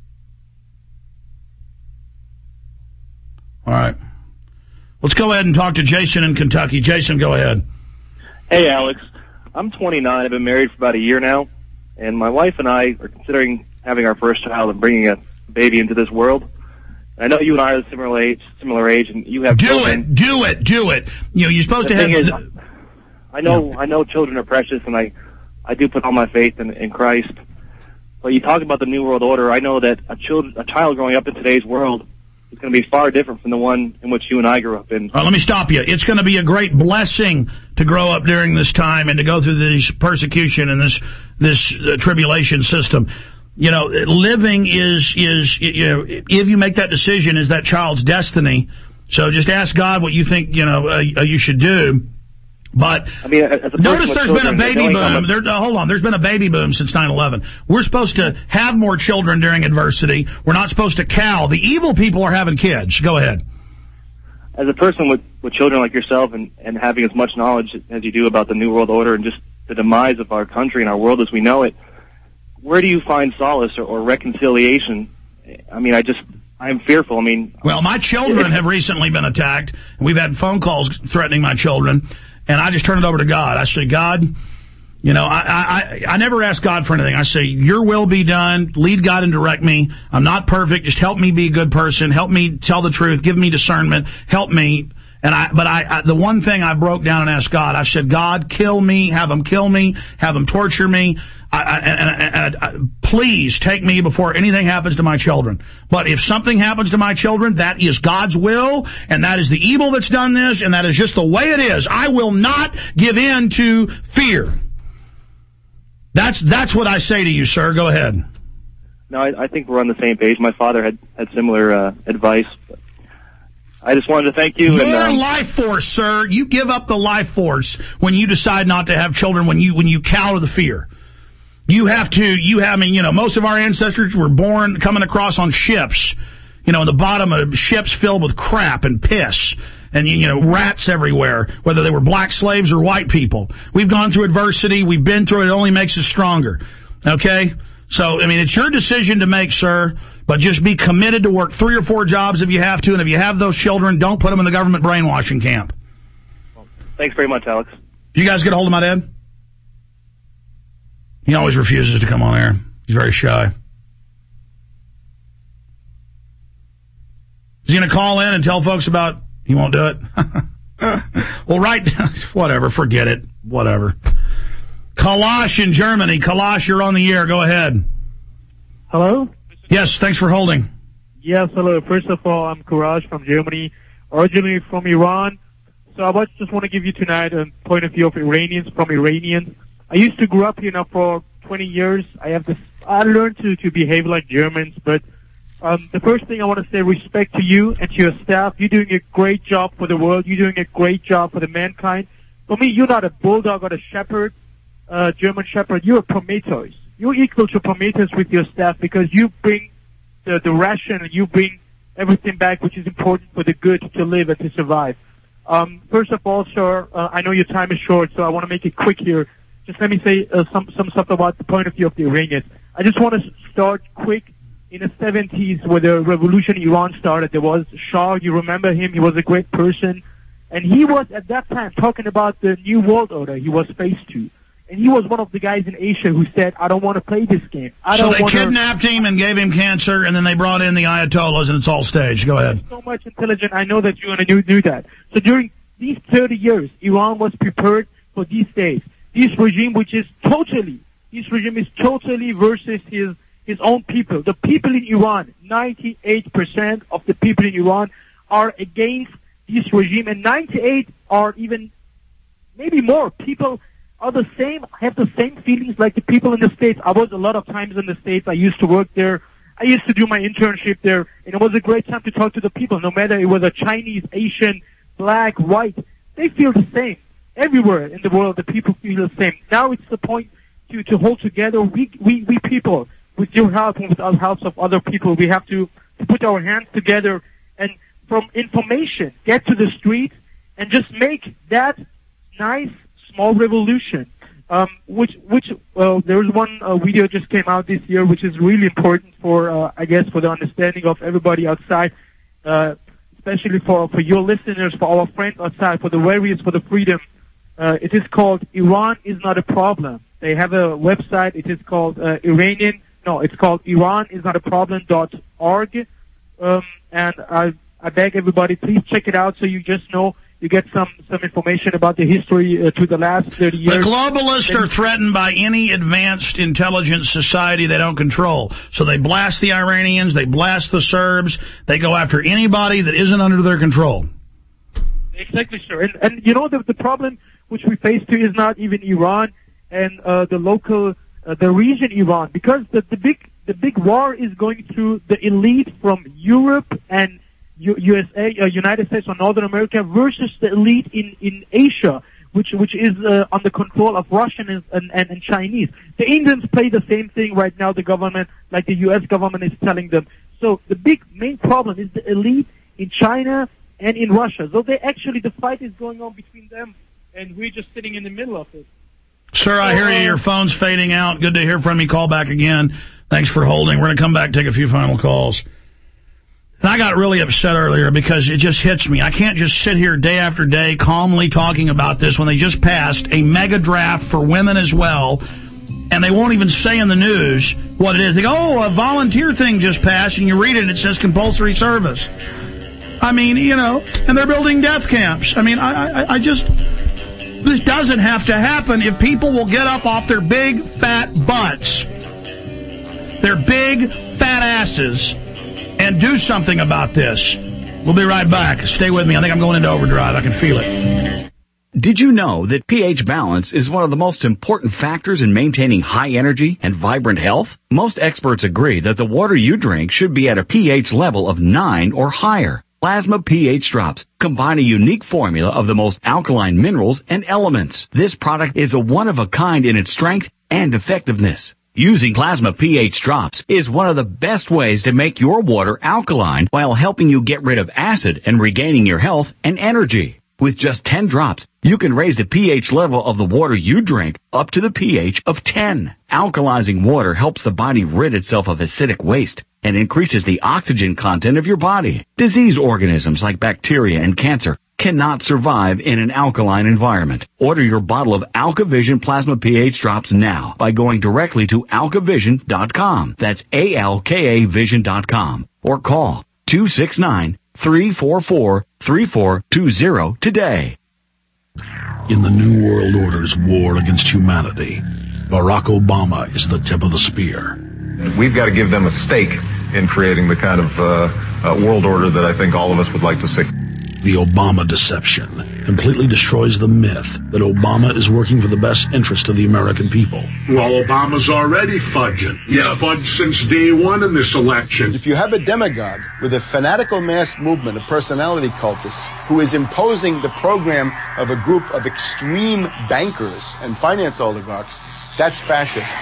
All right. Let's go ahead and talk to Jason in Kentucky. Jason, go ahead. Hey, Alex. I'm twenty-nine. I've been married for about a year now, and my wife and I are considering having our first child and bringing a baby into this world. I know you and I are the similar age, similar age, and you have do children. it, do it, do it. You know, you're supposed The to have. thing is, the- I know, I know, children are precious, and I, I do put all my faith in, in Christ. But you talk about the New World Order. I know that a child, a child growing up in today's world is going to be far different from the one in which you and I grew up in. All right, let me stop you. It's going to be a great blessing to grow up during this time and to go through this persecution and this this uh, tribulation system. You know, living is is you know, if you make that decision, is that child's destiny. So just ask God what you think you know uh, you should do. But I mean, as a person notice with there's been a children, baby knowing how boom. much- There, uh, hold on, there's been a baby boom since nine eleven. We're supposed to have more children during adversity. We're not supposed to cow. The evil people are having kids. Go ahead. As a person with, with children like yourself and, and having as much knowledge as you do about the New World Order and just the demise of our country and our world as we know it, where do you find solace or, or reconciliation? I mean, I just, I'm fearful. I mean, Well, my children have recently been attacked, and we've had phone calls threatening my children, and I just turn it over to God. I say, God, you know, I, I, I never ask God for anything. I say, your will be done. Lead God and direct me. I'm not perfect. Just help me be a good person. Help me tell the truth. Give me discernment. Help me. And I, but I, I, the one thing I broke down and asked God, I said, God, kill me, have them kill me, have them torture me. I, I, and, and, and I, please take me before anything happens to my children. But if something happens to my children, that is God's will, and that is the evil that's done this, and that is just the way it is. I will not give in to fear. That's, that's what I say to you, sir. Go ahead. no, I, I think we're on the same page. My father had, had similar uh, advice. But I just wanted to thank you. Your and, um, life force, sir. You give up the life force when you decide not to have children, when you when you cower the fear. You have to, you have, I mean, you know, most of our ancestors were born coming across on ships, you know, in the bottom of ships filled with crap and piss and, you know, rats everywhere, whether they were black slaves or white people. We've gone through adversity. We've been through it. It only makes us stronger. Okay? So, I mean, it's your decision to make, sir, but just be committed to work three or four jobs if you have to. And if you have those children, don't put them in the government brainwashing camp. Thanks very much, Alex. You guys get a hold of my dad? He always refuses to come on air. He's very shy. Is he going to call in and tell folks about he won't do it? Well, right, whatever, forget it, whatever. Kalash in Germany. Kalash, you're on the air. Go ahead. Hello? Yes, thanks for holding. Yes, hello. First of all, I'm Courage from Germany, originally from Iran. So I just want to give you tonight a point of view of Iranians from Iranians. I used to grow up here now for twenty years. I have this. I learned to, to behave like Germans, but um, the first thing I want to say, respect to you and to your staff. You're doing a great job for the world. You're doing a great job for the mankind. For me, you're not a bulldog or a shepherd, uh, German shepherd. You're a Prometheus. You're equal to Prometheus with your staff because you bring the, the ration and you bring everything back which is important for the good to live and to survive. Um, first of all, sir, uh, I know your time is short, so I want to make it quick here. Just let me say uh, some, some stuff about the point of view of the Iranians. I just want to start quick. In the seventies, where the revolution in Iran started, there was Shah. You remember him. He was a great person. And he was, at that time, talking about the new world order he was faced to. And he was one of the guys in Asia who said, I don't want to play this game. I so don't they wanna... kidnapped him and gave him cancer, and then they brought in the Ayatollahs, and it's all staged. Go ahead. So much intelligent. I know that you knew, knew that. So during these thirty years, Iran was prepared for these days. This regime, which is totally, this regime is totally versus his his own people. The people in Iran, ninety-eight percent of the people in Iran are against this regime, and ninety-eight are even, maybe more, people are the same, have the same feelings like the people in the States. I was a lot of times in the States. I used to work there. I used to do my internship there, and it was a great time to talk to the people, no matter it was a Chinese, Asian, black, white. They feel the same. Everywhere in the world, the people feel the same. Now it's the point to, to hold together. We, we, we people, with your help and with the help of other people, we have to, to put our hands together and from information, get to the streets and just make that nice small revolution. Um, which, which, well, there's one uh, video just came out this year, which is really important for, uh, I guess, for the understanding of everybody outside, uh, especially for, for your listeners, for our friends outside, for the warriors for the freedom. Uh, it is called Iran is Not a Problem. They have a website. It is called uh, Iranian. No, it's called Iran is Not a Problem dot org. Um, and I, I beg everybody, please check it out so you just know, you get some, some information about the history uh, to the last thirty years. The globalists are threatened by any advanced intelligence society they don't control. So they blast the Iranians, they blast the Serbs, they go after anybody that isn't under their control. Exactly, sir. And, and you know, the, the problem which we face too is not even Iran and uh, the local, uh, the region Iran, because the, the big the big war is going through the elite from Europe and U- USA, uh, United States or Northern America versus the elite in, in Asia, which which is uh, under control of Russian and, and, and Chinese. The Indians play the same thing right now, the government, like the U S government is telling them. So the big main problem is the elite in China and in Russia. So they actually, the fight is going on between them, and we're just sitting in the middle of it. Sir, I hear you. Your phone's fading out. Good to hear from you. Call back again. Thanks for holding. We're going to come back and take a few final calls. And I got really upset earlier because it just hits me. I can't just sit here day after day calmly talking about this when they just passed a mega draft for women as well, and they won't even say in the news what it is. They go, oh, a volunteer thing just passed, and you read it and it says compulsory service. I mean, you know, and they're building death camps. I mean, I, I, I just... This doesn't have to happen if people will get up off their big, fat butts, their big, fat asses, and do something about this. We'll be right back. Stay with me. I think I'm going into overdrive. I can feel it. Did you know that pH balance is one of the most important factors in maintaining high energy and vibrant health? Most experts agree that the water you drink should be at a pH level of nine or higher. Plasma pH Drops combine a unique formula of the most alkaline minerals and elements. This product is a one-of-a-kind in its strength and effectiveness. Using Plasma pH Drops is one of the best ways to make your water alkaline while helping you get rid of acid and regaining your health and energy. With just ten drops, you can raise the pH level of the water you drink up to the pH of ten. Alkalizing water helps the body rid itself of acidic waste and increases the oxygen content of your body. Disease organisms like bacteria and cancer cannot survive in an alkaline environment. Order your bottle of AlkaVision Plasma pH Drops now by going directly to alkavision dot com. That's A L K A vision dot com. Or call two six nine, three four four, three four two zero today. In the New World Order's war against humanity, Barack Obama is the tip of the spear. We've got to give them a stake in creating the kind of uh, uh, world order that I think all of us would like to see. The Obama deception completely destroys the myth that Obama is working for the best interest of the American people. Well, Obama's already fudging. He's yeah. fudged since day one in this election. If you have a demagogue with a fanatical mass movement of personality cultists who is imposing the program of a group of extreme bankers and finance oligarchs, that's fascism.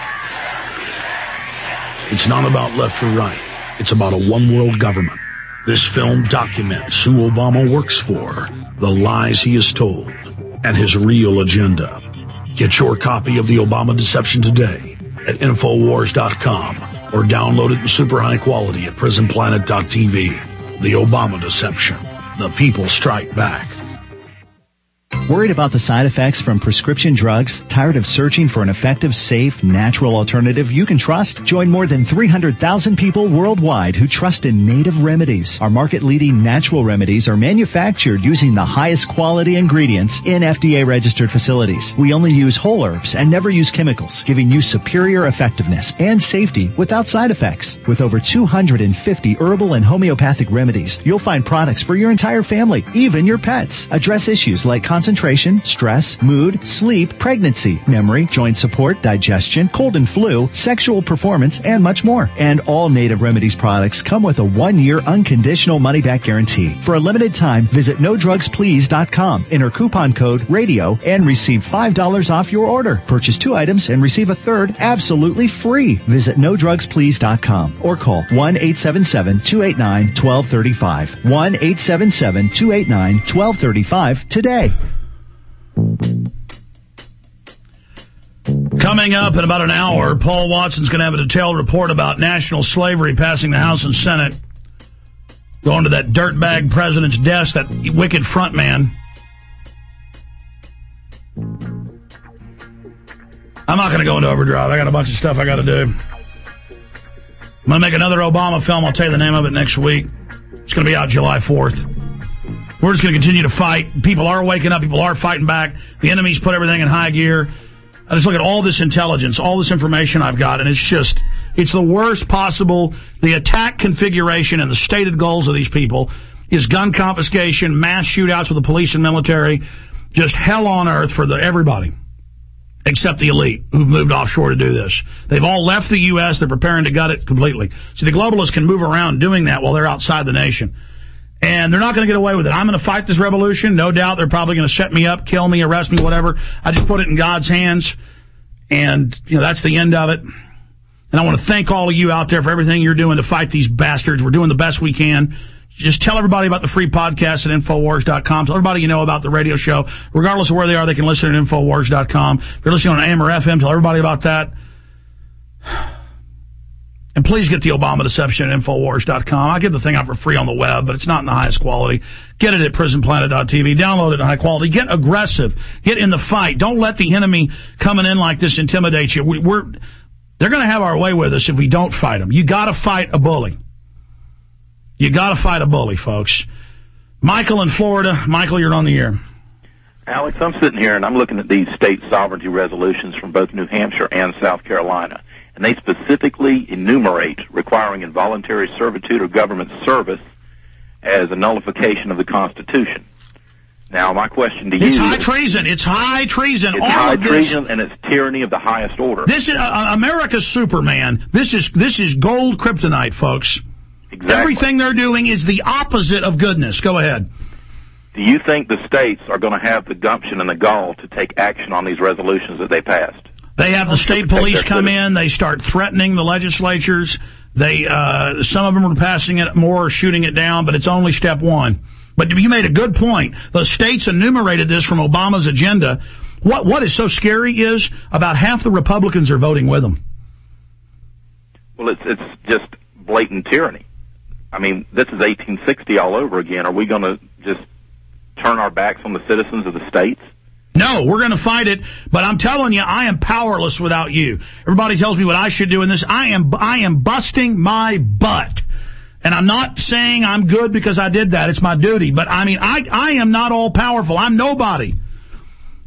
It's not about left or right. It's about a one-world government. This film documents who Obama works for, the lies he has told, and his real agenda. Get your copy of The Obama Deception today at Infowars dot com or download it in super high quality at Prison Planet dot T V. The Obama Deception. The people strike back. Worried about the side effects from prescription drugs? Tired of searching for an effective, safe, natural alternative you can trust? Join more than three hundred thousand people worldwide who trust in Native Remedies. Our market-leading natural remedies are manufactured using the highest quality ingredients in F D A-registered facilities. We only use whole herbs and never use chemicals, giving you superior effectiveness and safety without side effects. With over two hundred fifty herbal and homeopathic remedies, you'll find products for your entire family, even your pets. Address issues like concentration, stress, mood, sleep, pregnancy, memory, joint support, digestion, cold and flu, sexual performance, and much more. And all Native Remedies products come with a one-year unconditional money-back guarantee. For a limited time, visit no drugs please dot com, enter coupon code RADIO, and receive five dollars off your order. Purchase two items and receive a third absolutely free. Visit no drugs please dot com or call one eight seven seven, two eight nine, one two three five. one eight seven seven, two eight nine, one two three five today. Coming up in about an hour, Paul Watson's going to have a detailed report about national slavery passing the House and Senate. Going to that dirtbag president's desk, that wicked front man. I'm not going to go into overdrive. I got a bunch of stuff I got to do. I'm going to make another Obama film. I'll tell you the name of it next week. It's going to be out July fourth. We're just going to continue to fight. People are waking up. People are fighting back. The enemy's put everything in high gear. I just look at all this intelligence, all this information I've got, and it's just, it's the worst possible. The attack configuration and the stated goals of these people is gun confiscation, mass shootouts with the police and military, just hell on earth for the everybody, except the elite who've moved offshore to do this. They've all left the U S. They're preparing to gut it completely. See, the globalists can move around doing that while they're outside the nation. And they're not going to get away with it. I'm going to fight this revolution. No doubt they're probably going to set me up, kill me, arrest me, whatever. I just put it in God's hands. And, you know, that's the end of it. And I want to thank all of you out there for everything you're doing to fight these bastards. We're doing the best we can. Just tell everybody about the free podcast at Infowars dot com. Tell everybody you know about the radio show. Regardless of where they are, they can listen at Infowars dot com. If you're listening on A M or F M, tell everybody about that. And please get the Obama Deception at Infowars dot com. I give the thing out for free on the web, but it's not in the highest quality. Get it at Prison Planet dot T V. Download it in high quality. Get aggressive. Get in the fight. Don't let the enemy coming in like this intimidate you. We, we're, they're going to have our way with us if we don't fight them. You got to fight a bully. You got to fight a bully, folks. Michael in Florida. Michael, you're on the air. Alex, I'm sitting here and I'm looking at these state sovereignty resolutions from both New Hampshire and South Carolina. And they specifically enumerate requiring involuntary servitude or government service as a nullification of the Constitution. Now, my question to you... It's high treason. It's high treason. It's All high of this, treason, and it's tyranny of the highest order. This is uh, America's Superman. This is this is gold kryptonite, folks. Exactly. Everything they're doing is the opposite of goodness. Go ahead. Do you think the states are going to have the gumption and the gall to take action on these resolutions that they passed? They have the state police come in. They start threatening the legislatures. They, uh, some of them are passing it more or shooting it down, but it's only step one. But you made a good point. The states enumerated this from Obama's agenda. What, what is so scary is about half the Republicans are voting with them. Well, it's, it's just blatant tyranny. I mean, this is eighteen sixty all over again. Are we going to just turn our backs on the citizens of the states? No, we're going to fight it, but I'm telling you, I am powerless without you. Everybody tells me what I should do in this. I am, I am busting my butt. And I'm not saying I'm good because I did that. It's my duty. But I mean, I, I am not all powerful. I'm nobody.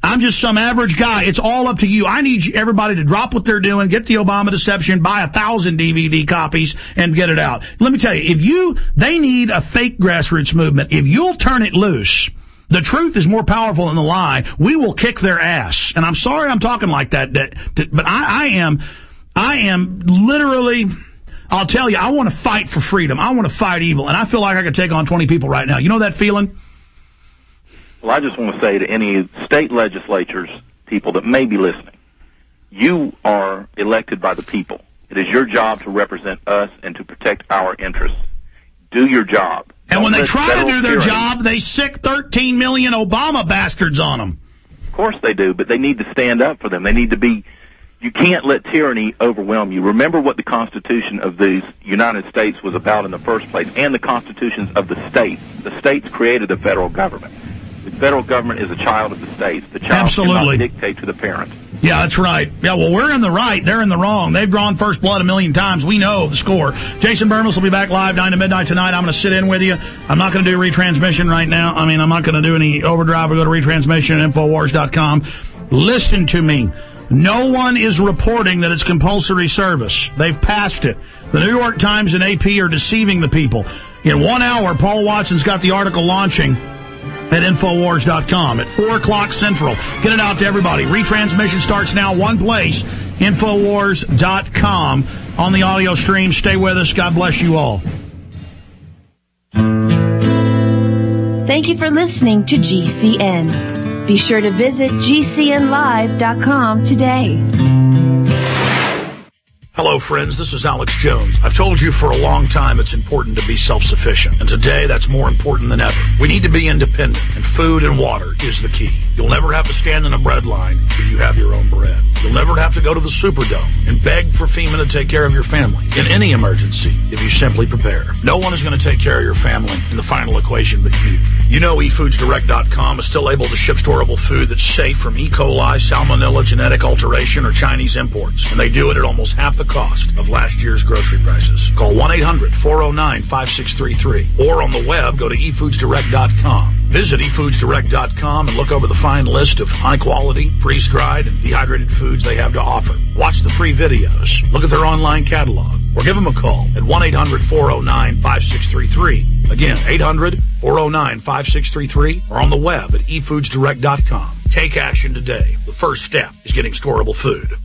I'm just some average guy. It's all up to you. I need everybody to drop what they're doing, get the Obama deception, buy a thousand D V D copies, and get it out. Let me tell you, if you, they need a fake grassroots movement. If you'll turn it loose, the truth is more powerful than the lie. We will kick their ass. And I'm sorry I'm talking like that, but I, I am, I am literally, I'll tell you, I want to fight for freedom. I want to fight evil. And I feel like I could take on twenty people right now. You know that feeling? Well, I just want to say to any state legislatures, people that may be listening, you are elected by the people. It is your job to represent us and to protect our interests. Do your job. And Don't when they let try to federal do their tyranny- job, they sick thirteen million Obama bastards on them. Of course they do, but they need to stand up for them. They need to be, you can't let tyranny overwhelm you. Remember what the Constitution of the United States was about in the first place, and the constitutions of the states. The states created the federal government. The federal government is a child of the states. The child Absolutely. cannot dictate to the parent. Yeah, that's right. Yeah, well, we're in the right. They're in the wrong. They've drawn first blood a million times. We know the score. Jason Bermas will be back live nine to midnight tonight. I'm going to sit in with you. I'm not going to do retransmission right now. I mean, I'm not going to do any overdrive or go to retransmission at Infowars dot com. Listen to me. No one is reporting that it's compulsory service. They've passed it. The New York Times and A P are deceiving the people. In one hour, Paul Watson's got the article launching at Infowars dot com at four o'clock Central. Get it out to everybody. Retransmission starts now, one place, Infowars dot com on the audio stream. Stay with us. God bless you all. Thank you for listening to G C N. Be sure to visit G C N live dot com today. Hello, friends. This is Alex Jones. I've told you for a long time it's important to be self-sufficient. And today, that's more important than ever. We need to be independent, and food and water is the key. You'll never have to stand in a bread line if you have your own bread. You'll never have to go to the Superdome and beg for FEMA to take care of your family in any emergency if you simply prepare. No one is going to take care of your family in the final equation but you. You know e foods direct dot com is still able to ship storable food that's safe from E. coli, salmonella, genetic alteration, or Chinese imports. And they do it at almost half the cost of last year's grocery prices. Call one eight hundred four oh nine five six three three. Or on the web, go to e foods direct dot com. Visit e foods direct dot com and look over the fine list of high-quality, freeze-dried, and dehydrated foods they have to offer. Watch the free videos. Look at their online catalog. Or give them a call at one eight hundred four oh nine five six three three. Again, eight hundred four oh nine five six three three. Or on the web at e foods direct dot com. Take action today. The first step is getting storable food.